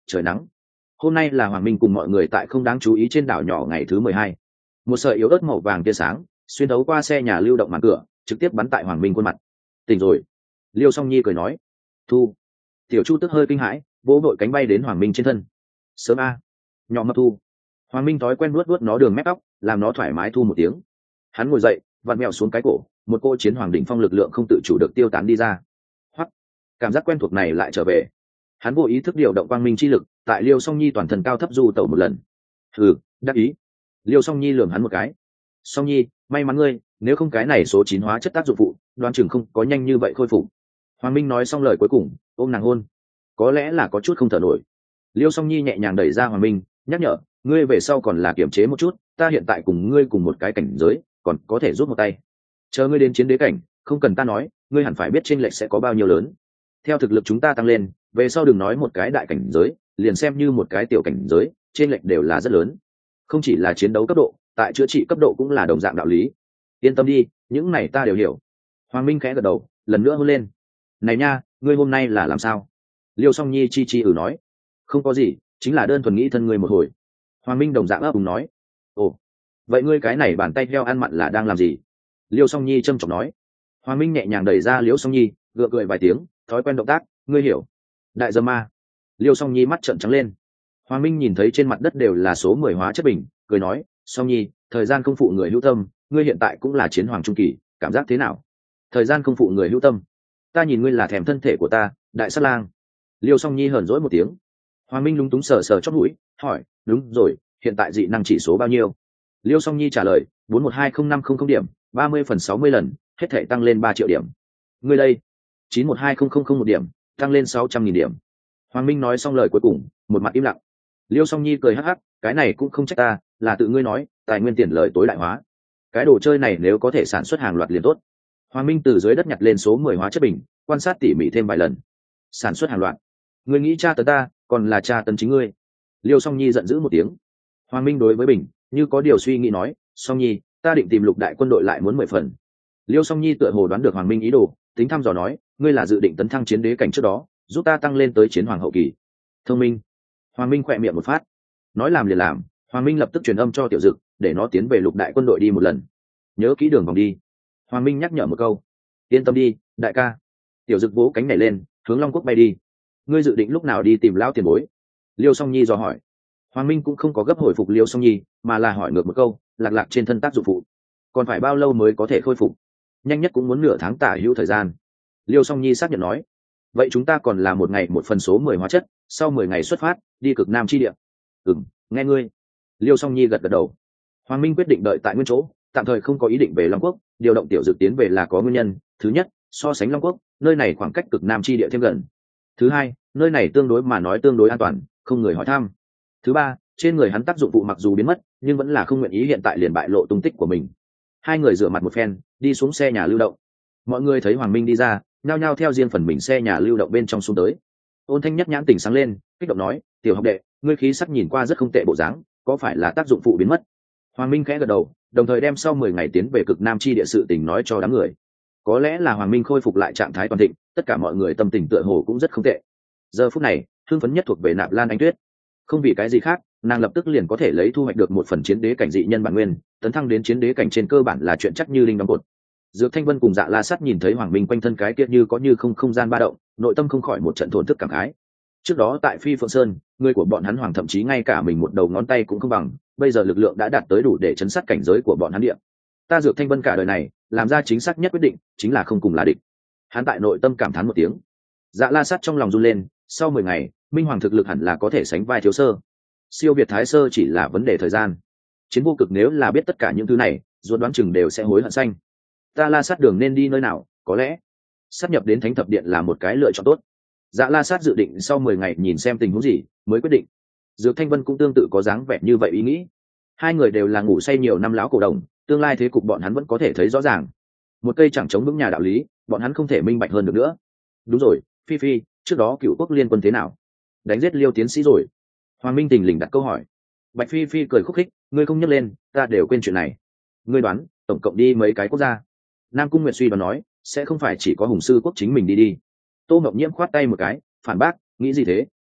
trời nắng. Hôm nay là Hoàng Minh cùng mọi người tại không đáng chú ý trên đảo nhỏ ngày thứ mười hai. Một sợi yếu ớt màu vàng tia sáng xuyên thấu qua xe nhà lưu động màn cửa, trực tiếp bắn tại Hoàng Minh khuôn mặt. Tỉnh rồi. Liêu Song Nhi cười nói. Thu. Tiểu Chu tức hơi kinh hãi, vỗ vội cánh bay đến Hoàng Minh trên thân. Sớm a. Nhỏ mập Thu. Hoàng Minh thói quen nuốt nuốt nó đường mép tóc, làm nó thoải mái thu một tiếng. Hắn ngồi dậy, vặn mèo xuống cái cổ, một cô chiến hoàng đỉnh phong lực lượng không tự chủ được tiêu tán đi ra. Hoặc cảm giác quen thuộc này lại trở về. Hắn vô ý thức điều động quang minh chi lực, tại Liêu Song Nhi toàn thân cao thấp du tẩu một lần. Hừ, đắc ý. Liêu Song Nhi lườm hắn một cái. Song Nhi, may mắn ngươi, nếu không cái này số chín hóa chất tác dụng phụ, đoán chừng không có nhanh như vậy khôi phục. Hoàng Minh nói xong lời cuối cùng, ôm nàng hôn. Có lẽ là có chút không thở nổi. Liêu Song Nhi nhẹ nhàng đẩy ra Hoàng Minh, nhắc nhở, ngươi về sau còn là kiềm chế một chút, ta hiện tại cùng ngươi cùng một cái cảnh giới, còn có thể giúp một tay. Chờ ngươi đến chiến đế cảnh, không cần ta nói, ngươi hẳn phải biết chênh lệch sẽ có bao nhiêu lớn. Theo thực lực chúng ta tăng lên, về sau đừng nói một cái đại cảnh giới, liền xem như một cái tiểu cảnh giới, chênh lệch đều là rất lớn. Không chỉ là chiến đấu cấp độ, tại chữa trị cấp độ cũng là đồng dạng đạo lý. Yên tâm đi, những này ta đều hiểu. Hoàng Minh khẽ gật đầu, lần nữa hôn lên. Này nha, ngươi hôm nay là làm sao? Liêu Song Nhi chi chi ử nói. Không có gì, chính là đơn thuần nghĩ thân ngươi một hồi. Hoàng Minh đồng dạng ấp úng nói. Ồ, vậy ngươi cái này bàn tay heo ăn mặn là đang làm gì? Liêu Song Nhi trâm trọng nói. Hoàng Minh nhẹ nhàng đẩy ra Liêu Song Nhi, gượng cười vài tiếng, thói quen động tác, ngươi hiểu. Đại dâm ma. Liêu Song Nhi mắt trợn trắng lên. Hoàng Minh nhìn thấy trên mặt đất đều là số mười hóa chất bình, cười nói, Song Nhi, thời gian không phụ người hữu tâm, ngươi hiện tại cũng là chiến hoàng trung kỳ, cảm giác thế nào? Thời gian không phụ người hữu tâm. Ta nhìn ngươi là thèm thân thể của ta, đại sát lang. Liêu Song Nhi hờn dỗi một tiếng. Hoàng Minh lúng túng sờ sờ chót mũi, hỏi, đúng rồi, hiện tại dị năng chỉ số bao nhiêu? Liêu Song Nhi trả lời, bốn một hai không năm không không điểm, ba mươi phần sáu mươi lần, hết thể tăng lên ba triệu điểm. Ngươi đây, chín một hai không không không một điểm, tăng lên sáu trăm nghìn điểm. Hoàng Minh nói xong lời cuối cùng, một mặt im lặng. Liêu Song Nhi cười hắc hắc, cái này cũng không trách ta, là tự ngươi nói, tài nguyên tiền lời tối đại hóa. Cái đồ chơi này nếu có thể sản xuất hàng loạt liền tốt. Hoàng Minh từ dưới đất nhặt lên số mười hóa chất bình, quan sát tỉ mỉ thêm vài lần. Sản xuất hàng loạt. Ngươi nghĩ tra tấn ta, còn là tra tấn chính ngươi. Liêu Song Nhi giận dữ một tiếng. Hoàng Minh đối với bình, như có điều suy nghĩ nói, Song Nhi, ta định tìm lục đại quân đội lại muốn mười phần. Liêu Song Nhi tựa hồ đoán được Hoàng Minh ý đồ, tính thăm dò nói, ngươi là dự định tấn thăng chiến đế cảnh trước đó, giúp ta tăng lên tới chiến hoàng hậu kỳ. Thông minh. Hoàng Minh khỏe miệng một phát. Nói làm liền làm, Hoàng Minh lập tức truyền âm cho Tiểu Dực, để nó tiến về lục đại quân đội đi một lần. Nhớ kỹ đường vòng đi. Hoàng Minh nhắc nhở một câu. Yên tâm đi, đại ca. Tiểu Dực vỗ cánh nhảy lên, hướng Long Quốc bay đi. Ngươi dự định lúc nào đi tìm lão tiền bối? Liêu Song Nhi dò hỏi. Hoàng Minh cũng không có gấp hồi phục Liêu Song Nhi, mà là hỏi ngược một câu, lạc lạc trên thân tác dụng phụ, còn phải bao lâu mới có thể khôi phục? Nhanh nhất cũng muốn nửa tháng tả hữu thời gian. Liêu Song Nhi xác nhận nói. Vậy chúng ta còn là một ngày một phần số mười hóa chất, sau mười ngày xuất phát, đi cực nam chi địa. Ừm, nghe ngươi. Liêu Song Nhi gật gật đầu. Hoàng Minh quyết định đợi tại nguyên chỗ, tạm thời không có ý định về Long Quốc, điều động Tiểu Dực tiến về là có nguyên nhân. Thứ nhất, so sánh Long Quốc, nơi này khoảng cách cực nam chi địa thêm gần. Thứ hai, nơi này tương đối mà nói tương đối an toàn, không người hỏi thăm. Thứ ba, trên người hắn tác dụng phụ mặc dù biến mất, nhưng vẫn là không nguyện ý hiện tại liền bại lộ tung tích của mình. Hai người rửa mặt một phen, đi xuống xe nhà lưu động. Mọi người thấy Hoàng Minh đi ra, nhao nhao theo riêng phần mình xe nhà lưu động bên trong xuống tới. Ôn Thanh nhất nhãn tỉnh sáng lên, kích động nói, tiểu học đệ, ngươi khí sắc nhìn qua rất không tệ bộ dáng, có phải là tác dụng phụ biến mất? Hoàng Minh khẽ gật đầu, đồng thời đem sau mười ngày tiến về cực nam chi địa sự tình nói cho đám người. Có lẽ là Hoàng Minh khôi phục lại trạng thái toàn thịnh, tất cả mọi người tâm tình tựa hồ cũng rất không tệ. Giờ phút này, hưng phấn nhất thuộc về Nạp Lan Anh Tuyết. Không vì cái gì khác, nàng lập tức liền có thể lấy thu hoạch được một phần chiến đế cảnh dị nhân bản nguyên, tấn thăng đến chiến đế cảnh trên cơ bản là chuyện chắc như linh đóng cột. Dược Thanh Vân cùng Dạ La Sát nhìn thấy Hoàng Minh quanh thân cái kia như có như không không gian ba động, nội tâm không khỏi một trận thổn thức cảm khái. Trước đó tại Phi Phượng Sơn, người của bọn hắn Hoàng thậm chí ngay cả mình một đầu ngón tay cũng không bằng, bây giờ lực lượng đã đạt tới đủ để chấn sát cảnh giới của bọn hắn địa. Ta Dược Thanh Vân cả đời này, làm ra chính xác nhất quyết định, chính là không cùng là địch. Hắn tại nội tâm cảm thán một tiếng. Dạ La Sát trong lòng run lên, sau mười ngày, Minh Hoàng thực lực hẳn là có thể sánh vai Thiếu Sơ. Siêu việt Thái Sơ chỉ là vấn đề thời gian. Chiến vô cực nếu là biết tất cả những thứ này, ruột đoán chừng đều sẽ hối hận xanh. Ta La Sát đường nên đi nơi nào, có lẽ sát nhập đến Thánh Thập Điện là một cái lựa chọn tốt. Dạ La Sát dự định sau mười ngày nhìn xem tình huống gì mới quyết định. Dược Thanh Vân cũng tương tự có dáng vẻ như vậy ý nghĩ. Hai người đều là ngủ say nhiều năm lão cổ đồng, tương lai thế cục bọn hắn vẫn có thể thấy rõ ràng. Một cây chẳng chống vững nhà đạo lý, bọn hắn không thể minh bạch hơn được nữa. Đúng rồi, Phi Phi, trước đó Cựu Quốc liên quân thế nào? Đánh giết Liêu tiến sĩ rồi? Hoàng Minh tình lình đặt câu hỏi. Bạch Phi Phi cười khúc khích, ngươi không nhắc lên, ta đều quên chuyện này. Ngươi đoán, tổng cộng đi mấy cái quốc gia? Nam Cung Nguyệt suy đoán nói, sẽ không phải chỉ có Hùng Sư Quốc chính mình đi đi. Tô Mộng Nhiễm khoát tay một cái, phản bác, nghĩ gì thế?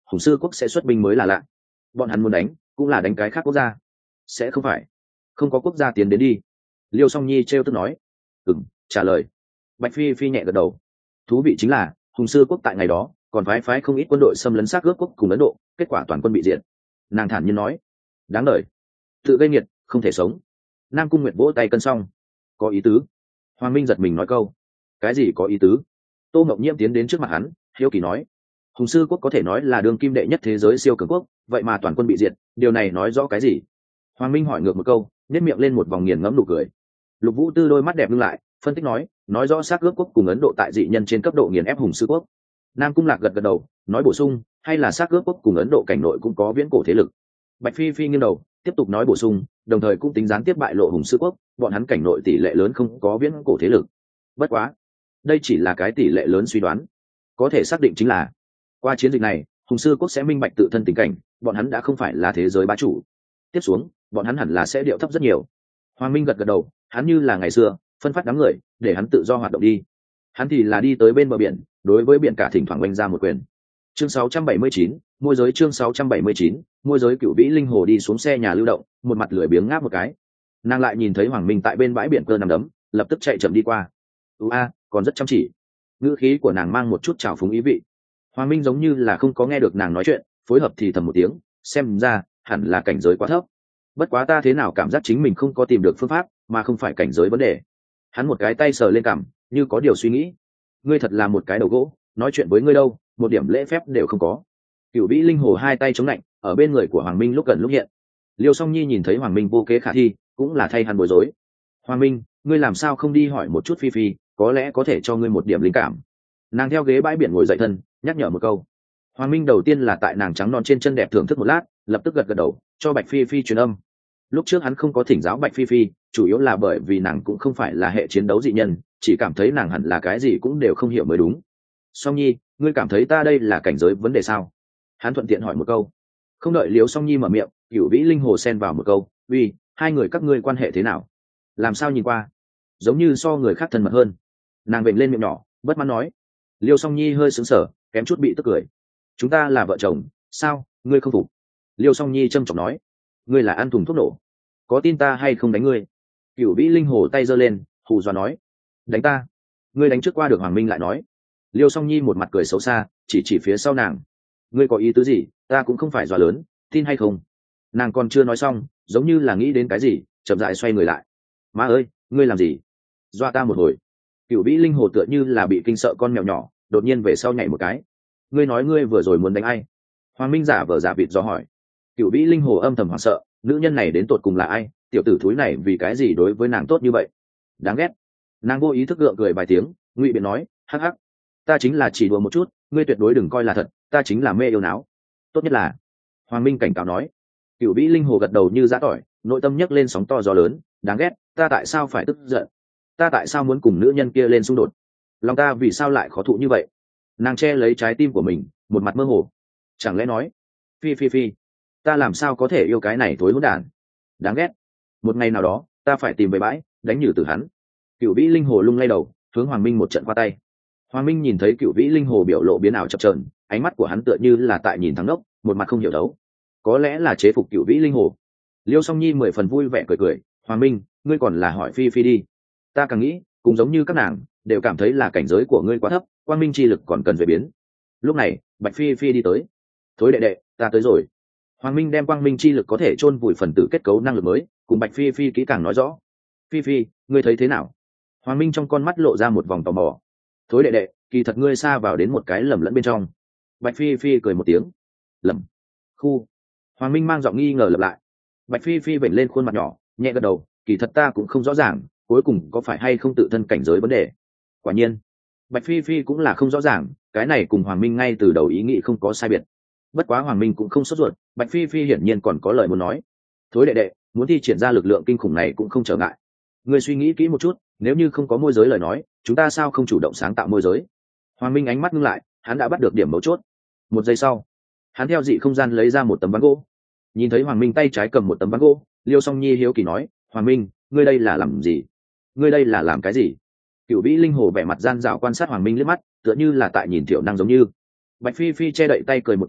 hùng sư quốc sẽ xuất binh mới là lạ. Bọn hắn muốn đánh cũng là đánh cái khác quốc gia, sẽ không phải không có quốc gia tiến đến đi. Liêu Song Nhi trêu tức nói. Ừm, trả lời. Bạch Phi Phi nhẹ gật đầu. Thú vị chính là hùng sư quốc tại ngày đó còn phái phái không ít quân đội xâm lấn xác ướp quốc cùng Ấn Độ, kết quả toàn quân bị diệt. Nàng thản nhiên nói. Đáng đời, tự gây nghiệt, không thể sống. Nam Cung Nguyệt vỗ tay cân xong. Có ý tứ. Hoàng Minh giật mình nói câu. Cái gì có ý tứ? Tô Mộng Nhiễm tiến đến trước mặt hắn, hiếu kỳ nói. Hùng sư quốc có thể nói là đương kim đệ nhất thế giới siêu cường quốc, vậy mà toàn quân bị diệt, điều này nói rõ cái gì? Hoàng Minh hỏi ngược một câu, nét miệng lên một vòng nghiền ngẫm nụ cười. Lục Vũ Tư đôi mắt đẹp ngưng lại, phân tích nói, nói rõ xác ướp quốc cùng Ấn Độ tại dị nhân trên cấp độ nghiền ép hùng sư quốc. Nam Cung Lạc gật gật đầu, nói bổ sung, hay là xác ướp quốc cùng Ấn Độ cảnh nội cũng có viễn cổ thế lực. Bạch Phi Phi nghiêng đầu, tiếp tục nói bổ sung, đồng thời cũng tính gián tiếp bại lộ hùng sư quốc, bọn hắn cảnh nội tỷ lệ lớn không có viễn cổ thế lực. Bất quá, đây chỉ là cái tỷ lệ lớn suy đoán, có thể xác định chính là qua chiến dịch này hùng sư quốc sẽ minh bạch tự thân tình cảnh, bọn hắn đã không phải là thế giới bá chủ. Tiếp xuống bọn hắn hẳn là sẽ điệu thấp rất nhiều. Hoàng Minh gật gật đầu, hắn như là ngày xưa phân phát đám người để hắn tự do hoạt động đi. Hắn thì là đi tới bên bờ biển, đối với biển cả thỉnh thoảng oanh ra một quyền. Chương sáu trăm bảy mươi chín, môi giới. Chương sáu trăm bảy mươi chín, môi giới. Cửu Vĩ Linh Hồ đi xuống xe nhà lưu động, một mặt lười biếng ngáp một cái. Nàng lại nhìn thấy Hoàng Minh tại bên bãi biển cơ nằm đấm, lập tức chạy chậm đi qua. "Ú a, còn rất chăm chỉ." Ngữ khí của nàng mang một chút trào phúng ý vị. Hoàng Minh giống như là không có nghe được nàng nói chuyện, phối hợp thì thầm một tiếng, xem ra hẳn là cảnh giới quá thấp. Bất quá ta thế nào cảm giác chính mình không có tìm được phương pháp, mà không phải cảnh giới vấn đề. Hắn một cái tay sờ lên cằm, như có điều suy nghĩ. Ngươi thật là một cái đầu gỗ, nói chuyện với ngươi đâu, một điểm lễ phép đều không có. Cửu Vĩ Linh Hồ hai tay chống lạnh, ở bên người của Hoàng Minh lúc gần lúc hiện. Liêu Song Nhi nhìn thấy Hoàng Minh vô kế khả thi, cũng là thay hắn bối rối. Hoàng Minh, ngươi làm sao không đi hỏi một chút Phi Phi, có lẽ có thể cho ngươi một điểm linh cảm. Nàng theo ghế bãi biển ngồi dậy thân, nhắc nhở một câu. Hoàng Minh đầu tiên là tại nàng trắng non trên chân đẹp thưởng thức một lát, lập tức gật gật đầu, cho Bạch Phi Phi truyền âm. Lúc trước hắn không có thỉnh giáo Bạch Phi Phi, chủ yếu là bởi vì nàng cũng không phải là hệ chiến đấu dị nhân, chỉ cảm thấy nàng hẳn là cái gì cũng đều không hiểu mới đúng. Song Nhi, ngươi cảm thấy ta đây là cảnh giới vấn đề sao? Hắn thuận tiện hỏi một câu. Không đợi Liếu Song Nhi mở miệng, Cửu Vĩ Linh Hồ xen vào một câu, uy, hai người các ngươi quan hệ thế nào? Làm sao nhìn qua giống như so người khác thân mật hơn? Nàng vểnh lên miệng nhỏ, bất mãn nói. Liêu Song Nhi hơi sững sờ, kém chút bị tức cười. Chúng ta là vợ chồng, sao ngươi không phục? Liêu Song Nhi trâm trọng nói. Ngươi là ăn thùng thuốc nổ, có tin ta hay không đánh ngươi? Cửu Vĩ Linh Hồ tay giơ lên, hù dọa nói. Đánh ta? Ngươi đánh trước qua được. Hoàng Minh lại nói. Liêu Song Nhi một mặt cười xấu xa, chỉ chỉ phía sau nàng. Ngươi có ý tứ gì? Ta cũng không phải dọa lớn, tin hay không? Nàng còn chưa nói xong, giống như là nghĩ đến cái gì, chậm rãi xoay người lại. Má ơi, ngươi làm gì? Dọa ta một hồi. Cửu Vĩ Linh Hồ tựa như là bị kinh sợ con mèo nhỏ, đột nhiên về sau nhảy một cái. Ngươi nói ngươi vừa rồi muốn đánh ai? Hoàng Minh giả vờ giả vịt do hỏi. Cửu Vĩ Linh Hồ âm thầm hoảng sợ, nữ nhân này đến tột cùng là ai? Tiểu tử thúi này vì cái gì đối với nàng tốt như vậy? Đáng ghét. Nàng vô ý thức gượng cười vài tiếng, ngụy biện nói, hắc hắc, ta chính là chỉ đùa một chút, ngươi tuyệt đối đừng coi là thật, ta chính là mê yêu não. Tốt nhất là. Hoàng Minh cảnh cáo nói. Cửu Vĩ Linh Hồ gật đầu như giã tỏi, nội tâm nhấc lên sóng to gió lớn. Đáng ghét, ta tại sao phải tức giận? Ta tại sao muốn cùng nữ nhân kia lên xung đột? Lòng ta vì sao lại khó thụ như vậy? Nàng che lấy trái tim của mình, một mặt mơ hồ. Chẳng lẽ nói, phi phi phi, ta làm sao có thể yêu cái này thối hỗn đản? Đáng ghét. Một ngày nào đó ta phải tìm về bãi đánh nhử từ hắn. Cửu Vĩ Linh Hồ lung lay đầu, hướng Hoàng Minh một trận qua tay. Hoàng Minh nhìn thấy Cửu Vĩ Linh Hồ biểu lộ biến ảo chập chờn, ánh mắt của hắn tựa như là tại nhìn thằng đốc, một mặt không hiểu đấu. Có lẽ là chế phục Cửu Vĩ Linh Hồ. Liêu Song Nhi mười phần vui vẻ cười cười. Hoàng Minh, ngươi còn là hỏi phi phi đi. Ta càng nghĩ cũng giống như các nàng đều cảm thấy là cảnh giới của ngươi quá thấp, quang minh chi lực còn cần về biến. Lúc này Bạch Phi Phi đi tới. Thối đệ đệ, ta tới rồi. Hoàng Minh đem quang minh chi lực có thể chôn vùi phần tử kết cấu năng lực mới cùng Bạch Phi Phi kỹ càng nói rõ. Phi Phi, ngươi thấy thế nào? Hoàng Minh trong con mắt lộ ra một vòng tò mò. Thối đệ đệ, kỳ thật ngươi xa vào đến một cái lầm lẫn bên trong. Bạch Phi Phi cười một tiếng. Lầm? Khu. Hoàng Minh mang giọng nghi ngờ lặp lại. Bạch Phi Phi vểnh lên khuôn mặt nhỏ, nhẹ gật đầu, kỳ thật ta cũng không rõ ràng, cuối cùng có phải hay không tự thân cảnh giới vấn đề. Quả nhiên Bạch Phi Phi cũng là không rõ ràng, cái này cùng Hoàng Minh ngay từ đầu ý nghĩ không có sai biệt. Bất quá Hoàng Minh cũng không sốt ruột, Bạch Phi Phi hiển nhiên còn có lời muốn nói. Thối đệ đệ, muốn thi triển ra lực lượng kinh khủng này cũng không trở ngại. Ngươi suy nghĩ kỹ một chút, nếu như không có môi giới lời nói, chúng ta sao không chủ động sáng tạo môi giới? Hoàng Minh ánh mắt ngưng lại, hắn đã bắt được điểm mấu chốt. Một giây sau, hắn theo dị không gian lấy ra một tấm ván gỗ. Nhìn thấy Hoàng Minh tay trái cầm một tấm ván gỗ, Liêu Song Nhi hiếu kỳ nói, Hoàng Minh, ngươi đây là làm gì? Ngươi đây là làm cái gì? Cửu Vĩ Linh Hồ vẻ mặt gian dạo quan sát Hoàng Minh liếc mắt, tựa như là tại nhìn tiểu năng giống như. Bạch Phi Phi che đậy tay cười một tiếng,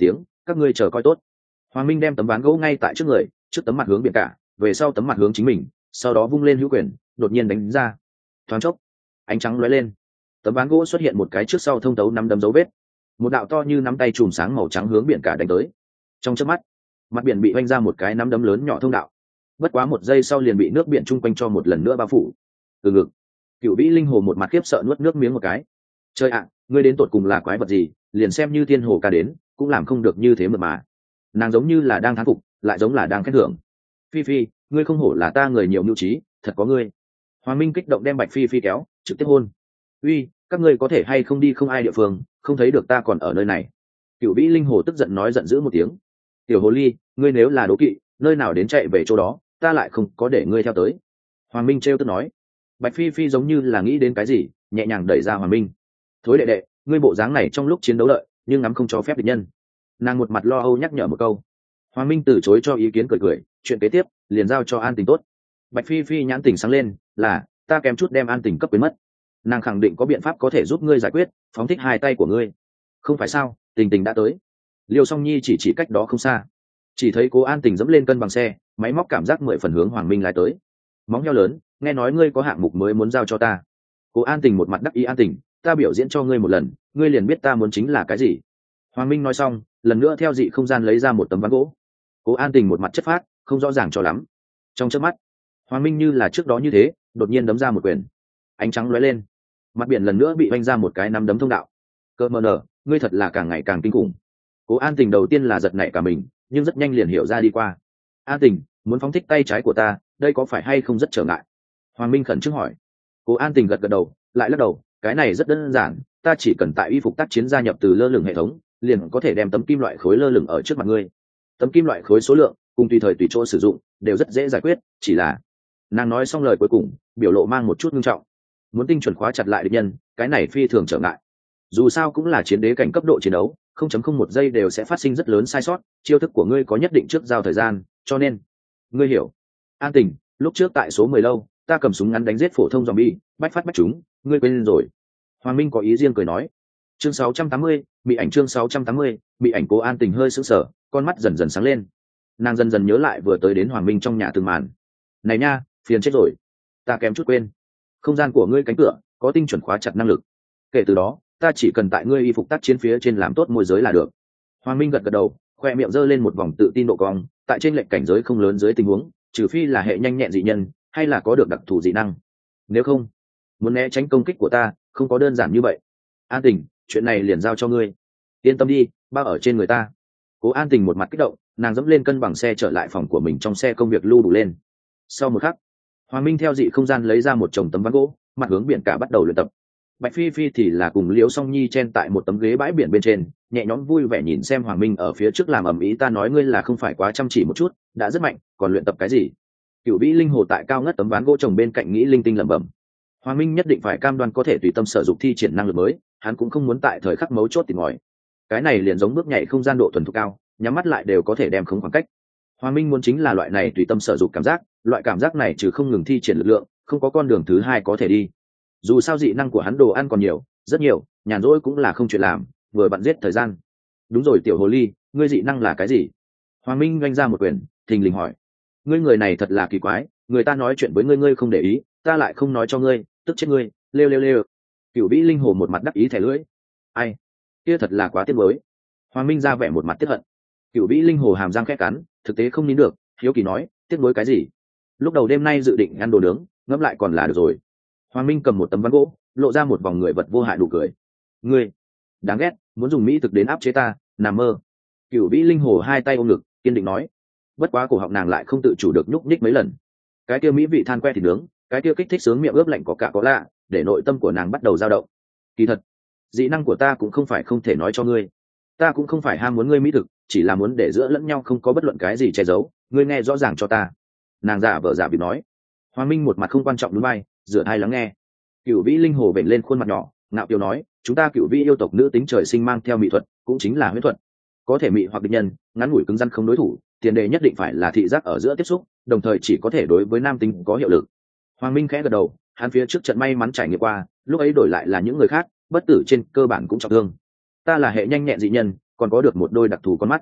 các ngươi chờ coi tốt. Hoàng Minh đem tấm ván gỗ ngay tại trước người, trước tấm mặt hướng biển cả, về sau tấm mặt hướng chính mình, sau đó vung lên hữu quyền, đột nhiên đánh ra. Thoáng chốc, ánh trắng lóe lên, tấm ván gỗ xuất hiện một cái trước sau thông thấu năm đấm dấu vết, một đạo to như nắm tay chùm sáng màu trắng hướng biển cả đánh tới. Trong chớp mắt, mặt biển bị vanh ra một cái nắm đấm lớn nhỏ thông đạo, bất quá một giây sau liền bị nước biển chung quanh cho một lần nữa bao phủ. Từ ngực, Cửu Vĩ Linh Hồ một mặt khiếp sợ nuốt nước miếng một cái. Trời ạ, ngươi đến tột cùng là quái vật gì, liền xem như Thiên Hồ ca đến, cũng làm không được như thế mượt mà. Nàng giống như là đang thán phục, lại giống là đang khen thưởng. Phi Phi, ngươi không hổ là ta người nhiều mưu trí, thật có ngươi. Hoàng Minh kích động đem Bạch Phi Phi kéo, trực tiếp hôn. Uy, các ngươi có thể hay không đi không ai địa phương, không thấy được ta còn ở nơi này. Cửu Vĩ Linh Hồ tức giận nói giận dữ một tiếng. Tiểu hồ ly, ngươi nếu là đố kỵ, nơi nào đến chạy về chỗ đó, ta lại không có để ngươi theo tới. Hoàng Minh trêu tức nói. Bạch Phi Phi giống như là nghĩ đến cái gì, nhẹ nhàng đẩy ra Hoàng Minh. Thối đệ đệ, ngươi bộ dáng này trong lúc chiến đấu lợi, nhưng ngắm không cho phép địch nhân. Nàng một mặt lo âu nhắc nhở một câu. Hoàng Minh từ chối cho ý kiến, cười cười, chuyện kế tiếp liền giao cho An Tình tốt. Bạch Phi Phi nhãn tình sáng lên, là ta kém chút đem An Tình cấp quyến mất. Nàng khẳng định có biện pháp có thể giúp ngươi giải quyết, phóng thích hai tay của ngươi. Không phải sao? Tình Tình đã tới. Liêu Song Nhi chỉ chỉ cách đó không xa, chỉ thấy Cố An Tình dẫm lên cân bằng xe, máy móc cảm giác mười phần hướng Hoàng Minh lái tới. Móng heo lớn, nghe nói ngươi có hạng mục mới muốn giao cho ta. Cố An Tình một mặt đắc ý. An Tình, ta biểu diễn cho ngươi một lần, ngươi liền biết ta muốn chính là cái gì. Hoàng Minh nói xong, lần nữa theo dị không gian lấy ra một tấm ván gỗ. Cố An Tình một mặt chất phác, không rõ ràng cho lắm. Trong chớp mắt, Hoàng Minh như là trước đó như thế, đột nhiên đấm ra một quyền. Ánh trắng lóe lên, mặt biển lần nữa bị vanh ra một cái nắm đấm thông đạo. Cơ mờ nở, ngươi thật là càng ngày càng kinh khủng. Cố An Tình đầu tiên là giật nảy cả mình, nhưng rất nhanh liền hiểu ra đi qua. An Tình, muốn phóng thích tay trái của ta, đây có phải hay không rất trở ngại? Hoàng Minh khẩn trương hỏi. Cố An Tình gật gật đầu, lại lắc đầu, cái này rất đơn giản, ta chỉ cần tại y phục tác chiến gia nhập từ lơ lửng hệ thống, liền có thể đem tấm kim loại khối lơ lửng ở trước mặt ngươi. Tấm kim loại khối số lượng cùng tùy thời tùy chỗ sử dụng đều rất dễ giải quyết, chỉ là nàng nói xong lời cuối cùng, biểu lộ mang một chút nghiêm trọng. Muốn tinh chuẩn khóa chặt lại địch nhân, cái này phi thường trở ngại. Dù sao cũng là chiến đế cảnh cấp độ chiến đấu, không chấm không một giây đều sẽ phát sinh rất lớn sai sót, chiêu thức của ngươi có nhất định trước giao thời gian, cho nên ngươi hiểu. An Tình, lúc trước tại số mười lâu, ta cầm súng ngắn đánh giết phổ thông zombie, bách phát bách chúng, ngươi quên rồi. Hoàng Minh có ý riêng cười nói. Chương sáu trăm tám mươi, bị ảnh chương sáu trăm tám mươi, bị ảnh. Cố An Tình hơi sững sờ, con mắt dần dần sáng lên. Nàng dần dần nhớ lại vừa tới đến Hoàng Minh trong nhà từng màn. Này nha, phiền chết rồi, ta kém chút quên. Không gian của ngươi cánh cửa có tinh chuẩn khóa chặt năng lực. Kể từ đó, ta chỉ cần tại ngươi y phục tác chiến phía trên làm tốt môi giới là được. Hoàng Minh gật gật đầu, khoe miệng giơ lên một vòng tự tin độ cong, tại trên lệnh cảnh giới không lớn dưới tình huống, trừ phi là hệ nhanh nhẹn dị nhân, hay là có được đặc thù dị năng. Nếu không, muốn né tránh công kích của ta, không có đơn giản như vậy. An Tình, chuyện này liền giao cho ngươi. Yên tâm đi, bao ở trên người ta. Cố An Tình một mặt kích động, nàng dẫm lên cân bằng xe trở lại phòng của mình, trong xe công việc lưu đủ lên. Sau một khắc, Hoàng Minh theo dị không gian lấy ra một chồng tấm ván gỗ, mặt hướng biển cả bắt đầu luyện tập. Bạch Phi Phi thì là cùng Liễu Song Nhi chen tại một tấm ghế bãi biển bên trên, nhẹ nhõm vui vẻ nhìn xem Hoàng Minh ở phía trước làm ầm ĩ. Ta nói ngươi là không phải quá chăm chỉ một chút, đã rất mạnh, còn luyện tập cái gì? Cửu Vĩ Linh Hồ tại cao ngất tấm ván gỗ trồng bên cạnh nghĩ linh tinh lẩm bẩm. Hoàng Minh nhất định phải cam đoan có thể tùy tâm sử dụng thi triển năng lực mới, hắn cũng không muốn tại thời khắc mấu chốt tìm ngòi. Cái này liền giống bước nhảy không gian độ thuần thục cao, nhắm mắt lại đều có thể đem khống khoảng cách. Hoàng Minh muốn chính là loại này tùy tâm sử dụng cảm giác, loại cảm giác này trừ không ngừng thi triển lực lượng, không có con đường thứ hai có thể đi. Dù sao dị năng của hắn đồ ăn còn nhiều, rất nhiều, nhàn rỗi cũng là không chuyện làm, vừa bận giết thời gian. Đúng rồi tiểu hồ ly, ngươi dị năng là cái gì? Hoàng Minh oanh ra một quyền, thình lình hỏi. Ngươi người này thật là kỳ quái, người ta nói chuyện với ngươi ngươi không để ý, ta lại không nói cho ngươi, tức chết ngươi, lêu lêu lêu. Cửu Vĩ Linh Hồ một mặt đắc ý thẻ lưỡi. Ai, kia thật là quá tiếc nuối. Hoàng Minh ra vẻ một mặt tiếc hận. Cửu Vĩ Linh Hồ hàm răng khẽ cắn, thực tế không nín được, hiếu kỳ nói, tiếc nuối cái gì? Lúc đầu đêm nay dự định ăn đồ nướng, ngẫm lại còn là được rồi. Hoàng Minh cầm một tấm ván gỗ, lộ ra một vòng người vật vô hại nụ cười. Ngươi, đáng ghét, muốn dùng mỹ thực đến áp chế ta, nằm mơ. Cửu Vĩ Linh Hồ hai tay ôm ngực, kiên định nói. Bất quá cổ họng nàng lại không tự chủ được nhúc nhích mấy lần. Cái kia mỹ vị than que thịt nướng, cái kia kích thích sướng miệng ướp lạnh có cả có lạ, để nội tâm của nàng bắt đầu dao động. Kỳ thật, dị năng của ta cũng không phải không thể nói cho ngươi, ta cũng không phải ham muốn ngươi mỹ thực, chỉ là muốn để giữa lẫn nhau không có bất luận cái gì che giấu, ngươi nghe rõ ràng cho ta. Nàng giả vờ giả vịt nói. Hoàng Minh một mặt không quan trọng núi bay, dựa hai lắng nghe. Cửu Vĩ Linh Hồ vểnh lên khuôn mặt nhỏ, ngạo kiều nói, chúng ta Cửu Vĩ yêu tộc nữ tính trời sinh mang theo mỹ thuật, cũng chính là huyễn thuật, có thể mị hoặc địch nhân, ngắn ngủi cứng rắn không đối thủ, tiền đề nhất định phải là thị giác ở giữa tiếp xúc, đồng thời chỉ có thể đối với nam tính có hiệu lực. Hoàng Minh khẽ gật đầu, hắn phía trước trận may mắn trải nghiệm qua, lúc ấy đổi lại là những người khác, bất tử trên cơ bản cũng trọng thương. Ta là hệ nhanh nhẹn dị nhân, còn có được một đôi đặc thù con mắt.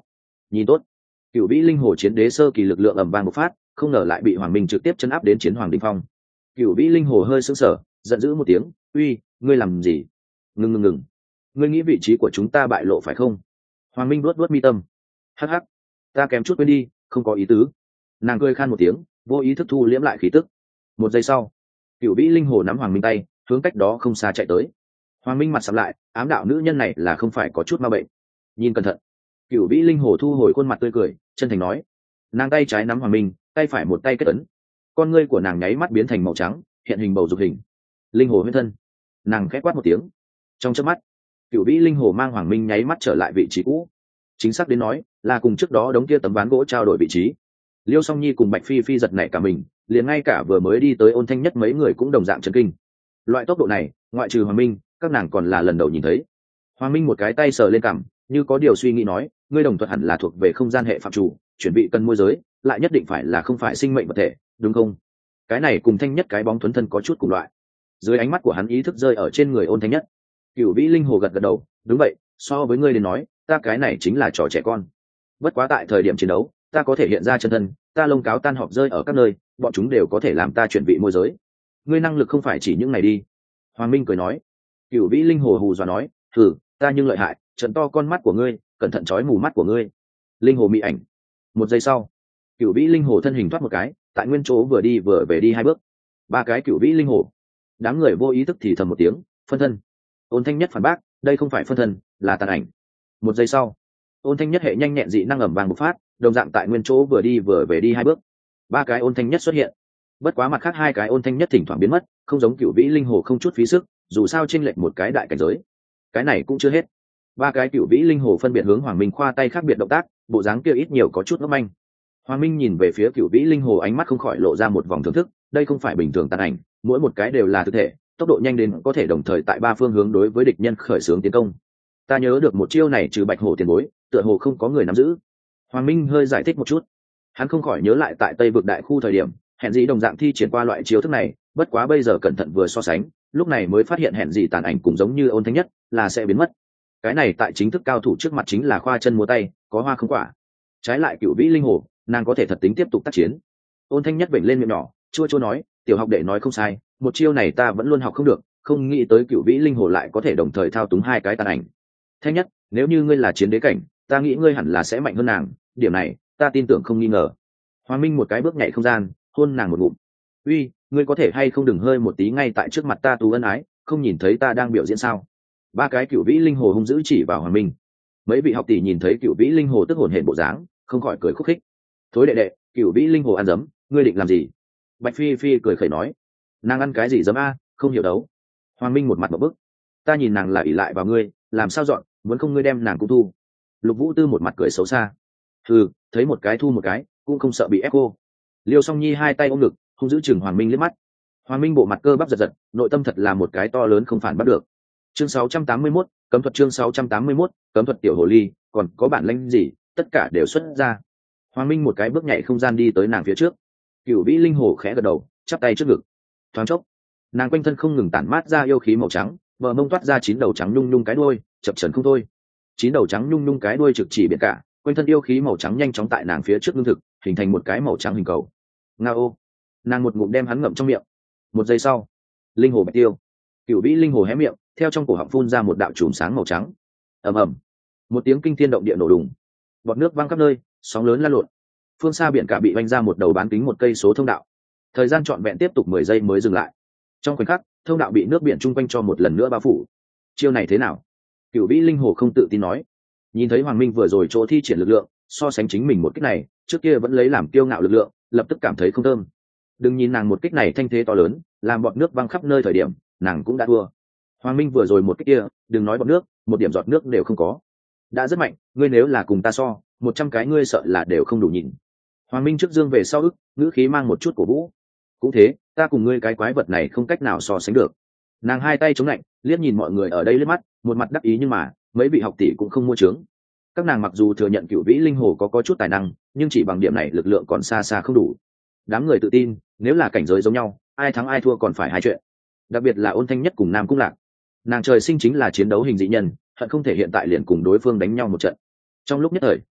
nhìn tốt. Cửu vĩ linh hồ chiến đế sơ kỳ lực lượng ầm vang một phát, không ngờ lại bị hoàng minh trực tiếp chấn áp đến chiến hoàng đỉnh phong. Cửu vĩ linh hồ hơi sững sờ, giận dữ một tiếng, uy, ngươi làm gì? Ngừng ngừng ngừng, ngươi nghĩ vị trí của chúng ta bại lộ phải không? Hoàng minh luốt luốt mi tâm, hắc hắc, ta kém chút quên đi, không có ý tứ. Nàng cười khan một tiếng, vô ý thức thu liễm lại khí tức. Một giây sau, Cửu vĩ linh hồ nắm hoàng minh tay, hướng cách đó không xa chạy tới. Hoàng minh mặt sầm lại, ám đạo nữ nhân này là không phải có chút ma bệnh. Nhìn cẩn thận. Cửu vĩ linh hồ thu hồi khuôn mặt tươi cười, chân thành nói. Nàng tay trái nắm hoàng minh, tay phải một tay kết ấn. Con ngươi của nàng nháy mắt biến thành màu trắng, hiện hình bầu dục hình. Linh hồ huyễn thân. Nàng khẽ quát một tiếng. Trong chớp mắt, Cửu vĩ linh hồ mang hoàng minh nháy mắt trở lại vị trí cũ. Chính xác đến nói, là cùng trước đó đống kia tấm ván gỗ trao đổi vị trí. Liêu Song Nhi cùng Bạch Phi Phi giật nảy cả mình, liền ngay cả vừa mới đi tới Ôn Thanh Nhất mấy người cũng đồng dạng chấn kinh. Loại tốc độ này, ngoại trừ hoàng minh, các nàng còn là lần đầu nhìn thấy. Hoàng minh một cái tay sờ lên cằm, như có điều suy nghĩ nói, ngươi đồng thuận hẳn là thuộc về không gian hệ phạm chủ, chuẩn bị cần môi giới, lại nhất định phải là không phải sinh mệnh vật thể, đúng không? Cái này cùng Thanh Nhất cái bóng thuần thân có chút cùng loại. Dưới ánh mắt của hắn ý thức rơi ở trên người Ôn Thanh Nhất. Cửu vĩ linh hồ gật gật đầu, đúng vậy, so với ngươi đến nói, ta cái này chính là trò trẻ con. Bất quá tại thời điểm chiến đấu, ta có thể hiện ra chân thân, ta lông cáo tan họp rơi ở các nơi, bọn chúng đều có thể làm ta chuyển vị môi giới. Ngươi năng lực không phải chỉ những này đi. Hoàng minh cười nói. Cửu vĩ linh hồ hù dọa nói, thử, ta nhưng lợi hại, trận to con mắt của ngươi, cẩn thận trói mù mắt của ngươi. Linh hồ mị ảnh. Một giây sau, Cửu vĩ linh hồ thân hình thoát một cái, tại nguyên chỗ vừa đi vừa về đi hai bước. Ba cái Cửu vĩ linh hồ. Đám người vô ý thức thì thầm một tiếng, phân thân. Ôn Thanh Nhất phản bác, đây không phải phân thân, là tàn ảnh. Một giây sau, Ôn Thanh Nhất hệ nhanh nhẹn dị năng ẩm vàng một phát, đồng dạng tại nguyên chỗ vừa đi vừa về đi hai bước. Ba cái Ôn Thanh Nhất xuất hiện. Bất quá mặt khác hai cái Ôn Thanh Nhất thỉnh thoảng biến mất, không giống Cửu vĩ linh hồ không chút phí sức, dù sao chênh lệch một cái đại cảnh giới. Cái này cũng chưa hết. Ba cái Cửu vĩ linh hồ phân biệt hướng Hoàng Minh khoa tay khác biệt động tác, bộ dáng kia ít nhiều có chút ngốc manh. Hoàng Minh nhìn về phía Cửu vĩ linh hồ, ánh mắt không khỏi lộ ra một vòng thưởng thức, đây không phải bình thường tàn ảnh, mỗi một cái đều là thực thể, tốc độ nhanh đến có thể đồng thời tại ba phương hướng đối với địch nhân khởi xướng tiến công. Ta nhớ được một chiêu này trừ Bạch Hổ tiền bối, tựa hồ không có người nắm giữ. Hoàng Minh hơi giải thích một chút. Hắn không khỏi nhớ lại tại Tây vực đại khu thời điểm, hẹn gì đồng dạng thi triển qua loại chiêu thức này, bất quá bây giờ cẩn thận vừa so sánh, lúc này mới phát hiện hẹn gì tàn ảnh cũng giống như Ôn Thanh Nhất, là sẽ biến mất. Cái này tại chính thức cao thủ trước mặt chính là khoa chân múa tay, có hoa không quả. Trái lại Cửu vĩ linh hồ, nàng có thể thật tính tiếp tục tác chiến. Ôn Thanh Nhất vểnh lên miệng nhỏ, chua chua nói, tiểu học đệ nói không sai, một chiêu này ta vẫn luôn học không được, không nghĩ tới Cửu vĩ linh hồ lại có thể đồng thời thao túng hai cái tàn ảnh. Thanh Nhất, nếu như ngươi là chiến đế cảnh, ta nghĩ ngươi hẳn là sẽ mạnh hơn nàng, điểm này ta tin tưởng không nghi ngờ. Hoàng Minh một cái bước nhảy không gian, hôn nàng một ngụm. Uy, ngươi có thể hay không đừng hơi một tí ngay tại trước mặt ta tú ân ái, không nhìn thấy ta đang biểu diễn sao? Ba cái Cửu vĩ linh hồ hung dữ chỉ vào Hoàng Minh. Mấy vị học tỷ nhìn thấy Cửu vĩ linh hồ tức hồn hển bộ dáng, không khỏi cười khúc khích. Thối đệ đệ, Cửu vĩ linh hồ ăn dấm, ngươi định làm gì? Bạch Phi Phi cười khẩy nói, nàng ăn cái gì dấm a, không hiểu đấu. Hoàng Minh một mặt một bức, ta nhìn nàng là ỷ lại vào ngươi, làm sao dọn, muốn không ngươi đem nàng cũng thu. Lục Vũ Tư một mặt cười xấu xa, ừ, thấy một cái thu một cái, cũng không sợ bị ép cô. Liêu Song Nhi hai tay ôm ngực, không giữ chừng Hoàng Minh liếc mắt. Hoàng Minh bộ mặt cơ bắp giật giật, nội tâm thật là một cái to lớn không phản bắt được. Chương sáu trăm tám mươi mốt, cấm thuật chương sáu trăm tám mươi mốt, cấm thuật tiểu hồ ly, còn có bản lĩnh gì, tất cả đều xuất ra. Hoàng Minh một cái bước nhảy không gian đi tới nàng phía trước. Cửu vĩ linh hồ khẽ gật đầu, chắp tay trước ngực. Thoáng chốc, nàng quanh thân không ngừng tản mát ra yêu khí màu trắng, bờ mông toát ra chín đầu trắng nhung nhung cái đuôi, chập chờn không thôi. Chín đầu trắng nhung nhung cái đuôi trực chỉ biển cả, quanh thân yêu khí màu trắng nhanh chóng tại nàng phía trước ngưng thực, hình thành một cái màu trắng hình cầu. Ngao, nàng một ngụm đem hắn ngậm trong miệng. Một giây sau, linh hồ bạch tiêu. Cửu vĩ linh hồ hé miệng, theo trong cổ họng phun ra một đạo chùm sáng màu trắng. Ầm ầm, một tiếng kinh thiên động địa nổ đùng, bọt nước văng khắp nơi, sóng lớn lan lộn. Phương xa biển cả bị vanh ra một đầu bán kính một cây số thông đạo. Thời gian trọn vẹn tiếp tục mười giây mới dừng lại. Trong khoảnh khắc, thông đạo bị nước biển chung quanh cho một lần nữa bao phủ. Chiêu này thế nào? Cửu vĩ linh hồ không tự tin nói. Nhìn thấy Hoàng Minh vừa rồi chỗ thi triển lực lượng, so sánh chính mình một kích này, trước kia vẫn lấy làm kiêu ngạo lực lượng, lập tức cảm thấy không thơm. Đừng nhìn nàng một kích này thanh thế to lớn, làm bọt nước văng khắp nơi thời điểm, nàng cũng đã thua. Hoàng Minh vừa rồi một kích kia, đừng nói bọt nước, một điểm giọt nước đều không có. Đã rất mạnh, ngươi nếu là cùng ta so, một trăm cái ngươi sợ là đều không đủ nhìn. Hoàng Minh trước dương về sau ức, ngữ khí mang một chút cổ vũ. Cũng thế, ta cùng ngươi cái quái vật này không cách nào so sánh được. Nàng hai tay chống lạnh, liếc nhìn mọi người ở đây liếc mắt, một mặt đắc ý, nhưng mà mấy vị học tỷ cũng không mua trướng. Các nàng mặc dù thừa nhận Cửu vĩ linh hồ có có chút tài năng, nhưng chỉ bằng điểm này lực lượng còn xa xa không đủ. Đám người tự tin, nếu là cảnh giới giống nhau, ai thắng ai thua còn phải hai chuyện. Đặc biệt là Ôn Thanh Nhất cùng Nam Cung Lạc, nàng trời sinh chính là chiến đấu hình dị nhân, hận không thể hiện tại liền cùng đối phương đánh nhau một trận. Trong lúc nhất thời,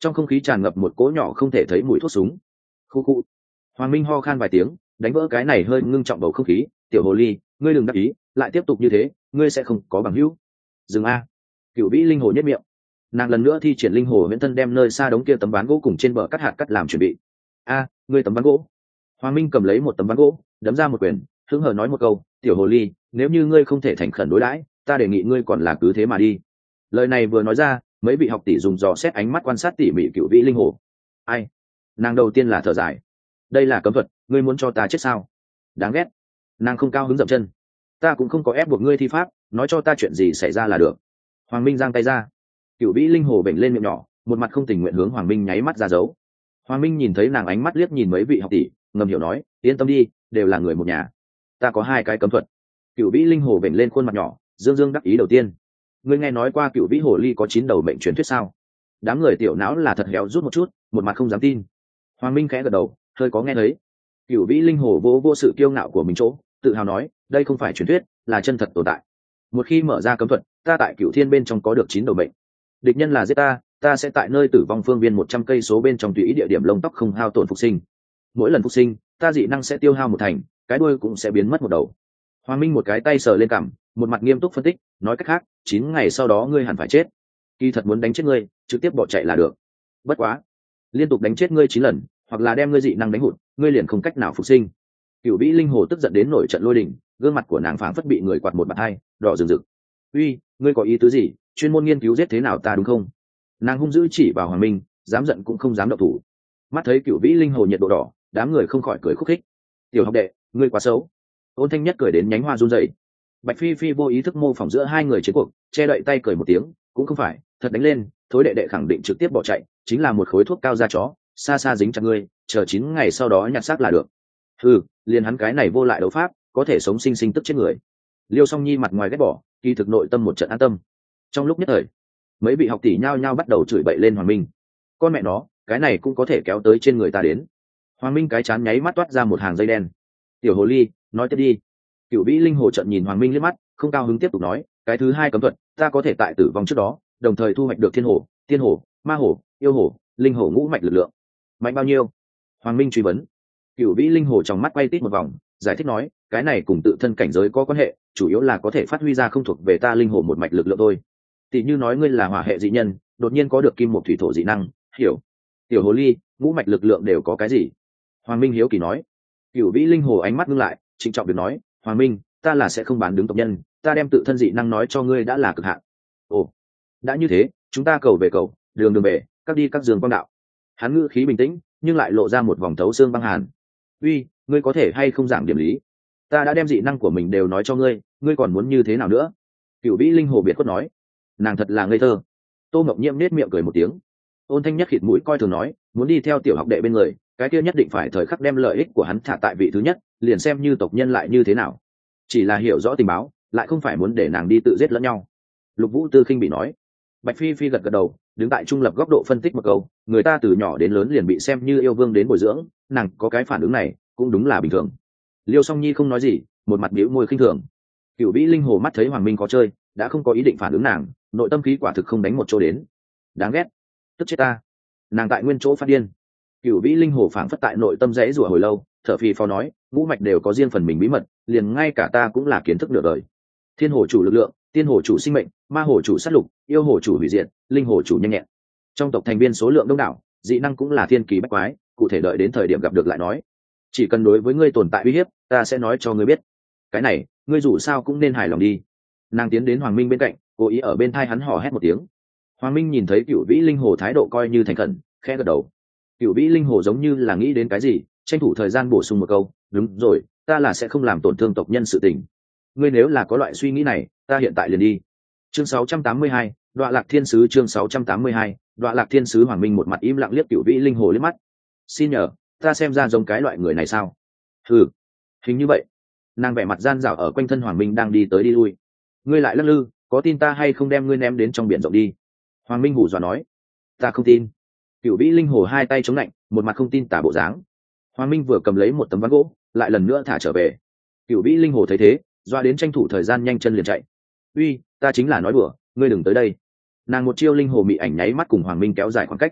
trong không khí tràn ngập một cỗ nhỏ không thể thấy mùi thuốc súng. Khu khu. Hoàng Minh ho khan vài tiếng, đánh vỡ cái này hơi ngưng trọng bầu không khí. Tiểu hồ ly, ngươi đừng đắc ý, lại tiếp tục như thế ngươi sẽ không có bằng hữu. Dừng a. Cửu vĩ linh hồ nhất miệng, nàng lần nữa thi triển linh hồ huyễn thân, đem nơi xa đống kia tấm ván gỗ cùng trên bờ cắt hạt cắt làm chuẩn bị. A, ngươi tấm ván gỗ. Hoàng Minh cầm lấy một tấm ván gỗ, đấm ra một quyền, hứng hờ nói một câu, tiểu hồ ly, nếu như ngươi không thể thành khẩn đối đãi, ta đề nghị ngươi còn là cứ thế mà đi. Lời này vừa nói ra, mấy vị học tỷ dùng dò xét ánh mắt quan sát tỉ mỉ cửu vĩ linh hồ. Ai? Nàng đầu tiên là thở dài, đây là cấm thuật, ngươi muốn cho ta chết sao? Đáng ghét. Nàng không cao hứng dậm chân, ta cũng không có ép buộc ngươi thi pháp, nói cho ta chuyện gì xảy ra là được. Hoàng Minh giang tay ra, cửu vĩ linh hồ bệnh lên miệng nhỏ, một mặt không tình nguyện hướng Hoàng Minh nháy mắt ra dấu. Hoàng Minh nhìn thấy nàng ánh mắt liếc nhìn mấy vị học tỷ, ngầm hiểu nói, yên tâm đi, đều là người một nhà, ta có hai cái cấm thuật. Cửu vĩ linh hồ bệnh lên khuôn mặt nhỏ, dương dương đắc ý đầu tiên, ngươi nghe nói qua cửu vĩ hồ ly có chín đầu mệnh truyền thuyết sao? Đám người tiểu não là thật héo rút một chút, một mặt không dám tin. Hoàng Minh khẽ gật đầu, hơi có nghe thấy. Cửu vĩ linh hồ vô vô sự kiêu ngạo của mình chỗ, tự hào nói, đây không phải truyền thuyết, là chân thật tồn tại. Một khi mở ra cấm thuật, ta tại cửu thiên bên trong có được chín đầu mệnh, địch nhân là giết ta, ta sẽ tại nơi tử vong phương viên một trăm cây số bên trong tùy ý địa điểm lông tóc không hao tổn phục sinh. Mỗi lần phục sinh, ta dị năng sẽ tiêu hao một thành, cái đuôi cũng sẽ biến mất một đầu. Hoàng Minh một cái tay sờ lên cằm, một mặt nghiêm túc phân tích, nói cách khác, chín ngày sau đó ngươi hẳn phải chết. Kỳ thật muốn đánh chết ngươi, trực tiếp bỏ chạy là được. Bất quá, liên tục đánh chết ngươi chín lần, hoặc là đem ngươi dị năng đánh hụt, ngươi liền không cách nào phục sinh. Cửu vĩ linh hồ tức giận đến nổi trận lôi đình, gương mặt của nàng phảng phất bị người quạt một bạt hai, đỏ rừng rực. Uy, ngươi có ý tứ gì? Chuyên môn nghiên cứu giết thế nào ta đúng không? Nàng hung dữ chỉ vào Hoàng Minh, dám giận cũng không dám động thủ. Mắt thấy cửu vĩ linh hồ nhiệt độ đỏ, đám người không khỏi cười khúc khích. Tiểu học đệ, ngươi quá xấu. Ôn Thanh Nhất cười đến nhánh hoa run rẩy. Bạch Phi Phi vô ý thức mô phỏng giữa hai người chiến cuộc, che đậy tay cười một tiếng, cũng không phải, thật đánh lên, thối đệ đệ khẳng định trực tiếp bỏ chạy, chính là một khối thuốc cao da chó, xa xa dính chặt ngươi, chờ chín ngày sau đó nhặt xác là được. Ừ, liền hắn cái này vô lại đấu pháp, có thể sống sinh sinh tức chết người. Liêu Song Nhi mặt ngoài ghét bỏ, kỳ thực nội tâm một trận an tâm. Trong lúc nhất thời, mấy vị học tỷ nhao nhao bắt đầu chửi bậy lên Hoàng Minh. Con mẹ nó, cái này cũng có thể kéo tới trên người ta đến. Hoàng Minh cái chán nháy mắt toát ra một hàng dây đen. Tiểu hồ ly, nói tiếp đi. Cửu vĩ linh hồ trận nhìn Hoàng Minh liếc mắt, không cao hứng tiếp tục nói, cái thứ hai cấm thuật, ta có thể tại tử vong trước đó, đồng thời thu hoạch được thiên hồ, tiên hồ, ma hồ, yêu hồ, linh hồ ngũ mạch lực lượng. Mạnh bao nhiêu? Hoàng Minh truy vấn. Cửu vĩ linh hồ trong mắt quay tít một vòng, giải thích nói, cái này cùng tự thân cảnh giới có quan hệ, chủ yếu là có thể phát huy ra không thuộc về ta linh hồ một mạch lực lượng thôi. Tỷ như nói ngươi là hỏa hệ dị nhân, đột nhiên có được kim một thủy thổ dị năng, hiểu? Tiểu hồ ly, ngũ mạch lực lượng đều có cái gì? Hoàng Minh hiếu kỳ nói. Cửu vĩ linh hồ ánh mắt ngưng lại, trịnh trọng việc nói, Hoàng Minh, ta là sẽ không bán đứng tộc nhân, ta đem tự thân dị năng nói cho ngươi đã là cực hạn. Ồ, đã như thế, chúng ta cầu về cầu, đường đường về, các đi các giường quang đạo. Hắn ngữ khí bình tĩnh, nhưng lại lộ ra một vòng thấu xương băng hàn. Uy, ngươi có thể hay không giảng điểm lý? Ta đã đem dị năng của mình đều nói cho ngươi, ngươi còn muốn như thế nào nữa? Cửu vĩ linh hồ biệt khuất nói. Nàng thật là ngây thơ. Tô Mộng Nhiễm nết miệng cười một tiếng. Ôn Thanh Nhất khịt mũi coi thường nói, muốn đi theo tiểu học đệ bên người, cái kia nhất định phải thời khắc đem lợi ích của hắn thả tại vị thứ nhất, liền xem như tộc nhân lại như thế nào. Chỉ là hiểu rõ tình báo, lại không phải muốn để nàng đi tự giết lẫn nhau. Lục Vũ Tư khinh bị nói. Bạch Phi Phi gật gật đầu, đứng tại trung lập góc độ phân tích một câu, người ta từ nhỏ đến lớn liền bị xem như yêu vương đến bồi dưỡng, nàng có cái phản ứng này cũng đúng là bình thường. Liêu Song Nhi không nói gì, một mặt bĩu môi khinh thường. Cửu vĩ linh hồ mắt thấy Hoàng Minh có chơi, đã không có ý định phản ứng nàng, nội tâm khí quả thực không đánh một chỗ đến. Đáng ghét, tức chết ta. Nàng tại nguyên chỗ phát điên. Cửu vĩ linh hồ phảng phất tại nội tâm rẽ rủa hồi lâu, thở phì phò nói, ngũ mạch đều có riêng phần mình bí mật, liền ngay cả ta cũng là kiến thức nửa đời. Thiên hồ chủ lực lượng, tiên hồ chủ sinh mệnh, ma hồ chủ sát lục, yêu hồ chủ hủy diệt, linh hồ chủ nhanh nhẹn. Trong tộc thành viên số lượng đông đảo, dị năng cũng là thiên kỳ bách quái, cụ thể đợi đến thời điểm gặp được lại nói. Chỉ cần đối với ngươi tồn tại uy hiếp, ta sẽ nói cho ngươi biết. Cái này, ngươi dù sao cũng nên hài lòng đi. Nàng tiến đến Hoàng Minh bên cạnh, cố ý ở bên tai hắn hò hét một tiếng. Hoàng Minh nhìn thấy Cửu vĩ linh hồ thái độ coi như thành khẩn, khẽ gật đầu. Cửu vĩ linh hồ giống như là nghĩ đến cái gì, tranh thủ thời gian bổ sung một câu, đúng rồi, ta là sẽ không làm tổn thương tộc nhân sự tình. Ngươi nếu là có loại suy nghĩ này, ta hiện tại liền đi. Chương sáu trăm tám mươi hai, Đoạ Lạc Thiên Sứ. Chương sáu trăm tám mươi hai, Đoạ Lạc Thiên Sứ. Hoàng Minh một mặt im lặng liếc Cửu vĩ linh hồ liếc mắt. Xin nhờ, ta xem ra giống cái loại người này sao? Ừ, hình như vậy. Nàng vẻ mặt gian dảo ở quanh thân Hoàng Minh đang đi tới đi lui. Ngươi lại lắc lư, có tin ta hay không đem ngươi ném đến trong biển rộng đi? Hoàng Minh hù dọa nói. Ta không tin. Cửu vĩ linh hồ hai tay chống lạnh, một mặt không tin tả bộ dáng. Hoàng Minh vừa cầm lấy một tấm ván gỗ, lại lần nữa thả trở về. Cửu vĩ linh hồ thấy thế, doa đến tranh thủ thời gian nhanh chân liền chạy. Uy, ta chính là nói đùa, ngươi đừng tới đây. Nàng một chiêu linh hồ mị ảnh nháy mắt cùng Hoàng Minh kéo dài khoảng cách.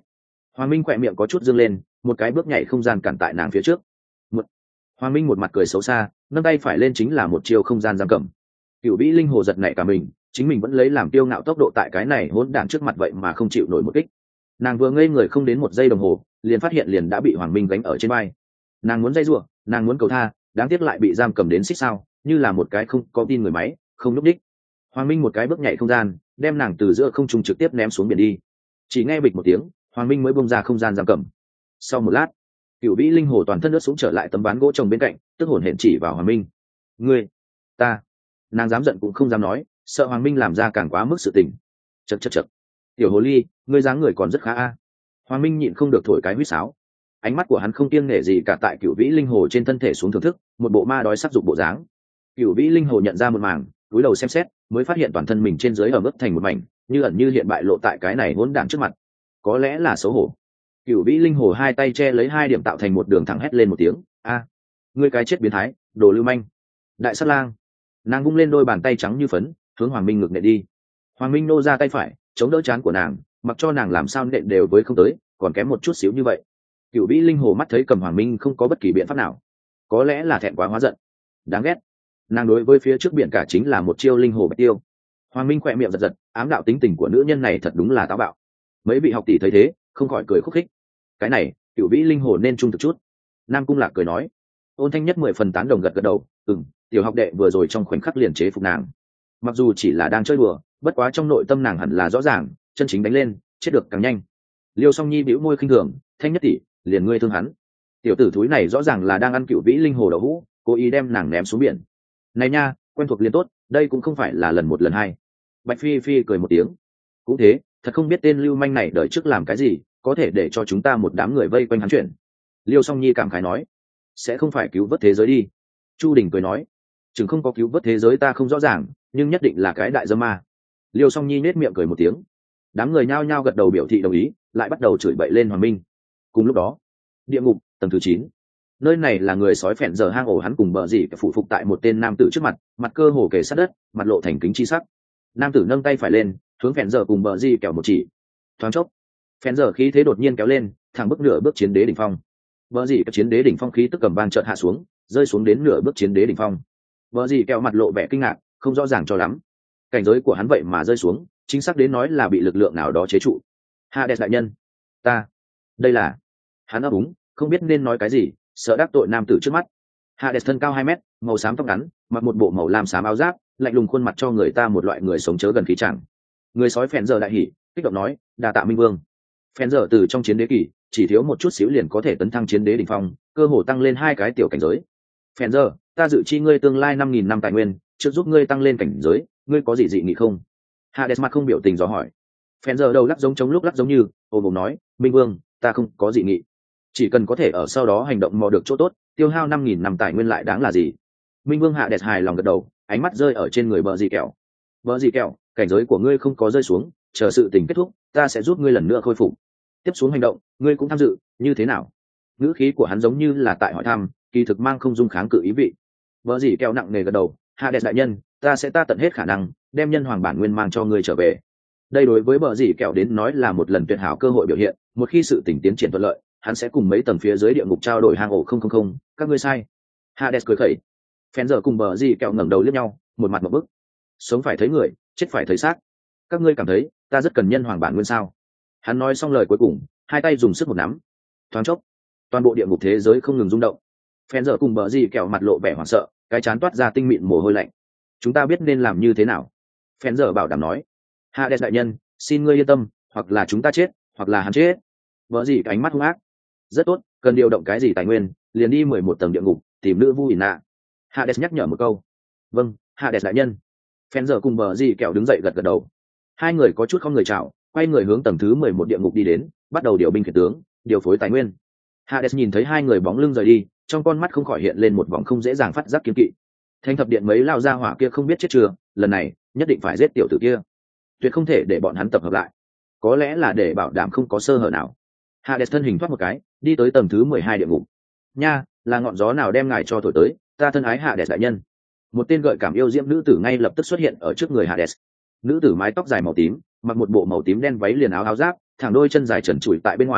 Hoàng Minh khỏe miệng có chút dương lên, một cái bước nhảy không gian cản tại nàng phía trước. Một... Hoàng Minh một mặt cười xấu xa, nâng tay phải lên chính là một chiều không gian giam cầm. Cửu Vĩ Linh Hồ giật nảy cả mình, chính mình vẫn lấy làm tiêu ngạo tốc độ tại cái này hỗn đản trước mặt vậy mà không chịu nổi một kích. Nàng vừa ngây người không đến một giây đồng hồ, liền phát hiện liền đã bị Hoàng Minh gánh ở trên vai. Nàng muốn dây rủa, nàng muốn cầu tha, đáng tiếc lại bị giam cầm đến xích sao, như là một cái không có tin người máy, không núp đích. Hoàng Minh một cái bước nhảy không gian, đem nàng từ giữa không trung trực tiếp ném xuống biển đi. Chỉ nghe bịch một tiếng, Hoàng Minh mới bung ra không gian giam cầm. Sau một lát, Cửu Vĩ Linh Hồ toàn thân nước sũng trở lại tấm ván gỗ trồng bên cạnh, tức hổn hển chỉ vào Hoàng Minh. Ngươi, ta, nàng dám giận cũng không dám nói, sợ Hoàng Minh làm ra càng quá mức sự tình. Chậc chậc chậc, tiểu hồ ly, ngươi dáng người còn rất khá a. Hoàng Minh nhịn không được thổi cái huýt sáo. Ánh mắt của hắn không kiêng nể gì cả tại Cửu Vĩ Linh Hồ trên thân thể xuống thưởng thức, một bộ ma đói sắc dục bộ dáng. Cửu Vĩ Linh Hồ nhận ra một màng, cúi đầu xem xét, mới phát hiện toàn thân mình trên dưới ở mức thành một mảnh, như ẩn như hiện bại lộ tại cái này hỗn đản trước mặt. Có lẽ là xấu hổ. Cửu Vĩ Linh Hồ hai tay che lấy hai điểm tạo thành một đường thẳng hét lên một tiếng, a, ngươi cái chết biến thái, đồ lưu manh. Đại sát lang. Nàng vung lên đôi bàn tay trắng như phấn, hướng Hoàng Minh ngược nện đi. Hoàng Minh nô ra tay phải, chống đỡ trán của nàng, mặc cho nàng làm sao nện đều với không tới, còn kém một chút xíu như vậy. Cửu Vĩ Linh Hồ mắt thấy cầm Hoàng Minh không có bất kỳ biện pháp nào, có lẽ là thẹn quá hóa giận. Đáng ghét. Nàng đối với phía trước biển cả chính là một chiêu linh hồ bạch tiêu. Hoàng Minh khỏe miệng giật giật, ám đạo tính tình của nữ nhân này thật đúng là táo bạo. Mấy vị học tỷ thấy thế, không khỏi cười khúc khích. Cái này, Cửu Vĩ Linh Hồ nên trung thực chút. Nam Cung Lạc cười nói. Ôn Thanh Nhất mười phần tán đồng gật gật đầu, ừm, tiểu học đệ vừa rồi trong khoảnh khắc liền chế phục nàng. Mặc dù chỉ là đang chơi đùa, bất quá trong nội tâm nàng hẳn là rõ ràng, chân chính đánh lên, chết được càng nhanh. Liêu Song Nhi bĩu môi khinh thường, Thanh Nhất tỷ, liền ngươi thương hắn. Tiểu tử thúi này rõ ràng là đang ăn Cửu Vĩ Linh Hồ đậu hũ, cố ý đem nàng ném xuống biển. Này nha, quen thuộc liền tốt, đây cũng không phải là lần một lần hai. Bạch Phi Phi cười một tiếng. Cũng thế, thật không biết tên lưu manh này đợi trước làm cái gì, có thể để cho chúng ta một đám người vây quanh hắn chuyển. Liêu Song Nhi cảm khái nói, sẽ không phải cứu vớt thế giới đi. Chu Đình cười nói, chừng không có cứu vớt thế giới ta không rõ ràng, nhưng nhất định là cái đại dâm ma. Liêu Song Nhi nết miệng cười một tiếng. Đám người nhao nhao gật đầu biểu thị đồng ý, lại bắt đầu chửi bậy lên Hoàng Minh. Cùng lúc đó, địa ngục tầng thứ chín, nơi này là người sói phèn giờ hang ổ, hắn cùng bờ dì phụ phục tại một tên nam tử trước mặt, mặt cơ hồ kề sát đất, mặt lộ thành kính chi sắc. Nam tử nâng tay phải lên, hướng phèn giờ cùng bờ dì kẹo một chỉ. Thoáng chốc, phèn giờ khí thế đột nhiên kéo lên, thẳng bước nửa bước chiến đế đỉnh phong. Bờ dì cái chiến đế đỉnh phong khí tức cầm vang chợt hạ xuống, rơi xuống đến nửa bước chiến đế đỉnh phong. Bờ dì kẹo mặt lộ vẻ kinh ngạc, không rõ ràng cho lắm. Cảnh giới của hắn vậy mà rơi xuống, chính xác đến nói là bị lực lượng nào đó chế trụ. Hades đại nhân, ta, đây là, hắn ấp úng, không biết nên nói cái gì, sợ đắc tội nam tử trước mắt. Hades thân cao hai mét, màu xám tóc ngắn, mặc một bộ màu lam xám áo giáp, lạnh lùng khuôn mặt cho người ta một loại người sống chớ gần khí chẳng. Người sói phèn giờ đại hỉ, kích động nói, đa tạ Minh Vương. Phèn giờ từ trong chiến đế kỳ, chỉ thiếu một chút xíu liền có thể tấn thăng chiến đế đỉnh phong, cơ hồ tăng lên hai cái tiểu cảnh giới. Phèn giờ, ta dự chi ngươi tương lai năm nghìn năm tài nguyên, trước giúp ngươi tăng lên cảnh giới, ngươi có gì dị nghị không? Hades mặt không biểu tình dò hỏi. Phèn giờ đầu lắc giống chống lúc lắc giống như, ôm ôm nói, Minh Vương, ta không có dị nghị. Chỉ cần có thể ở sau đó hành động mò được chỗ tốt, tiêu hao năm nghìn năm tài nguyên lại đáng là gì? Minh Vương Hades hài lòng gật đầu, ánh mắt rơi ở trên người bờ dì kẹo. Bờ dì kẹo, cảnh giới của ngươi không có rơi xuống, chờ sự tình kết thúc, ta sẽ giúp ngươi lần nữa khôi phục. Tiếp xuống hành động, ngươi cũng tham dự, như thế nào? Ngữ khí của hắn giống như là tại hỏi thăm, kỳ thực mang không dung kháng cự ý vị. Bờ dì kẹo nặng nề gật đầu, Hades đại nhân, ta sẽ ta tận hết khả năng, đem nhân hoàng bản nguyên mang cho ngươi trở về. Đây đối với bờ dì kẹo đến nói là một lần tuyệt hảo cơ hội biểu hiện, một khi sự tình tiến triển thuận lợi, hắn sẽ cùng mấy tầng phía dưới địa ngục trao đổi hang ổ không không không, các ngươi sai. Hades cười khẩy. Phèn giờ cùng bờ dì kẹo ngẩng đầu liếc nhau, một mặt một bức. Sống phải thấy người, chết phải thấy xác. Các ngươi cảm thấy ta rất cần nhân hoàng bản nguyên sao? Hắn nói xong lời cuối cùng, hai tay dùng sức một nắm. Thoáng chốc, toàn bộ địa ngục thế giới không ngừng rung động. Phèn giờ cùng bờ dì kẹo mặt lộ vẻ hoảng sợ, cái chán toát ra tinh mịn mồ hôi lạnh. Chúng ta biết nên làm như thế nào? Phèn giờ bảo đảm nói. Hades đại nhân, xin ngươi yên tâm, hoặc là chúng ta chết, hoặc là hắn chết. Bờ dì ánh mắt hung ác. Rất tốt, cần điều động cái gì tài nguyên, liền đi mười một tầng địa ngục, tìm nữ vu ỉn nạ. Hades nhắc nhở một câu. Vâng, Hades đại nhân. Phèn giờ cùng bờ dì kẹo đứng dậy gật gật đầu. Hai người có chút không người chào, quay người hướng tầng thứ mười một địa ngục đi đến, bắt đầu điều binh khiển tướng, điều phối tài nguyên. Hades nhìn thấy hai người bóng lưng rời đi, trong con mắt không khỏi hiện lên một vòng không dễ dàng phát giác kiên kỵ. Thanh thập điện mấy lao ra hỏa kia không biết chết chưa, lần này nhất định phải giết tiểu tử kia, tuyệt không thể để bọn hắn tập hợp lại, có lẽ là để bảo đảm không có sơ hở nào. Hades thân hình thoát một cái, đi tới tầng thứ mười hai địa ngục. Nha, là ngọn gió nào đem ngài cho thổi tới, ta thân ái Hades đại nhân. Một tên gợi cảm yêu diễm nữ tử ngay lập tức xuất hiện ở trước người Hades. Nữ tử mái tóc dài màu tím, mặc một bộ màu tím đen váy liền áo áo giáp, thẳng đôi chân dài trần trụi tại bên ngoài,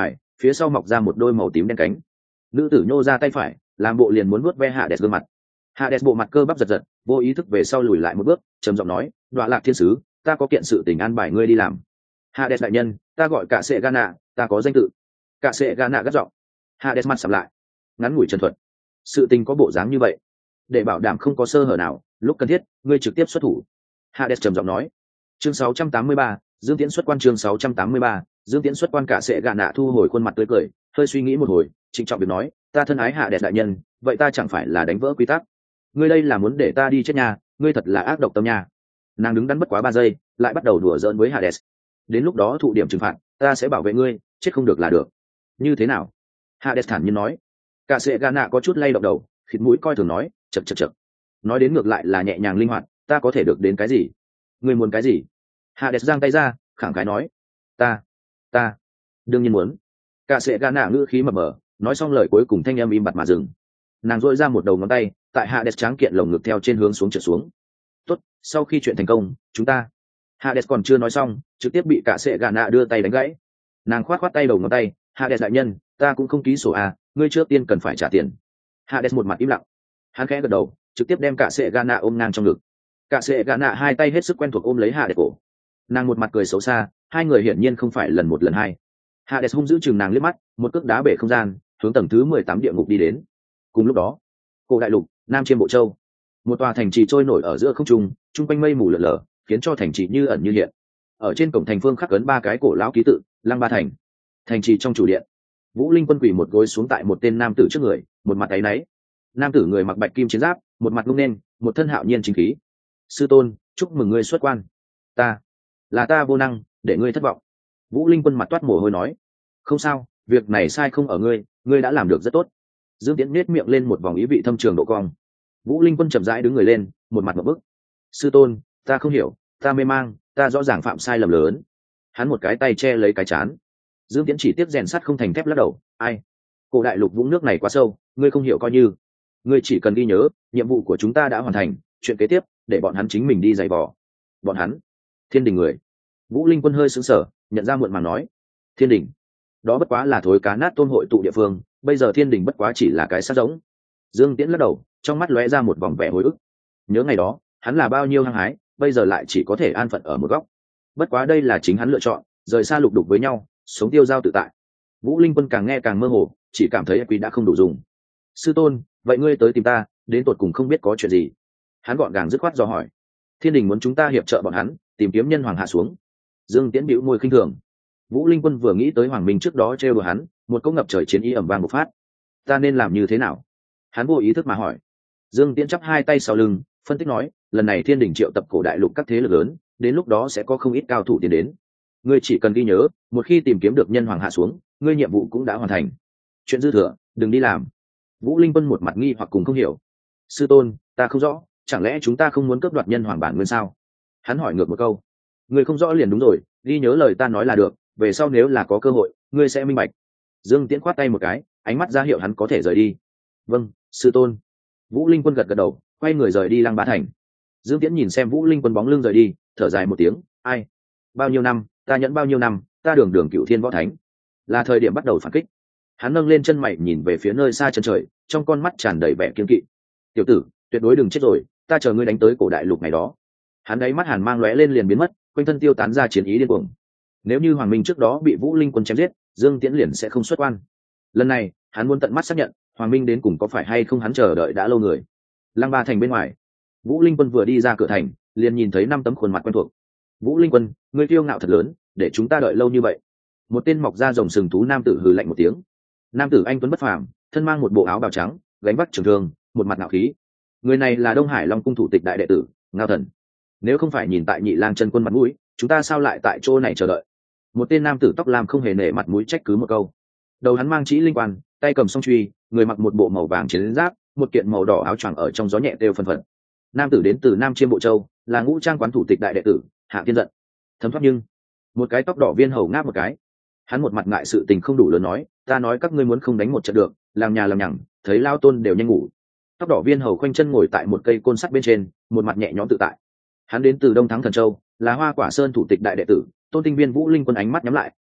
phía sau mọc ra một đôi màu tím đen cánh. Nữ tử nhô ra tay phải, làm bộ liền muốn vuốt ve Hades gương mặt. Hades bộ mặt cơ bắp giật giật, vô ý thức về sau lùi lại một bước, trầm giọng nói, "Đoạ Lạc thiên sứ, ta có kiện sự tình an bài ngươi đi làm." "Hades đại nhân, ta gọi cả sệ Gana, ta có danh tự." Cả sệ Gana gắt giọng. Hades mặt sầm lại, ngắn ngủi trần thuật. Sự tình có bộ dáng như vậy, để bảo đảm không có sơ hở nào, lúc cần thiết, ngươi trực tiếp xuất thủ. Hades trầm giọng nói. Chương sáu trăm tám mươi ba, Dương Tiễn xuất quan. Chương sáu trăm tám mươi ba, Dương Tiễn xuất quan. Cả sệ Gana thu hồi khuôn mặt tươi cười, hơi suy nghĩ một hồi, trịnh trọng việc nói, "Ta thân ái Hades đại nhân, vậy ta chẳng phải là đánh vỡ quy tắc? Ngươi đây là muốn để ta đi chết nhà, ngươi thật là ác độc tâm nha." Nàng đứng đắn bất quá ba giây, lại bắt đầu đùa giỡn với Hades. "Đến lúc đó thụ điểm trừng phạt, ta sẽ bảo vệ ngươi, chết không được là được." "Như thế nào?" Hades thản nhiên nói. Cả sệ Gana có chút lay động đầu, khịt mũi coi thường nói, chậc chậc chậc. Nói đến ngược lại là nhẹ nhàng linh hoạt, "Ta có thể được đến cái gì? Ngươi muốn cái gì?" Hades giang tay ra, khẳng khái nói, "Ta, ta, đương nhiên muốn." Cả sệ Gana ngữ khí mập mờ, nói xong lời cuối cùng thanh âm im bặt mà dừng. Nàng duỗi ra một đầu ngón tay, tại Hades tráng kiện lồng ngực theo trên hướng xuống trượt xuống. "Tốt, sau khi chuyện thành công, chúng ta..." Hades còn chưa nói xong, trực tiếp bị cả sệ Gana đưa tay đánh gãy. Nàng khoát khoát tay đầu ngón tay, "Hades đại nhân, ta cũng không ký sổ à, ngươi trước tiên cần phải trả tiền." Hades một mặt im lặng, hắn khẽ gật đầu, trực tiếp đem cả sệ Gana ôm ngang trong ngực. Cả sệ Gana hai tay hết sức quen thuộc ôm lấy Hades cổ. Nàng một mặt cười xấu xa, hai người hiển nhiên không phải lần một lần hai. Hades hung dữ chừng nàng liếc mắt, một cước đá bể không gian, hướng tầng thứ mười tám địa ngục đi đến. Cùng lúc đó, Cổ Đại Lục, Nam Chiêm Bộ Châu, một tòa thành trì trôi nổi ở giữa không trung, trung quanh mây mù lờ lờ, khiến cho thành trì như ẩn như hiện. Ở trên cổng thành phương khắc ấn ba cái cổ lão ký tự, Lăng Ba Thành. Thành trì trong chủ điện, Vũ Linh Quân quỳ một gối xuống tại một tên nam tử trước người, một mặt áy náy. Nam tử người mặc bạch kim chiến giáp, một mặt ngung nên, một thân hạo nhiên chính khí. "Sư tôn, chúc mừng ngươi xuất quan." "Ta, là ta vô năng, để ngươi thất vọng." Vũ Linh Quân mặt toát mồ hôi nói. "Không sao, việc này sai không ở ngươi, ngươi đã làm được rất tốt." Dương Tiễn nết miệng lên một vòng ý vị thâm trường độ cong. Vũ Linh Quân chậm rãi đứng người lên, một mặt ngộp bức. "Sư tôn, ta không hiểu, ta mê mang, ta rõ ràng phạm sai lầm lớn." Hắn một cái tay che lấy cái chán. Dương Tiễn chỉ tiếp rèn sắt không thành thép lắc đầu, "Ai, Cổ Đại Lục vũng nước này quá sâu, ngươi không hiểu coi như. Ngươi chỉ cần ghi nhớ, nhiệm vụ của chúng ta đã hoàn thành, chuyện kế tiếp, để bọn hắn chính mình đi giày vò." "Bọn hắn?" "Thiên Đình người." Vũ Linh Quân hơi sững sờ, nhận ra muộn màng nói, "Thiên Đình? Đó bất quá là thối cá nát tôm hội tụ địa phương, bây giờ Thiên Đình bất quá chỉ là cái xác giống." Dương Tiễn lắc đầu, trong mắt lóe ra một vòng vẻ hồi ức. Nhớ ngày đó, hắn là bao nhiêu hăng hái, bây giờ lại chỉ có thể an phận ở một góc. Bất quá đây là chính hắn lựa chọn, rời xa lục đục với nhau, sống tiêu dao tự tại. Vũ Linh Quân càng nghe càng mơ hồ, chỉ cảm thấy quý đã không đủ dùng. "Sư tôn, vậy ngươi tới tìm ta, đến tột cùng không biết có chuyện gì?" Hắn gọn gàng dứt khoát dò hỏi. "Thiên Đình muốn chúng ta hiệp trợ bọn hắn, tìm kiếm nhân hoàng hạ xuống." Dương Tiễn bĩu môi khinh thường. Vũ Linh Quân vừa nghĩ tới Hoàng Minh trước đó trêu đùa hắn, một cỗ ngập trời chiến ý ầm vang bộc phát. "Ta nên làm như thế nào?" Hắn vô ý thức mà hỏi. Dương Tiễn chắp hai tay sau lưng, phân tích nói, "Lần này Thiên Đình triệu tập Cổ Đại Lục các thế lực lớn, đến lúc đó sẽ có không ít cao thủ tiến đến. Ngươi chỉ cần ghi nhớ, một khi tìm kiếm được nhân hoàng hạ xuống, ngươi nhiệm vụ cũng đã hoàn thành. Chuyện dư thừa, đừng đi làm." Vũ Linh Quân một mặt nghi hoặc cùng không hiểu. "Sư tôn, ta không rõ, chẳng lẽ chúng ta không muốn cướp đoạt nhân hoàng bản nguyên sao?" Hắn hỏi ngược một câu. "Ngươi không rõ liền đúng rồi, ghi nhớ lời ta nói là được, về sau nếu là có cơ hội, ngươi sẽ minh bạch." Dương Tiễn khoát tay một cái, ánh mắt ra hiệu hắn có thể rời đi. "Vâng, sư tôn." Vũ Linh Quân gật gật đầu, quay người rời đi Lăng Ba Thành. Dương Tiễn nhìn xem Vũ Linh Quân bóng lưng rời đi, thở dài một tiếng, "Ai, bao nhiêu năm, ta nhẫn bao nhiêu năm, ta đường đường cựu thiên võ thánh, là thời điểm bắt đầu phản kích." Hắn nâng lên chân mày nhìn về phía nơi xa chân trời, trong con mắt tràn đầy vẻ kiên kỵ. "Tiểu tử, tuyệt đối đừng chết rồi, ta chờ ngươi đánh tới Cổ Đại Lục ngày đó." Hắn đáy mắt hàn mang lóe lên liền biến mất, quanh thân tiêu tán ra chiến ý điên cuồng. Nếu như Hoàng Minh trước đó bị Vũ Linh Quân chém giết, Dương Tiễn liền sẽ không xuất quan. Lần này, hắn muốn tận mắt xác nhận, Hoàng Minh đến cùng có phải hay không hắn chờ đợi đã lâu người. Lăng Ba Thành bên ngoài, Vũ Linh Quân vừa đi ra cửa thành, liền nhìn thấy năm tấm khuôn mặt quen thuộc. "Vũ Linh Quân, ngươi kiêu ngạo thật lớn, để chúng ta đợi lâu như vậy." Một tên mọc da rồng sừng thú nam tử hừ lạnh một tiếng. Nam tử anh tuấn bất phàm, thân mang một bộ áo bào trắng, gánh vác trường thương, một mặt ngạo khí. Người này là Đông Hải Long cung thủ tịch đại đệ tử, Ngao Thần. "Nếu không phải nhìn tại Nhị Lang chân quân mặt mũi, chúng ta sao lại tại chỗ này chờ đợi?" Một tên nam tử tóc lam không hề nể mặt mũi trách cứ một câu. Đầu hắn mang chỉ linh quan, tay cầm song truy, người mặc một bộ màu vàng chiến giáp, một kiện màu đỏ áo choàng ở trong gió nhẹ đều phân phật. Nam tử đến từ Nam Chiêm Bộ Châu, là ngũ trang quán thủ tịch đại đệ tử, Hạ Thiên Giận. Thấm thoát nhưng một cái tóc đỏ viên hầu ngáp một cái. Hắn một mặt ngại sự tình không đủ lớn nói, "Ta nói các ngươi muốn không đánh một trận được, làm nhà làm nhằng, thấy lao tôn đều nhanh ngủ." Tóc đỏ viên hầu khoanh chân ngồi tại một cây côn sắt bên trên, một mặt nhẹ nhõm tự tại. Hắn đến từ Đông Thắng Thần Châu, là Hoa Quả Sơn thủ tịch đại đệ tử, Tôn Tinh Viên. Vũ Linh Quân ánh mắt nhắm lại,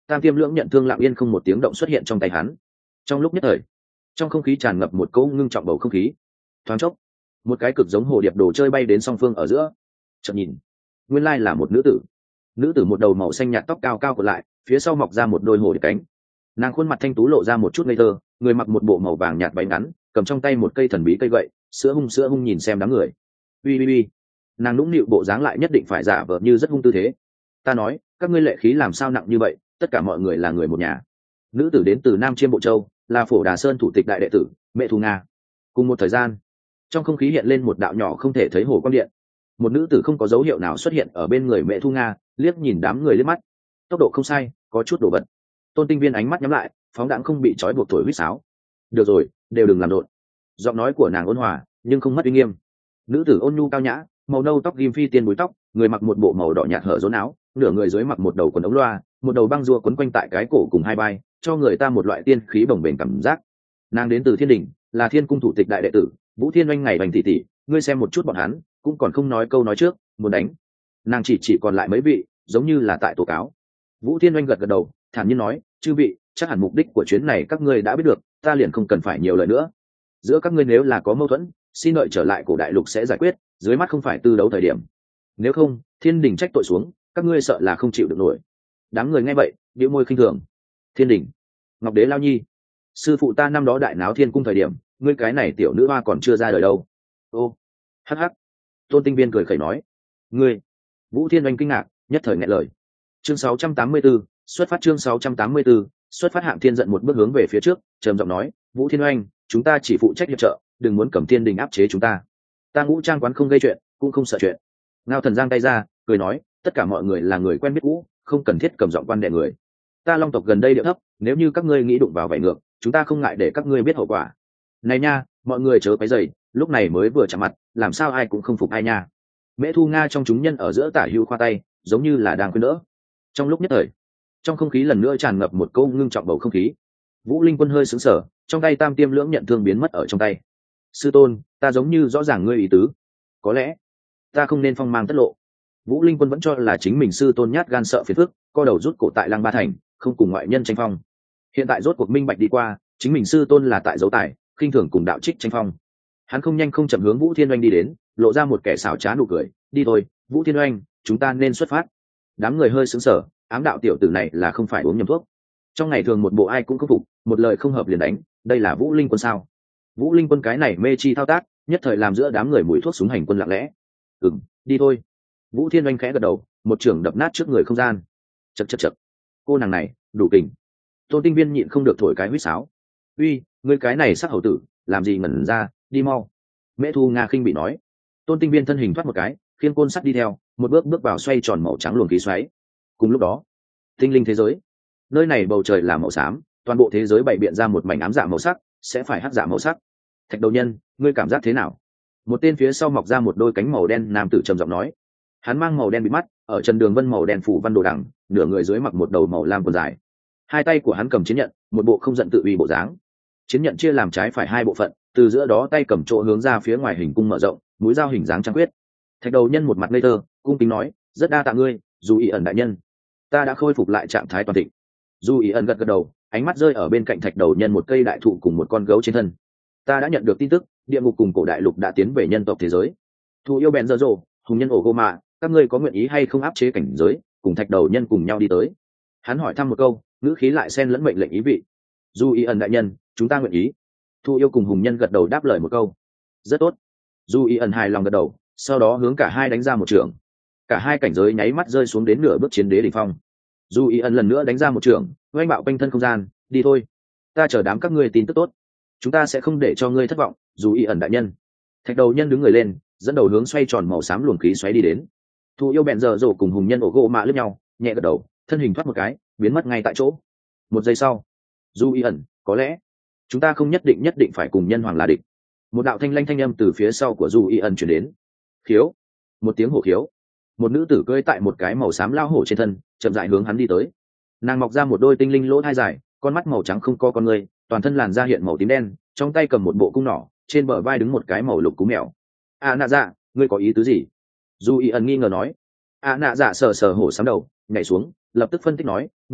tam tiêm lưỡng nhận thương lặng yên không một tiếng động xuất hiện trong tay hắn. Trong lúc nhất thời, trong không khí tràn ngập một cỗ ngưng trọng bầu không khí. Thoáng chốc, một cái cực giống hồ điệp đồ chơi bay đến song phương ở giữa. Chợt nhìn, nguyên lai là một nữ tử. Nữ tử một đầu màu xanh nhạt, tóc cao cao cột lại, phía sau mọc ra một đôi hồ điệp cánh. Nàng khuôn mặt thanh tú lộ ra một chút ngây thơ, người mặc một bộ màu vàng nhạt váy ngắn, cầm trong tay một cây thần bí cây gậy, sữa hung sữa hung nhìn xem đám người. Ui ui ui, nàng nũng nịu bộ dáng lại nhất định phải giả vờ như rất hung tư thế. Ta nói, các ngươi lệ khí làm sao nặng như vậy, tất cả mọi người là người một nhà. Nữ tử đến từ Nam Chiêm Bộ Châu, là Phổ Đà Sơn thủ tịch đại đệ tử, Mẹ Thu Nga. Cùng một thời gian, trong không khí hiện lên một đạo nhỏ không thể thấy hồ quang điện. Một nữ tử không có dấu hiệu nào xuất hiện ở bên người Mẹ Thu Nga, liếc nhìn đám người liếc mắt. Tốc độ không sai, có chút đổ vật. Tôn Tinh Viên ánh mắt nhắm lại, phóng đãng không bị trói buộc thổi huýt sáo. Được rồi, đều đừng làm rộn. Giọng nói của nàng ôn hòa, nhưng không mất uy nghiêm. Nữ tử ôn nhu cao nhã, màu nâu tóc ghim phi tiên búi tóc, người mặc một bộ màu đỏ nhạt hở rốn áo, nửa người dưới mặc một đầu quần ống loa, một đầu băng rua quấn quanh tại cái cổ cùng hai vai, cho người ta một loại tiên khí bồng bềnh cảm giác. Nàng đến từ Thiên Đình, là Thiên Cung thủ tịch đại đệ tử, Vũ Thiên Oanh ngày bành tỷ tỷ, ngươi xem một chút bọn hắn, cũng còn không nói câu nói trước, muốn đánh. Nàng chỉ chỉ còn lại mấy vị, giống như là tại tố cáo. Vũ Thiên Oanh gật gật đầu, thản nhiên nói, chư vị, chắc hẳn mục đích của chuyến này các ngươi đã biết được, ta liền không cần phải nhiều lời nữa. Giữa các ngươi nếu là có mâu thuẫn, xin đợi trở lại cổ đại lục sẽ giải quyết, dưới mắt không phải tư đấu thời điểm. Nếu không, Thiên Đình trách tội xuống, các ngươi sợ là không chịu được nổi. Đám người nghe vậy, bĩu môi khinh thường. Thiên Đình, Ngọc Đế Lao Nhi, sư phụ ta năm đó đại náo Thiên Cung thời điểm, ngươi cái này tiểu nữ hoa còn chưa ra đời đâu. Ô, hắc hắc. Tôn Tinh Viên cười khẩy nói, ngươi. Vũ Thiên Oanh kinh ngạc, nhất thời nghẹn lời. Chương sáu trăm tám mươi 64, xuất phát chương sáu trăm tám mươi 64, xuất phát. Hạng Thiên giận một bước hướng về phía trước, trầm giọng nói, Vũ Thiên Oanh, chúng ta chỉ phụ trách hiệp trợ, đừng muốn cầm Thiên Đình áp chế chúng ta. Ta Ngũ Trang quán không gây chuyện, cũng không sợ chuyện. Ngao Thần giang tay ra, cười nói, tất cả mọi người là người quen biết cũ, không cần thiết cầm giọng quan đệ người. Ta Long tộc gần đây điệu thấp, nếu như các ngươi nghĩ đụng vào vảy ngược, chúng ta không ngại để các ngươi biết hậu quả. Này nha, mọi người chớ quấy rầy, lúc này mới vừa chạm mặt, làm sao ai cũng không phục ai nha. Mễ Thu Nga trong chúng nhân ở giữa tả hữu khoa tay, giống như là đang khuyên đỡ. Trong lúc nhất thời, trong không khí lần nữa tràn ngập một câu ngưng trọng bầu không khí. Vũ Linh Quân hơi sững sờ, trong tay tam tiêm lưỡng nhận thương biến mất ở trong tay. Sư tôn, ta giống như rõ ràng ngươi ý tứ. Có lẽ ta không nên phong mang tất lộ. Vũ Linh Quân vẫn cho là chính mình sư tôn nhát gan sợ phiền phức, co đầu rút cổ tại Lăng Ba Thành, không cùng ngoại nhân tranh phong. Hiện tại rốt cuộc minh bạch đi qua, chính mình sư tôn là tại dấu tài, khinh thường cùng đạo trích tranh phong. Hắn không nhanh không chậm hướng Vũ Thiên Oanh đi đến, lộ ra một kẻ xảo trá nụ cười, đi thôi, Vũ Thiên Oanh, chúng ta nên xuất phát. Đám người hơi sững sờ, ám đạo tiểu tử này là không phải uống nhầm thuốc. Trong ngày thường một bộ ai cũng không phục, một lời không hợp liền đánh, đây là Vũ Linh Quân sao? Vũ Linh Quân cái này mê chi thao tác, nhất thời làm giữa đám người mùi thuốc súng hành quân lặng lẽ. Ừm, đi thôi. Vũ Thiên Oanh khẽ gật đầu, một trường đập nát trước người không gian. Chậc chậc chậc, cô nàng này đủ kình. Tôn Tinh Viên nhịn không được thổi cái huýt sáo. Uy, ngươi cái này sắc hầu tử, làm gì ngẩn ra, đi mau. Mễ Thu Nga khinh bị nói. Tôn Tinh Viên thân hình thoát một cái, khiêng côn sắt đi theo, một bước bước vào xoay tròn màu trắng luồng khí xoáy. Cùng lúc đó, tinh linh thế giới, nơi này bầu trời là màu xám, toàn bộ thế giới bày biện ra một mảnh ám dạ màu sắc, sẽ phải hắc dạ màu sắc. Thạch Đầu Nhân, ngươi cảm giác thế nào? Một tên phía sau mọc ra một đôi cánh màu đen nam tử trầm giọng nói. Hắn mang màu đen bịt mắt, ở Trần Đường Vân màu đen phủ văn đồ đằng, nửa người dưới mặc một đầu màu lam quần dài. Hai tay của hắn cầm chiến nhận, một bộ không giận tự uy bộ dáng. Chiến nhận chia làm trái phải hai bộ phận, từ giữa đó tay cầm chỗ hướng ra phía ngoài hình cung mở rộng, mũi dao hình dáng trăng quyết. Thạch Đầu Nhân một mặt ngây thơ, cung kính nói, rất đa tạ ngươi, Dù Ý ẩn đại nhân. Ta đã khôi phục lại trạng thái toàn thịnh. Dù Ý ẩn gật gật đầu, ánh mắt rơi ở bên cạnh Thạch Đầu Nhân một cây đại thụ cùng một con gấu trên thân. Ta đã nhận được tin tức, địa ngục cùng cổ đại lục đã tiến về nhân tộc thế giới. Thu yêu bèn dở dồ, hùng nhân ổ gô mạ, các ngươi có nguyện ý hay không áp chế cảnh giới, cùng Thạch Đầu Nhân cùng nhau đi tới? Hắn hỏi thăm một câu, ngữ khí lại xen lẫn mệnh lệnh ý vị. Dù Ý ẩn đại nhân, chúng ta nguyện ý. Thu yêu cùng hùng nhân gật đầu đáp lời một câu. Rất tốt. Dù Ý ẩn hài lòng gật đầu, sau đó hướng cả hai đánh ra một trường. Cả hai cảnh giới nháy mắt rơi xuống đến nửa bước chiến đế đỉnh phong. Dù Ý ẩn lần nữa đánh ra một trường, oanh bạo quanh thân không gian, đi thôi. Ta chờ đám các ngươi tin tức tốt, chúng ta sẽ không để cho ngươi thất vọng. Dù Ý ẩn đại nhân. Thạch Đầu Nhân đứng người lên, dẫn đầu hướng xoay tròn màu xám luồng khí xoáy đi đến. Thu yêu bèn giờ rổ cùng hùng nhân ổ gỗ mạ lướt nhau, nhẹ gật đầu, thân hình thoát một cái, biến mất ngay tại chỗ. Một giây sau, Dù Ý ẩn, có lẽ chúng ta không nhất định nhất định phải cùng nhân hoàng là địch. Một đạo thanh lanh thanh âm từ phía sau của Dù Ý ẩn truyền đến. Khiếu, một tiếng hổ khiếu. Một nữ tử cưỡi tại một cái màu xám lao hổ trên thân, chậm rãi hướng hắn đi tới. Nàng mọc ra một đôi tinh linh lỗ thai dài, con mắt màu trắng không có con người, toàn thân làn da hiện màu tím đen, trong tay cầm một bộ cung nỏ, trên bờ vai đứng một cái màu lục cú mèo. À nạ dạ, ngươi có ý tứ gì? Dù Ý ẩn nghi ngờ nói. À nạ dạ sờ sờ hổ sám đầu, nhảy xuống, lập tức phân tích nói, ngươi biết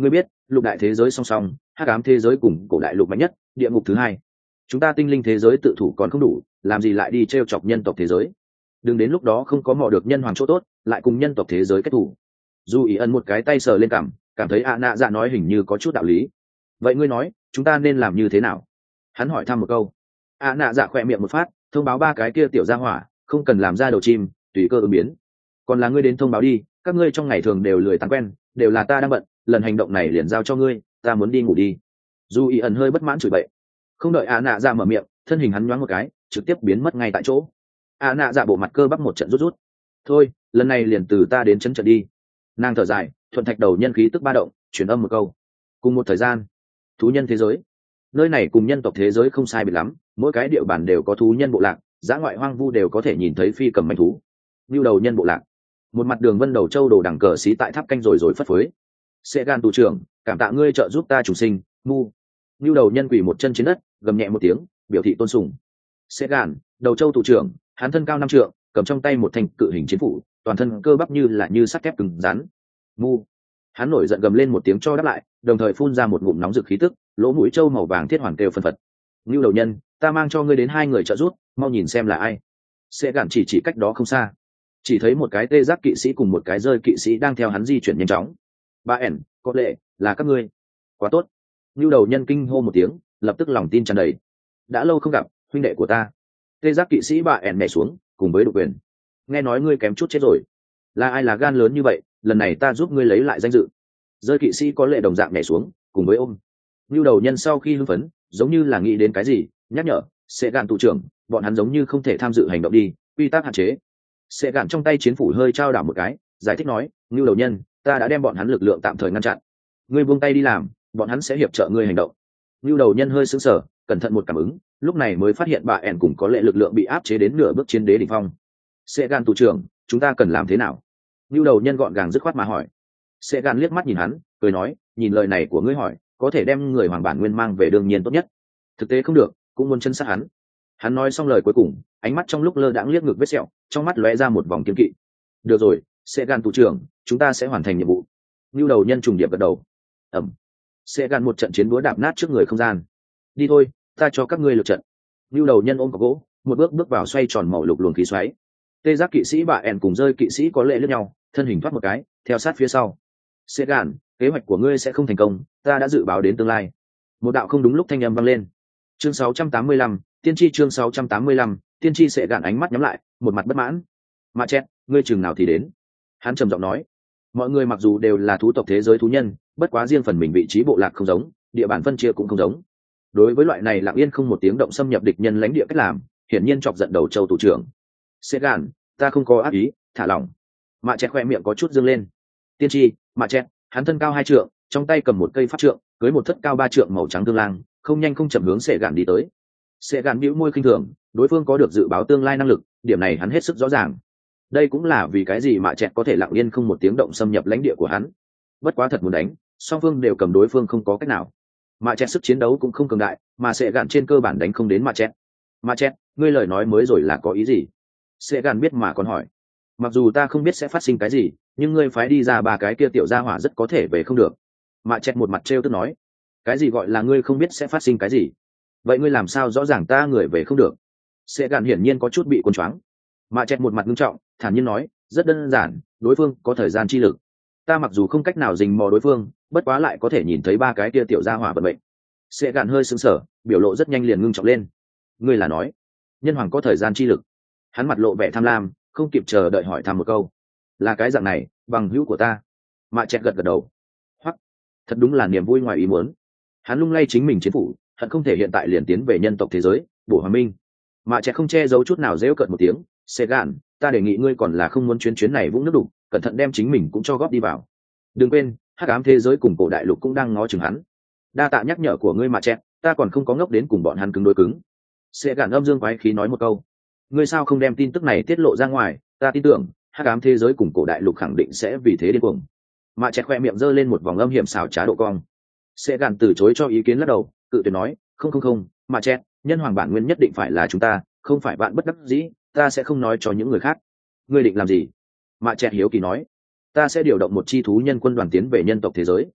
lục đại thế giới song song, hắc ám thế giới cùng cổ đại lục mạnh nhất, địa ngục thứ hai. Chúng ta tinh linh thế giới tự thủ còn không đủ, làm gì lại đi trêu chọc nhân tộc thế giới? Đừng đến lúc đó không có mò được nhân hoàng chỗ tốt, lại cùng nhân tộc thế giới kết thủ. Dù ý ẩn một cái tay sờ lên cằm, cảm thấy ạ nạ dạ nói hình như có chút đạo lý. Vậy ngươi nói, chúng ta nên làm như thế nào? Hắn hỏi thăm một câu. ạ nạ dạ khỏe miệng một phát, thông báo ba cái kia tiểu gia hỏa, không cần làm ra đầu chim, tùy cơ ứng biến. Còn là ngươi đến thông báo đi, các ngươi trong ngày thường đều lười tán quen, đều là ta đang bận, lần hành động này liền giao cho ngươi, ta muốn đi ngủ đi. Dù ý ẩn hơi bất mãn chửi bậy. Không đợi ạ nạ dạ mở miệng, thân hình hắn nhoáng một cái, trực tiếp biến mất ngay tại chỗ. ạ nạ dạ bộ mặt cơ bắp một trận rút rút. Thôi, lần này liền từ ta đến chấn trận đi. Nàng thở dài, thuận thạch đầu nhân khí tức ba động, truyền âm một câu. Cùng một thời gian, thú nhân thế giới, nơi này cùng nhân tộc thế giới không sai biệt lắm, mỗi cái địa bàn đều có thú nhân bộ lạc, dã ngoại hoang vu đều có thể nhìn thấy phi cầm manh thú. Như đầu nhân bộ lạc, một mặt đường vân đầu châu đồ đằng cờ xí tại tháp canh rồi rồi phất phới. Sẽ gan tù trưởng, cảm tạ ngươi trợ giúp ta chủ sinh, mu. Như đầu nhân quỳ một chân trên đất, gầm nhẹ một tiếng, biểu thị tôn sùng. Sẽ gan, đầu châu tù trưởng, hắn thân cao năm trượng, cầm trong tay một thanh cự hình chiến phủ, toàn thân cơ bắp như là như sắt thép cứng rắn. Mu. Hắn nổi giận gầm lên một tiếng cho đáp lại, đồng thời phun ra một ngụm nóng rực khí tức, lỗ mũi trâu màu vàng thiết hoàn kêu phân phật. Ngưu đầu nhân, ta mang cho ngươi đến hai người trợ giúp, mau nhìn xem là ai. Sẽ gạn chỉ chỉ cách đó không xa, chỉ thấy một cái tê giác kỵ sĩ cùng một cái rơi kỵ sĩ đang theo hắn di chuyển nhanh chóng. Ba ẻn, có lệ, là các ngươi. Quá tốt. Ngưu đầu nhân kinh hô một tiếng, lập tức lòng tin tràn đầy. Đã lâu không gặp, huynh đệ của ta. Tê giác kỵ sĩ bà ẻn nhảy xuống, cùng với độc quyền. Nghe nói ngươi kém chút chết rồi. Là ai là gan lớn như vậy, lần này ta giúp ngươi lấy lại danh dự. Rơi kỵ sĩ có lệ đồng dạng nhảy xuống, cùng với ôm. Ngưu đầu nhân sau khi hưng phấn, giống như là nghĩ đến cái gì, nhắc nhở, sẽ gạn tù trưởng, bọn hắn giống như không thể tham dự hành động đi, quy tắc hạn chế. Sẽ gạn trong tay chiến phủ hơi trao đảo một cái, giải thích nói, Ngưu đầu nhân, ta đã đem bọn hắn lực lượng tạm thời ngăn chặn. Ngươi buông tay đi làm, bọn hắn sẽ hiệp trợ ngươi hành động. Ngưu đầu nhân hơi sững sờ, cẩn thận một cảm ứng, lúc này mới phát hiện bà ẻn cùng có lệ lực lượng bị áp chế đến nửa bước chiến đế đỉnh phong. Sẽ gạn tù trưởng, chúng ta cần làm thế nào? Ngưu đầu nhân gọn gàng dứt khoát mà hỏi. Sẽ gạn liếc mắt nhìn hắn, cười nói, nhìn lời này của ngươi hỏi, có thể đem người hoàng bản nguyên mang về đương nhiên tốt nhất. Thực tế không được, cũng muốn chân sát hắn. Hắn nói xong lời cuối cùng, ánh mắt trong lúc lơ đãng liếc ngược vết sẹo, trong mắt lóe ra một vòng kiên kỵ. Được rồi, sẽ gạn tù trưởng, chúng ta sẽ hoàn thành nhiệm vụ. Ngưu đầu nhân trùng điệp gật đầu. Ẩm. Sẽ gạn một trận chiến búa đạp nát trước người không gian. Đi thôi, ta cho các ngươi lượt trận. Ngưu đầu nhân ôm cọc gỗ, một bước bước vào xoay tròn màu lục luồng khí xoáy. Tê giác kỵ sĩ bà ẻn cùng rơi kỵ sĩ có lệ lẫn nhau, thân hình thoát một cái, theo sát phía sau. Sẽ gạn, kế hoạch của ngươi sẽ không thành công, ta đã dự báo đến tương lai. Một đạo không đúng lúc thanh âm vang lên. Chương sáu trăm tám mươi lăm, tiên tri chương sáu trăm tám mươi lăm, tiên tri sẽ gạn ánh mắt nhắm lại, một mặt bất mãn. Mạ chết, ngươi chừng nào thì đến? Hắn trầm giọng nói. Mọi người mặc dù đều là thú tộc thế giới thú nhân, bất quá riêng phần mình vị trí bộ lạc không giống, địa bàn phân chia cũng không giống. Đối với loại này lặng yên không một tiếng động xâm nhập địch nhân lãnh địa cách làm, hiển nhiên chọc giận đầu châu thủ trưởng. Sẽ gạn, ta không có ác ý, thả lỏng. Mạ chết khoe miệng có chút dương lên. Tiên tri, Mạ chết, hắn thân cao hai trượng, trong tay cầm một cây pháp trượng, cưới một thất cao ba trượng màu trắng tương lang, không nhanh không chậm hướng Sẽ gạn đi tới. Sẽ gạn bĩu môi khinh thường, đối phương có được dự báo tương lai năng lực, điểm này hắn hết sức rõ ràng. Đây cũng là vì cái gì Mạ Chẹt có thể lặng yên không một tiếng động xâm nhập lãnh địa của hắn. Bất quá thật muốn đánh, song phương đều cầm đối phương không có cách nào. Mạ Chẹt sức chiến đấu cũng không cường đại, mà Sẽ gạn trên cơ bản đánh không đến Mạ Chẹt. Mạ Chẹt, ngươi lời nói mới rồi là có ý gì? Sẽ gạn biết mà còn hỏi. Mặc dù ta không biết sẽ phát sinh cái gì, nhưng ngươi phái đi ra ba cái kia tiểu gia hỏa rất có thể về không được. Mạ Chẹt một mặt trêu tức nói. Cái gì gọi là ngươi không biết sẽ phát sinh cái gì? Vậy ngươi làm sao rõ ràng ta người về không được? Sẽ gạn hiển nhiên có chút bị cuốn choáng. Mạ Chẹt một mặt nghiêm trọng, thản nhiên nói, rất đơn giản, đối phương có thời gian chi lực. Ta mặc dù không cách nào rình mò đối phương, bất quá lại có thể nhìn thấy ba cái kia tiểu gia hỏa vận mệnh. Sẽ gạn hơi sững sờ, biểu lộ rất nhanh liền ngưng trọng lên. Ngươi là nói, nhân hoàng có thời gian chi lực? Hắn mặt lộ vẻ tham lam, không kịp chờ đợi hỏi thăm một câu. Là cái dạng này, bằng hữu của ta. Mạ Chẹt gật gật đầu. Hoặc, thật đúng là niềm vui ngoài ý muốn. Hắn lung lay chính mình chiến phủ, hận không thể hiện tại liền tiến về nhân tộc thế giới, bổ hòa minh. Mạ Chẹt không che giấu chút nào giễu cợt một tiếng. Sẽ gạn, ta đề nghị ngươi còn là không muốn chuyến chuyến này vũng nước đục, cẩn thận đem chính mình cũng cho góp đi vào. Đừng quên, hắc ám thế giới cùng cổ đại lục cũng đang ngó chừng hắn. Đa tạ nhắc nhở của ngươi Mạ Chẹt, ta còn không có ngốc đến cùng bọn hắn cứng đối cứng. Sẽ gạn âm dương quái khí nói một câu. Ngươi sao không đem tin tức này tiết lộ ra ngoài? Ta tin tưởng hắc ám thế giới cùng cổ đại lục khẳng định sẽ vì thế điên cuồng. Mạ Chẹt khoe miệng giơ lên một vòng âm hiểm xảo trá độ cong. Sẽ gạn từ chối cho ý kiến lắc đầu, cự tuyệt nói, không không không, Mạ Chẹt, nhân hoàng bản nguyên nhất định phải là chúng ta, không phải bạn bất đắc dĩ, ta sẽ không nói cho những người khác. Ngươi định làm gì? Mạ Chẹt hiếu kỳ nói. Ta sẽ điều động một chi thú nhân quân đoàn tiến về nhân tộc thế giới.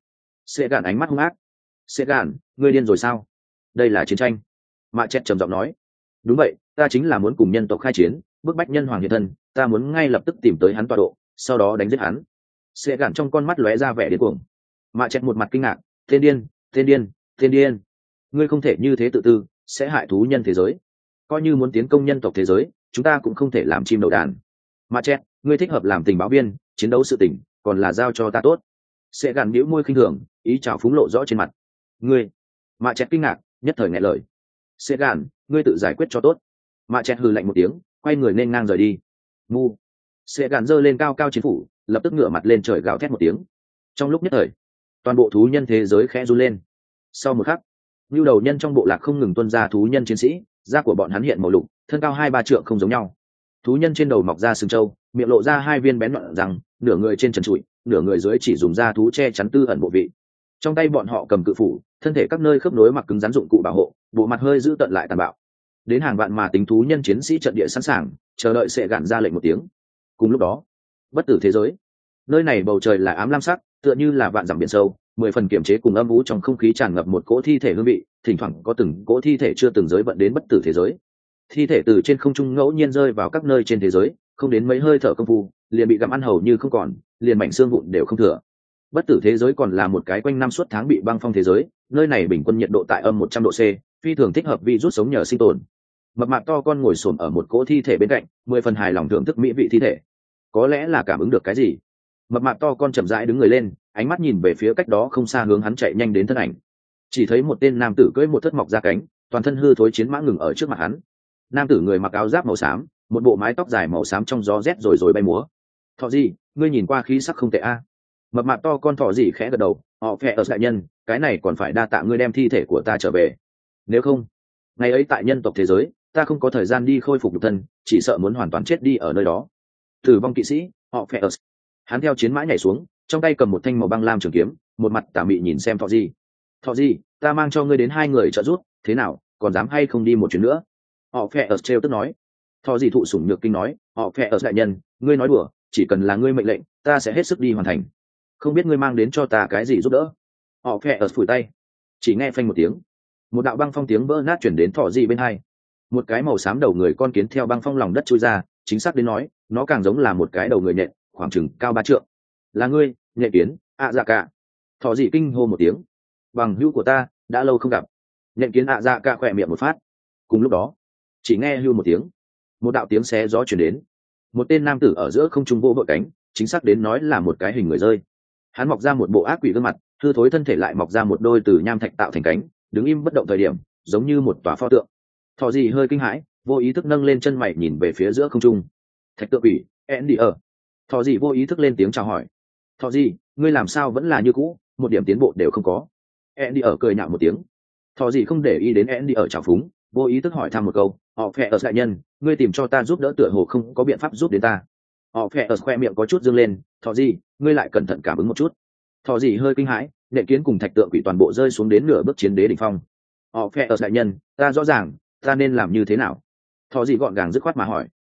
Sẽ gạn ánh mắt hung ác. Sẽ gạn, ngươi điên rồi sao? Đây là chiến tranh. Mạ chẹt trầm giọng nói. Đúng vậy, ta chính là muốn cùng nhân tộc khai chiến, bức bách nhân hoàng hiện thân, ta muốn ngay lập tức tìm tới hắn tọa độ, sau đó đánh giết hắn. Sẽ gạn trong con mắt lóe ra vẻ điên cuồng. Mạ chẹt một mặt kinh ngạc. Tên điên, tên điên, tên điên. Ngươi không thể như thế tự tư, sẽ hại thú nhân thế giới. Coi như muốn tiến công nhân tộc thế giới, chúng ta cũng không thể làm chim đầu đàn. Mạ chẹt, ngươi thích hợp làm tình báo viên, chiến đấu sự tình, còn là giao cho ta tốt. Sẽ gạn bĩu môi khinh thường, ý chào phúng lộ rõ trên mặt. Ngươi. Mạ chẹt kinh ngạc, nhất thời nghẹn lời. Sẽ gạn, ngươi tự giải quyết cho tốt. Mạ chẹt hừ lạnh một tiếng, quay người nên ngang rời đi. Ngu. Sẽ gạn giơ lên cao cao chiến phủ, lập tức ngửa mặt lên trời gào thét một tiếng. Trong lúc nhất thời, toàn bộ thú nhân thế giới khẽ run lên. Sau một khắc, nhu đầu nhân trong bộ lạc không ngừng tuân ra thú nhân chiến sĩ, da của bọn hắn hiện màu lục, thân cao hai ba trượng không giống nhau. Thú nhân trên đầu mọc ra sừng trâu, miệng lộ ra hai viên bén nhọn răng, nửa người trên trần trụi, nửa người dưới chỉ dùng da thú che chắn tư ẩn bộ vị. Trong tay bọn họ cầm cự phủ, thân thể các nơi khớp nối mặc cứng rắn dụng cụ bảo hộ, bộ mặt hơi giữ tận lại tàn bạo. Đến hàng vạn mà tính thú nhân chiến sĩ trận địa sẵn sàng, chờ đợi sẽ gạn ra lệnh một tiếng. Cùng lúc đó, bất tử thế giới, nơi này bầu trời là ám lam sắc, tựa như là vạn dặm biển sâu, mười phần kiểm chế cùng âm u trong không khí tràn ngập một cỗ thi thể hương vị, thỉnh thoảng có từng cỗ thi thể chưa từng giới vận đến bất tử thế giới. Thi thể từ trên không trung ngẫu nhiên rơi vào các nơi trên thế giới, không đến mấy hơi thở công phu, liền bị gặm ăn hầu như không còn, liền mảnh xương vụn đều không thừa. Bất tử thế giới còn là một cái quanh năm suốt tháng bị băng phong thế giới, nơi này bình quân nhiệt độ tại âm một trăm độ C, phi thường thích hợp virus sống nhờ sinh tồn. Mập mạp to con ngồi xổm ở một cỗ thi thể bên cạnh, mười phần hài lòng thưởng thức mỹ vị thi thể. Có lẽ là cảm ứng được cái gì, mập mạp to con chậm rãi đứng người lên, ánh mắt nhìn về phía cách đó không xa hướng hắn chạy nhanh đến thân ảnh. Chỉ thấy một tên nam tử cưỡi một thất mọc ra cánh, toàn thân hư thối chiến mã ngừng ở trước mặt hắn. Nam tử người mặc áo giáp màu xám, một bộ mái tóc dài màu xám trong gió rét rồi rồi bay múa. Thọ gì, ngươi nhìn qua khí sắc không tệ a. Mập mạp to con thọ gì khẽ gật đầu. Họ phệ ở đại nhân, cái này còn phải đa tạ ngươi đem thi thể của ta trở về. Nếu không, ngày ấy tại nhân tộc thế giới, ta không có thời gian đi khôi phục nhục thân, chỉ sợ muốn hoàn toàn chết đi ở nơi đó. Tử vong kỵ sĩ, họ phệ ở. Hắn theo chiến mã nhảy xuống, trong tay cầm một thanh màu băng lam trường kiếm, một mặt tà mị nhìn xem thọ gì. Thọ gì, ta mang cho ngươi đến hai người trợ giúp, thế nào, còn dám hay không đi một chuyến nữa? Họ phệ ở trêu tức nói. Thọ gì thụ sủng nhược kinh nói, họ phệ ở đại nhân, ngươi nói đùa, chỉ cần là ngươi mệnh lệnh, ta sẽ hết sức đi hoàn thành. Không biết ngươi mang đến cho ta cái gì giúp đỡ? Họ phệ ở phủi tay, chỉ nghe phanh một tiếng, một đạo băng phong tiếng vỡ nát chuyển đến thọ gì bên hai. Một cái màu xám đầu người con kiến theo băng phong lòng đất chui ra, chính xác đến nói, nó càng giống là một cái đầu người nhện, khoảng chừng cao ba trượng. Là ngươi, nhện kiến, ạ dạ cả. Thọ gì kinh hô một tiếng. Bằng hữu của ta, đã lâu không gặp. Nhện kiến ạ dạ cả khỏe miệng một phát. Cùng lúc đó, chỉ nghe hưu một tiếng, một đạo tiếng xé gió chuyển đến. Một tên nam tử ở giữa không trung vỗ vội cánh, chính xác đến nói là một cái hình người rơi. Hắn mọc ra một bộ ác quỷ gương mặt, hư thối thân thể lại mọc ra một đôi từ nham thạch tạo thành cánh, đứng im bất động thời điểm, giống như một tòa pho tượng. Thọ gì hơi kinh hãi, vô ý thức nâng lên chân mày nhìn về phía giữa không trung. Thạch tượng quỷ, Andy ở. Thọ gì vô ý thức lên tiếng chào hỏi. Thọ gì, ngươi làm sao vẫn là như cũ, một điểm tiến bộ đều không có. Andy ở cười nhạo một tiếng. Thọ gì không để ý đến Andy ở chào phúng, vô ý thức hỏi thăm một câu. Họ phệ ở đại nhân, ngươi tìm cho ta giúp đỡ tựa hồ không có biện pháp giúp đến ta. Họ phệ ở khoe miệng có chút dương lên. Thọ gì, ngươi lại cẩn thận cảm ứng một chút. Thọ gì hơi kinh hãi, nện kiến cùng thạch tượng quỷ toàn bộ rơi xuống đến nửa bước chiến đế đỉnh phong. Họ phệ ở đại nhân, ta rõ ràng, ta nên làm như thế nào? Thọ gì gọn gàng dứt khoát mà hỏi.